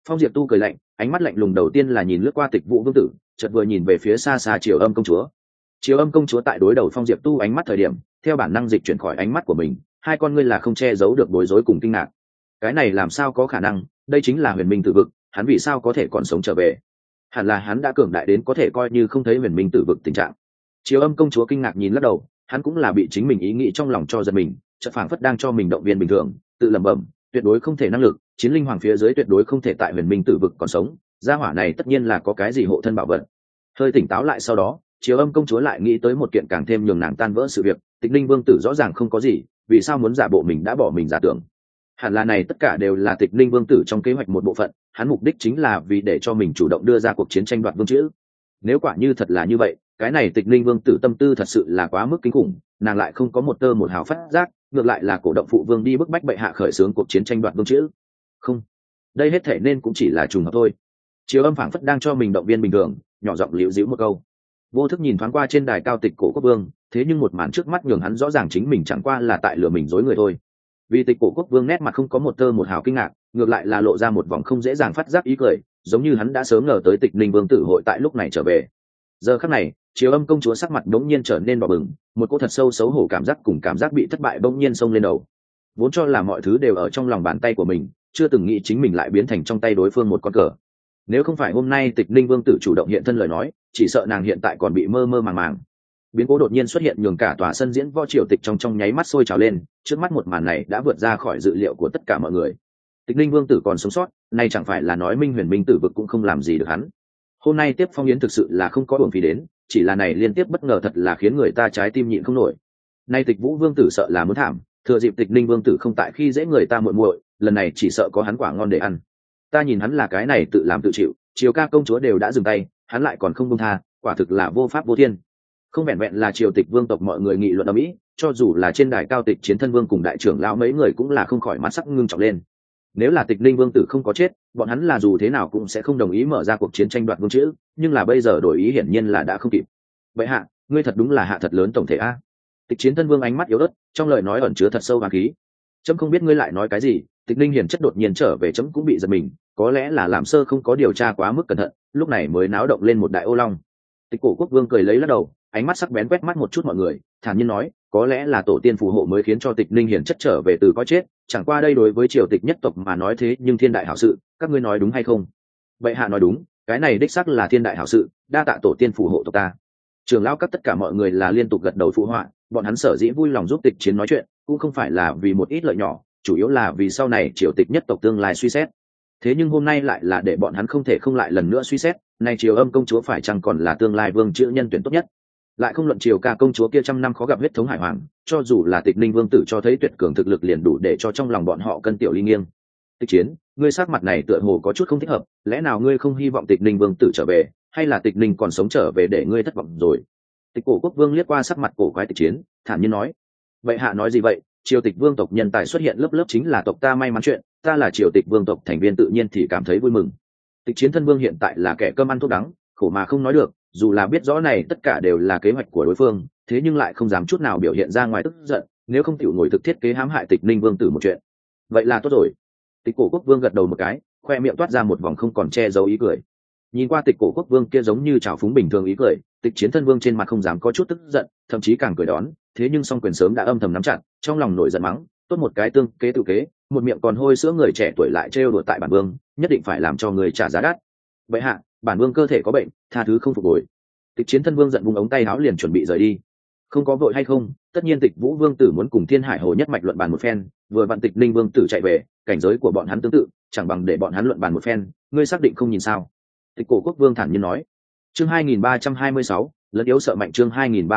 Phong Diệp Tu cười lạnh, ánh mắt lạnh lùng đầu tiên là nhìn lướt qua Tịch Vũ vương tử, chợt vừa nhìn về phía xa xa Triều Âm công chúa. Triều Âm công chúa tại đối đầu Phong Diệp Tu ánh mắt thời điểm, theo bản năng dịch chuyển khỏi ánh mắt của mình, hai con ngươi là không che giấu được bối rối cùng kinh ngạc. Cái này làm sao có khả năng, đây chính là Huyền Minh Tử vực, hắn vì sao có thể còn sống trở về? Hẳn là hắn đã cường đại đến có thể coi như không thấy Huyền Minh Tử vực tình trạng. Triều Âm công chúa kinh ngạc nhìn lắc đầu, hắn cũng là bị chính mình ý nghĩ trong lòng cho giật mình, chợt phảng phất đang cho mình động viên bình thường, tự lẩm bẩm, tuyệt đối không thể năng lực, chiến linh hoàng phía dưới tuyệt đối không thể tại Huyền Minh Tử vực còn sống, gia hỏa này tất nhiên là có cái gì hộ thân bảo vật. Hơi tỉnh táo lại sau đó, Triều Âm công chúa lại nghĩ tới một kiện càng thêm nhường nàng tan vỡ sự việc, Tịch Linh vương tử rõ ràng không có gì, vì sao muốn giả bộ mình đã bỏ mình giả tưởng? Hẳn là này tất cả đều là Tịch Linh vương tử trong kế hoạch một bộ phận, hắn mục đích chính là vì để cho mình chủ động đưa ra cuộc chiến tranh đoạt vương chữ. Nếu quả như thật là như vậy, cái này Tịch Linh vương tử tâm tư thật sự là quá mức kinh khủng, nàng lại không có một tơ một hào phát giác, ngược lại là cổ động phụ vương đi bức bách bệ hạ khởi xướng cuộc chiến tranh đoạt vương chữ. Không, đây hết thể nên cũng chỉ là trùng hợp thôi. Triều Âm phảng phất đang cho mình động viên bình thường, nhỏ giọng liễu dĩu một câu. Vô thức nhìn thoáng qua trên đài cao Tịch Cổ Quốc Vương, thế nhưng một màn trước mắt nhường hắn rõ ràng chính mình chẳng qua là tại lừa mình dối người thôi. Vì Tịch Cổ Quốc Vương nét mặt không có một tơ một hào kinh ngạc, ngược lại là lộ ra một vòng không dễ dàng phát giác ý cười, giống như hắn đã sớm ngờ tới Tịch Ninh Vương tử hội tại lúc này trở về. Giờ khắc này, Triều Âm công chúa sắc mặt bỗng nhiên trở nên đỏ bừng, một cỗ thật sâu xấu hổ cảm giác cùng cảm giác bị thất bại bỗng nhiên xông lên đầu. Vốn cho là mọi thứ đều ở trong lòng bàn tay của mình, chưa từng nghĩ chính mình lại biến thành trong tay đối phương một con cờ. Nếu không phải hôm nay Tịch Ninh vương tử chủ động hiện thân lời nói, chỉ sợ nàng hiện tại còn bị mơ mơ màng màng. Biến cố đột nhiên xuất hiện nhường cả tòa sân diễn võ triều tịch trong nháy mắt sôi trào lên, trước mắt một màn này đã vượt ra khỏi dự liệu của tất cả mọi người. Tịch Ninh vương tử còn sống sót, nay chẳng phải là nói Minh Huyền Minh tử vực cũng không làm gì được hắn. Hôm nay tiếp phong yến thực sự là không có uổng phí đến, chỉ là này liên tiếp bất ngờ thật là khiến người ta trái tim nhịn không nổi. Nay Tịch Vũ vương tử sợ là muốn thảm, thừa dịp Tịch Ninh vương tử không tại khi dễ người ta muội muội, lần này chỉ sợ có hắn quả ngon để ăn. Ta nhìn hắn là cái này tự làm tự chịu, Triều ca công chúa đều đã dừng tay, hắn lại còn không buông tha, quả thực là vô pháp vô thiên. Không vẹn vẹn là triều tịch vương tộc mọi người nghị luận ầm ĩ, cho dù là trên đài cao Tịch Chiến thân vương cùng đại trưởng lão mấy người cũng là không khỏi mắt sắc ngưng trọng lên. Nếu là Tịch Ninh vương tử không có chết, bọn hắn là dù thế nào cũng sẽ không đồng ý mở ra cuộc chiến tranh đoạt vương chữ, nhưng là bây giờ đổi ý hiển nhiên là đã không kịp. Vậy hạ, ngươi thật đúng là hạ thật lớn tổng thể a. Tịch Chiến thân vương ánh mắt yếu ớt, trong lời nói ẩn chứa thật sâu hàn khí. Chấm không biết ngươi lại nói cái gì, Tịch Ninh hiển chất đột nhiên trở về chấm cũng bị giật mình, có lẽ là làm sơ không có điều tra quá mức cẩn thận, lúc này mới náo động lên một đại ô long. Tịch Cổ Quốc Vương cười lấy lắc đầu, ánh mắt sắc bén quét mắt một chút mọi người, thản nhiên nói, có lẽ là tổ tiên phù hộ mới khiến cho Tịch Ninh hiển chất trở về từ có chết, chẳng qua đây đối với triều tịch nhất tộc mà nói thế nhưng thiên đại hảo sự, các ngươi nói đúng hay không? Bệ hạ nói đúng, cái này đích xác là thiên đại hảo sự, đa tạ tổ tiên phù hộ tộc ta. Trưởng lão các tất cả mọi người là liên tục gật đầu phụ họa, bọn hắn sở dĩ vui lòng giúp Tịch Chiến nói chuyện, cũng không phải là vì một ít lợi nhỏ, chủ yếu là vì sau này triều tịch nhất tộc tương lai suy xét. Thế nhưng hôm nay lại là để bọn hắn không thể không lại lần nữa suy xét, này Triều Âm công chúa phải chăng còn là tương lai vương chữ nhân tuyển tốt nhất? Lại không luận Triều ca công chúa kia trăm năm khó gặp huyết thống hải hoàng, cho dù là Tịch Ninh vương tử cho thấy tuyệt cường thực lực liền đủ để cho trong lòng bọn họ cân tiểu ly nghiêng. Tịch Chiến, ngươi sắc mặt này tựa hồ có chút không thích hợp, lẽ nào ngươi không hy vọng Tịch Ninh vương tử trở về, hay là Tịch Ninh còn sống trở về để ngươi thất vọng rồi? Tịch Cổ Quốc Vương liếc qua sắc mặt cổ quái Tịch Chiến, thản nhiên nói: vậy hạ nói gì vậy? Triều tịch vương tộc nhân tài xuất hiện lớp lớp chính là tộc ta may mắn chuyện, ta là triều tịch vương tộc thành viên tự nhiên thì cảm thấy vui mừng. Tịch Chiến thân vương hiện tại là kẻ cơm ăn thuốc đắng, khổ mà không nói được, dù là biết rõ này tất cả đều là kế hoạch của đối phương, thế nhưng lại không dám chút nào biểu hiện ra ngoài tức giận, nếu không chịu ngồi thực thiết kế hãm hại Tịch Ninh vương tử một chuyện. Vậy là tốt rồi. Tịch Cổ Quốc Vương gật đầu một cái, khoe miệng toát ra một vòng không còn che giấu ý cười. Nhìn qua Tịch Cổ Quốc Vương kia giống như trào phúng bình thường ý cười, Tịch Chiến thân vương trên mặt không dám có chút tức giận, thậm chí càng cười đón, thế nhưng song quyền sớm đã âm thầm nắm chặt, trong lòng nổi giận mắng, tốt một cái tương kế tự kế, một miệng còn hôi sữa người trẻ tuổi lại trêu đùa tại bản vương, nhất định phải làm cho người trả giá đắt. Vậy hạ, bản vương cơ thể có bệnh, tha thứ không phục hồi. Tịch Chiến thân vương giận vung ống tay áo liền chuẩn bị rời đi. Không có vội hay không, tất nhiên Tịch Vũ vương tử muốn cùng Thiên Hải Hồ nhất mạch luận bàn một phen, vừa vặn Tịch Ninh vương tử chạy về, cảnh giới của bọn hắn tương tự, chẳng bằng để bọn hắn luận bàn một phen, ngươi xác định không nhìn sao? Tịch Cổ Quốc Vương thản nhiên nói. Chương 2326, lẫn yếu sợ mạnh. Chương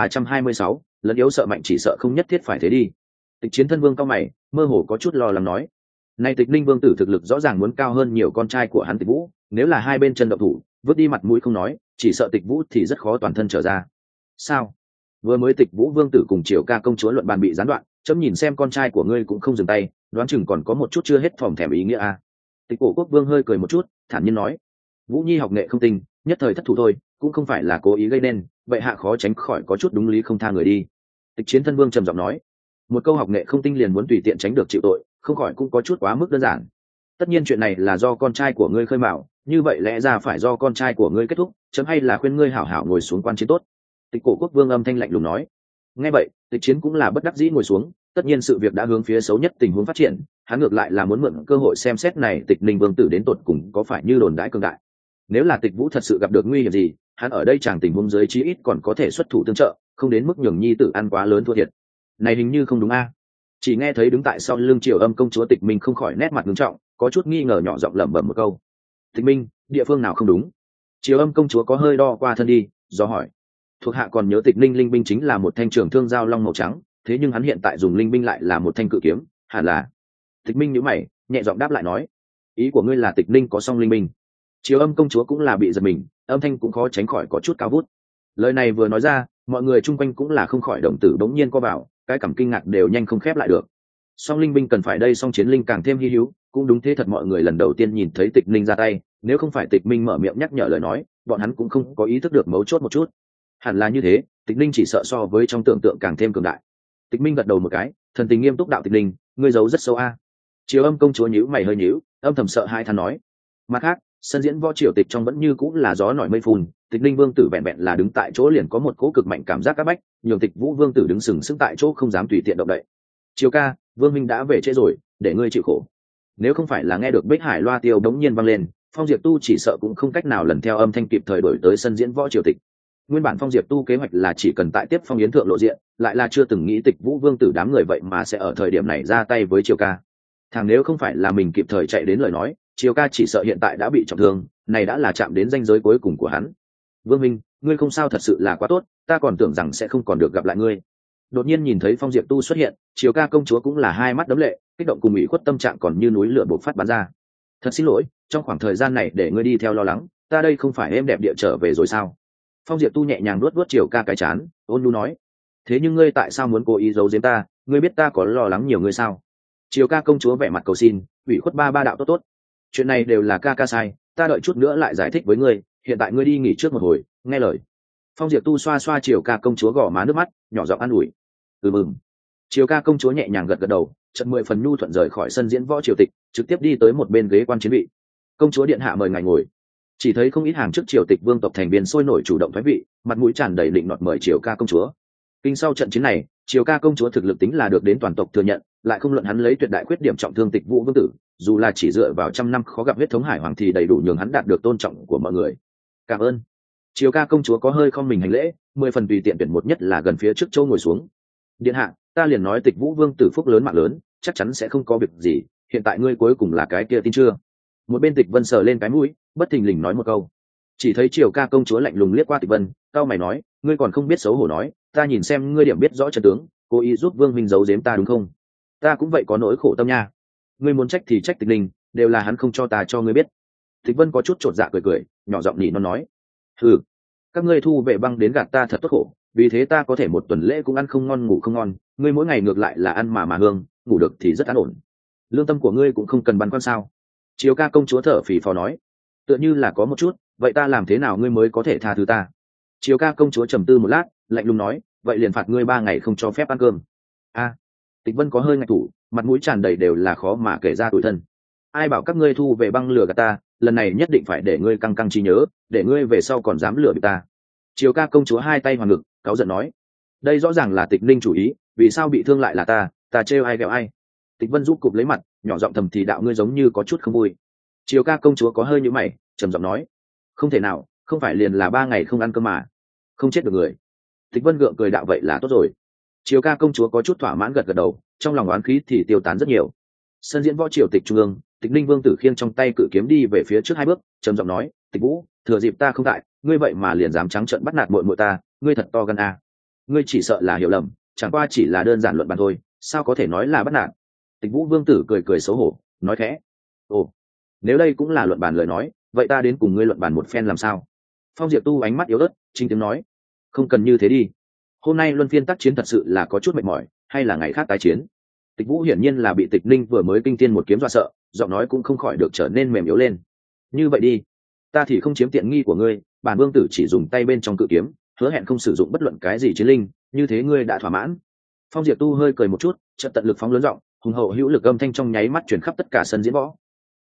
2326, lẫn yếu sợ mạnh, chỉ sợ không nhất thiết phải thế đi. Tịch Chiến thân vương cao mày, mơ hồ có chút lo lắng nói, nay Tịch Ninh vương tử thực lực rõ ràng muốn cao hơn nhiều con trai của hắn Tịch Vũ, nếu là hai bên chân động thủ, vứt đi mặt mũi không nói, chỉ sợ Tịch Vũ thì rất khó toàn thân trở ra. Sao? Vừa mới Tịch Vũ vương tử cùng Triều ca công chúa luận bàn bị gián đoạn, chấm nhìn xem con trai của ngươi cũng không dừng tay, đoán chừng còn có một chút chưa hết phòng thèm ý nghĩa a. Tịch Cổ Quốc Vương hơi cười một chút, thản nhiên nói, Vũ Nhi học nghệ không tinh, nhất thời thất thủ thôi, cũng không phải là cố ý gây nên, vậy hạ khó tránh khỏi có chút đúng lý không tha người đi. Tịch Chiến thân vương trầm giọng nói, một câu học nghệ không tinh liền muốn tùy tiện tránh được chịu tội, không khỏi cũng có chút quá mức đơn giản. tất nhiên chuyện này là do con trai của ngươi khơi mào, như vậy lẽ ra phải do con trai của ngươi kết thúc, chấm hay là khuyên ngươi hảo hảo ngồi xuống quan chiến tốt. Tịch Cổ Quốc Vương âm thanh lạnh lùng nói. Nghe vậy, Tịch Chiến cũng là bất đắc dĩ ngồi xuống, tất nhiên sự việc đã hướng phía xấu nhất tình huống phát triển, hắn ngược lại là muốn mượn cơ hội xem xét này Tịch Ninh Vương tử đến tột cùng có phải như đồn đãi cường đại. Nếu là Tịch Vũ thật sự gặp được nguy hiểm gì, hắn ở đây chẳng tình huống dưới chí ít còn có thể xuất thủ tương trợ, không đến mức nhường nhi tử ăn quá lớn thua thiệt. Này hình như không đúng a. Chỉ nghe thấy đứng tại sau lưng Triều Âm công chúa Tịch Minh không khỏi nét mặt nghiêm trọng, có chút nghi ngờ nhỏ giọng lẩm bẩm một câu. Tịch Minh, địa phương nào không đúng? Triều Âm công chúa có hơi đo qua thân đi, do hỏi. Thuộc hạ còn nhớ Tịch Ninh linh binh chính là một thanh trường thương dao long màu trắng, thế nhưng hắn hiện tại dùng linh binh lại là một thanh cự kiếm, hẳn là. Tịch Minh nhíu mày, nhẹ giọng đáp lại nói. Ý của ngươi là Tịch Ninh có song linh binh? Triều Âm công chúa cũng là bị giật mình, âm thanh cũng khó tránh khỏi có chút cao vút. Lời này vừa nói ra, mọi người chung quanh cũng là không khỏi động tử bỗng nhiên co vào, cái cảm kinh ngạc đều nhanh không khép lại được. Song linh binh cần phải đây song chiến linh càng thêm hi hữu, cũng đúng thế thật mọi người lần đầu tiên nhìn thấy Tịch Ninh ra tay, nếu không phải Tịch Minh mở miệng nhắc nhở lời nói, bọn hắn cũng không có ý thức được mấu chốt một chút. Hẳn là như thế, Tịch Ninh chỉ sợ so với trong tưởng tượng càng thêm cường đại. Tịch Minh gật đầu một cái, thần tình nghiêm túc đạo Tịch Ninh, ngươi giấu rất sâu a. Triều Âm công chúa nhíu mày hơi nhíu, âm thầm sợ hai than nói. Mặt khác, sân diễn võ triều tịch trong vẫn như cũng là gió nổi mây phun, Tịch Ninh vương tử vẹn vẹn là đứng tại chỗ liền có một cỗ cực mạnh cảm giác áp bách, nhường Tịch Vũ vương tử đứng sừng sững tại chỗ không dám tùy tiện động đậy. Triều ca, Vương minh đã về trễ rồi, để ngươi chịu khổ. Nếu không phải là nghe được Bích Hải loa tiêu đống nhiên vang lên, Phong Diệp Tu chỉ sợ cũng không cách nào lần theo âm thanh kịp thời đổi tới sân diễn võ triều tịch. Nguyên bản Phong Diệp Tu kế hoạch là chỉ cần tại tiếp Phong Yến thượng lộ diện, lại là chưa từng nghĩ Tịch Vũ vương tử đám người vậy mà sẽ ở thời điểm này ra tay với Triều ca. Thằng nếu không phải là mình kịp thời chạy đến lời nói, Triều ca chỉ sợ hiện tại đã bị trọng thương, này đã là chạm đến ranh giới cuối cùng của hắn. Vương minh, ngươi không sao thật sự là quá tốt, ta còn tưởng rằng sẽ không còn được gặp lại ngươi. Đột nhiên nhìn thấy Phong Diệp Tu xuất hiện, Triều ca công chúa cũng là hai mắt đấm lệ, kích động cùng ủy khuất tâm trạng còn như núi lửa bộc phát bắn ra. Thật xin lỗi, trong khoảng thời gian này để ngươi đi theo lo lắng, ta đây không phải êm đẹp địa trở về rồi sao? Phong Diệp Tu nhẹ nhàng nuốt nuốt Triều ca cái chán, ôn nhu nói. Thế nhưng ngươi tại sao muốn cố ý giấu giếm ta? Ngươi biết ta có lo lắng nhiều ngươi sao? Triều ca công chúa vẻ mặt cầu xin, ủy khuất ba đạo tốt tốt. Chuyện này đều là ca sai, ta đợi chút nữa lại giải thích với ngươi. Hiện tại ngươi đi nghỉ trước một hồi, nghe lời. Phong Diệp Tu xoa xoa Triều ca công chúa gò má nước mắt, nhỏ giọng an ủi. Mừng. Triều ca công chúa nhẹ nhàng gật đầu, chợt 10 phần nhu thuận rời khỏi sân diễn võ triều tịch, trực tiếp đi tới một bên ghế quan chiến vị. Công chúa điện hạ mời ngài ngồi. Chỉ thấy không ít hàng trước triều tịch vương tộc thành viên sôi nổi chủ động thoái vị, mặt mũi tràn đầy định nọt mời Triều ca công chúa. Kinh sau trận chiến này, Triều ca công chúa thực lực tính là được đến toàn tộc thừa nhận, lại không luận hắn lấy tuyệt đại khuyết điểm trọng thương Tịch Vũ vương tử, dù là chỉ dựa vào trăm năm khó gặp huyết thống hải hoàng thì đầy đủ nhường hắn đạt được tôn trọng của mọi người. Cảm ơn. Triều ca công chúa có hơi không mình hành lễ, 10 phần tùy tiện tuyển một nhất là gần phía trước châu ngồi xuống. Điện hạ, ta liền nói Tịch Vũ vương tử phúc lớn mạng lớn, chắc chắn sẽ không có việc gì, hiện tại ngươi cuối cùng là cái kia tin chưa? Một bên Tịch Vân sờ lên cái mũi, bất thình lình nói một câu. Chỉ thấy Triều ca công chúa lạnh lùng liếc qua Tịch Vân, cao mày nói, ngươi còn không biết xấu hổ nói, ta nhìn xem ngươi điểm biết rõ trận tướng, cố ý giúp Vương minh giấu giếm ta đúng không? Ta cũng vậy có nỗi khổ tâm nha. Ngươi muốn trách thì trách Tịch Linh, đều là hắn không cho ta cho ngươi biết. Tịch Vân có chút chột dạ cười, nhỏ giọng nỉ non nói, hừ, các ngươi thu vệ băng đến gạt ta thật tốt khổ, vì thế ta có thể một tuần lễ cũng ăn không ngon ngủ không ngon, ngươi mỗi ngày ngược lại là ăn mà hương, ngủ được thì rất an ổn. Lương tâm của ngươi cũng không cần băn khoăn sao? Triều ca công chúa thở phì phò nói, tựa như là có một chút, vậy ta làm thế nào ngươi mới có thể tha thứ ta? Triều ca công chúa trầm tư một lát, lạnh lùng nói, vậy liền phạt ngươi 3 ngày không cho phép ăn cơm. Tịch Vân có hơi ngại thủ, mặt mũi tràn đầy đều là khó mà kể ra tủi thân. Ai bảo các ngươi thu về băng lửa gạt ta, lần này nhất định phải để ngươi căng căng trí nhớ, để ngươi về sau còn dám lừa bị ta. Triều ca công chúa hai tay hoàng ngực, cáu giận nói, đây rõ ràng là Tịch Ninh chủ ý, vì sao bị thương lại là ta trêu ai ghẹo ai? Tịch Vân giúp cụp lấy mặt, nhỏ giọng thầm thì đạo ngươi giống như có chút không vui. Triều ca công chúa có hơi nhíu mày, trầm giọng nói, không thể nào, không phải liền là 3 ngày không ăn cơm mà, không chết được người. Tịch Vân gượng cười đạo vậy là tốt rồi. Triều ca công chúa có chút thỏa mãn gật đầu, trong lòng oán khí thì tiêu tán rất nhiều. Sân diễn võ triều tịch trung ương, Tịch Ninh vương tử khiêng trong tay cự kiếm đi về phía trước 2 bước, trầm giọng nói, Tịch Vũ, thừa dịp ta không tại, ngươi vậy mà liền dám trắng trợn bắt nạt muội muội ta, ngươi thật to gan à. Ngươi chỉ sợ là hiểu lầm, chẳng qua chỉ là đơn giản luận bàn thôi, sao có thể nói là bắt nạt? Tịch Vũ vương tử cười xấu hổ, nói khẽ, ồ, nếu đây cũng là luận bàn lời nói, vậy ta đến cùng ngươi luận bàn một phen làm sao? Phong Diệp Tu ánh mắt yếu ớt, chính tiếng nói, không cần như thế đi. Hôm nay luân phiên tác chiến thật sự là có chút mệt mỏi, hay là ngày khác tái chiến? Tịch Vũ hiển nhiên là bị Tịch Ninh vừa mới kinh thiên một kiếm dọa sợ, giọng nói cũng không khỏi được trở nên mềm yếu lên. Như vậy đi, ta thì không chiếm tiện nghi của ngươi, bản vương tử chỉ dùng tay bên trong cự kiếm, hứa hẹn không sử dụng bất luận cái gì chiến linh, như thế ngươi đã thỏa mãn. Phong Diệp Tu hơi cười một chút, chợt tận lực phóng lớn giọng, hùng hậu hữu lực âm thanh trong nháy mắt truyền khắp tất cả sân diễn võ.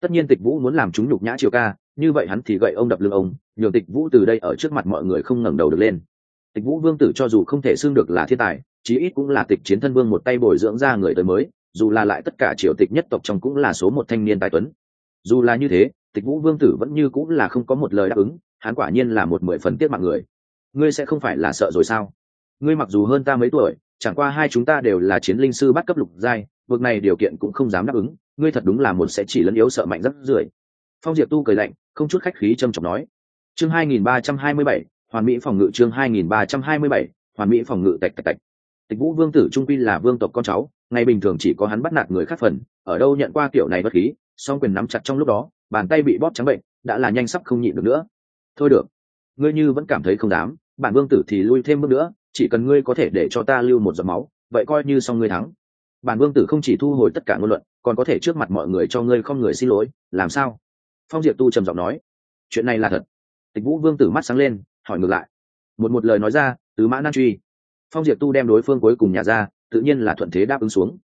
Tất nhiên Tịch Vũ muốn làm chúng nhục nhã Triều ca, như vậy hắn thì gậy ông đập lưng ông, nhường Tịch Vũ từ đây ở trước mặt mọi người không ngẩng đầu được lên. Tịch Vũ vương tử cho dù không thể xưng được là thiên tài, chí ít cũng là Tịch Chiến Thân Vương một tay bồi dưỡng ra người tới mới, dù là lại tất cả triều tịch nhất tộc trong cũng là số một thanh niên tài tuấn. Dù là như thế, Tịch Vũ vương tử vẫn như cũng là không có một lời đáp ứng, hắn quả nhiên là một 10 phần tiếc mạng người. Ngươi sẽ không phải là sợ rồi sao? Ngươi mặc dù hơn ta mấy tuổi, chẳng qua hai chúng ta đều là chiến linh sư bắt cấp lục giai, vực này điều kiện cũng không dám đáp ứng, ngươi thật đúng là một sẽ chỉ lẫn yếu sợ mạnh rất rưởi. Phong Diệp Tu cười lạnh, không chút khách khí trầm trọng nói. Chương 2327, Hoàn Mỹ phòng ngự. Chương 2327, Hoàn Mỹ phòng ngự. Tạch tạch tạch. Tịch Vũ vương tử trung quy là vương tộc con cháu, ngày bình thường chỉ có hắn bắt nạt người khác phần, ở đâu nhận qua kiểu này bất khí, song quyền nắm chặt trong lúc đó, bàn tay bị bóp trắng bệnh, đã là nhanh sắp không nhịn được nữa. Thôi được, ngươi như vẫn cảm thấy không dám, bản vương tử thì lui thêm bước nữa, chỉ cần ngươi có thể để cho ta lưu một giọt máu, vậy coi như xong ngươi thắng. Bản vương tử không chỉ thu hồi tất cả ngôn luận, còn có thể trước mặt mọi người cho ngươi không người xin lỗi, làm sao? Phong Diệp Tu trầm giọng nói. Chuyện này là thật. Tịch Vũ vương tử mắt sáng lên, hỏi ngược lại. Một lời nói ra, tứ mã nan truy. Phong Diệp Tu đem đối phương cuối cùng nhả ra, tự nhiên là thuận thế đáp ứng xuống.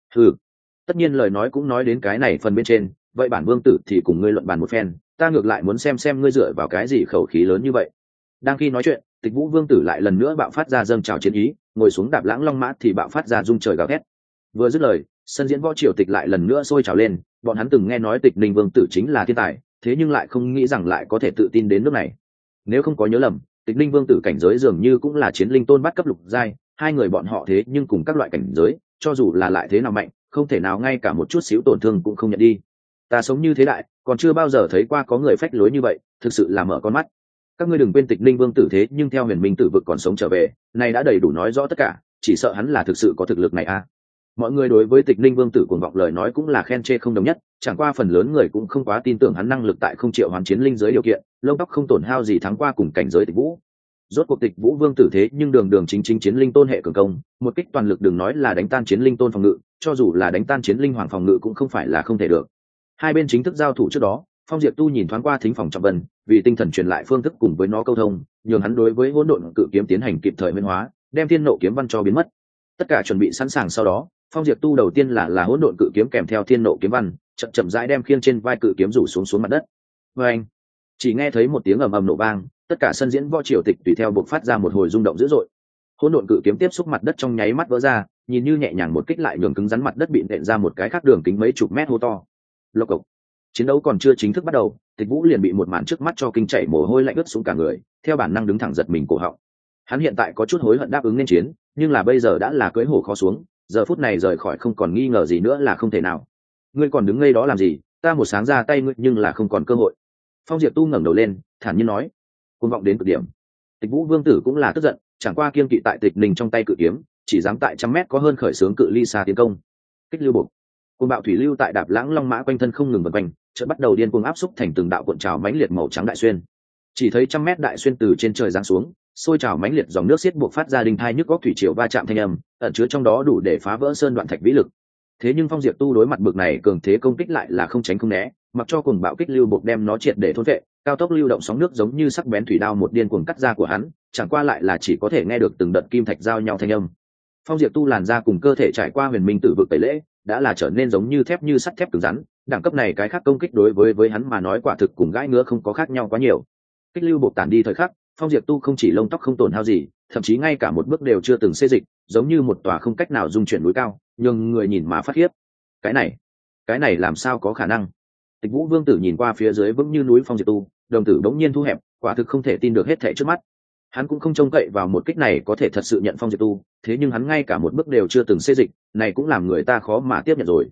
Tất nhiên lời nói cũng nói đến cái này phần bên trên, vậy bản vương tử thì cùng ngươi luận bàn một phen, ta ngược lại muốn xem ngươi dựa vào cái gì khẩu khí lớn như vậy. Đang khi nói chuyện, Tịch Vũ vương tử lại lần nữa bạo phát ra dâng trào chiến ý, ngồi xuống đạp lãng long mã thì bạo phát ra rung trời gào thét. Vừa dứt lời, sân diễn võ triều tịch lại lần nữa sôi trào lên, bọn hắn từng nghe nói Tịch Ninh vương tử chính là thiên tài, thế nhưng lại không nghĩ rằng lại có thể tự tin đến nước này. Nếu không có nhớ lầm, Tịch Ninh vương tử cảnh giới dường như cũng là chiến linh tôn bắt cấp lục giai, hai người bọn họ thế nhưng cùng các loại cảnh giới, cho dù là lại thế nào mạnh, không thể nào ngay cả một chút xíu tổn thương cũng không nhận đi. Ta sống như thế đại, còn chưa bao giờ thấy qua có người phách lối như vậy, thực sự là mở con mắt. Các ngươi đừng quên Tịch Ninh vương tử thế nhưng theo Huyền Minh tử vực còn sống trở về, này đã đầy đủ nói rõ tất cả, chỉ sợ hắn là thực sự có thực lực này a. Mọi người đối với Tịch Ninh vương tử cuồng vọng lời nói cũng là khen chê không đồng nhất, chẳng qua phần lớn người cũng không quá tin tưởng hắn năng lực tại không triệu hoàn chiến linh dưới điều kiện, lông tóc không tổn hao gì thắng qua cùng cảnh giới Tịch Vũ. Rốt cuộc Tịch Vũ vương tử thế nhưng đường đường chính chính chiến linh tôn hệ cường công, một kích toàn lực đừng nói là đánh tan chiến linh tôn phòng ngự, cho dù là đánh tan chiến linh hoàng phòng ngự cũng không phải là không thể được. Hai bên chính thức giao thủ trước đó, Phong Diệp Tu nhìn thoáng qua Thính Phòng Trọng Vân, vì tinh thần truyền lại phương thức cùng với nó câu thông, nhường hắn đối với hỗn độn cự kiếm tiến hành kịp thời biến hóa, đem thiên nộ kiếm văn cho biến mất. Tất cả chuẩn bị sẵn sàng sau đó, Phong Diệp Tu đầu tiên là hỗn độn cự kiếm kèm theo thiên nộ kiếm văn, chậm chậm rãi đem khiêng trên vai cự kiếm rủ xuống mặt đất. Oeng! Chỉ nghe thấy một tiếng ầm ầm nổ vang, tất cả sân diễn võ triều tịch tùy theo bộc phát ra một hồi rung động dữ dội. Hỗn độn cự kiếm tiếp xúc mặt đất trong nháy mắt vỡ ra, nhìn như nhẹ nhàng một kích lại nhường cứng rắn mặt đất bị nện ra một cái khác đường kính mấy chục mét hô to. Lộc cộc. Chiến đấu còn chưa chính thức bắt đầu, Tịch Vũ liền bị một màn trước mắt cho kinh chảy mồ hôi lạnh ướt xuống cả người, theo bản năng đứng thẳng giật mình cổ họng. Hắn hiện tại có chút hối hận đáp ứng nên chiến, nhưng là bây giờ đã là cưỡi hổ khó xuống, giờ phút này rời khỏi không còn nghi ngờ gì nữa là không thể nào. Ngươi còn đứng ngây đó làm gì? Ta một sáng ra tay ngươi nhưng là không còn cơ hội. Phong Diệp Tu ngẩng đầu lên, thản nhiên nói, cuồng vọng đến cực điểm. Tịch Vũ vương tử cũng là tức giận, chẳng qua kiên kỵ tại Tịch Ninh trong tay cự kiếm, chỉ dám tại trăm mét có hơn khởi xướng cự ly xa tiến công. Kích lưu bộc. Cuồng bạo thủy lưu tại đạp lãng long mã quanh thân không ngừng vần quanh, chợt bắt đầu điên cuồng áp xúc thành từng đạo cuộn trào mãnh liệt màu trắng đại xuyên. Chỉ thấy trăm mét đại xuyên từ trên trời giáng xuống, sôi trào mãnh liệt dòng nước xiết buộc phát ra đinh thai nhức góc thủy triều va chạm thanh âm, ẩn chứa trong đó đủ để phá vỡ sơn đoạn thạch vĩ lực. Thế nhưng Phong Diệp Tu đối mặt bực này cường thế công kích lại là không tránh không né, mặc cho cuồng bạo kích lưu buộc đem nó triệt để thôn vệ, cao tốc lưu động sóng nước giống như sắc bén thủy đao một điên cuồng cắt da của hắn, chẳng qua lại là chỉ có thể nghe được từng đợt kim thạch giao nhau thanh âm. Phong Diệp Tu làn da cùng cơ thể trải qua Huyền Minh tử vực tẩy lễ, đã là trở nên giống như thép như sắt thép cứng rắn, đẳng cấp này cái khác công kích đối với hắn mà nói quả thực cùng gãi ngứa không có khác nhau quá nhiều. Kích lưu buộc tản đi thời khắc, Phong Diệp Tu không chỉ lông tóc không tổn hao gì, thậm chí ngay cả một bước đều chưa từng xê dịch, giống như một tòa không cách nào dung chuyển núi cao, nhưng người nhìn mà phát khiếp. Cái này làm sao có khả năng? Tịch Vũ vương tử nhìn qua phía dưới vững như núi Phong Diệp Tu, đồng tử bỗng nhiên thu hẹp, quả thực không thể tin được hết thảy trước mắt. Hắn cũng không trông cậy vào một kích này có thể thật sự nhận Phong Diệp Tu, thế nhưng hắn ngay cả một bước đều chưa từng xê dịch, này cũng làm người ta khó mà tiếp nhận rồi.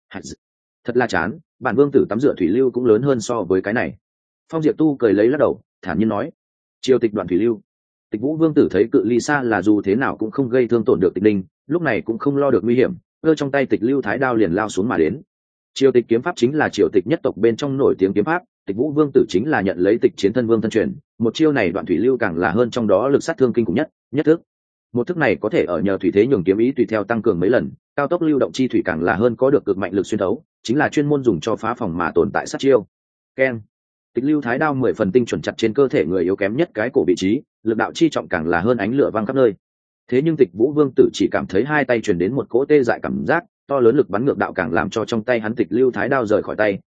Thật là chán, bản vương tử tắm rửa thủy lưu cũng lớn hơn so với cái này. Phong Diệp Tu cười lấy lắc đầu, thản nhiên nói, triều tịch đoạn thủy lưu. Tịch Vũ vương tử thấy cự ly xa là dù thế nào cũng không gây thương tổn được Tịch Ninh, lúc này cũng không lo được nguy hiểm, ơ trong tay Tịch Lưu Thái đao liền lao xuống mà đến. Triều tịch kiếm pháp chính là triều tịch nhất tộc bên trong nổi tiếng kiếm pháp, Tịch Vũ vương tử chính là nhận lấy Tịch Chiến Thân Vương thân truyền, một chiêu này đoạn thủy lưu càng là hơn trong đó lực sát thương kinh khủng nhất thức. Một thức này có thể ở nhờ thủy thế nhường kiếm ý tùy theo tăng cường mấy lần, cao tốc lưu động chi thủy càng là hơn có được cực mạnh lực xuyên thấu, chính là chuyên môn dùng cho phá phòng mà tồn tại sát chiêu. Keng. Tịch Lưu Thái đao 10 phần tinh chuẩn chặt trên cơ thể người yếu kém nhất cái cổ vị trí, lực đạo chi trọng càng là hơn ánh lửa vang khắp nơi. Thế nhưng Tịch Vũ vương tử chỉ cảm thấy hai tay truyền đến một cỗ tê dại cảm giác, to lớn lực bắn ngược đạo càng làm cho trong tay hắn Tịch Lưu Thái đao rời khỏi tay,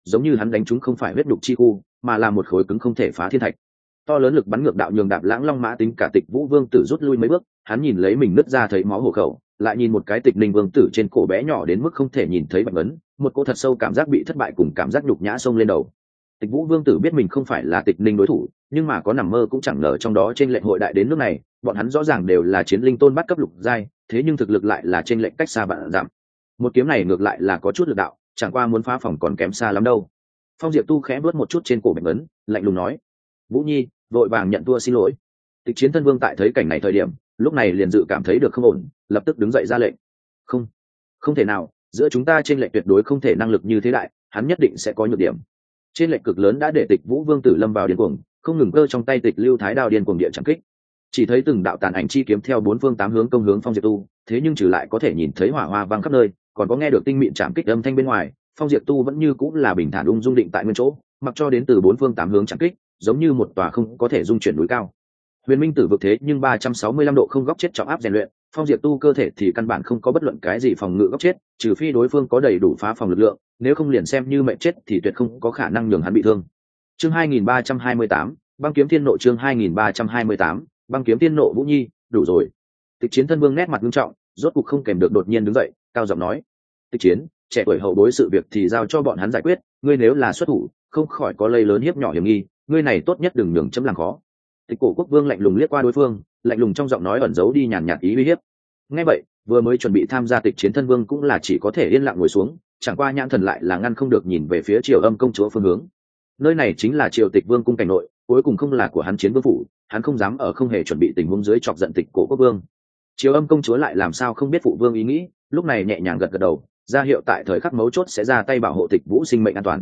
giống như hắn đánh chúng không phải huyết đục chi khu mà là một khối cứng không thể phá thiên thạch. To lớn lực bắn ngược đạo nhường Đạp Lãng Long Mã tính cả Tịch Vũ Vương Tử rút lui mấy bước, hắn nhìn lấy mình nứt ra thấy máu hổ khẩu, lại nhìn một cái Tịch Ninh Vương Tử trên cổ bé nhỏ đến mức không thể nhìn thấy bạch ấn, một cô thật sâu cảm giác bị thất bại cùng cảm giác nhục nhã xông lên đầu. Tịch Vũ Vương Tử biết mình không phải là Tịch Ninh đối thủ, nhưng mà có nằm mơ cũng chẳng ngờ trong đó trên lệnh hội đại đến nước này, bọn hắn rõ ràng đều là chiến linh tôn bắt cấp lục giai, thế nhưng thực lực lại là trên lệnh cách xa bạn giảm. Một kiếm này ngược lại là có chút lực đạo, chẳng qua muốn phá phòng còn kém xa lắm đâu. Phong Diệp Tu khẽ bước một chút trên cổ bạch ấn, lạnh lùng nói: "Vũ Nhi, vội vàng nhận thua xin lỗi." Tịch Chiến Thân Vương tại thấy cảnh này thời điểm, lúc này liền dự cảm thấy được không ổn, lập tức đứng dậy ra lệnh: "Không, không thể nào, giữa chúng ta trên lệnh tuyệt đối không thể năng lực như thế đại, hắn nhất định sẽ có nhược điểm." Trên lệnh cực lớn đã để Tịch Vũ Vương Tử lâm vào điên cuồng, không ngừng cơ trong tay Tịch Lưu Thái Đao điên cuồng địa chẳng kích. Chỉ thấy từng đạo tàn ảnh chi kiếm theo bốn phương tám hướng công hướng Phong Diệp Tu, thế nhưng trừ lại có thể nhìn thấy hỏa hoa vang khắp nơi, còn có nghe được tinh mịn chạm kích âm thanh bên ngoài, Phong Diệp Tu vẫn như cũng là bình thản ung dung định tại nguyên chỗ, mặc cho đến từ bốn phương tám hướng chạm kích, giống như một tòa không có thể dung chuyển núi cao. Huyền Minh Tử vực thế nhưng 365 độ không góc chết trọng áp rèn luyện, Phong Diệp Tu cơ thể thì căn bản không có bất luận cái gì phòng ngự góc chết, trừ phi đối phương có đầy đủ phá phòng lực lượng, nếu không liền xem như mệnh chết thì tuyệt không có khả năng nhường hắn bị thương. Chương 2328, Băng kiếm thiên nộ. Chương 2328, Băng kiếm thiên nộ. Vũ Nhi, đủ rồi. Tịch Chiến Thân Vương nét mặt nghiêm trọng, rốt cục không kèm được đột nhiên đứng dậy, cao giọng nói: "Tịch Chiến, trẻ tuổi hậu bối sự việc thì giao cho bọn hắn giải quyết, ngươi nếu là xuất thủ, không khỏi có lây lớn hiếp nhỏ hiểm nghi, ngươi này tốt nhất đừng nhường chấm làm khó." Tịch Cổ Quốc Vương lạnh lùng liếc qua đối phương, lạnh lùng trong giọng nói ẩn giấu đi nhàn nhạt ý uy hiếp. Nghe vậy, vừa mới chuẩn bị tham gia Tịch Chiến Thân Vương cũng là chỉ có thể yên lặng ngồi xuống, chẳng qua nhãn thần lại là ngăn không được nhìn về phía Triều Âm công chúa phương hướng. Nơi này chính là Triều Tịch Vương cung cảnh nội, cuối cùng không là của hắn Chiến Vương phủ, hắn không dám ở không hề chuẩn bị tình huống dưới chọc giận Tịch Cổ Quốc Vương. Triều Âm công chúa lại làm sao không biết phụ vương ý nghĩ, lúc này nhẹ nhàng gật gật đầu, ra hiệu tại thời khắc mấu chốt sẽ ra tay bảo hộ Tịch Vũ sinh mệnh an toàn.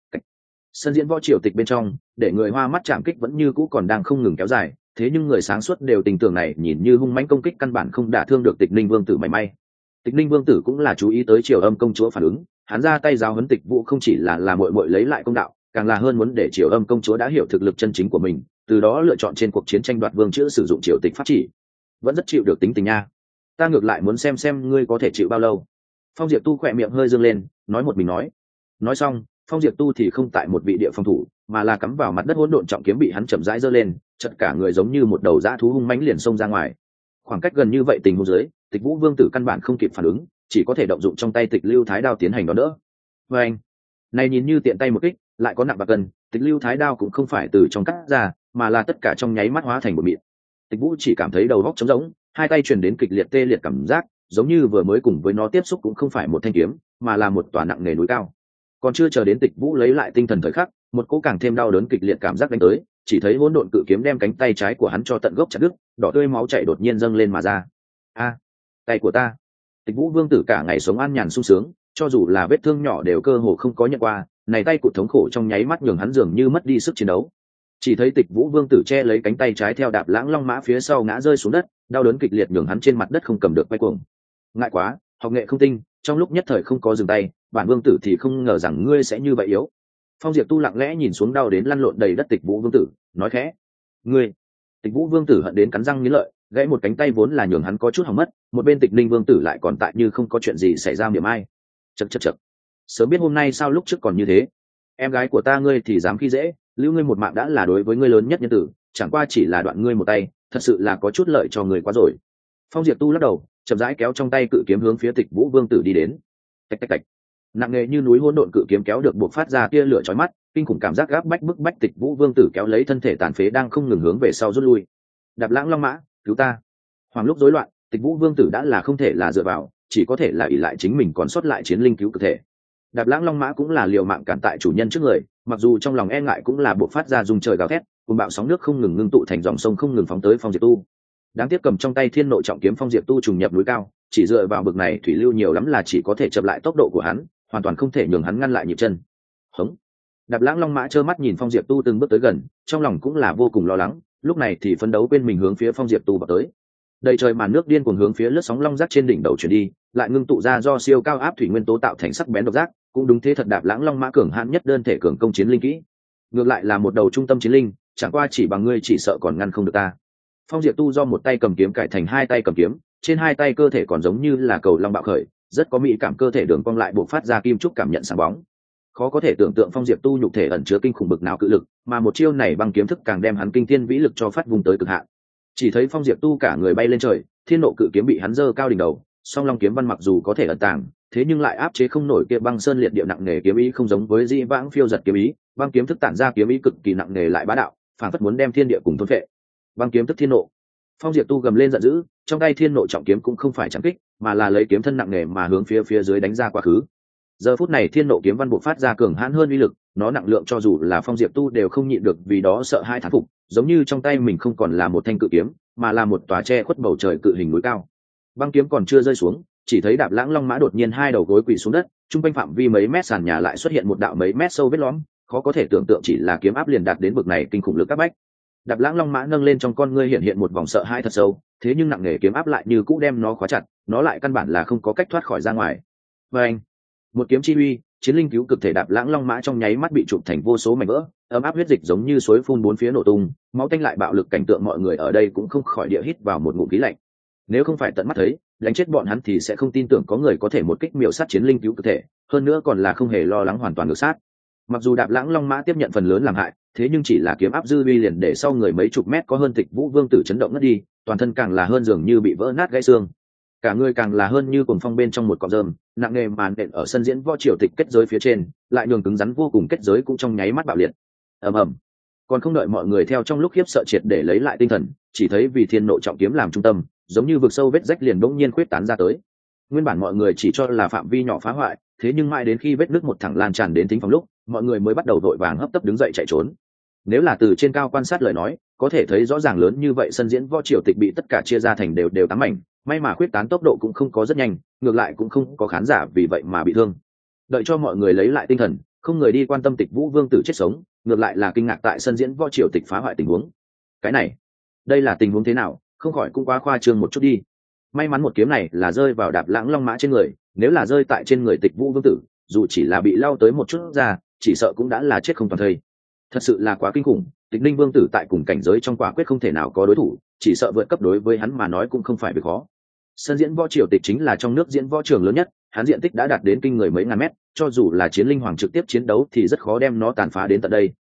Sân diễn võ triều tịch bên trong, để người hoa mắt chạm kích vẫn như cũ còn đang không ngừng kéo dài, thế nhưng người sáng suốt đều tình tưởng này nhìn như hung mãnh công kích căn bản không đả thương được Tịch Ninh Vương Tử mảy may. Tịch Ninh Vương Tử cũng là chú ý tới Triều Âm công chúa phản ứng, hắn ra tay giáo huấn Tịch Vũ không chỉ là muội muội lấy lại công đạo, càng là hơn muốn để Triều Âm công chúa đã hiểu thực lực chân chính của mình, từ đó lựa chọn trên cuộc chiến tranh đoạt vương chữ sử dụng triều tịch pháp chỉ. Vẫn rất chịu được tính tình nha. Ta ngược lại muốn xem ngươi có thể chịu bao lâu. Phong Diệp Tu khỏe miệng hơi dương lên, nói một mình nói. Nói xong, Phong Diệp Tu thì không tại một vị địa phòng thủ, mà là cắm vào mặt đất hỗn độn trọng kiếm bị hắn chậm rãi giơ lên, chợt cả người giống như một đầu dã thú hung mãnh liền xông ra ngoài. Khoảng cách gần như vậy tình huống dưới, Tịch Vũ Vương Tử căn bản không kịp phản ứng, chỉ có thể động dụng trong tay Tịch Lưu Thái Đao tiến hành đón đỡ. Và anh, này nhìn như tiện tay một kích, lại có nặng bạc cân, Tịch Lưu Thái Đao cũng không phải từ trong cắt ra, mà là tất cả trong nháy mắt hóa thành một mịn. Tịch Vũ chỉ cảm thấy đầu óc trống rỗng, hai tay truyền đến kịch liệt tê liệt cảm giác, giống như vừa mới cùng với nó tiếp xúc cũng không phải một thanh kiếm, mà là một tòa nặng nề núi cao. Còn chưa chờ đến Tịch Vũ lấy lại tinh thần thời khắc, một cỗ càng thêm đau đớn kịch liệt cảm giác đánh tới, chỉ thấy hỗn độn cự kiếm đem cánh tay trái của hắn cho tận gốc chặt đứt, đỏ tươi máu chảy đột nhiên dâng lên mà ra. A, tay của ta! Tịch Vũ Vương Tử cả ngày sống an nhàn sung sướng, cho dù là vết thương nhỏ đều cơ hồ không có nhận qua, này tay cụt thống khổ trong nháy mắt nhường hắn dường như mất đi sức chiến đấu. Chỉ thấy Tịch Vũ Vương Tử che lấy cánh tay trái theo Đạp Lãng Long Mã phía sau ngã rơi xuống đất, đau đớn kịch liệt nhường hắn trên mặt đất không cầm được quay cuồng. Ngại quá, học nghệ không tinh, trong lúc nhất thời không có dừng tay, bản vương tử thì không ngờ rằng ngươi sẽ như vậy yếu. Phong Diệp Tu lặng lẽ nhìn xuống đau đến lăn lộn đầy đất Tịch Vũ Vương Tử, nói khẽ: ngươi. Tịch Vũ Vương Tử hận đến cắn răng nghiến lợi, gãy một cánh tay vốn là nhường hắn có chút hỏng mất, một bên Tịch Ninh Vương Tử lại còn tại như không có chuyện gì xảy ra miệng ai. Chậc. Sớm biết hôm nay sao lúc trước còn như thế. Em gái của ta ngươi thì dám khi dễ, lưu ngươi một mạng đã là đối với ngươi lớn nhất nhân tử, chẳng qua chỉ là đoạn ngươi một tay, thật sự là có chút lợi cho ngươi quá rồi. Phong Diệp Tu lắc đầu, chậm rãi kéo trong tay cự kiếm hướng phía Tịch Vũ Vương Tử đi đến. Tạch. Nặng nề như núi hỗn độn cự kiếm kéo được buộc phát ra tia lửa chói mắt, kinh khủng cảm giác gáp bách bức bách Tịch Vũ Vương Tử kéo lấy thân thể tàn phế đang không ngừng hướng về sau rút lui. Đạp Lãng Long Mã, cứu ta! Hoàng lúc rối loạn, Tịch Vũ Vương Tử đã là không thể là dựa vào, chỉ có thể là ỷ lại chính mình còn sót lại chiến linh cứu cơ thể. Đạp Lãng Long Mã cũng là liều mạng cản tại chủ nhân trước người, mặc dù trong lòng e ngại cũng là buộc phát ra rung trời gào thét, cùng bạo sóng nước không ngừng ngưng tụ thành dòng sông không ngừng phóng tới Phong Diệp Tu. Đáng tiếc cầm trong tay Thiên Nộ trọng kiếm Phong Diệp Tu trùng nhập núi cao, chỉ dựa vào bực này thủy lưu nhiều lắm là chỉ có thể chậm lại tốc độ của hắn, hoàn toàn không thể nhường hắn ngăn lại nhịp chân. Hống! Đạp Lãng Long Mã trơ mắt nhìn Phong Diệp Tu từng bước tới gần, trong lòng cũng là vô cùng lo lắng, lúc này thì phấn đấu quên mình hướng phía Phong Diệp Tu vào tới. Đầy trời màn nước điên cuồng hướng phía lướt sóng long rác trên đỉnh đầu chuyển đi, lại ngưng tụ ra do siêu cao áp thủy nguyên tố tạo thành sắc bén độc giác, cũng đúng thế thật Đạp Lãng Long Mã cường hãn nhất đơn thể cường công chiến linh kỹ. Ngược lại là một đầu trung tâm chiến linh, chẳng qua chỉ bằng ngươi chỉ sợ còn ngăn không được ta. Phong Diệp Tu do một tay cầm kiếm cải thành hai tay cầm kiếm, trên hai tay cơ thể còn giống như là cầu long bạo khởi, rất có mỹ cảm, cơ thể đường cong lại buộc phát ra kim trúc cảm nhận sáng bóng. khó có thể tưởng tượng Phong Diệp Tu nhục thể ẩn chứa kinh khủng bực nào cự lực, mà một chiêu này băng kiếm thức càng đem hắn kinh thiên vĩ lực cho phát vùng tới cực hạn. Chỉ thấy Phong Diệp Tu cả người bay lên trời, thiên nộ cự kiếm bị hắn giơ cao đỉnh đầu, song long kiếm văn mặc dù có thể ẩn tàng, thế nhưng lại áp chế không nổi kia băng sơn liệt địa nặng nề kiếm ý, không giống với dĩ vãng phiêu giật kiếm ý, băng kiếm thức tản ra kiếm ý cực kỳ nặng nề lại bá đạo, phảng phất muốn đem thiên địa cùng thôn phệ. Băng kiếm thức thiên nộ. Phong Diệp Tu gầm lên giận dữ, trong tay thiên nộ trọng kiếm cũng không phải chẳng kích, mà là lấy kiếm thân nặng nề mà hướng phía dưới đánh ra quá khứ. Giờ phút này thiên nộ kiếm văn buộc phát ra cường hãn hơn uy lực, nó nặng lượng cho dù là Phong Diệp Tu đều không nhịn được, vì đó sợ hai thán phục, giống như trong tay mình không còn là một thanh cự kiếm, mà là một tòa che khuất bầu trời cự hình núi cao. Băng kiếm còn chưa rơi xuống, chỉ thấy Đạp Lãng Long Mã đột nhiên hai đầu gối quỳ xuống đất, trung quanh phạm vi mấy mét sàn nhà lại xuất hiện một đạo mấy mét sâu vết lõm, khó có thể tưởng tượng chỉ là kiếm áp liền đạt đến bậc này kinh khủng lực áp bách. Đạp Lãng Long Mã nâng lên trong con ngươi hiện một vòng sợ hãi thật sâu, thế nhưng nặng nề kiếm áp lại như cũ đem nó khóa chặt, nó lại căn bản là không có cách thoát khỏi ra ngoài. Và anh, một kiếm chi uy, chiến linh cứu cực thể Đạp Lãng Long Mã trong nháy mắt bị chụp thành vô số mảnh vỡ, ấm áp huyết dịch giống như suối phun bốn phía nổ tung, máu tanh lại bạo lực, cảnh tượng mọi người ở đây cũng không khỏi địa hít vào một ngụm khí lạnh. Nếu không phải tận mắt thấy, đánh chết bọn hắn thì sẽ không tin tưởng có người có thể một kích miểu sát chiến linh cứu cực thể, hơn nữa còn là không hề lo lắng hoàn toàn ngược sát. Mặc dù Đạp Lãng Long Mã tiếp nhận phần lớn làm hại, thế nhưng chỉ là kiếm áp dư uy liền để sau người mấy chục mét có hơn Tịch Vũ Vương tử chấn động ngất đi, toàn thân càng là hơn dường như bị vỡ nát gãy xương, cả người càng là hơn như cuồng phong bên trong một cọng rơm, nặng nề màn đện ở sân diễn võ triều tịch kết giới phía trên, lại đường cứng rắn vô cùng, kết giới cũng trong nháy mắt bạo liệt. ầm ầm. Còn không đợi mọi người theo trong lúc khiếp sợ triệt để lấy lại tinh thần, chỉ thấy vì thiên nộ trọng kiếm làm trung tâm, giống như vực sâu vết rách liền bỗng nhiên khuyết tán ra tới. Nguyên bản mọi người chỉ cho là phạm vi nhỏ phá hoại, thế nhưng mãi đến khi vết nứt một thẳng lan tràn đến thính phòng lúc, mọi người mới bắt đầu vội vàng hấp tấp đứng dậy chạy trốn. Nếu là từ trên cao quan sát lời nói, có thể thấy rõ ràng lớn như vậy sân diễn võ triều tịch bị tất cả chia ra thành đều tám mảnh, may mà khuyết tán tốc độ cũng không có rất nhanh, ngược lại cũng không có khán giả vì vậy mà bị thương. Đợi cho mọi người lấy lại tinh thần, không người đi quan tâm Tịch Vũ Vương tử chết sống, ngược lại là kinh ngạc tại sân diễn võ triều tịch phá hoại tình huống. Cái này, đây là tình huống thế nào, không khỏi cũng quá khoa trương một chút đi. May mắn một kiếm này là rơi vào Đạp Lãng Long Mã trên người, nếu là rơi tại trên người Tịch Vũ Vương tử, dù chỉ là bị lao tới một chút ra, chỉ sợ cũng đã là chết không toàn thây. Thật sự là quá kinh khủng, Tịch Ninh Vương tử tại cùng cảnh giới trong quả quyết không thể nào có đối thủ, chỉ sợ vượt cấp đối với hắn mà nói cũng không phải việc khó. Sân diễn võ triều tịch chính là trong nước diễn võ trường lớn nhất, hắn diện tích đã đạt đến kinh người mấy ngàn mét, cho dù là chiến linh hoàng trực tiếp chiến đấu thì rất khó đem nó tàn phá đến tận đây,